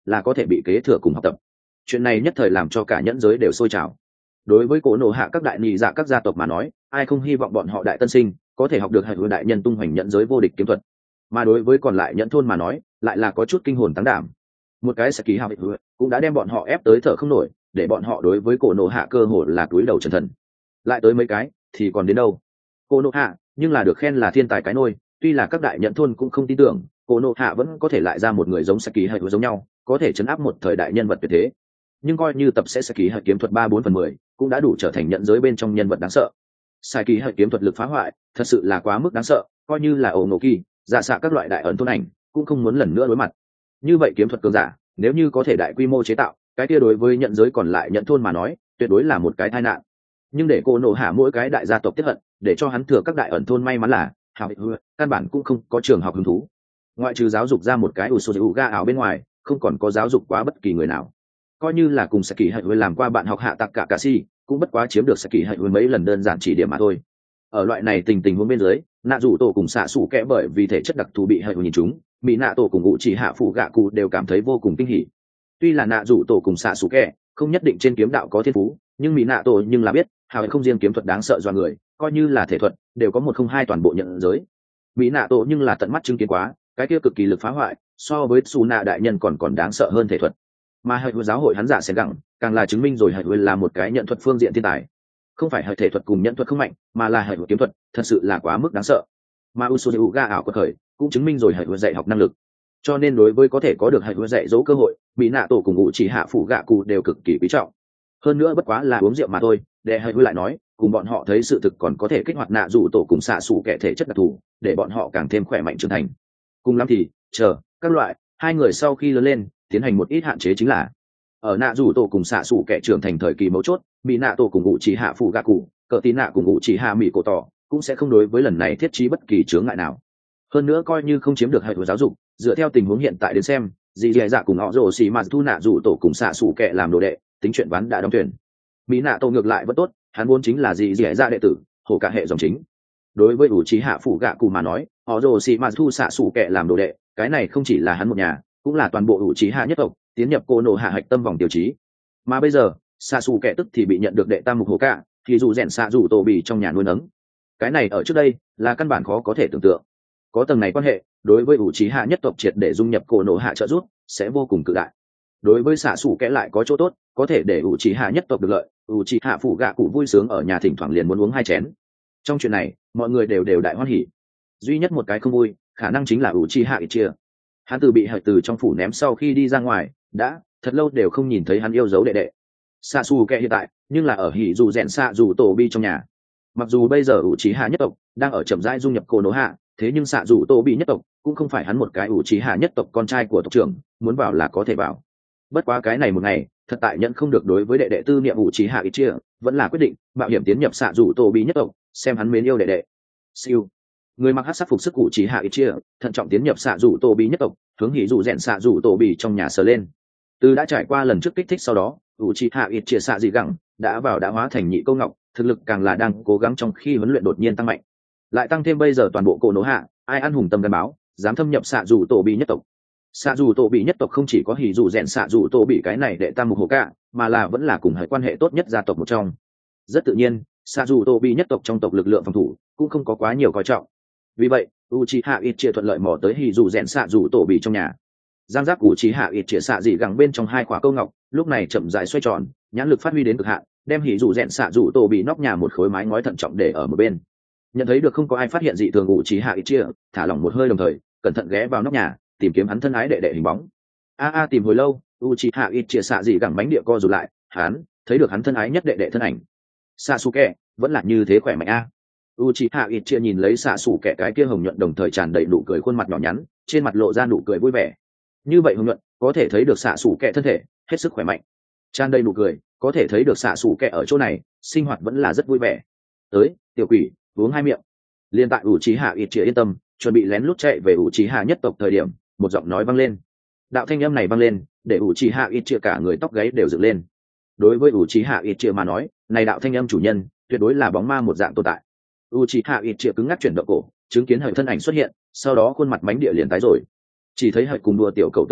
là có thể bị kế thừa cùng học tập. Chuyện này nhất thời làm cho cả nhẫn giới đều sôi trào. Đối với cổ nổ hạ các đại nhị dạ các gia tộc mà nói, ai không hy vọng bọn họ đại tân sinh có thể học được hạch hứa đại nhân tung hoành nhẫn giới vô địch kiếm thuật, mà đối với còn lại nhẫn thôn mà nói lại là có chút kinh hồn tăng đảm. Một cái sẽ kỳ hào hứa cũng đã đem bọn họ ép tới thở không nổi, để bọn họ đối với cổ nổ hạ cơ hồ là túi đầu trần thần. Lại tới mấy cái thì còn đến đâu. Cổ nổ hạ nhưng là được khen là thiên tài cái nôi, tuy là các đại nhẫn thôn cũng không tin tưởng cổ nổ hạ vẫn có thể lại ra một người giống sẽ kỳ hạch giống nhau, có thể chấn áp một thời đại nhân vật tuyệt thế. Nhưng coi như tập sẽ sẽ kỳ hạch kiếm thuật ba bốn phần mười cũng đã đủ trở thành nhẫn giới bên trong nhân vật đáng sợ. Sai kỳ hạch kiếm thuật lực phá hoại thật sự là quá mức đáng sợ, coi như là ổ nổ kỳ dạ xạ các loại đại ẩn thôn ảnh cũng không muốn lần nữa đối mặt. Như vậy kiếm thuật cường giả nếu như có thể đại quy mô chế tạo, cái kia đối với nhận giới còn lại nhận thôn mà nói tuyệt đối là một cái tai nạn. Nhưng để cô nổ hạ mỗi cái đại gia tộc tiếp hận, để cho hắn thừa các đại ẩn thôn may mắn là hào hứa căn bản cũng không có trường học hứng thú, ngoại trừ giáo dục ra một cái usu ga ảo bên ngoài không còn có giáo dục quá bất kỳ người nào. Coi như là cùng Saki Hạnh làm qua bạn học hạ tạc cả cà si, cũng bất quá chiếm được Saki Hạnh mấy lần đơn giản chỉ điểm mà thôi. Ở loại này tình tình huống bên dưới, nạ rủ tổ cùng xạ sủ kẽ bởi vì thể chất đặc thù bị Hạnh nhìn chúng, mỹ nạ tổ cùng ngụ chỉ hạ phụ gạ cụ đều cảm thấy vô cùng kinh hỉ. Tuy là nạ rủ tổ cùng xạ sủ kẽ không nhất định trên kiếm đạo có thiên phú, nhưng mỹ nạ tổ nhưng là biết hào không riêng kiếm thuật đáng sợ do người, coi như là thể thuật đều có một không hai toàn bộ nhận giới. Mỹ nạ tổ nhưng là tận mắt chứng kiến quá, cái kia cực kỳ lực phá hoại so với su nạ đại nhân còn còn đáng sợ hơn thể thuật. Mà hệ giáo hội hắn giả sẽ gặng càng là chứng minh rồi hệ là một cái nhận thuật phương diện thiên tài, không phải hệ thể thuật cùng nhận thuật không mạnh, mà là hệ kiếm thuật thật sự là quá mức đáng sợ. Mà usu ga ảo của thời cũng chứng minh rồi hệ dạy học năng lực, cho nên đối với có thể có được hệ dạy dỗ cơ hội, bị nạ tổ cùng ngụ chỉ hạ phụ gạ cụ đều cực kỳ quý trọng. Hơn nữa bất quá là uống rượu mà thôi, để hệ lại nói cùng bọn họ thấy sự thực còn có thể kích hoạt nạ rủ tổ cùng xạ xù kẻ thể chất đặc thù, để bọn họ càng thêm khỏe mạnh trưởng thành. Cùng lắm thì chờ các loại hai người sau khi lớn lên tiến hành một ít hạn chế, chính là ở nạ rủ tổ cùng xạ xù kẻ trưởng thành thời kỳ mấu chốt, bị nạ tổ cùng ngụ chỉ hạ phụ gạ cụ, cờ tí nạ cùng ngụ chỉ hạ mỹ cổ tỏ cũng sẽ không đối với lần này thiết trí bất kỳ chướng ngại nào. Hơn nữa coi như không chiếm được hệ thống giáo dục, dựa theo tình huống hiện tại đến xem, dì dì dạ cùng họ rồ xì mà thu nạ rủ tổ cùng xạ xù kẻ làm đồ đệ, tính chuyện ván đã đóng thuyền. Mỹ nạ tổ ngược lại vẫn tốt, hắn vốn chính là dì dì dạ đệ tử hổ cả hệ dòng chính. Đối với ủ trí hạ phụ gạ cụ mà nói, họ rồ xì mà thu xạ xù kẻ làm đồ đệ, cái này không chỉ là hắn một nhà, cũng là toàn bộ ủ trí hạ nhất tộc tiến nhập cô nổ hạ hạch tâm vòng tiêu chí. Mà bây giờ xạ xù kẻ tức thì bị nhận được đệ tam mục hổ cả, thì dù rèn xạ rủ tổ bì trong nhà nuôi nấng. Cái này ở trước đây là căn bản khó có thể tưởng tượng. Có tầng này quan hệ, đối với ủ trí hạ nhất tộc triệt để dung nhập cô nổ hạ trợ giúp sẽ vô cùng cự đại. Đối với xạ xù kẻ lại có chỗ tốt, có thể để ủ trí hạ nhất tộc được lợi, ủ trí hạ phụ gạ cụ vui sướng ở nhà thỉnh thoảng liền muốn uống hai chén. Trong chuyện này mọi người đều đều đại hoan hỉ. Duy nhất một cái không vui khả năng chính là ủ trí hạ ít chia. Hắn từ bị hại từ trong phủ ném sau khi đi ra ngoài đã thật lâu đều không nhìn thấy hắn yêu dấu đệ đệ xạ xù kẻ hiện tại nhưng là ở hỉ dù rèn xạ dù tổ bi trong nhà. Mặc dù bây giờ ủ trí hạ nhất tộc đang ở chậm rãi dung nhập cô nổ hạ, thế nhưng xạ dù tổ bi nhất tộc cũng không phải hắn một cái ủ trí hạ nhất tộc con trai của tộc trưởng, muốn vào là có thể vào. Bất quá cái này một ngày thật tại nhận không được đối với đệ đệ tư niệm ủ trí hạ ít chia, vẫn là quyết định mạo hiểm tiến nhập xạ dù tổ bi nhất tộc xem hắn mến yêu đệ đệ. Siêu người mặc hát sắc phục sức ủ trí hạ ít chia thận trọng tiến nhập xạ dù tổ bi nhất tộc, hướng hỉ dù rèn xạ dù tổ bi trong nhà sờ lên. Từ đã trải qua lần trước kích thích sau đó, ủ trí hạ ít chia xạ dị gẳng đã vào đã hóa thành nhị câu ngọc, thực lực càng là đang cố gắng trong khi huấn luyện đột nhiên tăng mạnh, lại tăng thêm bây giờ toàn bộ cổ nổ hạ ai ăn hùng tâm gắn báo dám thâm nhập xạ dù tổ bi nhất tộc. Xạ dù tổ bị nhất tộc không chỉ có hỉ dù rèn xạ dù tổ bị cái này đệ tam mục hồ cả, mà là vẫn là cùng hệ quan hệ tốt nhất gia tộc một trong. Rất tự nhiên xạ dù tổ bị nhất tộc trong tộc lực lượng phòng thủ cũng không có quá nhiều coi trọng. Vì vậy Uchiha Itchia thuận lợi mò tới hỉ dù rèn xạ dù tổ bị trong nhà. Giang giác Uchiha Itchia xạ dị gẳng bên trong hai quả câu ngọc lúc này chậm rãi xoay tròn, nhãn lực phát huy đến cực hạn, đem hỉ dù rèn xạ dù tổ bị nóc nhà một khối mái ngói thận trọng để ở một bên. Nhận thấy được không có ai phát hiện dị thường, Uchiha Itchia thả lỏng một hơi, đồng thời cẩn thận ghé vào nóc nhà tìm kiếm hắn thân ái đệ đệ hình bóng. A a tìm hồi lâu, Uchiha Itchia xạ dị gẳng bánh địa co rụt lại, hắn thấy được hắn thân ái nhất đệ đệ thân ảnh. Sasuke vẫn là như thế khỏe mạnh a. Uchiha Itchia nhìn lấy Sasuke cái kia hồng nhuận đồng thời tràn đầy nụ cười khuôn mặt nhỏ nhắn, trên mặt lộ ra nụ cười vui vẻ. Như vậy hồng nhuận có thể thấy được Sasuke thân thể hết sức khỏe mạnh, tràn đầy nụ cười có thể thấy được Sasuke ở chỗ này sinh hoạt vẫn là rất vui vẻ. Tới, tiểu quỷ, uống hai miệng. Liên tại Uchiha Itchia yên tâm chuẩn bị lén lút chạy về Uchiha nhất tộc thời điểm, một giọng nói vang lên. Đạo thanh âm này vang lên để Uchiha Itchia cả người tóc gáy đều dựng lên. Đối với Uchiha Itchia mà nói, này đạo thanh âm chủ nhân tuyệt đối là bóng ma một dạng tồn tại. Uchiha Itchia cứng ngắc chuyển động cổ, chứng kiến hệ thân ảnh xuất hiện, sau đó khuôn mặt mánh địa liền tái rồi. Chỉ thấy hệ cùng đùa tiểu cầu tựa như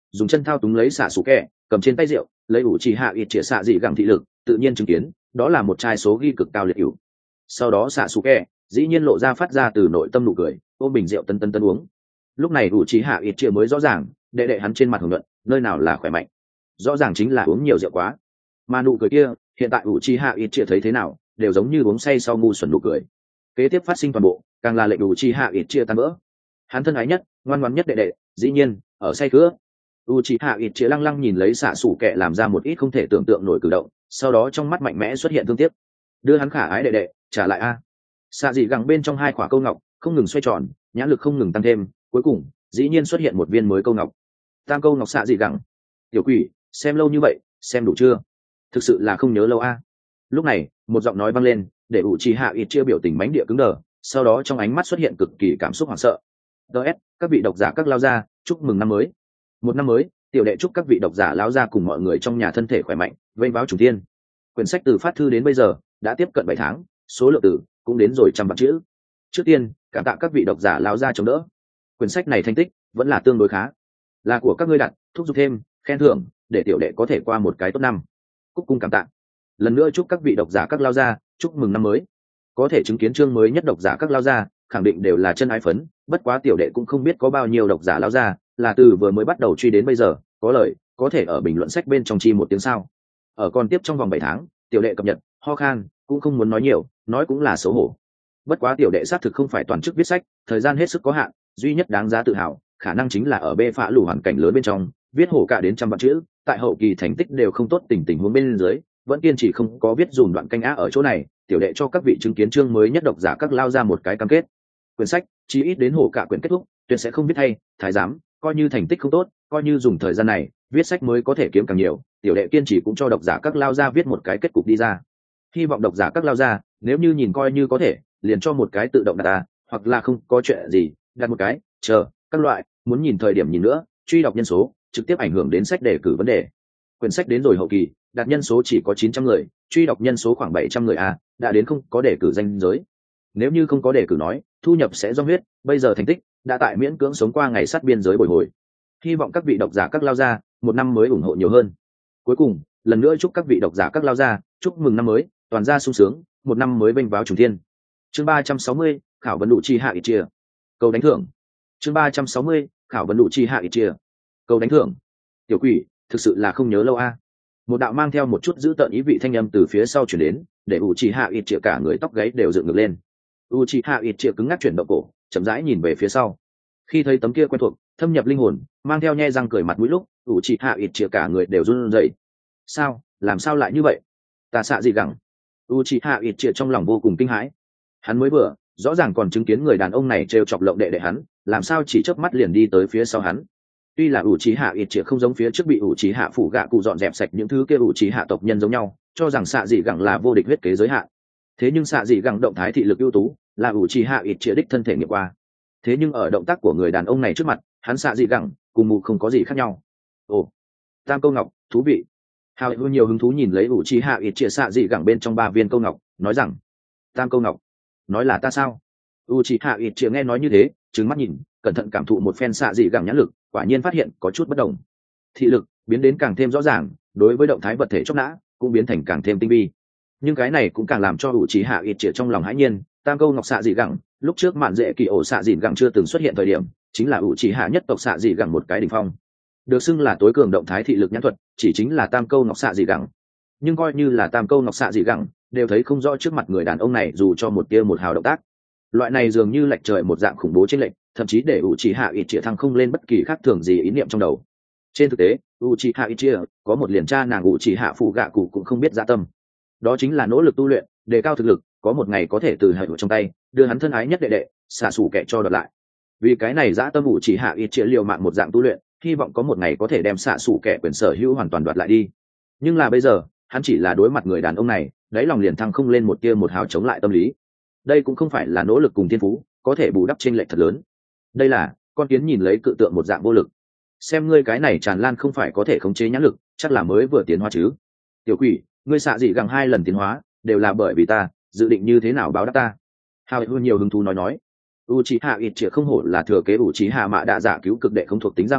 dùng chân thao túng lấy xạ xù kẹ, cầm trên tay rượu, lấy ủ trì hạ ít chĩa xạ dị gẳng thị lực, tự nhiên chứng kiến đó là một chai số ghi cực cao liệt ủ. Sau đó xạ xù kẹ dĩ nhiên lộ ra phát ra từ nội tâm nụ cười, ôm bình rượu tân tân tân uống. Lúc này ủ trì hạ ít chĩa mới rõ ràng, đệ đệ hắn trên mặt hưởng luận, nơi nào là khỏe mạnh, rõ ràng chính là uống nhiều rượu quá. Mà nụ cười kia, hiện tại ủ trì hạ ít chĩa thấy thế nào, đều giống như uống say sau ngu xuẩn nụ cười. Kế tiếp phát sinh toàn bộ, càng là lệnh ủ trì hạ ít chĩa tan vỡ. Hắn thân ái nhất, ngoan ngoãn nhất đệ đệ, dĩ nhiên ở say khứa. Uchiha Itchia lăng lăng nhìn lấy xạ sủ kẹ làm ra một ít không thể tưởng tượng nổi cử động, sau đó trong mắt mạnh mẽ xuất hiện thương tiếc. Đưa hắn khả ái đệ đệ trả lại a. Xạ dị gẳng bên trong hai quả câu ngọc không ngừng xoay tròn, nhãn lực không ngừng tăng thêm, cuối cùng dĩ nhiên xuất hiện một viên mới câu ngọc. Tam câu ngọc xạ dị gẳng. Tiểu quỷ, xem lâu như vậy, xem đủ chưa? Thực sự là không nhớ lâu a. Lúc này, một giọng nói vang lên, để Uchiha Itchia biểu tình mãnh địa cứng đờ, sau đó trong ánh mắt xuất hiện cực kỳ cảm xúc hoảng sợ. ds các vị độc giả các lao gia, chúc mừng năm mới. Một năm mới, tiểu đệ chúc các vị độc giả lao gia cùng mọi người trong nhà thân thể khỏe mạnh, vênh váo trùng thiên. Quyển sách từ phát thư đến bây giờ đã tiếp cận bảy tháng, số lượng từ cũng đến rồi trăm vạn chữ. Trước tiên, cảm tạ các vị độc giả lao gia chống đỡ. Quyển sách này thành tích vẫn là tương đối khá, là của các ngươi đặt, thúc giục thêm, khen thưởng để tiểu đệ có thể qua một cái tốt năm. Cúc cung cảm tạ. Lần nữa chúc các vị độc giả các lao gia chúc mừng năm mới. Có thể chứng kiến chương mới nhất độc giả các lao gia, khẳng định đều là chân ái phấn, bất quá tiểu đệ cũng không biết có bao nhiêu độc giả lao gia là từ vừa mới bắt đầu truy đến bây giờ, có lời có thể ở bình luận sách bên trong chi một tiếng sao. Ở còn tiếp trong vòng bảy tháng, tiểu đệ cập nhật, ho khan, cũng không muốn nói nhiều, nói cũng là xấu hổ. Bất quá tiểu đệ xác thực không phải toàn chức viết sách, thời gian hết sức có hạn, duy nhất đáng giá tự hào, khả năng chính là ở bê phá lù hoàn cảnh lớn bên trong, viết hổ cả đến trăm vạn chữ, tại hậu kỳ thành tích đều không tốt, tình tình huống bên dưới, vẫn kiên trì không có viết dùm đoạn canh á ở chỗ này, tiểu đệ cho các vị chứng kiến chương mới nhất độc giả các lao ra một cái cam kết. Quyển sách chí ít đến hổ cả quyển kết thúc, tuyệt sẽ không viết hay, thái giám, coi như thành tích không tốt, coi như dùng thời gian này, viết sách mới có thể kiếm càng nhiều, tiểu đệ kiên trì cũng cho độc giả các lao ra viết một cái kết cục đi ra. Hy vọng độc giả các lao ra, nếu như nhìn coi như có thể, liền cho một cái tự động đặt ta, hoặc là không có chuyện gì, đặt một cái, chờ, các loại, muốn nhìn thời điểm nhìn nữa, truy đọc nhân số, trực tiếp ảnh hưởng đến sách đề cử vấn đề. Quyển sách đến rồi hậu kỳ, đạt nhân số chỉ có chín trăm người, truy đọc nhân số khoảng bảy trăm người a, đã đến không có đề cử danh giới. Nếu như không có đề cử nói, thu nhập sẽ do huyết, bây giờ thành tích đã tại miễn cưỡng sống qua ngày sát biên giới bồi hồi. Hy vọng các vị độc giả các lao gia, một năm mới ủng hộ nhiều hơn. Cuối cùng, lần nữa chúc các vị độc giả các lao gia, chúc mừng năm mới, toàn gia sung sướng, một năm mới vênh váo trùng thiên. Chương ba trăm sáu mươi, khảo vấn đủ chi hạ ít chia. Câu đánh thưởng. Chương ba trăm sáu mươi, khảo vấn đủ chi hạ ít chia. Câu đánh thưởng. Tiểu quỷ, thực sự là không nhớ lâu a. Một đạo mang theo một chút giữ tợn ý vị thanh âm từ phía sau truyền đến, để u chi hạ ít chia cả người tóc gáy đều dựng ngược lên. u chi hạ ít chia cứng ngắc chuyển động cổ, chậm rãi nhìn về phía sau. Khi thấy tấm kia quen thuộc, thâm nhập linh hồn, mang theo nhe răng cười mặt mũi lúc, u chi hạ ít chia cả người đều run rẩy. Sao, làm sao lại như vậy? Ta xạ gì gẳng? u chi hạ ít chia trong lòng vô cùng kinh hãi. Hắn mới vừa rõ ràng còn chứng kiến người đàn ông này trêu chọc lộng đệ đệ hắn, làm sao chỉ chớp mắt liền đi tới phía sau hắn. Tuy là ủ trí hạ ít triệt không giống phía trước bị ủ trí hạ phủ gạ cụ dọn dẹp sạch những thứ kia ủ trí hạ tộc nhân giống nhau, cho rằng xạ dị gẳng là vô địch huyết kế giới hạn. Thế nhưng xạ dị gẳng động thái thị lực ưu tú, là ủ trí hạ ít triệt đích thân thể nghiệm qua. Thế nhưng ở động tác của người đàn ông này trước mặt, hắn xạ dị gẳng cùng mù không có gì khác nhau. Ồ, tam câu ngọc, thú vị. Hào hữu nhiều hứng thú nhìn lấy ủ trí hạ ít triệt xạ dị gẳng bên trong ba viên câu ngọc, nói rằng tam câu ngọc, nói là ta sao? u trí hạ ít triệt nghe nói như thế, trừng mắt nhìn, cẩn thận cảm thụ một phen xạ dị gẳng nhãn lực, quả nhiên phát hiện có chút bất đồng. Thị lực biến đến càng thêm rõ ràng, đối với động thái vật thể chốc nã cũng biến thành càng thêm tinh vi. Nhưng cái này cũng càng làm cho hữu trí hạ ít triệt trong lòng hãi nhiên. Tam câu ngọc xạ dị gẳng, lúc trước mạn dễ kỳ ổ xạ dị gẳng chưa từng xuất hiện thời điểm, chính là hữu trí hạ nhất tộc xạ dị gẳng một cái đỉnh phong, được xưng là tối cường động thái thị lực nhãn thuật, chỉ chính là tam câu ngọc xạ dị gẳng. Nhưng coi như là tam câu ngọc xạ dị gẳng, đều thấy không rõ trước mặt người đàn ông này dù cho một tia một hào động tác. Loại này dường như lệch trời một dạng khủng bố trên lệch, thậm chí để u chi hạ ít chia thăng không lên bất kỳ khác thường gì ý niệm trong đầu. Trên thực tế, u chi hạ ít chia có một liền cha nàng u chi hạ phụ gạ cụ cũng không biết dạ tâm, đó chính là nỗ lực tu luyện, đề cao thực lực, có một ngày có thể từ hệ trong tay đưa hắn thân ái nhất đệ đệ xả sủ kẻ cho đợt lại. Vì cái này dã tâm u chi hạ ít chia liều mạng một dạng tu luyện, hy vọng có một ngày có thể đem xả sủ kẻ quyền sở hữu hoàn toàn đoạt lại đi. Nhưng là bây giờ, hắn chỉ là đối mặt người đàn ông này, đáy lòng liền thăng không lên một tia một hào chống lại tâm lý. Đây cũng không phải là nỗ lực cùng thiên phú có thể bù đắp chênh lệch thật lớn. Đây là con kiến nhìn lấy cự tượng một dạng vô lực. Xem ngươi cái này tràn lan không phải có thể khống chế nhãn lực, chắc là mới vừa tiến hóa chứ. Tiểu quỷ, ngươi xạ dị gẳng hai lần tiến hóa đều là bởi vì ta, dự định như thế nào báo đáp ta? Hào hơn nhiều hứng thú nói nói. Uchiha Itchia không hổ là thừa kế Uchiha Mạ Đạ Dạ cứu cực đệ không thuộc tính gia hỏa,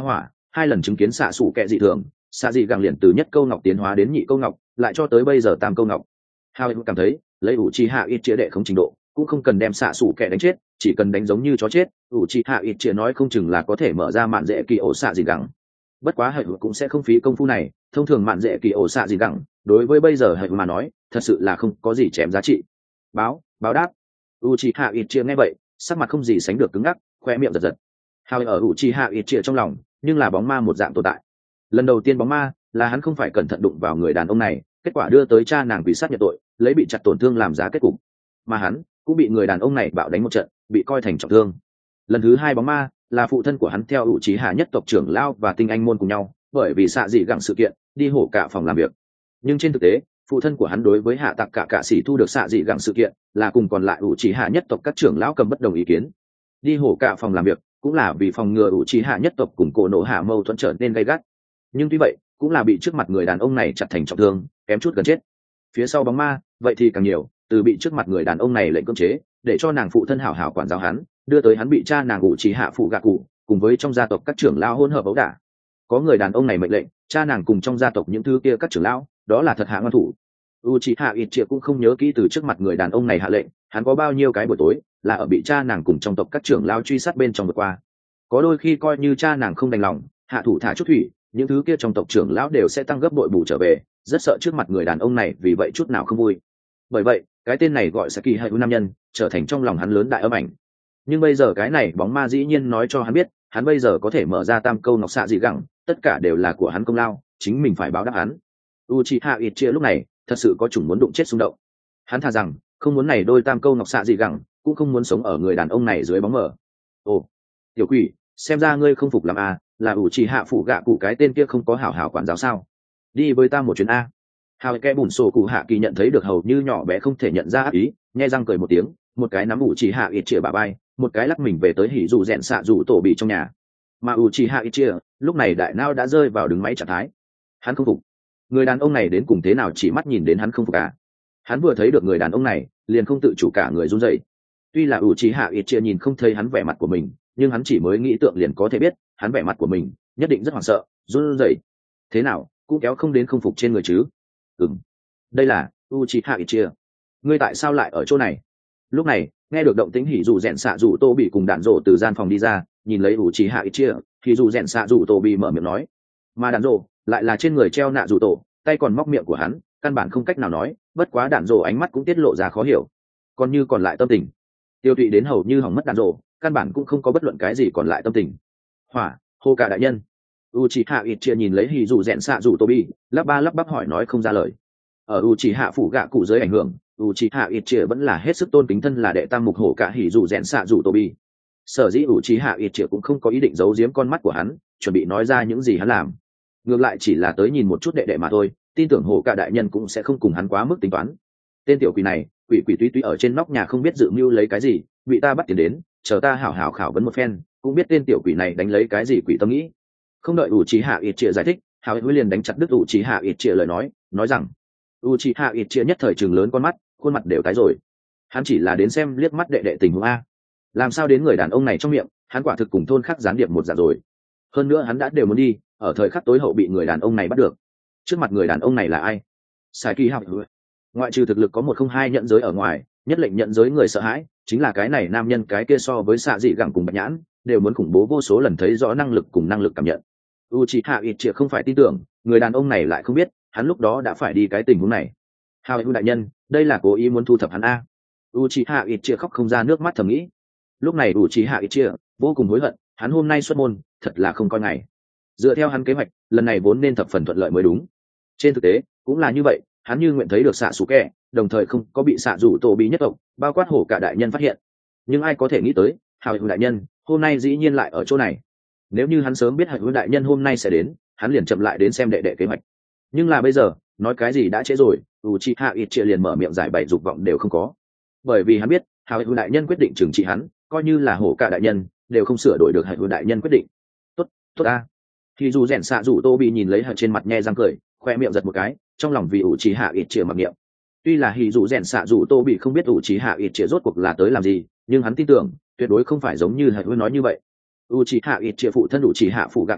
hai lần chứng kiến xạ xủ kẹ dị thường, xạ dị gẳng liền từ nhất câu ngọc tiến hóa đến nhị câu ngọc, lại cho tới bây giờ tam câu ngọc. Hào cảm thấy lấy ủ trì hạ ít chia đệ không trình độ cũng không cần đem xạ xủ kẹ đánh chết, chỉ cần đánh giống như chó chết, ủ trì hạ ít chia nói không chừng là có thể mở ra mạn dễ kỳ ổ xạ dị gẳng. Bất quá hệ cũng sẽ không phí công phu này, thông thường mạn dễ kỳ ổ xạ dị gẳng đối với bây giờ hệ mà nói thật sự là không có gì chém giá trị. Báo, báo đáp. Uchiha Itchia nghe vậy, sắc mặt không gì sánh được cứng ngắc, khoe miệng giật giật. Hào ở Uchiha Itchia trong lòng, nhưng là bóng ma một dạng tồn tại. Lần đầu tiên bóng ma là hắn không phải cẩn thận đụng vào người đàn ông này, kết quả đưa tới cha nàng bị sát nhận tội, lấy bị chặt tổn thương làm giá kết cục. Mà hắn cũng bị người đàn ông này bạo đánh một trận, bị coi thành trọng thương. Lần thứ hai bóng ma là phụ thân của hắn theo Uchiha nhất tộc trưởng lão và tinh anh môn cùng nhau, bởi vì xạ dị gặng sự kiện, đi hổ cả phòng làm việc. Nhưng trên thực tế, phụ thân của hắn đối với hạ tặc cả cạ sĩ thu được xạ dị gặng sự kiện là cùng còn lại ủ trì hạ nhất tộc các trưởng lão cầm bất đồng ý kiến, đi hổ cả phòng làm việc cũng là vì phòng ngừa ủ trì hạ nhất tộc cùng cổ nổ hạ mâu thuẫn trở nên gay gắt. Nhưng tuy vậy cũng là bị trước mặt người đàn ông này chặt thành trọng thương, kém chút gần chết. Phía sau bóng ma vậy thì càng nhiều, từ bị trước mặt người đàn ông này lệnh cưỡng chế để cho nàng phụ thân hảo hảo quản giáo hắn, đưa tới hắn bị cha nàng ủ trì hạ phụ gạ cụ cùng với trong gia tộc các trưởng lão hỗn hợp ấu đả. Có người đàn ông này mệnh lệnh, cha nàng cùng trong gia tộc những thứ kia các trưởng lão, đó là thật hạ ngoan thủ. Uchiha Itchia cũng không nhớ kỹ từ trước mặt người đàn ông này hạ lệnh, hắn có bao nhiêu cái buổi tối là ở bị cha nàng cùng trong tộc các trưởng lão truy sát bên trong vượt qua. Có đôi khi coi như cha nàng không đành lòng, hạ thủ thả chút thủy, những thứ kia trong tộc trưởng lão đều sẽ tăng gấp bội bù trở về, rất sợ trước mặt người đàn ông này vì vậy chút nào không vui. Bởi vậy, cái tên này gọi Saki hay nam nhân, trở thành trong lòng hắn lớn đại ấm ảnh. Nhưng bây giờ cái này bóng ma dĩ nhiên nói cho hắn biết, hắn bây giờ có thể mở ra tam câu ngọc xạ dị gẳng, tất cả đều là của hắn công lao, chính mình phải báo đáp hắn. Uchiha Itchia lúc này thật sự có chủng muốn đụng chết xung động. Hắn thà rằng không muốn này đôi tam câu ngọc xạ dị gẳng, cũng không muốn sống ở người đàn ông này dưới bóng mờ. Ồ, tiểu quỷ, xem ra ngươi không phục làm à, là Uchiha phụ gạ cụ cái tên kia không có hảo hảo quản giáo sao? Đi với ta một chuyến a. Hào kẽ bùn sổ cụ hạ kỳ nhận thấy được hầu như nhỏ bé không thể nhận ra ác ý, nhe răng cười một tiếng, một cái nắm Uchiha Itchia bả vai, một cái lắc mình về tới hỉ dù rèn xạ dù tổ bị trong nhà. Mà Uchiha Itchia lúc này đại não đã rơi vào đứng máy trạng thái. Hắn không phục. Người đàn ông này đến cùng thế nào chỉ mắt nhìn đến hắn không phục à? Hắn vừa thấy được người đàn ông này, liền không tự chủ cả người run rẩy. Tuy là Uchiha Itchia nhìn không thấy hắn vẻ mặt của mình, nhưng hắn chỉ mới nghĩ tượng liền có thể biết, hắn vẻ mặt của mình nhất định rất hoảng sợ, run rẩy. Thế nào, cũng kéo không đến không phục trên người chứ? Ừm. Đây là Uchiha Itchia. Ngươi tại sao lại ở chỗ này? Lúc này, nghe được động tĩnh hỉ dù rèn xạ dù tô bị cùng đạn rổ từ gian phòng đi ra, nhìn lấy Uchiha Itchia, thì dù rèn xạ dù tô bị mở miệng nói, mà đạn rổ lại là trên người treo nạ dù tổ, tay còn móc miệng của hắn, căn bản không cách nào nói, bất quá đạn rổ ánh mắt cũng tiết lộ ra khó hiểu, còn như còn lại tâm tình tiêu tụy đến hầu như hỏng mất. Đạn rổ căn bản cũng không có bất luận cái gì còn lại tâm tình. Hỏa hô cả đại nhân. Uchiha Itchia nhìn lấy hỉ dù rèn xạ dù tô bị, lắp ba lắp bắp hỏi nói không ra lời. Ở Uchiha phủ gạ cụ dưới ảnh hưởng, Uchiha Itchia vẫn là hết sức tôn kính thân là đệ tam mục hổ cả hỉ dù rèn xạ dù tô bị. Sở dĩ Uchiha Itchia cũng không có ý định giấu giếm con mắt của hắn, chuẩn bị nói ra những gì hắn làm, ngược lại chỉ là tới nhìn một chút đệ đệ mà thôi, tin tưởng hổ cả đại nhân cũng sẽ không cùng hắn quá mức tính toán. Tên tiểu quỷ này quỷ quỷ tuy tuy ở trên nóc nhà không biết dự mưu lấy cái gì, bị ta bắt tiền đến, chờ ta hảo hảo khảo vấn một phen, cũng biết tên tiểu quỷ này đánh lấy cái gì quỷ tâm nghĩ. Không đợi Uchiha Itchia giải thích, Hào Hữu liền đánh chặt đứt Uchiha Itchia lời nói, nói rằng Uchiha Itchia nhất thời trừng lớn con mắt, khuôn mặt đều tái rồi. Hắn chỉ là đến xem liếc mắt đệ đệ tình huống a, làm sao đến người đàn ông này trong miệng, hắn quả thực cùng thôn khác gián điệp một dạng rồi. Hơn nữa hắn đã đều muốn đi, ở thời khắc tối hậu bị người đàn ông này bắt được. Trước mặt người đàn ông này là ai? Sai Kỳ Hạo. Ngoại trừ thực lực có một không hai nhận giới ở ngoài, nhất lệnh nhận giới người sợ hãi chính là cái này nam nhân, cái kia so với xạ dị gẳng cùng bạch nhãn đều muốn khủng bố vô số lần, thấy rõ năng lực cùng năng lực cảm nhận. Uchiha Itchia không phải tin tưởng, người đàn ông này lại không biết hắn lúc đó đã phải đi cái tình huống này. Hào Hữu đại nhân, đây là cố ý muốn thu thập hắn a. Uchiha Itchia khóc không ra nước mắt thầm nghĩ. Lúc này Uchiha Itchia vô cùng hối hận, hắn hôm nay xuất môn thật là không coi ngày. Dựa theo hắn kế hoạch, lần này vốn nên thập phần thuận lợi mới đúng. Trên thực tế cũng là như vậy, hắn như nguyện thấy được xạ xù kẹ, đồng thời không có bị xạ rủ tổ bị nhất tộc bao quát hổ cả đại nhân phát hiện. Nhưng ai có thể nghĩ tới Hào Hữu đại nhân hôm nay dĩ nhiên lại ở chỗ này. Nếu như hắn sớm biết Hào Hữu đại nhân hôm nay sẽ đến, hắn liền chậm lại đến xem đệ đệ kế hoạch. Nhưng là bây giờ nói cái gì đã trễ rồi, Uchiha Itchia liền mở miệng giải bày dục vọng đều không có, bởi vì hắn biết Hào Hữu đại nhân quyết định trừng trị hắn, coi như là hổ cả đại nhân đều không sửa đổi được Hào Hữu đại nhân quyết định. Tốt tốt a. Thì dù rèn xạ rủ tô bị nhìn lấy hạt trên mặt nhe răng cười, khoe miệng giật một cái, trong lòng vì Uchiha Itchia mặc niệm. Tuy là hỉ dù rèn xạ rủ tô bị không biết Uchiha Itchia rốt cuộc là tới làm gì, nhưng hắn tin tưởng tuyệt đối không phải giống như Hạt nói như vậy. Uchiha Itchia phụ thân Uchiha phụ gạ cụ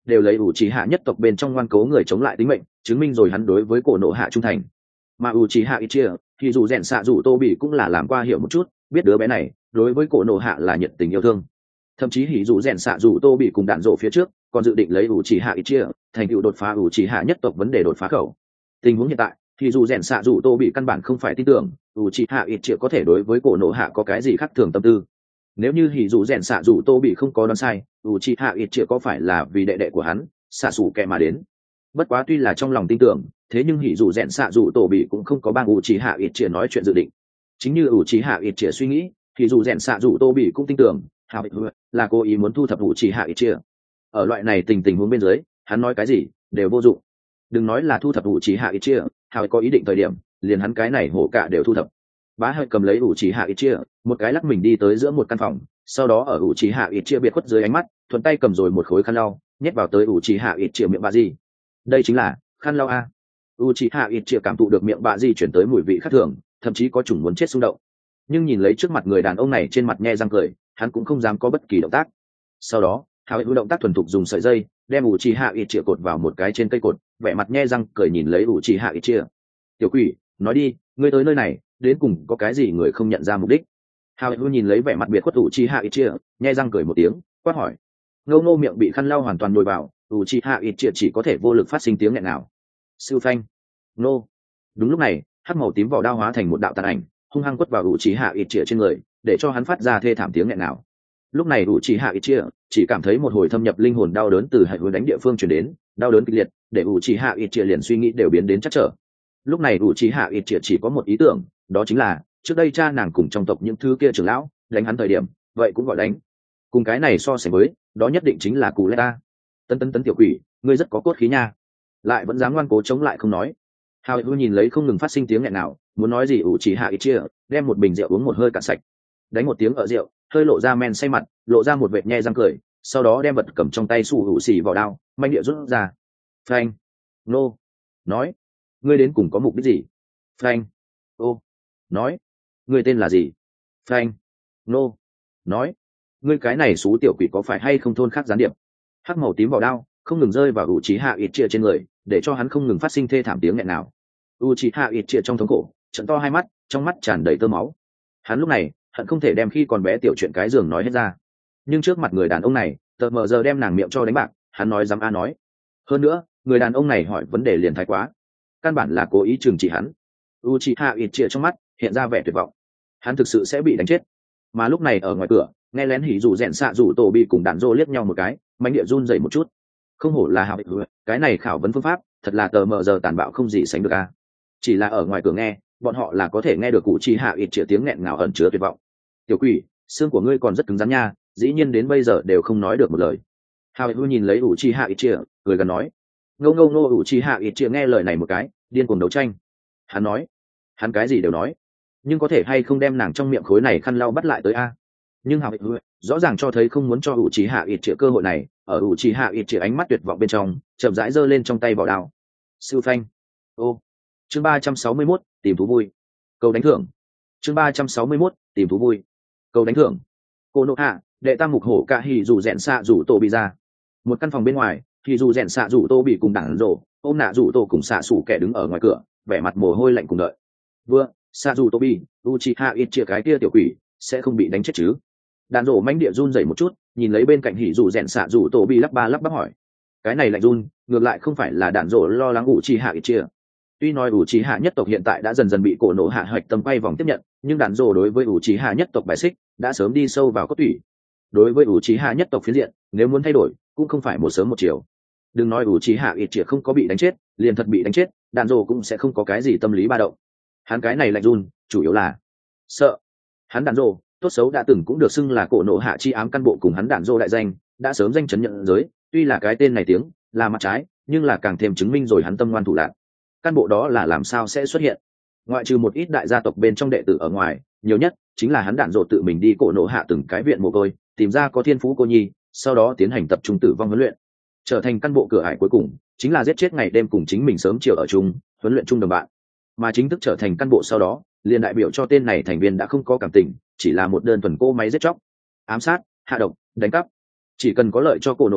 đều lấy ủ trì hạ nhất tộc bên trong ngoan cố người chống lại tính mệnh chứng minh rồi hắn đối với cổ nộ hạ trung thành. Mà ủ trì hạ ít chia thì dù rèn xạ dù tô bị cũng là làm qua hiểu một chút, biết đứa bé này đối với cổ nộ hạ là nhiệt tình yêu thương. Thậm chí hỉ dù rèn xạ dù tô bị cùng đạn rộ phía trước còn dự định lấy ủ trì hạ ít chia thành tựu đột phá ủ trì hạ nhất tộc vấn đề đột phá khẩu. Tình huống hiện tại thì dù rèn xạ dù tô bị căn bản không phải tin tưởng ủ trì hạ ít chia có thể đối với cổ nộ hạ có cái gì khác thường tâm tư. Nếu như hỉ dù rèn xạ dù tô bị không có đoán sai, ủ trì hạ ít chia có phải là vì đệ đệ của hắn xạ xù kẻ mà đến. Bất quá tuy là trong lòng tin tưởng, thế nhưng hỉ dù rèn xạ dù tô bị cũng không có bang ủ trì hạ ít chia nói chuyện dự định. Chính như ủ trì hạ ít chia suy nghĩ, thì dù rèn xạ dù tô bị cũng tin tưởng hào là cố ý muốn thu thập ủ trì hạ ít chia. Ở loại này tình tình huống bên dưới, hắn nói cái gì đều vô dụng. Đừng nói là thu thập ủ trì hạ ít chia, hào có ý định thời điểm liền hắn cái này hổ cả đều thu thập. Bá Hợi cầm lấy ủ trì hạ ít chia, một cái lắc mình đi tới giữa một căn phòng, sau đó ở ủ trì hạ ít chia biệt khuất dưới ánh mắt, thuận tay cầm rồi một khối khăn lau, nhét vào tới ủ trì hạ ít chia miệng bà gì. Đây chính là khăn lau a. ủ trì hạ ít chia cảm thụ được miệng bà gì chuyển tới mùi vị khác thường, thậm chí có chủng muốn chết xung động. Nhưng nhìn lấy trước mặt người đàn ông này trên mặt nhe răng cười, hắn cũng không dám có bất kỳ động tác. Sau đó hào hữu động tác thuần thục dùng sợi dây đem ủ trì hạ ít chia cột vào một cái trên cây cột, vẻ mặt nhe răng cười nhìn lấy ủ trì hạ ít chia. Tiểu quỷ, nói đi, ngươi tới nơi này đến cùng có cái gì người không nhận ra mục đích? Hào hữu nhìn lấy vẻ mặt biệt khuất ủ trì hạ ít chia, nhe răng cười một tiếng quát hỏi. Ngâu ngô miệng bị khăn lau hoàn toàn nhồi vào, ủ trì hạ ít chia chỉ có thể vô lực phát sinh tiếng nghẹn nào. Siêu phanh nô. Đúng lúc này hắc màu tím vỏ đao hóa thành một đạo tàn ảnh hung hăng quất vào ủ trì hạ ít chia trên người, để cho hắn phát ra thê thảm tiếng nghẹn nào. Lúc này ủ trì hạ ít chia chỉ cảm thấy một hồi thâm nhập linh hồn đau đớn từ hải hướng đánh địa phương truyền đến, đau đớn kịch liệt để ủ trì hạ ít chia liền suy nghĩ đều biến đến chắc trở. Lúc này ủ trì hạ ít chia chỉ có một ý tưởng, đó chính là trước đây cha nàng cùng trong tộc những thứ kia trưởng lão đánh hắn thời điểm vậy cũng gọi đánh, cùng cái này so sánh với đó nhất định chính là cù lê ta. Tân tân tấn tiểu quỷ, ngươi rất có cốt khí nha, lại vẫn dám ngoan cố chống lại không nói. Hào hữu nhìn lấy không ngừng phát sinh tiếng nghẹn nào, muốn nói gì ủ trì hạ ít chia đem một bình rượu uống một hơi cạn sạch, đánh một tiếng ở rượu hơi lộ ra men say mặt, lộ ra một vệt nhe răng cười, sau đó đem vật cầm trong tay sủ hữu xì vào đao manh địa rút ra. Phanh nô. Nói ngươi đến cùng có mục đích gì? Phanh ô. Nói ngươi tên là gì? Phanh nô. Nói ngươi cái này xú tiểu quỷ có phải hay không thôn khác gián điệp? Hắc màu tím vào đao không ngừng rơi vào ủ trì hạ ít chia trên người, để cho hắn không ngừng phát sinh thê thảm tiếng nghẹn nào. u trì hạ ít chia trong thống khổ trận to hai mắt, trong mắt tràn đầy tơ máu. Hắn lúc này hận không thể đem khi còn bé tiểu chuyện cái giường nói hết ra, nhưng trước mặt người đàn ông này tờ mờ giờ đem nàng miệng cho đánh bạc, hắn nói dám a nói. Hơn nữa người đàn ông này hỏi vấn đề liền thái quá, căn bản là cố ý trừng trị hắn. u trì hạ ít chia trong mắt hiện ra vẻ tuyệt vọng, hắn thực sự sẽ bị đánh chết. Mà lúc này ở ngoài cửa nghe lén hỉ dù rèn xạ dù tổ bị cùng đạn rô liếc nhau một cái, mánh địa run dậy một chút. Không hổ là hào cái này khảo vấn phương pháp thật là tờ mờ giờ tàn bạo không gì sánh được a. Chỉ là ở ngoài cửa nghe bọn họ là có thể nghe được cụ chi hạ ít chĩa tiếng nghẹn ngào ẩn chứa tuyệt vọng. Tiểu quỷ, xương của ngươi còn rất cứng rắn nha, dĩ nhiên đến bây giờ đều không nói được một lời. Hào hữu nhìn lấy ủ chi hạ ít chĩa cười gần nói. Ngô ngô ngô. Ủ chi hạ ít chĩa nghe lời này một cái điên cuồng đấu tranh. Hắn nói hắn cái gì đều nói, nhưng có thể hay không đem nàng trong miệng khối này khăn lau bắt lại tới a? Nhưng hào hữu rõ ràng cho thấy không muốn cho ủ chi hạ ít chĩa cơ hội này. Ở ủ chi hạ ít chĩa ánh mắt tuyệt vọng bên trong chậm rãi giơ lên trong tay bảo đao. Siêu phanh ô. Chương ba trăm sáu mươi mốt tìm thú vui. Câu đánh thưởng. Chương ba trăm sáu mươi mốt tìm thú vui. Câu đánh thưởng. Cô nộ hạ đệ tam mục hổ cả hỉ dù rèn xạ rủ tổ bị ra. Một căn phòng bên ngoài, hỉ dù rèn xạ rủ tô bị cùng đảng rổ ôm nạ rủ tô cùng xạ sủ kẻ đứng ở ngoài cửa, vẻ mặt mồ hôi lạnh cùng đợi. Vừa xạ rủ tô bị Uchiha ít chia cái kia tiểu quỷ sẽ không bị đánh chết chứ? Đàn rổ manh địa run rẩy một chút, nhìn lấy bên cạnh hỉ dù rèn xạ rủ tô bị lắp ba lắp bắp hỏi. Cái này lạnh run ngược lại không phải là đàn rổ lo lắng Uchiha ít chia. Tuy nói Uchiha nhất tộc hiện tại đã dần dần bị cổ nổ hạ hoạch tâm quay vòng tiếp nhận, nhưng đàn rổ đối với Uchiha nhất tộc bài xích đã sớm đi sâu vào cốt tủy. Đối với Uchiha nhất tộc phiến diện, nếu muốn thay đổi cũng không phải một sớm một chiều. Đừng nói Uchiha ít chia không có bị đánh chết, liền thật bị đánh chết, đàn rổ cũng sẽ không có cái gì tâm lý ba động. Hắn cái này lạnh run chủ yếu là sợ. Hắn đàn rổ tốt xấu đã từng cũng được xưng là cổ nổ hạ chi ám căn bộ cùng hắn đàn rổ đại danh, đã sớm danh chấn nhận giới. Tuy là cái tên này tiếng là mặt trái, nhưng là càng thêm chứng minh rồi hắn tâm ngoan thủ lạn. Căn bộ đó là làm sao sẽ xuất hiện? Ngoại trừ một ít đại gia tộc bên trong đệ tử ở ngoài, nhiều nhất chính là hắn đạn rộ tự mình đi cổ nổ hạ từng cái viện mồ côi, tìm ra có thiên phú cô nhi, sau đó tiến hành tập trung tử vong huấn luyện, trở thành căn bộ cửa ải cuối cùng chính là giết chết ngày đêm cùng chính mình sớm chiều ở chung, huấn luyện chung đồng bạn. Mà chính thức trở thành căn bộ sau đó, liền đại biểu cho tên này thành viên đã không có cảm tình, chỉ là một đơn thuần cô máy giết chóc, ám sát, hạ độc, đánh cắp. Chỉ cần có lợi cho cổ nổ hạ,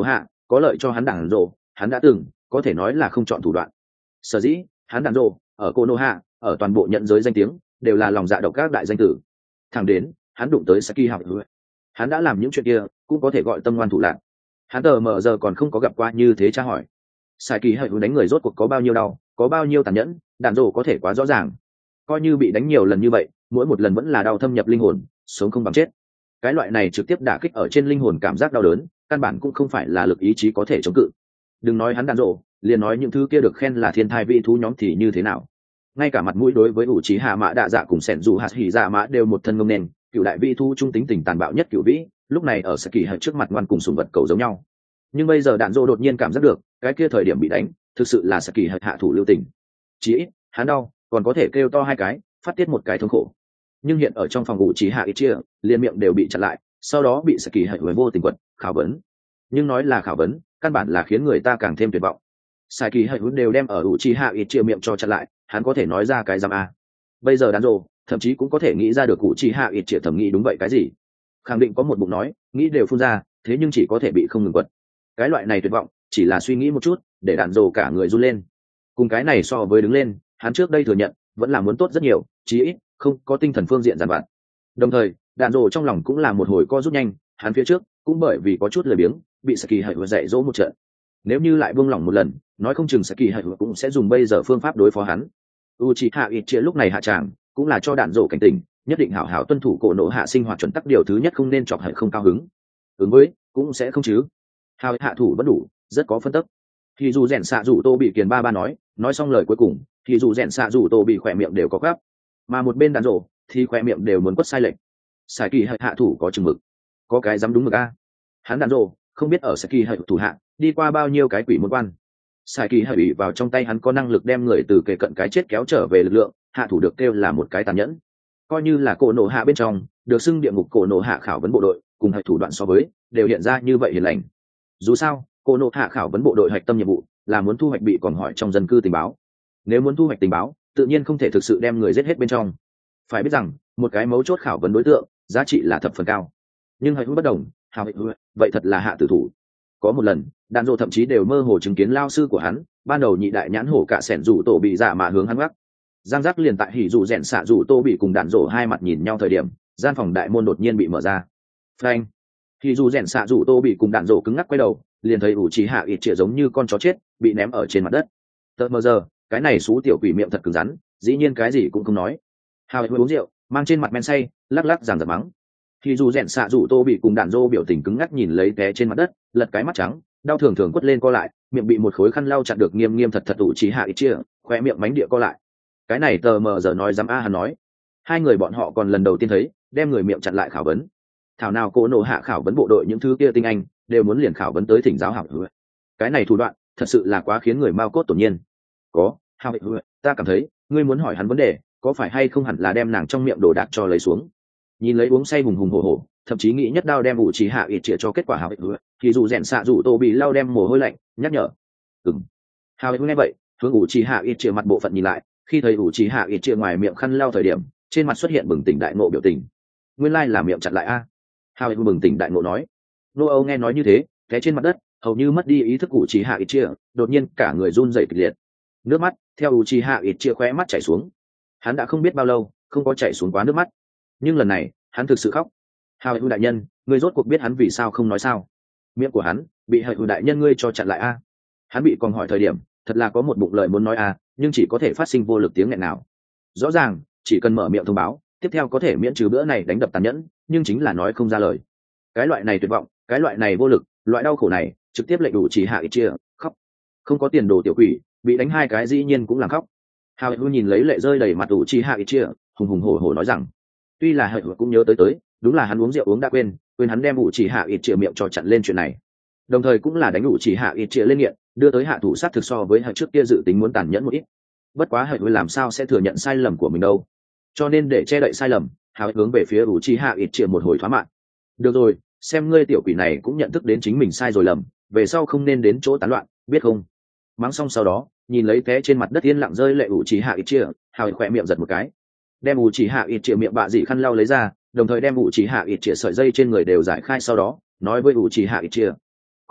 có lợi cho hắn đạn rộ, hắn đã từng có thể nói là không chọn thủ đoạn. Sở dĩ hắn đạn rộ ở Konoha, ở toàn bộ nhận giới danh tiếng đều là lòng dạ độc các đại danh tử. Thẳng đến hắn đụng tới Saki học hứa, hắn đã làm những chuyện kia cũng có thể gọi tâm ngoan thủ lạc. Hắn tờ mờ giờ còn không có gặp qua như thế tra hỏi. Saki học hứa đánh người rốt cuộc có bao nhiêu đau, có bao nhiêu tàn nhẫn, đạn rộ có thể quá rõ ràng. Coi như bị đánh nhiều lần như vậy, mỗi một lần vẫn là đau thâm nhập linh hồn, sống không bằng chết. Cái loại này trực tiếp đả kích ở trên linh hồn cảm giác đau đớn, căn bản cũng không phải là lực ý chí có thể chống cự. Đừng nói hắn đạn rộ, liền nói những thứ kia được khen là thiên thai vị thú nhóm thì như thế nào. Ngay cả mặt mũi đối với ủ trí hạ mã đạ dạ cùng sẻn dù hạt hỉ dạ mã đều một thân ngông nền, cựu đại vị thú trung tính tình tàn bạo nhất cựu vĩ, lúc này ở Saki hạch trước mặt ngoan cùng sùng vật cầu giống nhau. Nhưng bây giờ đạn rộ đột nhiên cảm giác được, cái kia thời điểm bị đánh, thực sự là Saki hạch hạ thủ lưu tình. Chỉ ít, hắn đau, còn có thể kêu to hai cái, phát tiết một cái thống khổ. Nhưng hiện ở trong phòng ủ trí hạ ít chia, liền miệng đều bị chặn lại, sau đó bị Saki hạch với vô tình quật khảo vấn. Nhưng nói là khảo vấn, căn bản là khiến người ta càng thêm tuyệt vọng. Saki hạch đều đem ở ủ trí hạ ít chia miệng cho chặn lại, hắn có thể nói ra cái giam a. Bây giờ đàn rồ thậm chí cũng có thể nghĩ ra được ủ trí hạ ít chia thẩm nghĩ đúng vậy cái gì, khẳng định có một bụng nói nghĩ đều phun ra, thế nhưng chỉ có thể bị không ngừng quật. Cái loại này tuyệt vọng chỉ là suy nghĩ một chút để đàn rồ cả người run lên. Cùng cái này so với đứng lên, hắn trước đây thừa nhận vẫn là muốn tốt rất nhiều, chí ít không có tinh thần phương diện giàn vặt. Đồng thời đàn rồ trong lòng cũng là một hồi co rút nhanh, hắn phía trước cũng bởi vì có chút lười biếng bị Saki hạch dạy dỗ một trận. Nếu như lại buông lỏng một lần, nói không chừng Saki hạch cũng sẽ dùng bây giờ phương pháp đối phó hắn. Uchiha Itchia lúc này hạ tràng cũng là cho đạn rộ cảnh tỉnh, nhất định hảo hảo tuân thủ cổ nộ hạ sinh hoạt chuẩn tắc, điều thứ nhất không nên chọc hại không cao hứng. Ứng với cũng sẽ không chứ. Hào hạ thủ vẫn đủ, rất có phân tức. Thì dù rèn xạ rủ tô bị kiền ba ba nói, nói xong lời cuối cùng, thì dù rèn xạ rủ tô bị khỏe miệng đều có gắp, mà một bên đạn rộ thì khỏe miệng đều muốn quất sai lệch. Saki hạch hạ thủ có chừng mực, có cái dám đúng mực a. Hắn đạn rộ không biết ở Saki hạch thủ hạ đi qua bao nhiêu cái quỷ môn quan. Saki hạch ủy vào trong tay hắn có năng lực đem người từ kề cận cái chết kéo trở về lực lượng, hạ thủ được kêu là một cái tàn nhẫn. Coi như là cổ nổ hạ bên trong được xưng địa ngục cổ nổ hạ khảo vấn bộ đội, cùng hạch thủ đoạn so với đều hiện ra như vậy hiền lành. Dù sao cổ nổ hạ khảo vấn bộ đội hạch tâm nhiệm vụ là muốn thu hoạch bị còn hỏi trong dân cư tình báo. Nếu muốn thu hoạch tình báo, tự nhiên không thể thực sự đem người giết hết bên trong. Phải biết rằng một cái mấu chốt khảo vấn đối tượng giá trị là thập phần cao, nhưng hạch bất đồng, hào vậy thật là hạ tử thủ. Có một lần đạn dộ thậm chí đều mơ hồ chứng kiến lao sư của hắn ban đầu nhị đại nhãn hổ cả sẻn rủ tổ bị giả mà hướng hắn gác. Giang giác liền tại hỉ rủ rèn xạ rủ tô bị cùng đạn dộ hai mặt nhìn nhau thời điểm, gian phòng đại môn đột nhiên bị mở ra. Phanh! Hỉ rủ rèn xạ rủ tô bị cùng đạn dộ cứng ngắc quay đầu, liền thấy ủ trí hạ ít chĩa giống như con chó chết bị ném ở trên mặt đất. Tợt mờ giờ cái này xú tiểu quỷ miệng thật cứng rắn, dĩ nhiên cái gì cũng không nói. Hào hơi uống rượu mang trên mặt men say, lắc lắc giằng giật mắng. Hỉ rủ rèn xạ rủ tô bị cùng đạn dộ biểu tình cứng ngắc nhìn lấy té trên mặt đất, lật cái mắt trắng, đau thường thường quất lên co lại, miệng bị một khối khăn lau chặn được nghiêm nghiêm thật thật. Ủ trí hạ ít chĩa khoe miệng mánh địa co lại. Cái này tờ mờ giờ nói dám a hắn nói. Hai người bọn họ còn lần đầu tiên thấy đem người miệng chặn lại khảo vấn. Thảo nào cổ nổ hạ khảo vấn bộ đội những thứ kia tinh anh đều muốn liền khảo vấn tới thỉnh giáo học hứa. Cái này thủ đoạn thật sự là quá khiến người mao cốt tổn nhiên. Có hào hứa, ta cảm thấy ngươi muốn hỏi hắn vấn đề có phải hay không hẳn là đem nàng trong miệng đồ đạc cho lấy xuống. Nhìn lấy uống say hùng hùng hổ hổ, thậm chí nghĩ nhất đao đem ủ trí hạ ít chĩa cho kết quả hào hứa, thì dù rèn xạ dù tô bị lau đem mồ hôi lạnh nhắc nhở. Ừm. Hào hứa nghe vậy hướng ủ trí hạ ít chĩa mặt bộ phận nhìn lại, khi thấy ủ trí hạ ít chĩa ngoài miệng khăn lau thời điểm, trên mặt xuất hiện bừng tỉnh đại ngộ biểu tình. Nguyên lai là miệng chặt lại a. Hào hứa bừng tỉnh đại ngộ nói. Nô Âu nghe nói như thế té trên mặt đất, hầu như mất đi ý thức. Ủ trí hạ ít chĩa đột nhiên cả người run rẩy kịch liệt, nước mắt theo ủ trí hạ ít chĩa khóe mắt chảy xuống. Hắn đã không biết bao lâu không có chảy xuống quá nước mắt, nhưng lần này hắn thực sự khóc. Hào hữu đại nhân, ngươi rốt cuộc biết hắn vì sao không nói sao? Miệng của hắn bị hữu đại nhân ngươi cho chặn lại a. Hắn bị còn hỏi thời điểm thật là có một bụng lời muốn nói a, nhưng chỉ có thể phát sinh vô lực tiếng nghẹn nào. Rõ ràng chỉ cần mở miệng thông báo tiếp theo có thể miễn trừ bữa này đánh đập tàn nhẫn, nhưng chính là nói không ra lời. Cái loại này tuyệt vọng, cái loại này vô lực, loại đau khổ này trực tiếp lệnh đủ chỉ hạ ít chia khóc. Không có tiền đồ tiểu quỷ bị đánh hai cái dĩ nhiên cũng làm khóc. Hào hữu nhìn lấy lệ rơi đầy mặt đủ chỉ hạ ít chia, hùng hùng hổ hổ nói rằng tuy là hữu cũng nhớ tới tới đúng là hắn uống rượu uống đã quên quên hắn đem ủ chỉ hạ ít chia miệng cho chặn lên chuyện này, đồng thời cũng là đánh ủ chỉ hạ ít chia lên nghiện, đưa tới hạ thủ sát thực so với hữu trước kia dự tính muốn tàn nhẫn một ít. Bất quá hữu làm sao sẽ thừa nhận sai lầm của mình đâu, cho nên để che đậy sai lầm, hào hướng về phía ủ chỉ hạ ít chia một hồi thoá mạn. Được rồi, xem ngươi tiểu quỷ này cũng nhận thức đến chính mình sai rồi lầm, về sau không nên đến chỗ tán loạn, biết không? Mắng xong sau đó nhìn lấy té trên mặt đất yên lặng rơi lệ ủ chỉ hạ ít chia, hào khỏe miệng giật một cái, đem ủ chỉ hạ ít chia miệng bạ dị khăn lau lấy ra, đồng thời đem ủ chỉ hạ ít chia sợi dây trên người đều giải khai, sau đó nói với ủ chỉ hạ ít chia có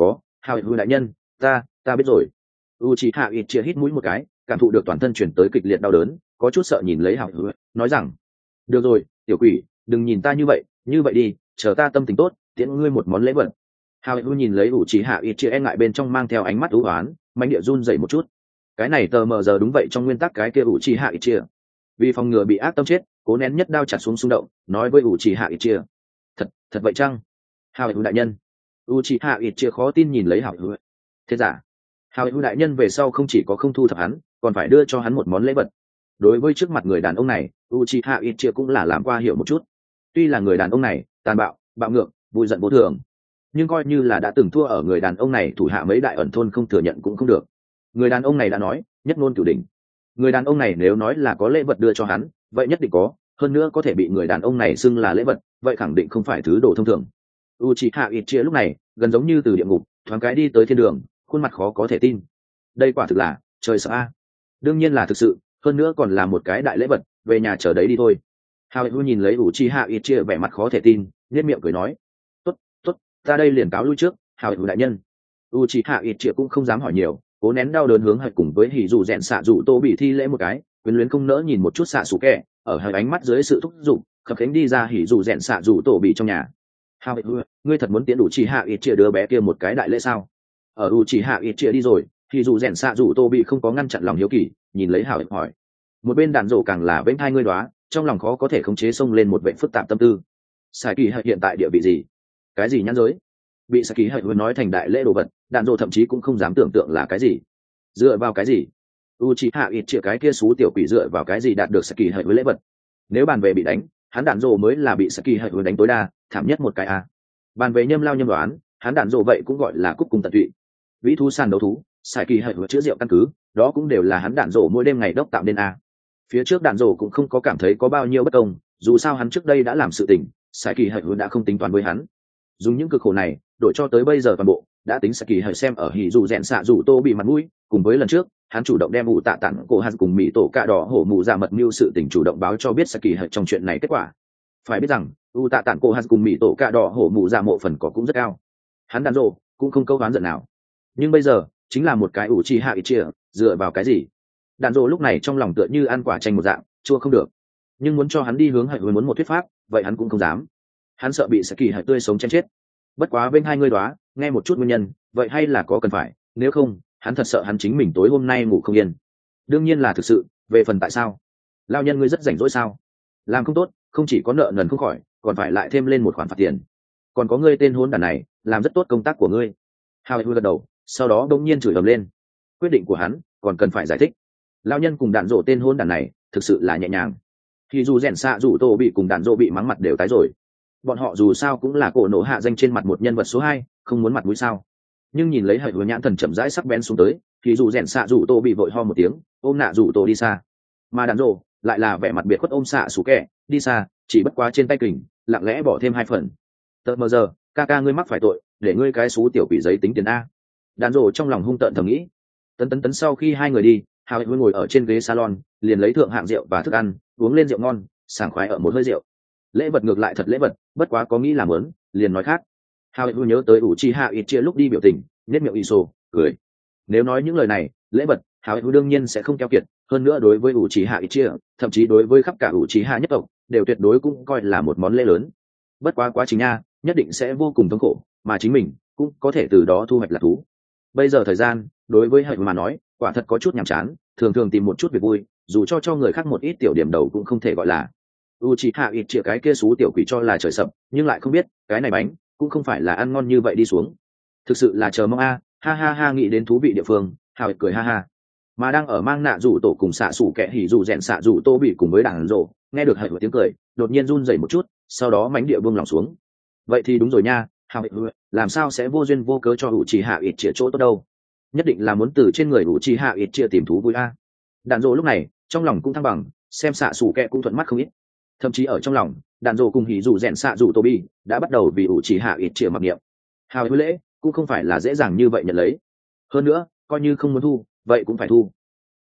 Hào hữu đại nhân, ta ta biết rồi. U chỉ hạ ít chia hít mũi một cái, cảm thụ được toàn thân chuyển tới kịch liệt đau đớn, có chút sợ nhìn lấy hào hữu, nói rằng: được rồi, tiểu quỷ, đừng nhìn ta như vậy, như vậy đi, chờ ta tâm tình tốt, tiễn ngươi một món lễ vật. Hào hữu nhìn lấy U chỉ hạ ít chia e ngại bên trong mang theo ánh mắt u oán, mạnh địa run dậy một chút. Cái này tờ mờ giờ đúng vậy trong nguyên tắc cái kia U chỉ hạ ít chia, vì phòng ngừa bị ác tâm chết, cố nén nhất đao chặt xuống xung động, nói với U chỉ hạ ít chia: thật thật vậy chăng? Hào hữu đại nhân. U chỉ hạ ít chia khó tin nhìn lấy hào hữu. Thế giả? Hào hữu đại nhân về sau không chỉ có không thu thập hắn, còn phải đưa cho hắn một món lễ vật. Đối với trước mặt người đàn ông này, Uchiha Itchia cũng là làm qua hiểu một chút. Tuy là người đàn ông này tàn bạo, bạo ngược, vui giận vô thường, nhưng coi như là đã từng thua ở người đàn ông này thủ hạ mấy đại ẩn thôn không thừa nhận cũng không được. Người đàn ông này đã nói, nhất ngôn cửu đỉnh. Người đàn ông này nếu nói là có lễ vật đưa cho hắn, vậy nhất định có, hơn nữa có thể bị người đàn ông này xưng là lễ vật, vậy khẳng định không phải thứ đồ thông thường. Uchiha Itchia lúc này gần giống như từ địa ngục thoáng cái đi tới thiên đường, khuôn mặt khó có thể tin. Đây quả thực là trời sợ a. Đương nhiên là thực sự, hơn nữa còn là một cái đại lễ vật, về nhà chờ đấy đi thôi. Hào Hữu nhìn lấy Uchiha Itchia vẻ mặt khó thể tin, nhếch miệng cười nói: "Tốt, tốt, ta đây liền cáo lui trước, Hào Hữu đại nhân." Uchiha Itchia cũng không dám hỏi nhiều, cố nén đau đớn hướng Hạch cùng với Hỉ Dụ Rèn xạ Dụ Tô bị thi lễ một cái, quyến luyến không nỡ nhìn một chút xạ sủ kẹ, ở hai ánh mắt dưới sự thúc giục, khập khiễng đi ra Hỉ Dụ Rèn xạ Dụ Tô bị trong nhà. "Hào Hữu, ngươi thật muốn tiễn Uchiha Itchia đứa bé kia một cái đại lễ sao?" Ở Uchiha Itchia đi rồi, Hỉ Dụ Rèn xạ Dụ Tô bị không có ngăn chặn lòng hiếu kỳ, nhìn lấy Hào Hữu hỏi. Một bên đàn rổ càng là vênh hai ngươi đoá, trong lòng khó có thể khống chế xông lên một vệ phức tạp tâm tư. Sai kỳ hiện tại địa vị gì? Cái gì nhãn giới? Bị Sai kỳ vừa nói thành đại lễ đồ vật, đàn rổ thậm chí cũng không dám tưởng tượng là cái gì. Dựa vào cái gì? Uchiha Itchia cái kia xú tiểu quỷ dựa vào cái gì đạt được Sai kỳ với lễ vật? Nếu bàn về bị đánh, hắn đàn rổ mới là bị Sai kỳ vừa đánh tối đa, thảm nhất một cái a. Bàn về nhâm lao nhâm đoán, hắn đàn rổ vậy cũng gọi là cúc cùng tận tụy. Vĩ thú sàn đấu thú, Sai kỳ vừa chữa rượu căn cứ, đó cũng đều là hắn đàn rổ mỗi đêm ngày đốc tạo nên a. Phía trước đàn rổ cũng không có cảm thấy có bao nhiêu bất công, dù sao hắn trước đây đã làm sự tình, Sai kỳ hận đã không tính toán với hắn. Dùng những cực khổ này đổi cho tới bây giờ toàn bộ, đã tính Sai kỳ hận xem ở Hỉ Dụ Rèn xạ Dụ Tô bị mặt mũi, cùng với lần trước hắn chủ động đem ủ tạ tặng cổ hắn cùng mỹ tổ cạ đỏ hổ mù ra mật mưu sự tình chủ động báo cho biết Sai kỳ hận trong chuyện này kết quả. Phải biết rằng ủ tạ tặng cổ hắn cùng mỹ tổ cạ đỏ hổ mù ra mộ phần có cũng rất cao, hắn đàn rổ cũng không câu oán giận nào. Nhưng bây giờ chính là một cái Uchiha Itchia, dựa vào cái gì? Đàn rổ lúc này trong lòng tựa như ăn quả chanh một dạng, chua không được. Nhưng muốn cho hắn đi hướng hạnh với muốn một thuyết pháp, vậy hắn cũng không dám. Hắn sợ bị Sai kỳ hạnh tươi sống chém chết. Bất quá bên hai ngươi đoá, nghe một chút nguyên nhân, vậy hay là có cần phải, nếu không, hắn thật sợ hắn chính mình tối hôm nay ngủ không yên. Đương nhiên là thực sự, về phần tại sao? Lao nhân ngươi rất rảnh rỗi sao? Làm không tốt, không chỉ có nợ nần không khỏi, còn phải lại thêm lên một khoản phạt tiền. Còn có ngươi tên hôn đàn này, làm rất tốt công tác của ngươi. Hào Hữu gật đầu, sau đó đống nhiên chửi ầm lên. Quyết định của hắn, còn cần phải giải thích. Lao nhân cùng đạn rổ tên hôn đàn này thực sự là nhẹ nhàng. Thì dù rèn xạ dù tô bị cùng đạn rổ bị mắng mặt đều tái rồi. Bọn họ dù sao cũng là cổ nổ hạ danh trên mặt một nhân vật số hai, không muốn mặt mũi sao. Nhưng nhìn lấy Hạnh nhãn thần chậm rãi sắc bén xuống tới, thì dù rèn xạ dù tô bị vội ho một tiếng, ôm nạ dù tô đi xa. Mà đạn rổ lại là vẻ mặt biệt khuất ôm xạ sủ kẹ đi xa, chỉ bất quá trên tay kình lặng lẽ bỏ thêm hai phần. Tợt mờ giờ, ca ca ngươi mắc phải tội, để ngươi cái xú tiểu quỷ giấy tính tiền a. Đạn rổ trong lòng hung tợn thầm nghĩ. Tấn tấn tấn sau khi hai người đi, Hào Hữu ngồi ở trên ghế salon, liền lấy thượng hạng rượu và thức ăn, uống lên rượu ngon, sảng khoái ở một hơi rượu. Lễ vật ngược lại thật lễ vật, bất quá có nghĩ làm lớn, liền nói khác. Hào Hữu nhớ tới Uchiha Itchia lúc đi biểu tình, nhếch miệng iso, cười. Nếu nói những lời này, lễ vật, Hào Hữu đương nhiên sẽ không keo kiệt, hơn nữa đối với Uchiha Itchia, thậm chí đối với khắp cả Uchiha nhất tộc, đều tuyệt đối cũng coi là một món lễ lớn. Bất quá quá trình nha, nhất định sẽ vô cùng thống khổ, mà chính mình cũng có thể từ đó thu hoạch lạc thú. Bây giờ thời gian, đối với Hạnh mà nói, quả thật có chút nhàm chán, thường thường tìm một chút việc vui, dù cho cho người khác một ít tiểu điểm đầu cũng không thể gọi là. Uchiha Itchia cái kia xú tiểu quỷ cho là trời sập, nhưng lại không biết, cái này bánh cũng không phải là ăn ngon như vậy đi xuống. Thực sự là chờ mong a, ha ha ha nghĩ đến thú vị địa phương, Hào cười ha ha. Mà đang ở mang nạ rủ tổ cùng xạ sủ kẹ hỉ rủ rèn xạ rủ tô bị cùng với đàn rổ, nghe được Hạnh tiếng cười, đột nhiên run rẩy một chút, sau đó mánh địa buông lòng xuống. Vậy thì đúng rồi nha, Hào làm sao sẽ vô duyên vô cớ cho Uchiha Itchia chỗ tốt đâu? Nhất định là muốn từ trên người Uchiha Itchia tìm thú vui a. Đàn rổ lúc này trong lòng cũng thăng bằng, xem xạ sủ kẹ cũng thuận mắt không ít. Thậm chí ở trong lòng, đàn rổ cùng hỉ rủ rèn xạ rủ tô bị đã bắt đầu vì Uchiha Itchia mặc niệm. Hào lễ cũng không phải là dễ dàng như vậy nhận lấy. Hơn nữa, coi như không muốn thu, vậy cũng phải thu.